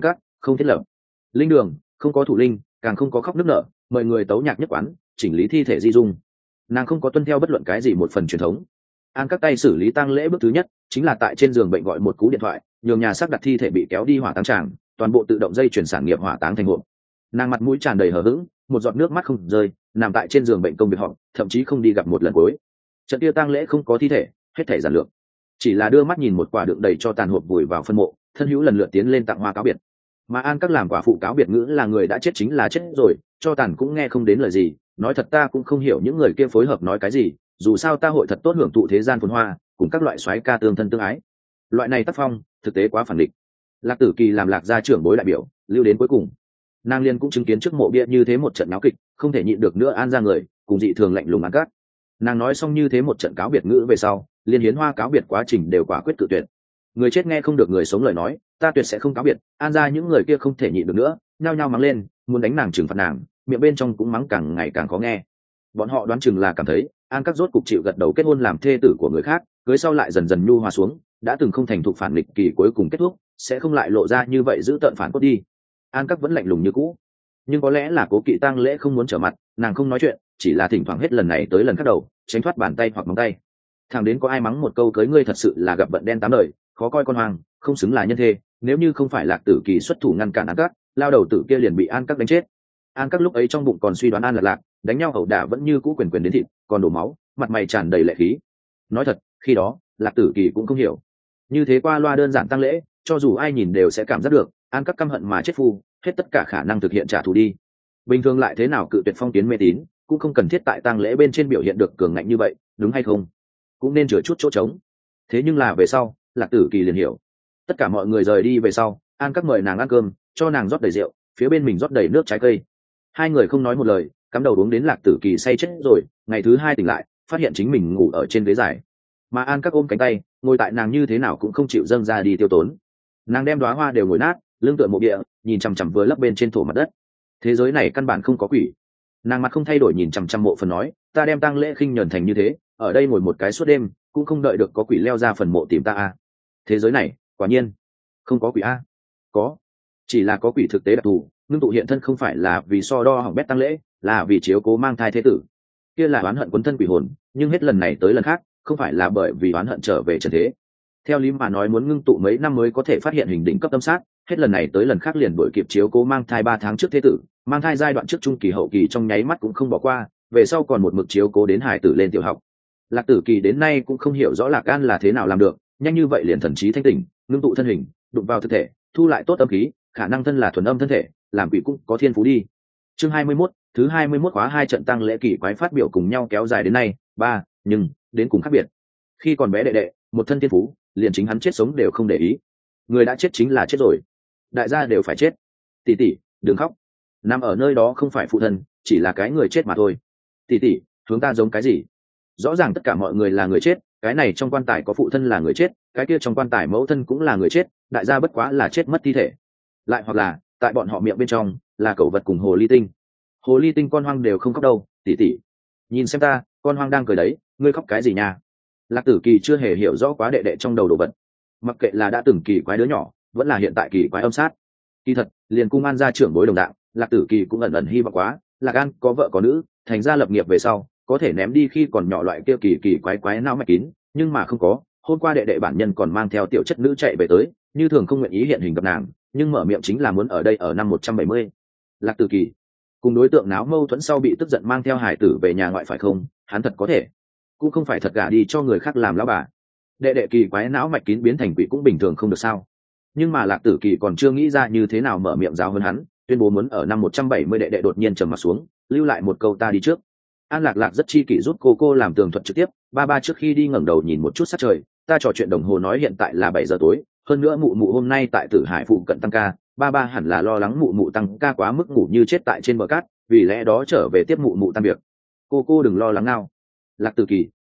không thiết lập linh đường, không có thủ linh, càng không có khóc nức nở, mời người tấu nhạc nhất quán, chỉnh lý thi thể di dung. Nàng không có tuân theo bất luận cái gì một phần truyền thống. An các tay xử lý tang lễ bước thứ nhất chính là tại trên giường bệnh gọi một cú điện thoại, nhường nhà xác đặt thi thể bị kéo đi hỏa táng tràng, toàn bộ tự động dây chuyển sản nghiệp hỏa táng thành hộp. Nàng mặt mũi tràn đầy hờ hững, một giọt nước mắt không rơi, nằm tại trên giường bệnh công việc họ, thậm chí không đi gặp một lần cuối. Trận kia tang lễ không có thi thể, hết thể giản lược, chỉ là đưa mắt nhìn một quả đựng đầy cho tàn hộp vùi vào phân mộ, thân hữu lần lượt tiến lên tặng hoa cáo biệt. Mà An các làm quả phụ cáo biệt ngữ là người đã chết chính là chết rồi, cho tàn cũng nghe không đến lời gì. Nói thật ta cũng không hiểu những người kia phối hợp nói cái gì, dù sao ta hội thật tốt hưởng thụ thế gian phồn hoa cùng các loại soái ca tương thân tương ái. Loại này tác phong thực tế quá phản địch. Lạc Tử Kỳ làm Lạc gia trưởng bối đại biểu lưu đến cuối cùng, nàng liên cũng chứng kiến trước mộ bia như thế một trận náo kịch, không thể nhịn được nữa An ra người cùng dị thường lạnh lùng An các. Nàng nói xong như thế một trận cáo biệt ngữ về sau, liên hiến hoa cáo biệt quá trình đều quả quyết cự tuyệt. Người chết nghe không được người sống lời nói, ta tuyệt sẽ không cáo biệt. An ra những người kia không thể nhịn được nữa, nhao nhao mắng lên, muốn đánh nàng trừng phạt nàng, miệng bên trong cũng mắng càng ngày càng khó nghe. Bọn họ đoán chừng là cảm thấy An các rốt cục chịu gật đầu kết hôn làm thê tử của người khác, cưới sau lại dần dần nhu hòa xuống, đã từng không thành thục phản nghịch kỳ cuối cùng kết thúc, sẽ không lại lộ ra như vậy giữ tợn phản cốt đi. An các vẫn lạnh lùng như cũ, nhưng có lẽ là cố kỵ tang lễ không muốn trở mặt, nàng không nói chuyện, chỉ là thỉnh thoảng hết lần này tới lần khác đầu tránh thoát bàn tay hoặc móng tay. Thằng đến có ai mắng một câu cưới ngươi thật sự là gặp vận đen tám đời, khó coi con hoàng, không xứng là nhân thê. Nếu như không phải Lạc Tử Kỳ xuất thủ ngăn cản An các, lao đầu tử kia liền bị An các đánh chết. An các lúc ấy trong bụng còn suy đoán An Lạc đánh nhau ẩu đả vẫn như cũ quyền quyền đến thịt, còn đổ máu, mặt mày tràn đầy lệ khí. Nói thật, khi đó Lạc Tử Kỳ cũng không hiểu, như thế qua loa đơn giản tang lễ, cho dù ai nhìn đều sẽ cảm giác được An các căm hận mà chết phu, hết tất cả khả năng thực hiện trả thù đi. Bình thường lại thế nào cự tuyệt phong kiến mê tín, cũng không cần thiết tại tang lễ bên trên biểu hiện được cường ngạnh như vậy, đúng hay không? Cũng nên chừa chút chỗ trống. Thế nhưng là về sau, Lạc Tử Kỳ liền hiểu. Tất cả mọi người rời đi về sau, An các mời nàng ăn cơm, cho nàng rót đầy rượu, phía bên mình rót đầy nước trái cây. Hai người không nói một lời, cắm đầu uống đến Lạc Tử Kỳ say chết rồi. Ngày thứ hai tỉnh lại, phát hiện chính mình ngủ ở trên ghế dài, mà An các ôm cánh tay ngồi tại nàng như thế nào cũng không chịu dâng ra đi tiêu tốn. Nàng đem đóa hoa đều ngồi nát, lưng tựa mộ địa, nhìn chằm chằm vừa lấp bên trên thổ mặt đất. Thế giới này căn bản không có quỷ. Nàng mặt không thay đổi nhìn chằm chằm mộ phần nói, ta đem tang lễ khinh nhẫn thành như thế, ở đây ngồi một cái suốt đêm cũng không đợi được có quỷ leo ra phần mộ tìm ta a. Thế giới này quả nhiên không có quỷ a. Có, chỉ là có quỷ thực tế đặc thù, ngưng tụ hiện thân không phải là vì so đo hỏng bét tang lễ, là vì chiếu cố mang thai thế tử. Kia là oán hận quấn thân quỷ hồn, nhưng hết lần này tới lần khác không phải là bởi vì oán hận trở về trần thế. Theo lý mà nói muốn ngưng tụ mấy năm mới có thể phát hiện hình đỉnh cấp tâm sát, hết lần này tới lần khác liền đuổi kịp chiếu cố mang thai 3 tháng trước thế tử, mang thai giai đoạn trước trung kỳ hậu kỳ trong nháy mắt cũng không bỏ qua, về sau còn một mực chiếu cố đến hải tử lên tiểu học. Lạc Tử Kỳ đến nay cũng không hiểu rõ Lạc An là thế nào làm được, nhanh như vậy liền thần trí thanh tỉnh, ngưng tụ thân hình, đụng vào thực thể, thu lại tốt âm khí, khả năng thân là thuần âm thân thể, làm quỷ cũng có thiên phú đi. Chương 21, thứ 21 khóa 2 trận tăng lễ kỳ quái phát biểu cùng nhau kéo dài đến nay, nhưng đến cùng khác biệt. Khi còn bé đệ đệ, một thân thiên phú, liền chính hắn chết sống đều không để ý. Người đã chết chính là chết rồi, đại gia đều phải chết. Tỷ tỷ, đừng khóc. Nằm ở nơi đó không phải phụ thân, chỉ là cái người chết mà thôi. Tỷ tỷ, hướng ta giống cái gì? Rõ ràng tất cả mọi người là người chết, cái này trong quan tài có phụ thân là người chết, cái kia trong quan tài mẫu thân cũng là người chết, đại gia bất quá là chết mất thi thể. Lại hoặc là tại bọn họ miệng bên trong là cẩu vật cùng hồ ly tinh. Hồ ly tinh con hoang đều không khóc đâu, tỷ tỷ. Nhìn xem ta, con hoang đang cười đấy, ngươi khóc cái gì nha? Lạc Tử Kỳ chưa hề hiểu rõ quá đệ đệ trong đầu đồ vật, mặc kệ là đã từng kỳ quái đứa nhỏ, vẫn là hiện tại kỳ quái âm sát. Kỳ thật, liền cung An gia trưởng bối đồng đạo, Lạc Tử Kỳ cũng ẩn ẩn hy vọng quá, Lạc An có vợ có nữ, thành ra lập nghiệp về sau, có thể ném đi khi còn nhỏ loại kia kỳ quái quái não mạch kín, nhưng mà không có. Hôm qua đệ đệ bản nhân còn mang theo tiểu chất nữ chạy về tới, như thường không nguyện ý hiện hình gặp nàng, nhưng mở miệng chính là muốn ở đây ở năm 170. Lạc Tử Kỳ cùng đối tượng náo mâu thuẫn sau bị tức giận mang theo hải tử về nhà ngoại phải không? Hắn thật có thể, cũng không phải thật gả đi cho người khác làm lão bà. Đệ đệ kỳ quái não mạch kín biến thành quỷ cũng bình thường không được sao? Nhưng mà Lạc Tử Kỳ còn chưa nghĩ ra như thế nào mở miệng giáo hơn hắn, tuyên bố muốn ở năm 170. Đệ đệ đột nhiên trầm mặt xuống, lưu lại một câu ta đi trước. An Lạc rất chi kỷ giúp cô làm tường thuật trực tiếp, ba trước khi đi ngẩng đầu nhìn một chút sát trời, ta trò chuyện đồng hồ nói hiện tại là 7 giờ tối, hơn nữa mụ hôm nay tại Tử Hải phụ cận tăng ca, ba hẳn là lo lắng mụ tăng ca quá mức ngủ như chết tại trên bờ cát, vì lẽ đó trở về tiếp mụ tan việc. Cô đừng lo lắng nào. Lạc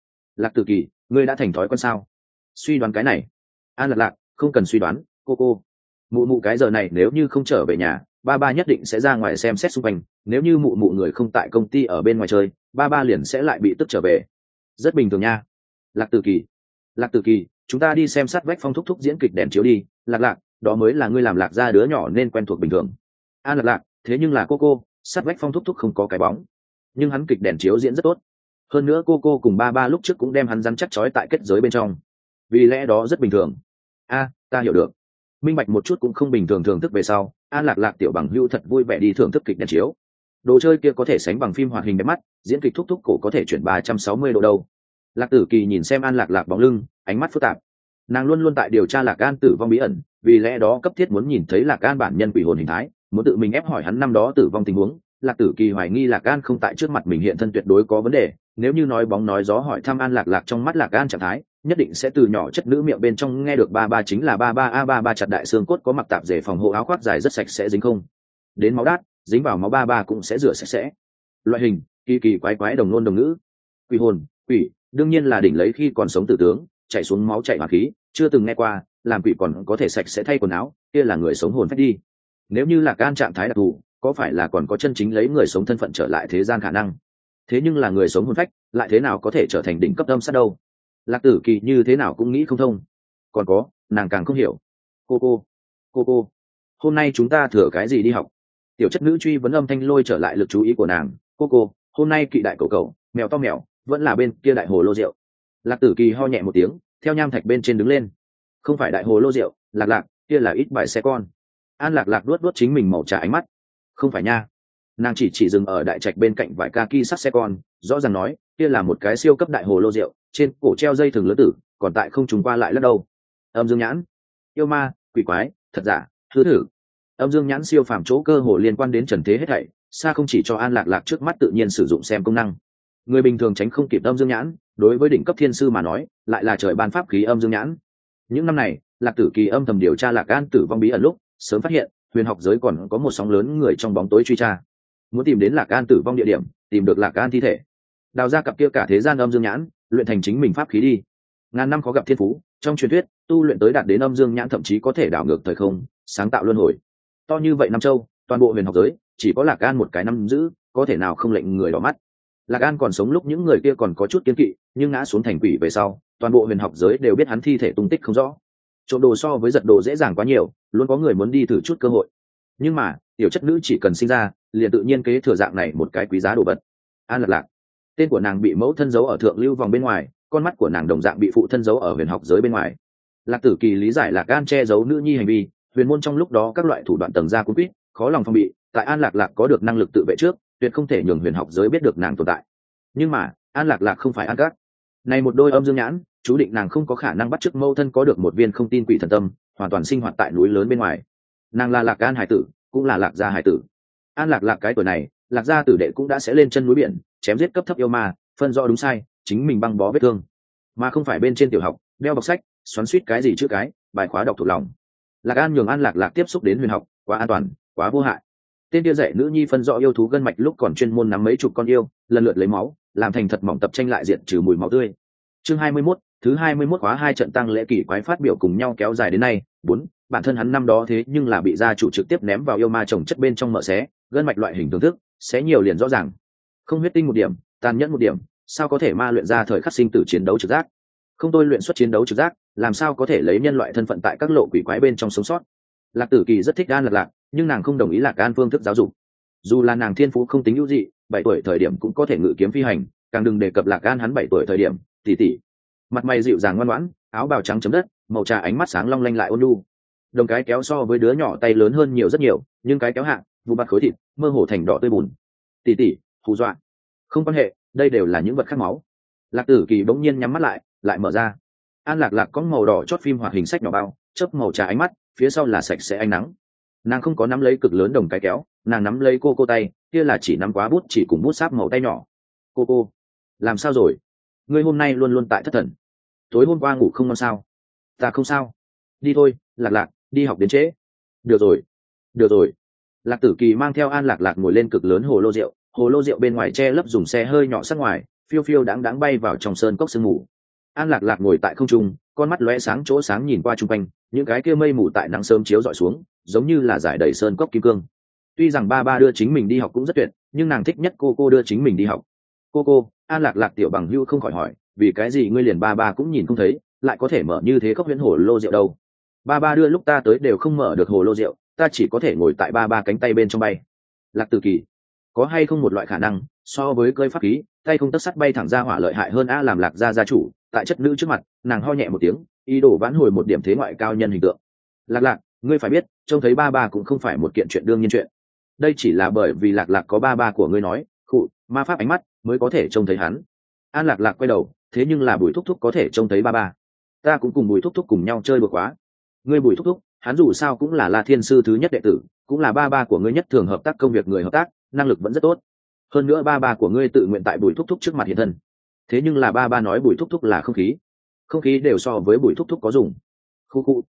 Tử Kỳ, ngươi đã thành thói quen sao? Suy đoán cái này. An Lạc, không cần suy đoán, cô. Mụ cái giờ này nếu như không trở về nhà, ba nhất định sẽ ra ngoài xem xét xung quanh, nếu như mụ người không tại công ty ở bên ngoài chơi, ba liền sẽ lại bị tức trở về. Rất bình thường nha. Lạc Tử Kỳ, chúng ta đi xem sát vách Phong thúc diễn kịch đèn chiếu đi. Lạc, đó mới là ngươi làm lạc gia đứa nhỏ nên quen thuộc bình thường. An lạc lạc, thế nhưng là cô sát vách Phong thúc thúc không có cái bóng, nhưng hắn kịch đèn chiếu diễn rất tốt. Hơn nữa cô cùng ba ba lúc trước cũng đem hắn rắn chắc trói tại kết giới bên trong, vì lẽ đó rất bình thường. Ta hiểu được. Minh bạch một chút cũng không bình thường thưởng thức về sau, An lạc lạc tiểu bằng hưu thật vui vẻ đi thưởng thức kịch đèn chiếu. Đồ chơi kia có thể sánh bằng phim hoạt hình đẹp mắt, diễn kịch thúc thúc cổ có thể chuyển 360 độ đâu. Lạc Tử Kỳ nhìn xem An lạc lạc bóng lưng, ánh mắt phức tạp. Nàng luôn luôn tại điều tra Lạc An tử vong bí ẩn, vì lẽ đó cấp thiết muốn nhìn thấy Lạc An bản nhân quỷ hồn hình thái, muốn tự mình ép hỏi hắn năm đó tử vong tình huống. Lạc Tử Kỳ hoài nghi Lạc An không tại trước mặt mình hiện thân tuyệt đối có vấn đề, nếu như nói bóng nói gió hỏi thăm An lạc lạc trong mắt Lạc An trạng thái, nhất định sẽ từ nhỏ chất nữ miệng bên trong nghe được ba ba chính là ba ba a ba ba chặt đại xương cốt có mặc tạp dề phòng hộ áo khoác dài rất sạch sẽ dính không đến máu đát, dính vào máu ba ba cũng sẽ rửa sạch sẽ. Loại hình kỳ kỳ quái quái đồng ngôn đồng ngữ. Quỷ hồn, quỷ đương nhiên là đỉnh lấy khi còn sống tử tướng, chạy xuống máu chạy hỏa khí, chưa từng nghe qua. Làm quỷ còn có thể sạch sẽ thay quần áo, kia là người sống hồn phách đi. Nếu như là can trạng thái đặc thù, có phải là còn có chân chính lấy người sống thân phận trở lại thế gian khả năng? Thế nhưng là người sống hồn phách lại thế nào có thể trở thành đỉnh cấp âm sát đâu? Lạc Tử Kỳ như thế nào cũng nghĩ không thông. Còn có, nàng càng không hiểu. Cô, hôm nay chúng ta thừa cái gì đi học? Tiểu chất nữ truy vấn âm thanh lôi trở lại lực chú ý của nàng. Cô, hôm nay kỵ đại cậu mèo to mèo vẫn là bên kia đại hồ lô rượu. Lạc Tử Kỳ ho nhẹ một tiếng, theo nham thạch bên trên đứng lên. Không phải đại hồ lô rượu, lạc lạc, kia là ít bài xe con. An lạc lạc luốt chính mình màu trà ánh mắt. Không phải nha. Nàng chỉ dừng ở đại trạch bên cạnh vải kaki sắt xe con, rõ ràng nói kia là một cái siêu cấp đại hồ lô rượu, trên cổ treo dây thừng lớn tử, còn tại không trùng qua lại lắc đâu. Âm dương nhãn, yêu ma, quỷ quái, thật giả, hư thử. Âm dương nhãn siêu phàm chỗ cơ hồ liên quan đến trần thế hết thảy, xa không chỉ cho An lạc lạc trước mắt tự nhiên sử dụng xem công năng. Người bình thường tránh không kịp âm dương nhãn, đối với đỉnh cấp thiên sư mà nói lại là trời ban pháp khí âm dương nhãn. Những năm này Lạc Tử Kỳ âm thầm điều tra Lạc An tử vong bí ẩn lúc sớm phát hiện huyền học giới còn có một sóng lớn người trong bóng tối truy tra, muốn tìm đến Lạc An tử vong địa điểm, tìm được Lạc An thi thể, đào ra cặp kia cả thế gian âm dương nhãn, luyện thành chính mình pháp khí đi. Ngàn năm khó gặp thiên phú, trong truyền thuyết tu luyện tới đạt đến âm dương nhãn thậm chí có thể đảo ngược thời không, sáng tạo luân hồi. To như vậy Nam Châu, toàn bộ huyền học giới chỉ có Lạc An một cái nắm giữ, có thể nào không lệnh người đỏ mắt. Lạc An còn sống lúc những người kia còn có chút kiên kỵ, nhưng ngã xuống thành quỷ về sau, toàn bộ huyền học giới đều biết hắn thi thể tung tích không rõ. Trộm đồ so với giật đồ dễ dàng quá nhiều, luôn có người muốn đi thử chút cơ hội. Nhưng mà tiểu chất nữ chỉ cần sinh ra liền tự nhiên kế thừa dạng này một cái quý giá đồ vật. An lạc lạc, tên của nàng bị mẫu thân giấu ở thượng lưu vòng bên ngoài, con mắt của nàng đồng dạng bị phụ thân giấu ở huyền học giới bên ngoài. Lạc Tử Kỳ lý giải Lạc An che giấu nữ nhi hành vi, huyền môn trong lúc đó các loại thủ đoạn tầng ra cuốn quýt, khó lòng phòng bị. Tại An lạc lạc có được năng lực tự vệ trước, tuyệt không thể nhường huyền học giới biết được nàng tồn tại. Nhưng mà An lạc lạc không phải An Các, này một đôi âm dương nhãn chú định nàng không có khả năng bắt chước mẫu thân có được một viên không tin quỷ thần tâm, hoàn toàn sinh hoạt tại núi lớn bên ngoài. Nàng là Lạc An hải tử, cũng là Lạc gia hải tử. An lạc lạc cái tuổi này, Lạc gia tử đệ cũng đã sẽ lên chân núi biển, chém giết cấp thấp yêu ma, phân rõ đúng sai, chính mình băng bó vết thương, mà không phải bên trên tiểu học đeo bọc sách xoắn suýt cái gì chữ cái bài khóa đọc thuộc lòng. Lạc An nhường An lạc lạc tiếp xúc đến huyền học, quá an toàn, quá vô hại. Tên kia dạy nữ nhi phân rõ yêu thú gân mạch lúc còn chuyên môn nắm mấy chục con yêu, lần lượt lấy máu làm thành thật mỏng tập tranh lại diện trừ mùi máu tươi. Chương 21, thứ 21 khóa 2 trận tăng lễ kỳ quái phát biểu cùng nhau kéo dài đến nay. 4. Bản thân hắn năm đó thế nhưng là bị gia chủ trực tiếp ném vào yêu ma trồng chất bên trong mỡ xé, gân mạch loại hình thưởng thức, xé nhiều liền rõ ràng. Không huyết tinh một điểm, tàn nhẫn một điểm, sao có thể ma luyện ra thời khắc sinh tử chiến đấu trực giác? Không tôi luyện xuất chiến đấu trực giác, làm sao có thể lấy nhân loại thân phận tại các lộ quỷ quái bên trong sống sót? Lạc Tử Kỳ rất thích An lạc lạc, nhưng nàng không đồng ý Lạc An phương thức giáo dục. Dù là nàng thiên phú không tính ưu dị, 7 tuổi thời điểm cũng có thể ngự kiếm phi hành, càng đừng đề cập Lạc An hắn 7 tuổi thời điểm, tỷ mặt mày dịu dàng ngoan ngoãn, áo bào trắng chấm đất, màu trà ánh mắt sáng long lanh lại ôn nhu. Đồng cái kéo so với đứa nhỏ tay lớn hơn nhiều rất nhiều, nhưng cái kéo hạ vụ mặt khối thịt mơ hồ thành đỏ tươi bùn. Tỷ hù dọa. Không quan hệ, đây đều là những vật khác máu. Lạc Tử Kỳ bỗng nhiên nhắm mắt lại mở ra. An lạc lạc có màu đỏ chót phim hoạt hình sách nhỏ bao, chớp màu trà ánh mắt, phía sau là sạch sẽ ánh nắng. Nàng không có nắm lấy cực lớn đồng cái kéo, nàng nắm lấy cô tay, kia là chỉ nắm quá bút chỉ cùng bút sáp màu tay nhỏ. Cô làm sao rồi? Ngươi hôm nay luôn luôn tại thất thần, tối hôm qua ngủ không ngon sao? Ta không sao. Đi thôi, lạc lạc, đi học đến trễ. Được rồi. Lạc Tử Kỳ mang theo An lạc lạc ngồi lên cực lớn hồ lô rượu bên ngoài che lấp dùng xe hơi nhỏ sát ngoài, phiêu phiêu đáng bay vào trong sơn cốc sương mù. An lạc lạc ngồi tại không trung, con mắt lóe sáng chỗ sáng nhìn qua chung quanh, những cái kia mây mù tại nắng sớm chiếu rọi xuống, giống như là giải đầy sơn cốc kim cương. Tuy rằng ba đưa chính mình đi học cũng rất tuyệt, nhưng nàng thích nhất cô đưa chính mình đi học. Cô, An lạc lạc tiểu bằng hưu không khỏi hỏi, vì cái gì ngươi liền ba cũng nhìn không thấy, lại có thể mở như thế cốc huyễn hồ lô rượu đâu? Ba ba đưa lúc ta tới đều không mở được hồ lô rượu, ta chỉ có thể ngồi tại ba ba cánh tay bên trong bay. Lạc Tử Kỳ, có hay không một loại khả năng so với cơi pháp khí tay không tất sắt bay thẳng ra hỏa lợi hại hơn a? Làm Lạc gia gia chủ tại chất nữ trước mặt, nàng ho nhẹ một tiếng, ý đồ vãn hồi một điểm thế ngoại cao nhân hình tượng. Lạc, ngươi phải biết, trông thấy ba ba cũng không phải một kiện chuyện đương nhiên chuyện. Đây chỉ là bởi vì Lạc có ba ba của ngươi nói khụ ma pháp ánh mắt mới có thể trông thấy hắn. An Lạc quay đầu, thế nhưng là Bùi thúc thúc có thể trông thấy ba ba. Ta cũng cùng Bùi thúc thúc cùng nhau chơi bừa quá. Ngươi Bùi thúc thúc, hắn dù sao cũng là La Thiên sư thứ nhất đệ tử, cũng là ba ba của ngươi nhất thường hợp tác công việc người hợp tác, năng lực vẫn rất tốt. Hơn nữa ba ba của ngươi tự nguyện tại Bùi thúc thúc trước mặt hiện thân. Thế nhưng là ba ba nói Bùi thúc thúc là không khí đều so với Bùi thúc thúc có dùng. Khu.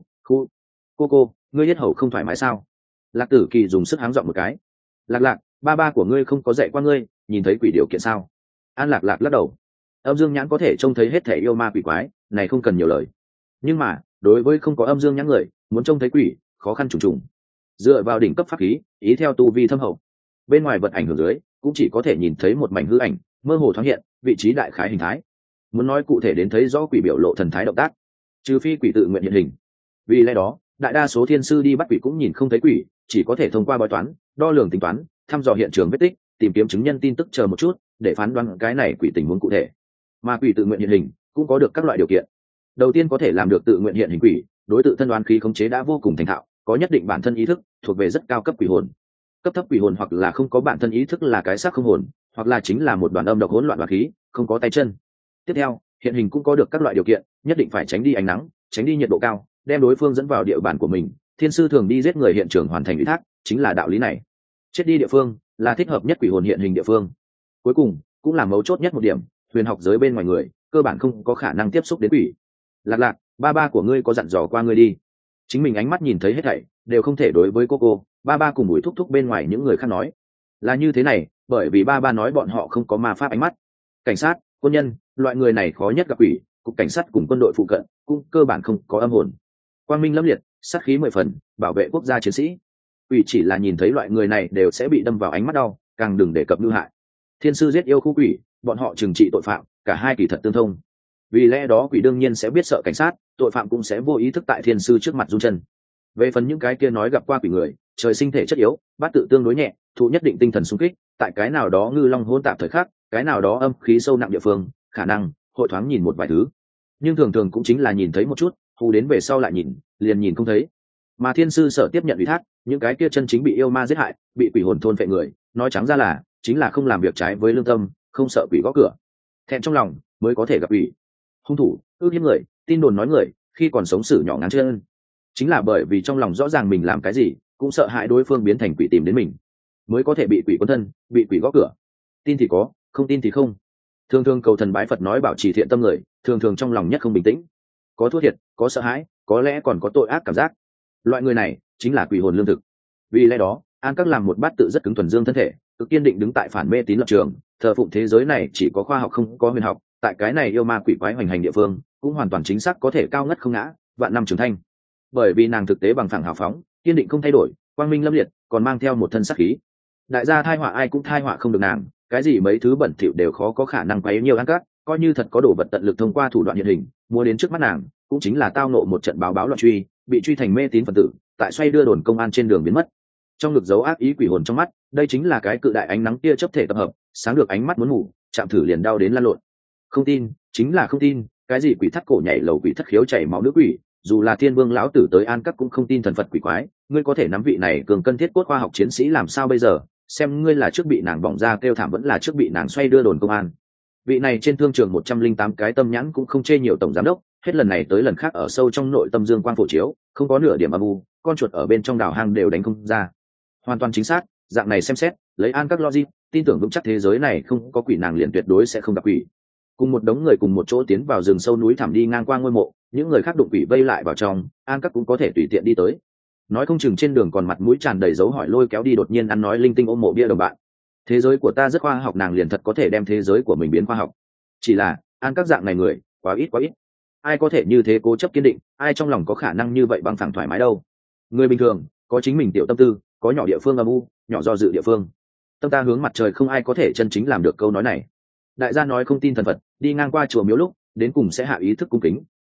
Cô, ngươi yết hầu không thoải mái sao? Lạc Tử Kỳ dùng sức háng giọng một cái. Lạc, ba ba của ngươi không có dạy qua ngươi nhìn thấy quỷ điều kiện sao? An Lạc lắc đầu. Âm dương nhãn có thể trông thấy hết thể yêu ma quỷ quái, này không cần nhiều lời. Nhưng mà đối với không có âm dương nhãn người, muốn trông thấy quỷ khó khăn trùng trùng. Dựa vào đỉnh cấp pháp khí, ý theo tu vi thâm hậu, bên ngoài vật ảnh hưởng dưới cũng chỉ có thể nhìn thấy một mảnh hư ảnh mơ hồ thoáng hiện, vị trí đại khái hình thái. Muốn nói cụ thể đến thấy rõ quỷ biểu lộ thần thái động tác, trừ phi quỷ tự nguyện hiện hình. Vì lẽ đó đại đa số thiên sư đi bắt quỷ cũng nhìn không thấy quỷ, chỉ có thể thông qua bói toán, đo lường tính toán, thăm dò hiện trường vết tích, tìm kiếm chứng nhân tin tức chờ một chút để phán đoán cái này quỷ tình huống cụ thể. Mà quỷ tự nguyện hiện hình cũng có được các loại điều kiện. Đầu tiên có thể làm được tự nguyện hiện hình quỷ, đối tự thân đoán khí khống chế đã vô cùng thành thạo, có nhất định bản thân ý thức, thuộc về rất cao cấp quỷ hồn. Cấp thấp quỷ hồn hoặc là không có bản thân ý thức là cái xác không hồn, hoặc là chính là một đoàn âm độc hỗn loạn đoán khí, không có tay chân. Tiếp theo, hiện hình cũng có được các loại điều kiện, nhất định phải tránh đi ánh nắng, tránh đi nhiệt độ cao, đem đối phương dẫn vào địa bàn của mình. Thiên sư thường đi giết người hiện trường hoàn thành ủy thác, chính là đạo lý này. Chết đi địa phương là thích hợp nhất quỷ hồn hiện hình địa phương. Cuối cùng cũng là mấu chốt nhất một điểm, huyền học giới bên ngoài người cơ bản không có khả năng tiếp xúc đến quỷ. Lạc, ba ba của ngươi có dặn dò qua ngươi đi, chính mình ánh mắt nhìn thấy hết thảy đều không thể đối với cô ba ba cùng Bùi thúc thúc bên ngoài những người khác nói. Là như thế này, bởi vì ba ba nói bọn họ không có ma pháp ánh mắt. Cảnh sát, quân nhân, loại người này khó nhất gặp quỷ, cục cảnh sát cùng quân đội phụ cận cũng cơ bản không có âm hồn. Quang minh lâm liệt, sát khí 10 phần, bảo vệ quốc gia chiến sĩ. Quỷ chỉ là nhìn thấy loại người này đều sẽ bị đâm vào ánh mắt đau, càng đừng đề cập lưu hại. Thiên sư giết yêu khu quỷ, bọn họ trừng trị tội phạm, cả hai kỳ thật tương thông. Vì lẽ đó quỷ đương nhiên sẽ biết sợ cảnh sát, tội phạm cũng sẽ vô ý thức tại thiên sư trước mặt run chân. Về phần những cái kia nói gặp qua quỷ người, trời sinh thể chất yếu, bát tự tương đối nhẹ, thụ nhất định tinh thần xung kích, tại cái nào đó ngư long hỗn tạp thời khắc, cái nào đó âm khí sâu nặng địa phương, khả năng hội thoáng nhìn một vài thứ, nhưng thường cũng chính là nhìn thấy một chút, hù đến về sau lại nhìn, liền nhìn không thấy. Mà thiên sư sở tiếp nhận ủy thác, những cái kia chân chính bị yêu ma giết hại, bị quỷ hồn thôn phệ người, nói trắng ra là chính là không làm việc trái với lương tâm, không sợ quỷ gõ cửa, thẹn trong lòng mới có thể gặp quỷ. Hung thủ, ước hiếp người, tin đồn nói người, khi còn sống xử nhỏ ngáng chân, chính là bởi vì trong lòng rõ ràng mình làm cái gì, cũng sợ hãi đối phương biến thành quỷ tìm đến mình, mới có thể bị quỷ quấn thân, bị quỷ gõ cửa. Tin thì có, không tin thì không. Thường cầu thần bái Phật nói bảo trì thiện tâm người, thường trong lòng nhất không bình tĩnh, có thua thiệt, có sợ hãi, có lẽ còn có tội ác cảm giác. Loại người này chính là quỷ hồn lương thực. Vì lẽ đó An Các làm một bát tự rất cứng thuần dương thân thể, cực kiên định đứng tại phản mê tín lập trường, thờ phụng thế giới này chỉ có khoa học không có huyền học, tại cái này yêu ma quỷ quái hoành hành địa phương cũng hoàn toàn chính xác có thể cao ngất không ngã, vạn năm trưởng thanh. Bởi vì nàng thực tế bằng phẳng hào phóng, kiên định không thay đổi, quang minh lâm liệt, còn mang theo một thân sát khí. Đại gia thai họa ai cũng thai họa không được nàng, cái gì mấy thứ bẩn thỉu đều khó có khả năng quấy nhiều An Các, coi như thật có đồ vật tận lực thông qua thủ đoạn hiện hình mua đến trước mắt nàng, cũng chính là tao nộ một trận báo loạn truy, bị truy thành mê tín phần tử, tại xoay đưa đồn công an trên đường biến mất. Trong ngực giấu ác ý quỷ hồn trong mắt, đây chính là cái cự đại ánh nắng tia chớp thể tập hợp, sáng được ánh mắt muốn ngủ, chạm thử liền đau đến lăn lộn. Không tin, chính là không tin, cái gì quỷ thắt cổ nhảy lầu, quỷ thất khiếu chảy máu nữ quỷ, dù là thiên vương lão tử tới An Các cũng không tin thần Phật quỷ quái. Ngươi có thể nắm vị này cường cân thiết cốt khoa học chiến sĩ làm sao bây giờ? Xem ngươi là trước bị nàng bỏng ra kêu thảm vẫn là trước bị nàng xoay đưa đồn công an. Vị này trên thương trường 108 cái tâm nhãn cũng không chê nhiều tổng giám đốc, hết lần này tới lần khác ở sâu trong nội tâm dương quang phổ chiếu, không có nửa điểm âm u, con chuột ở bên trong đảo hang đều đánh không ra. Hoàn toàn chính xác, dạng này xem xét, lấy An Các logic, tin tưởng vững chắc thế giới này không có quỷ nàng liền tuyệt đối sẽ không gặp quỷ. Cùng một đống người cùng một chỗ tiến vào rừng sâu núi thẳm đi ngang qua ngôi mộ, những người khác đụng quỷ vây lại vào trong, An Các cũng có thể tùy tiện đi tới. Nói không chừng trên đường còn mặt mũi tràn đầy dấu hỏi lôi kéo đi đột nhiên ăn nói linh tinh ôm mộ bia đồng bạn. Thế giới của ta rất khoa học, nàng liền thật có thể đem thế giới của mình biến khoa học. Chỉ là An Các dạng này người quá ít, ai có thể như thế cố chấp kiên định, ai trong lòng có khả năng như vậy bằng phẳng thoải mái đâu. Người bình thường có chính mình tiểu tâm tư, có nhỏ địa phương âm u, nhỏ do dự địa phương. Tâm ta hướng mặt trời, không ai có thể chân chính làm được câu nói này. Đại gia nói không tin thần Phật, đi ngang qua chùa miếu lúc đến cùng sẽ hạ ý thức cung kính,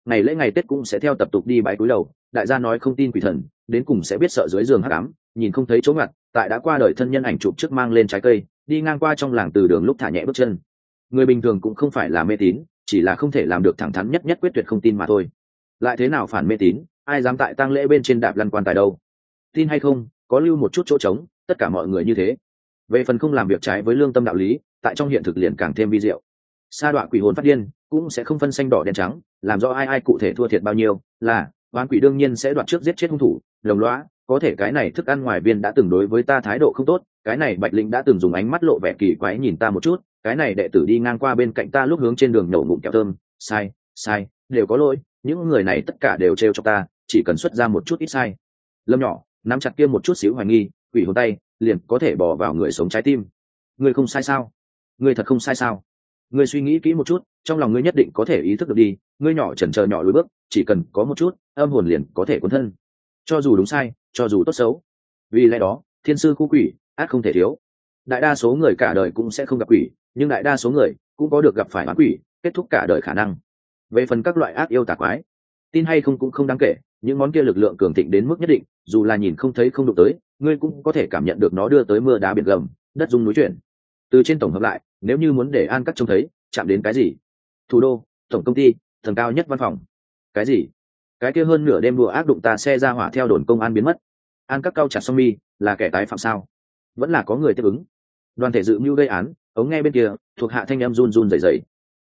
ngày lễ ngày tết cũng sẽ theo tập tục đi bái cúi đầu. Đại gia nói không tin quỷ thần, đến cùng sẽ biết sợ dưới giường hắc ám, nhìn không thấy chỗ ngặt, tại đã qua đời thân nhân ảnh chụp trước mang lên trái cây, đi ngang qua trong làng từ đường lúc thả nhẹ bước chân. Người bình thường cũng không phải là mê tín, chỉ là không thể làm được thẳng thắn nhất quyết tuyệt không tin mà thôi. Lại thế nào phản mê tín, ai dám tại tang lễ bên trên đạp lăn quan tài đâu? Tin hay không, có lưu một chút chỗ trống, tất cả mọi người như thế. Về phần không làm việc trái với lương tâm đạo lý, tại trong hiện thực liền càng thêm vi diệu. Sa đọa quỷ hồn phát điên, cũng sẽ không phân xanh đỏ đen trắng, làm rõ ai cụ thể thua thiệt bao nhiêu, là oán quỷ đương nhiên sẽ đoạt trước giết chết hung thủ, đồng lõa, có thể cái này thức ăn ngoài viên đã từng đối với ta thái độ không tốt, cái này Bạch Linh đã từng dùng ánh mắt lộ vẻ kỳ quái nhìn ta một chút, cái này đệ tử đi ngang qua bên cạnh ta lúc hướng trên đường nhổ ngụm kẹo thơm, sai, đều có lỗi, những người này tất cả đều trêu cho ta, chỉ cần xuất ra một chút ít sai. Lâm nhỏ, nắm chặt kia một chút xíu hoài nghi, quỷ hồn tay, liền có thể bỏ vào người sống trái tim. Ngươi không sai sao? Ngươi thật không sai sao? Ngươi suy nghĩ kỹ một chút, trong lòng ngươi nhất định có thể ý thức được đi, ngươi nhỏ chần chờ nhỏ lùi bước, chỉ cần có một chút, âm hồn liền có thể cuốn thân. Cho dù đúng sai, cho dù tốt xấu. Vì lẽ đó, thiên sư khu quỷ, ác không thể thiếu. Đại đa số người cả đời cũng sẽ không gặp quỷ, nhưng đại đa số người cũng có được gặp phải oán quỷ, kết thúc cả đời khả năng. Về phần các loại ác yêu tà quái, tin hay không cũng không đáng kể, những món kia lực lượng cường thịnh đến mức nhất định, dù là nhìn không thấy không đụng tới, ngươi cũng có thể cảm nhận được nó đưa tới mưa đá biển gầm, đất rung núi chuyển. Từ trên tổng hợp lại, nếu như muốn để An Cắt trông thấy, chạm đến cái gì? Thủ đô, tổng công ty, tầng cao nhất văn phòng. Cái gì? Cái kia hơn nửa đêm đùa ác đụng tà xe ra hỏa theo đồn công an biến mất. An Cắt cao chặt song mi, là kẻ tái phạm sao? Vẫn là có người tiếp ứng. Đoàn thể dự mưu gây án, ống nghe bên kia, thuộc hạ thanh em run run rẩy rẩy.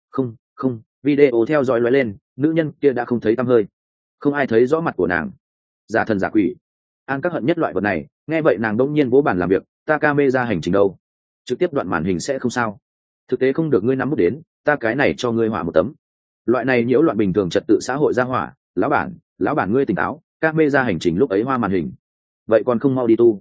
Không, video theo dõi lóe lên, nữ nhân kia đã không thấy tăm hơi, không ai thấy rõ mặt của nàng. Giả thần giả quỷ. An Các hận nhất loại vật này, nghe vậy nàng đông nhiên vỗ bàn làm việc, ta camera hành trình đâu, trực tiếp đoạn màn hình sẽ không sao? Thực tế không được ngươi nắm bút đến, ta cái này cho ngươi hỏa một tấm. Loại này nhiễu loạn bình thường trật tự xã hội ra hỏa, lão bản ngươi tỉnh táo, camera hành trình lúc ấy hoa màn hình, vậy còn không mau đi tu.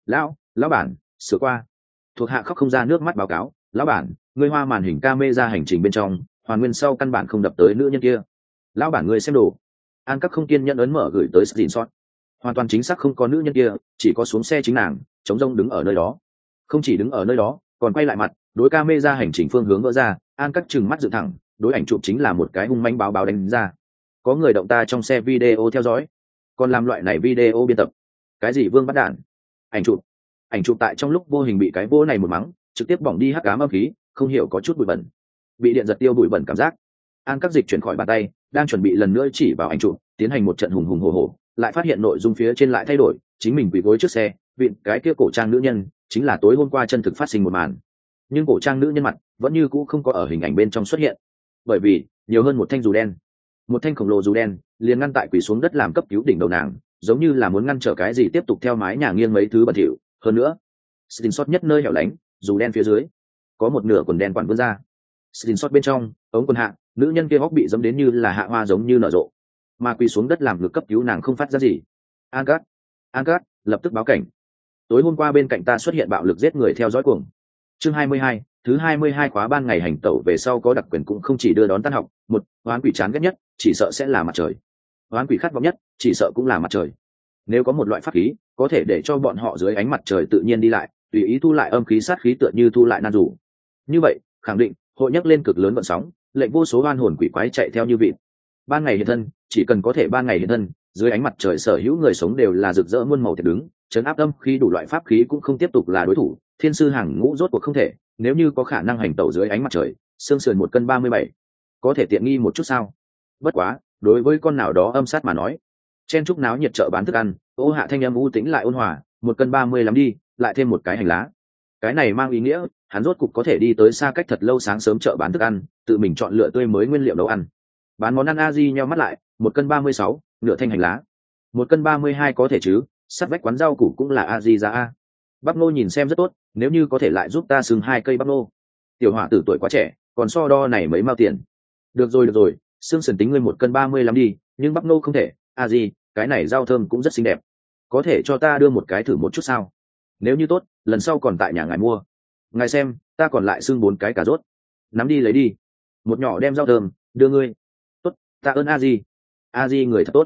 Lão bản, sửa qua. Thuộc hạ khóc không ra nước mắt báo cáo, lão bản, ngươi hoa màn hình camera hành trình bên trong, hoàn nguyên sau căn bản không đập tới nữ nhân kia. Lão bản ngươi xem đồ. An Các không kiên nhẫn ấn mở gửi tới screenshot. Hoàn toàn chính xác không có nữ nhân kia, chỉ có xuống xe chính nàng, trống rông đứng ở nơi đó. Không chỉ đứng ở nơi đó, còn quay lại mặt, đối camera hành trình phương hướng vỡ ra, An Các trừng mắt dựng thẳng, đối ảnh chụp chính là một cái hung manh báo đánh ra. Có người động ta trong xe video theo dõi, còn làm loại này video biên tập. Cái gì vương bắt đạn? Ảnh chụp tại trong lúc vô hình bị cái vô này một mắng, trực tiếp bỏng đi hắc ám âm khí, không hiểu có chút bụi bẩn. Bị điện giật tiêu bụi bẩn cảm giác. An Các dịch chuyển khỏi bàn tay, đang chuẩn bị lần nữa chỉ vào ảnh chụp, tiến hành một trận hùng hùng hổ hổ, lại phát hiện nội dung phía trên lại thay đổi, chính mình quỳ gối trước xe, vịn cái kia cổ trang nữ nhân, chính là tối hôm qua chân thực phát sinh một màn. Nhưng cổ trang nữ nhân mặt vẫn như cũ không có ở hình ảnh bên trong xuất hiện, bởi vì nhiều hơn một thanh dù đen, một thanh khổng lồ dù đen liền ngăn tại quỳ xuống đất làm cấp cứu đỉnh đầu nàng, giống như là muốn ngăn trở cái gì tiếp tục theo mái nhà nghiêng mấy thứ bẩn thỉu. Hơn nữa, screenshot nhất nơi hẻo lánh, dù đen phía dưới có một nửa quần đen quản vươn ra. Screenshot bên trong, ống quần hạ, nữ nhân kia góc bị dẫm đến như là hạ hoa giống như nở rộ, mà quỳ xuống đất làm ngực cấp cứu nàng không phát ra gì. An Cát, lập tức báo cảnh. Tối hôm qua bên cạnh ta xuất hiện bạo lực giết người theo dõi cuồng. Chương 22, thứ 22 khóa ban ngày hành tẩu về sau có đặc quyền cũng không chỉ đưa đón tan học, một, oán quỷ chán ghét nhất, chỉ sợ sẽ là mặt trời. Oán quỷ khát vọng nhất, chỉ sợ cũng là mặt trời. Nếu có một loại pháp khí, có thể để cho bọn họ dưới ánh mặt trời tự nhiên đi lại, tùy ý thu lại âm khí sát khí tựa như thu lại nan rủ. Như vậy, khẳng định, hội nhắc lên cực lớn vận sóng, lệnh vô số oan hồn quỷ quái chạy theo như vịt. Ban ngày hiện thân, chỉ cần có thể ban ngày hiện thân, dưới ánh mặt trời sở hữu người sống đều là rực rỡ muôn màu thiệt đứng, chấn áp âm khí đủ loại pháp khí cũng không tiếp tục là đối thủ, thiên sư hàng ngũ rốt cuộc không thể, nếu như có khả năng hành tẩu dưới ánh mặt trời, xương sườn 1 cân 37, có thể tiện nghi một chút sao? Bất quá, đối với con nào đó âm sát mà nói, chen chúc náo nhiệt chợ bán thức ăn, ô hạ thanh âm u tĩnh lại ôn hòa, 1 cân 30 lắm đi, lại thêm một cái hành lá. Cái này mang ý nghĩa, hắn rốt cục có thể đi tới xa cách thật lâu sáng sớm chợ bán thức ăn, tự mình chọn lựa tươi mới nguyên liệu nấu ăn. Bán món ăn a di nheo mắt lại, 1 cân 36, nửa thanh hành lá. 1 cân 32 có thể chứ, sát vách quán rau củ cũng là a di ra a. Bắp nô nhìn xem rất tốt, nếu như có thể lại giúp ta xứng 2 cây bắp nô. Tiểu hỏa tử tuổi quá trẻ, còn so đo này mấy mao tiền. Được rồi, xương sườn tính ngươi 1 cân 30 lắm đi, nhưng bắp nô không thể, a di, cái này rau thơm cũng rất xinh đẹp. Có thể cho ta đưa một cái thử một chút sao? Nếu như tốt, lần sau còn tại nhà ngài mua. Ngài xem, ta còn lại xương 4 cái cà rốt. Nắm đi lấy đi. Một nhỏ đem rau thơm, đưa ngươi. Tốt, tạ ơn a di. A di người thật tốt.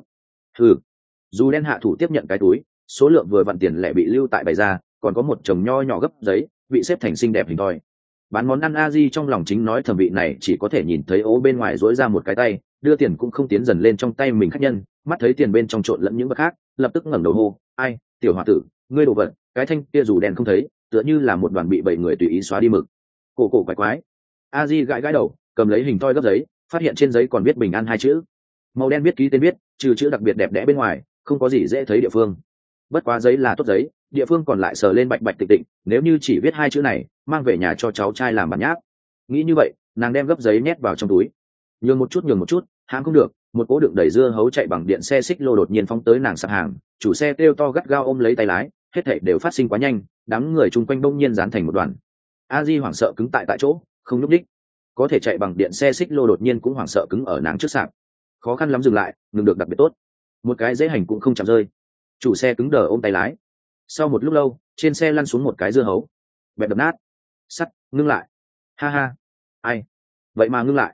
Dù đen hạ thủ tiếp nhận cái túi, số lượng vừa vặn tiền lẻ bị lưu tại bày ra, còn có một chồng nho nhỏ gấp giấy bị xếp thành xinh đẹp hình thoi. Bán món ăn a di trong lòng chính nói thẩm vị này chỉ có thể nhìn thấy ố bên ngoài dối ra một cái tay, đưa tiền cũng không tiến dần lên trong tay mình khách nhân, mắt thấy tiền bên trong trộn lẫn những vật khác, lập tức ngẩng đầu hô, ai, tiểu hòa tử, ngươi đồ vật, cái thanh kia dù đèn không thấy, tựa như là một đoàn bị 7 người tùy ý xóa đi mực. Cổ cổ quái quái. A Di gãi gãi đầu, cầm lấy hình toi gấp giấy, phát hiện trên giấy còn viết bình an 2 chữ. Màu đen viết ký tên viết, trừ chữ đặc biệt đẹp đẽ bên ngoài, không có gì dễ thấy địa phương. Bất quá giấy là tốt giấy, địa phương còn lại sờ lên bạch bạch tịnh tịnh, nếu như chỉ viết 2 chữ này, mang về nhà cho cháu trai làm bản nháp. Nghĩ như vậy, nàng đem gấp giấy nhét vào trong túi. Nhường một chút, hãng không được, một cố đựng đầy dưa hấu chạy bằng điện xe xích lô đột nhiên phóng tới nàng sạp hàng, chủ xe kêu to gắt gao ôm lấy tay lái, hết thảy đều phát sinh quá nhanh, đám người chung quanh bỗng nhiên dán thành một đoàn. A Di hoảng sợ cứng tại chỗ, không nhúc nhích. Có thể chạy bằng điện xe xích lô đột nhiên cũng hoảng sợ cứng ở nàng trước sạp, khó khăn lắm dừng lại, ngừng được đặc biệt tốt, một cái dễ hành cũng không chạm rơi. Chủ xe cứng đờ ôm tay lái. Sau một lúc lâu, trên xe lăn xuống một cái dưa hấu, bẹp đập nát. Sắt, ngưng lại. Ha ha, ai? Vậy mà ngưng lại.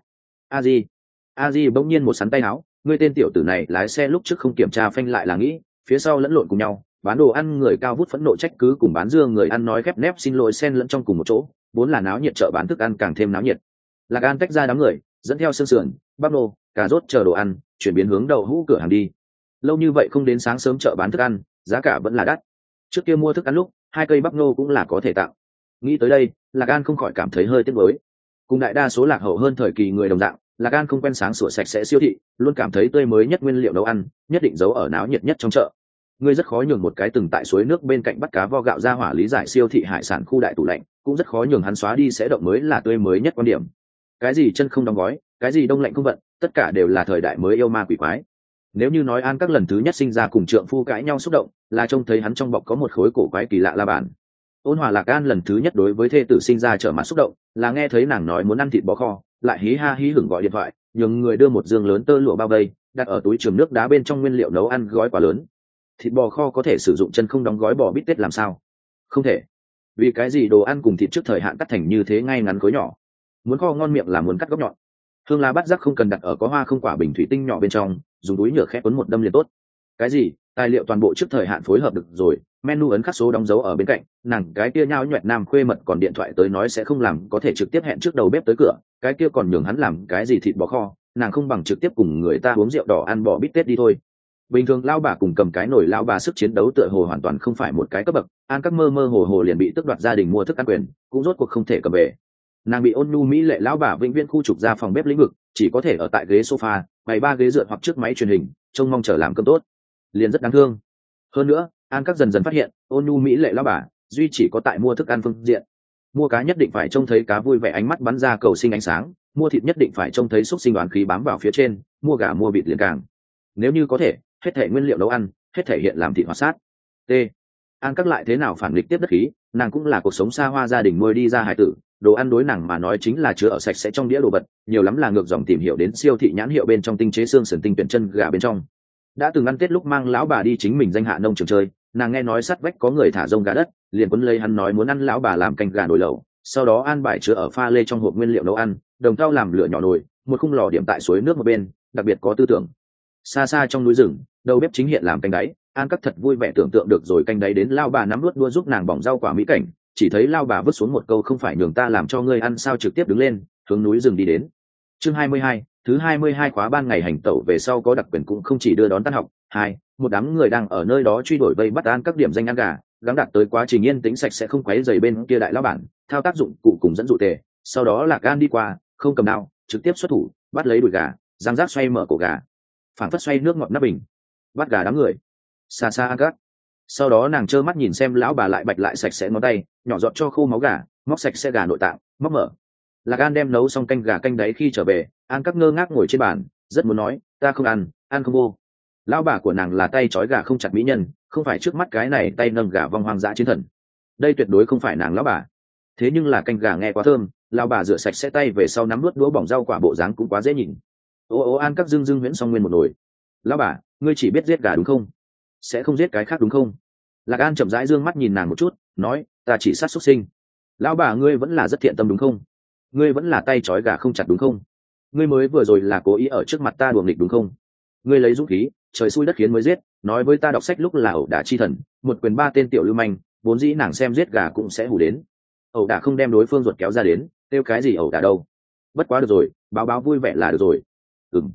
A Di bỗng nhiên một sắn tay áo, ngươi tên tiểu tử này lái xe lúc trước không kiểm tra phanh lại là nghĩ, phía sau lẫn lộn cùng nhau, bán đồ ăn người cao vút phẫn nộ trách cứ cùng bán dưa người ăn nói khép nép xin lỗi xen lẫn trong cùng một chỗ, vốn là náo nhiệt chợ bán thức ăn càng thêm náo nhiệt. Lạc An tách ra đám người, dẫn theo xương sườn, bắp nô, cà rốt chờ đồ ăn, chuyển biến hướng đậu hũ cửa hàng đi. Lâu như vậy không đến sáng sớm chợ bán thức ăn, giá cả vẫn là đắt. Trước kia mua thức ăn lúc, 2 cây bắp nô cũng là có thể tạo. Nghĩ tới đây, Lạc An không khỏi cảm thấy hơi tiếc nuối. Cùng đại đa số lạc hậu hơn thời kỳ người đồng dạng, Lạc An không quen sáng sủa sạch sẽ siêu thị, luôn cảm thấy tươi mới nhất nguyên liệu nấu ăn, nhất định giấu ở náo nhiệt nhất trong chợ. Ngươi rất khó nhường một cái từng tại suối nước bên cạnh bắt cá vo gạo ra hỏa lý giải siêu thị hải sản khu đại tủ lạnh, cũng rất khó nhường hắn xóa đi sẽ động mới là tươi mới nhất quan điểm. Cái gì chân không đóng gói, cái gì đông lạnh không vận, tất cả đều là thời đại mới yêu ma quỷ quái. Nếu như nói An các lần thứ nhất sinh ra cùng trượng phu cãi nhau xúc động, là trông thấy hắn trong bọc có một khối cổ quái kỳ lạ la bàn. Ôn Hòa Lạc An lần thứ nhất đối với thê tử sinh ra trở mặt xúc động, là nghe thấy nàng nói muốn ăn thịt bò kho, lại hí ha hí hửng gọi điện thoại, nhường người đưa một giường lớn tơ lụa bao vây, đặt ở túi trường nước đá bên trong nguyên liệu nấu ăn gói quá lớn. Thịt bò kho có thể sử dụng chân không đóng gói bò bít tết làm sao? Không thể. Vì cái gì đồ ăn cùng thịt trước thời hạn cắt thành như thế ngay ngắn khối nhỏ? Muốn kho ngon miệng là muốn cắt góc nhọn. Hương lá bát giác không cần đặt ở có hoa không quả bình thủy tinh nhỏ bên trong, dùng túi nhựa khép cuốn một đâm liền tốt. Cái gì? Tài liệu toàn bộ trước thời hạn phối hợp được rồi, menu ấn khắc số đóng dấu ở bên cạnh, nàng cái kia nhao nhoẹt nam khuê mật còn điện thoại tới nói sẽ không làm, có thể trực tiếp hẹn trước đầu bếp tới cửa, cái kia còn nhường hắn làm cái gì thịt bò kho, nàng không bằng trực tiếp cùng người ta uống rượu đỏ ăn bò bít tết đi thôi. Bình thường lao bà cùng cầm cái nồi lao bà sức chiến đấu tựa hồ hoàn toàn không phải một cái cấp bậc, An các mơ mơ hồ hồ liền bị tước đoạt gia đình mua thức ăn quyền, cũng rốt cuộc không thể cầm về. Nàng bị ôn nhu mỹ lệ lão bà vĩnh viễn khu trục ra phòng bếp lĩnh vực, chỉ có thể ở tại ghế sofa, bày 3 ghế dựa hoặc trước máy truyền hình, trông mong chờ làm cơm tốt, liền rất đáng thương. Hơn nữa, An các dần dần phát hiện, ôn nhu mỹ lệ lão bà duy chỉ có tại mua thức ăn phương diện, mua cá nhất định phải trông thấy cá vui vẻ ánh mắt bắn ra cầu sinh ánh sáng, mua thịt nhất định phải trông thấy xúc sinh đoán khí bám vào phía trên, mua gà mua vịt liền càng. Nếu như có thể, hết thể nguyên liệu nấu ăn, hết thể hiện làm thịt hoạt sát. T. An các lại thế nào phản nghịch tiếp đất khí, nàng cũng là cuộc sống xa hoa gia đình nuôi đi ra hải tử, đồ ăn đối nàng mà nói chính là chứa ở sạch sẽ trong đĩa đồ vật, nhiều lắm là ngược dòng tìm hiểu đến siêu thị nhãn hiệu bên trong tinh chế xương sườn tinh tuyển chân gà bên trong. Đã từng ăn Tết lúc mang lão bà đi chính mình danh hạ nông trường chơi, nàng nghe nói sát vách có người thả rông gà đất, liền quấn lấy hắn nói muốn ăn lão bà làm canh gà nồi lẩu, sau đó an bài chứa ở pha lê trong hộp nguyên liệu nấu ăn, đồng thau làm lửa nhỏ nồi, một khung lò điểm tại suối nước một bên, đặc biệt có tư tưởng. Xa xa trong núi rừng, đầu bếp chính hiện làm canh đáy, An các thật vui vẻ tưởng tượng được rồi canh đáy đến lao bà nắm luốt đua giúp nàng bỏng rau quả mỹ cảnh, chỉ thấy lao bà vứt xuống một câu không phải nhường ta làm cho ngươi ăn sao trực tiếp đứng lên, hướng núi rừng đi đến. Chương 22, thứ 22 khóa ban ngày hành tẩu về sau có đặc quyền cũng không chỉ đưa đón tan học. Một đám người đang ở nơi đó truy đuổi vây bắt An các điểm danh ăn gà, gắng đạt tới quá trình yên tĩnh sạch sẽ không quấy rầy bên kia đại lão bản, thao tác dụng cụ cùng dẫn dụ tề, sau đó Lạc An đi qua, không cầm đao, trực tiếp xuất thủ, bắt lấy đùi gà, giang giác xoay mở cổ gà, phảng phất xoay nước ngọt nắp bình, bắt gà đám người. Xa xa An các. Sau đó nàng trơ mắt nhìn xem lão bà lại bạch lại sạch sẽ ngón tay, nhỏ giọt cho khô máu gà, móc sạch sẽ gà nội tạng, móc mở. Lạc An đem nấu xong canh gà canh đấy khi trở về, An các ngơ ngác ngồi trên bàn, rất muốn nói, ta không ăn, ăn không vô. Lão bà của nàng là tay trói gà không chặt mỹ nhân, không phải trước mắt cái này tay nâng gà vong hoang dã chiến thần. Đây tuyệt đối không phải nàng lão bà. Thế nhưng là canh gà nghe quá thơm, lão bà rửa sạch sẽ tay về sau nắm nuốt đũa bỏng rau quả bộ dáng cũng quá dễ nhìn. Ô An các dưng huyễn xong nguyên một nồi. Lão bà, ngươi chỉ biết giết gà đúng không? Sẽ không giết cái khác đúng không? Lạc An chậm rãi dương mắt nhìn nàng một chút, nói, ta chỉ sát xuất sinh. Lão bà ngươi vẫn là rất thiện tâm đúng không? Ngươi vẫn là tay trói gà không chặt đúng không? Ngươi mới vừa rồi là cố ý ở trước mặt ta đùa nghịch đúng không? Ngươi lấy dũng khí, trời xui đất khiến mới giết, nói với ta đọc sách lúc là ẩu đả chi thần, một quyền 3 tên tiểu lưu manh, vốn dĩ nàng xem giết gà cũng sẽ hù đến. Ẩu đả không đem đối phương ruột kéo ra đến, kêu cái gì ẩu đả đâu? Bất quá được rồi, báo vui vẻ là được rồi.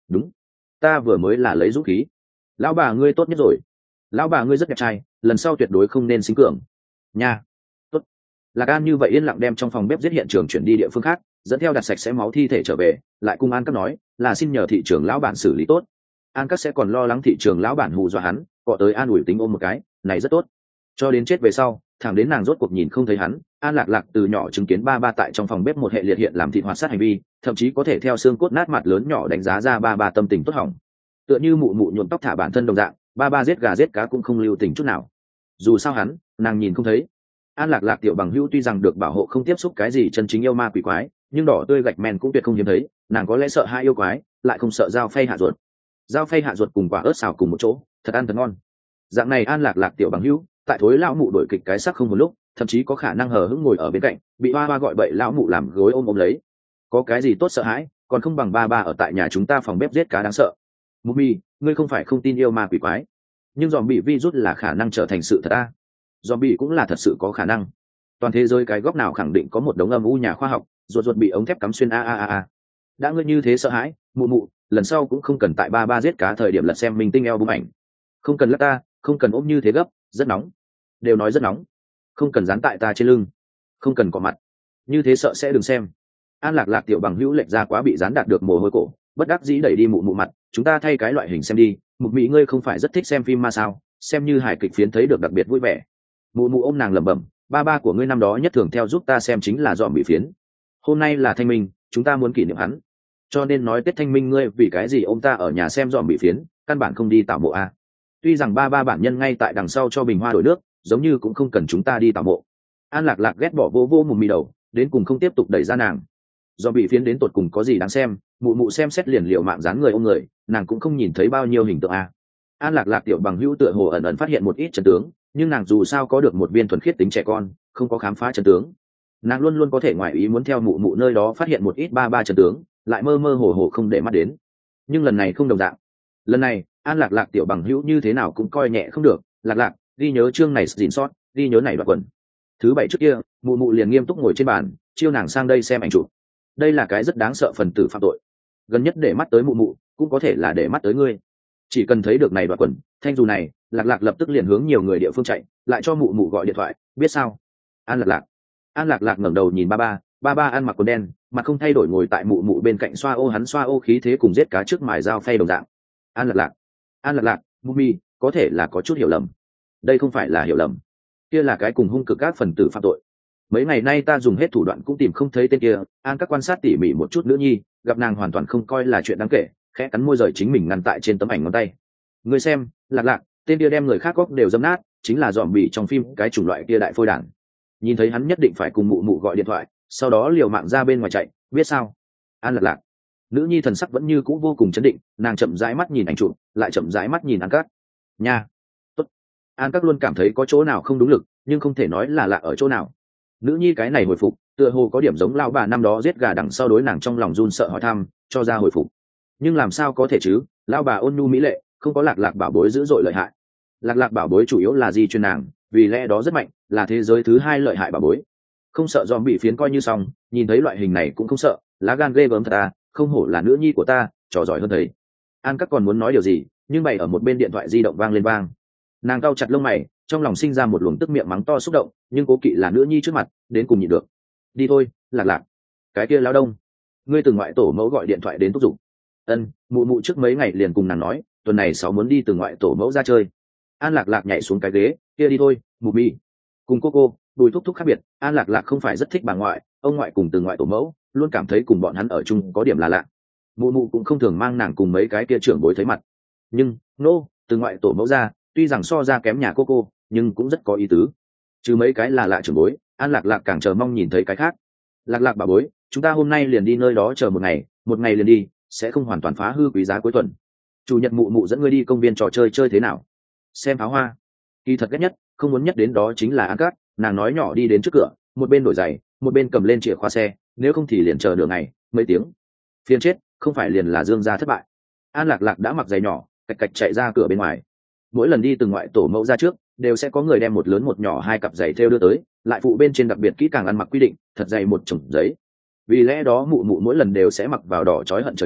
đúng, ta vừa mới là lấy dũng khí. Lão bà ngươi tốt nhất rồi, lão bà ngươi rất đẹp trai, lần sau tuyệt đối không nên xính cường nha. Tốt. Lạc An như vậy yên lặng đem trong phòng bếp giết hiện trường chuyển đi địa phương khác, dẫn theo đặt sạch sẽ máu thi thể trở về, lại cùng An Các nói là xin nhờ thị trường lão bản xử lý tốt. An Các sẽ còn lo lắng thị trường lão bản hù dọa hắn, gọi tới an ủi tính ôm một cái, này rất tốt. Cho đến chết về sau, thẳng đến nàng rốt cuộc nhìn không thấy hắn, An Lạc Lạc từ nhỏ chứng kiến ba ba tại trong phòng bếp một hệ liệt hiện làm thịt hoạt sát hành vi, thậm chí có thể theo xương cốt nát mặt lớn nhỏ đánh giá ra ba ba tâm tình tốt hỏng. Tựa như mụ mụ nhuộm tóc thả bản thân đồng dạng, ba ba giết gà giết cá cũng không lưu tình chút nào. Dù sao hắn, nàng nhìn không thấy. An Lạc Lạc tiểu bằng hữu tuy rằng được bảo hộ không tiếp xúc cái gì chân chính yêu ma quỷ quái, nhưng đỏ tươi gạch men cũng tuyệt không hiếm thấy, nàng có lẽ sợ hai yêu quái, lại không sợ dao phay hạ ruột. Dao phay hạ ruột cùng quả ớt xào cùng một chỗ, thật ăn thật ngon. Dạng này An Lạc Lạc tiểu bằng hữu, tại thối lão mụ đổi kịch cái sắc không một lúc, thậm chí có khả năng hờ hững ngồi ở bên cạnh, bị hoa hoa gọi bậy lão mụ làm gối ôm ôm lấy. Có cái gì tốt sợ hãi, còn không bằng ba ba ở tại nhà chúng ta phòng bếp giết cá đáng sợ. Mummy, ngươi không phải không tin yêu ma quỷ quái, nhưng dòm bị virus là khả năng trở thành sự thật a. Dòm bị cũng là thật sự có khả năng. Toàn thế giới cái góc nào khẳng định có một đống âm u nhà khoa học, ruột ruột bị ống thép cắm xuyên a. Đã ngươi như thế sợ hãi, mụ mụ, lần sau cũng không cần tại ba ba giết cá thời điểm lật xem mình tinh eo bung ảnh. Không cần lắc ta, không cần ôm như thế gấp, rất nóng. Đều nói rất nóng. Không cần dán tại ta trên lưng, không cần cọ mặt. Như thế sợ sẽ đừng xem. An Lạc Lạc tiểu bằng hữu lệch ra quá bị dán đạt được mồ hôi cổ, bất đắc dĩ đẩy đi mụ mụ mặt, chúng ta thay cái loại hình xem đi, mụ mỹ ngươi không phải rất thích xem phim ma sao, xem như hài kịch phiến thấy được đặc biệt vui vẻ. Mụ mụ ôm nàng lẩm bẩm, ba ba của ngươi năm đó nhất thường theo giúp ta xem chính là dọn bị phiến. Hôm nay là thanh minh, chúng ta muốn kỷ niệm hắn, cho nên nói Tết thanh minh ngươi vì cái gì ông ta ở nhà xem dọn bị phiến, căn bản không đi tảo mộ a. Tuy rằng ba ba bản nhân ngay tại đằng sau cho bình hoa đổi nước, giống như cũng không cần chúng ta đi tảo mộ. An Lạc Lạc ghét bỏ vô vô mù mì đầu, đến cùng không tiếp tục đẩy ra nàng. Do bị phiến đến tột cùng có gì đáng xem, mụ mụ xem xét liền liệu mạng dán người ôm người, nàng cũng không nhìn thấy bao nhiêu hình tượng a. An Lạc Lạc tiểu bằng hữu tựa hồ ẩn ẩn phát hiện một ít chân tướng, nhưng nàng dù sao có được một viên thuần khiết tính trẻ con, không có khám phá chân tướng. Nàng luôn luôn có thể ngoại ý muốn theo mụ mụ nơi đó phát hiện một ít ba ba chân tướng, lại mơ mơ hồ hồ không để mắt đến. Nhưng lần này không đồng dạng. Lần này, An Lạc Lạc tiểu bằng hữu như thế nào cũng coi nhẹ không được, Lạc Lạc, ghi nhớ chương này gìn sót, ghi nhớ này đoạt quần. Thứ bảy trước kia, mụ mụ liền nghiêm túc ngồi trên bàn, chiêu nàng sang đây xem ảnh chụp. Đây là cái rất đáng sợ phần tử phạm tội. Gần nhất để mắt tới mụ mụ, cũng có thể là để mắt tới ngươi. Chỉ cần thấy được này đoạt quần, thanh dù này, Lạc Lạc lập tức liền hướng nhiều người địa phương chạy, lại cho mụ mụ gọi điện thoại, biết sao? An Lạc Lạc. An Lạc Lạc ngẩng đầu nhìn ba ba ăn mặc quần đen, mặt không thay đổi ngồi tại mụ mụ bên cạnh xoa ô hắn xoa ô khí thế cùng giết cá trước mài dao phay đồng dạng. An Lạc Lạc. An Lạc Lạc, Mummy, có thể là có chút hiểu lầm. Đây không phải là hiểu lầm, kia là cái cùng hung cực các phần tử phạm tội. Mấy ngày nay ta dùng hết thủ đoạn cũng tìm không thấy tên kia. An các quan sát tỉ mỉ một chút nữa nhi, gặp nàng hoàn toàn không coi là chuyện đáng kể, khẽ cắn môi rời chính mình ngăn tại trên tấm ảnh ngón tay. Ngươi xem, Lạc Lạc, tên kia đem người khác góc đều dâm nát, chính là dòm bỉ trong phim cái chủng loại kia đại phôi đản. Nhìn thấy hắn nhất định phải cùng mụ mụ gọi điện thoại, sau đó liều mạng ra bên ngoài chạy, biết sao? An Lạc Lạc. Nữ nhi thần sắc vẫn như cũ vô cùng chấn định, nàng chậm rãi mắt nhìn ảnh chụp, lại chậm rãi mắt nhìn An Các. Nha. Tốt. An Các luôn cảm thấy có chỗ nào không đúng lực, nhưng không thể nói là lạ ở chỗ nào. Nữ nhi cái này hồi phục, tựa hồ có điểm giống lão bà năm đó giết gà đằng sau đối nàng trong lòng run sợ hỏi thăm, cho ra hồi phục. Nhưng làm sao có thể chứ, lão bà ôn nhu mỹ lệ, không có Lạc Lạc bảo bối dữ dội lợi hại. Lạc Lạc bảo bối chủ yếu là di truyền nàng, vì lẽ đó rất mạnh, là thế giới thứ hai lợi hại bảo bối. Không sợ dòm bị phiến coi như xong, nhìn thấy loại hình này cũng không sợ, lá gan ghê gớm thật à, không hổ là nữ nhi của ta, trò giỏi hơn thầy. An Các còn muốn nói điều gì, nhưng bày ở một bên điện thoại di động vang lên vang. Nàng cau chặt lông mày, trong lòng sinh ra một luồng tức miệng mắng to xúc động, nhưng cố kỵ là nữ nhi trước mặt, đến cùng nhịn được. Đi thôi, Lạc Lạc. Cái kia lão đông, ngươi từ ngoại tổ mẫu gọi điện thoại đến thúc giục. Ân, mụ mụ trước mấy ngày liền cùng nàng nói, tuần này sáu muốn đi từ ngoại tổ mẫu ra chơi. An Lạc Lạc nhảy xuống cái ghế, kia đi thôi, mụ mi. Cùng cô, Bùi thúc thúc khác biệt, An Lạc Lạc không phải rất thích bà ngoại, ông ngoại cùng từ ngoại tổ mẫu, luôn cảm thấy cùng bọn hắn ở chung có điểm là lạ. Mụ mụ cũng không thường mang nàng cùng mấy cái kia trưởng bối thấy mặt. Nhưng, từ ngoại tổ mẫu ra, tuy rằng so ra kém nhà cô, nhưng cũng rất có ý tứ. Trừ mấy cái là lạ trưởng bối, An Lạc Lạc càng chờ mong nhìn thấy cái khác. Lạc Lạc bà bối, chúng ta hôm nay liền đi nơi đó chờ một ngày liền đi, sẽ không hoàn toàn phá hư quý giá cuối tuần. Chủ nhật mụ mụ dẫn ngươi đi công viên trò chơi chơi thế nào? Xem pháo hoa. Kỳ thật ghét nhất, không muốn nhất đến đó chính là An Cát. Nàng nói nhỏ đi đến trước cửa, một bên đổi giày, một bên cầm lên chìa khóa xe, nếu không thì liền chờ đường ngày mấy tiếng. Phiền chết, không phải liền là Dương gia thất bại. An Lạc Lạc đã mặc giày nhỏ, cạch cạch chạy ra cửa bên ngoài. Mỗi lần đi từ ngoại tổ mẫu ra trước, đều sẽ có người đem một lớn một nhỏ hai cặp giày theo đưa tới, lại phụ bên trên đặc biệt kỹ càng ăn mặc quy định, thật dày một chồng giấy. Vì lẽ đó mụ mụ mỗi lần đều sẽ mặc vào đỏ chói hận trời cao,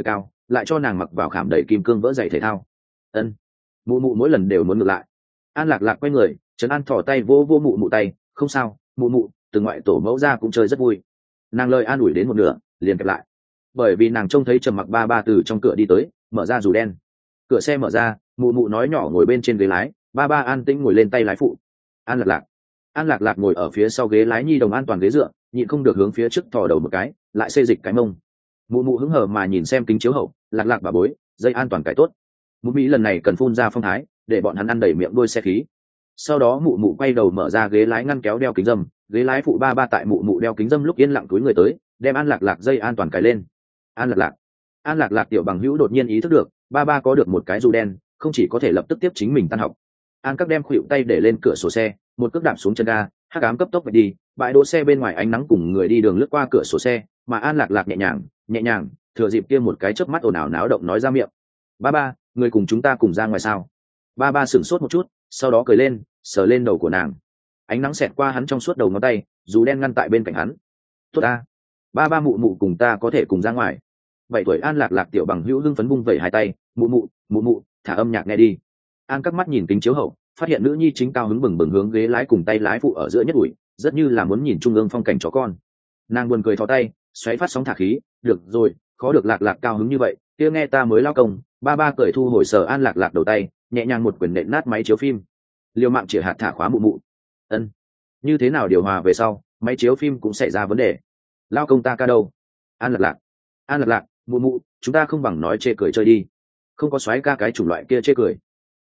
lại cho nàng mặc vào khảm đầy kim cương vỡ giày thể thao. Ân. Mụ mụ mỗi lần đều muốn ngược lại. An Lạc Lạc quay người, Trấn An thò tay vô vô mụ mụ tay, không sao, mụ mụ, từ ngoại tổ mẫu ra cũng chơi rất vui. Nàng lời an ủi đến một nửa, liền kẹp lại, bởi vì nàng trông thấy Trầm Mặc ba ba từ trong cửa đi tới, mở ra dù đen. Cửa xe mở ra, mụ mụ nói nhỏ ngồi bên trên ghế lái, ba ba an tĩnh ngồi lên tay lái phụ. An Lạc Lạc. An Lạc Lạc ngồi ở phía sau ghế lái nhi đồng an toàn ghế dựa, nhịn không được hướng phía trước thò đầu một cái, lại xê dịch cái mông. Mụ mụ hứng hờ mà nhìn xem kính chiếu hậu, Lạc Lạc bà bối, dây an toàn cải tốt. Mụ Mỹ lần này cần phun ra phong thái, để bọn hắn ăn đầy miệng đôi xe khí. Sau đó mụ mụ quay đầu mở ra ghế lái ngăn kéo đeo kính dâm, ghế lái phụ ba ba tại mụ mụ đeo kính dâm lúc yên lặng túi người tới, đem An Lạc Lạc dây an toàn cài lên. An Lạc Lạc. An Lạc Lạc tiểu bằng hữu đột nhiên ý thức được, ba ba có được một cái dù đen, không chỉ có thể lập tức tiếp chính mình tan học. An các đem khuỵu tay để lên cửa sổ xe, một cước đạp xuống chân ga, hắc ám cấp tốc về đi, bãi đỗ xe bên ngoài ánh nắng cùng người đi đường lướt qua cửa sổ xe, mà An Lạc Lạc nhẹ nhàng, thừa dịp kia một cái chớp mắt ồn ào náo động nói ra miệng. Ba ba, người cùng chúng ta cùng ra ngoài sao? Ba ba sửng sốt một chút, sau đó cười lên, sờ lên đầu của nàng. Ánh nắng xẹt qua hắn trong suốt đầu ngón tay, dù đen ngăn tại bên cạnh hắn. Tốt ta, ba ba mụ mụ cùng ta có thể cùng ra ngoài. 7 tuổi An Lạc Lạc tiểu bằng hữu hưng phấn vung vẩy hai tay, mụ mụ, thả âm nhạc nghe đi. An các mắt nhìn kính chiếu hậu, phát hiện nữ nhi chính cao hứng bừng bừng hướng ghế lái cùng tay lái phụ ở giữa nhất ủi, rất như là muốn nhìn trung ương phong cảnh chó con. Nàng buồn cười thò tay, xoáy phát sóng thả khí, được rồi, khó được Lạc Lạc cao hứng như vậy, kia nghe ta mới lao công. Ba ba cởi thu hồi sờ An Lạc Lạc đầu tay, nhẹ nhàng một quyền nện nát máy chiếu phim. Liều mạng chĩa hạt thả khóa mụ mụ. Ân. Như thế nào điều hòa về sau, máy chiếu phim cũng xảy ra vấn đề. Lao công ta ca đâu? An Lạc Lạc, mụ mụ, chúng ta không bằng nói chê cười chơi đi. Không có xoáy ca cái chủng loại kia chê cười.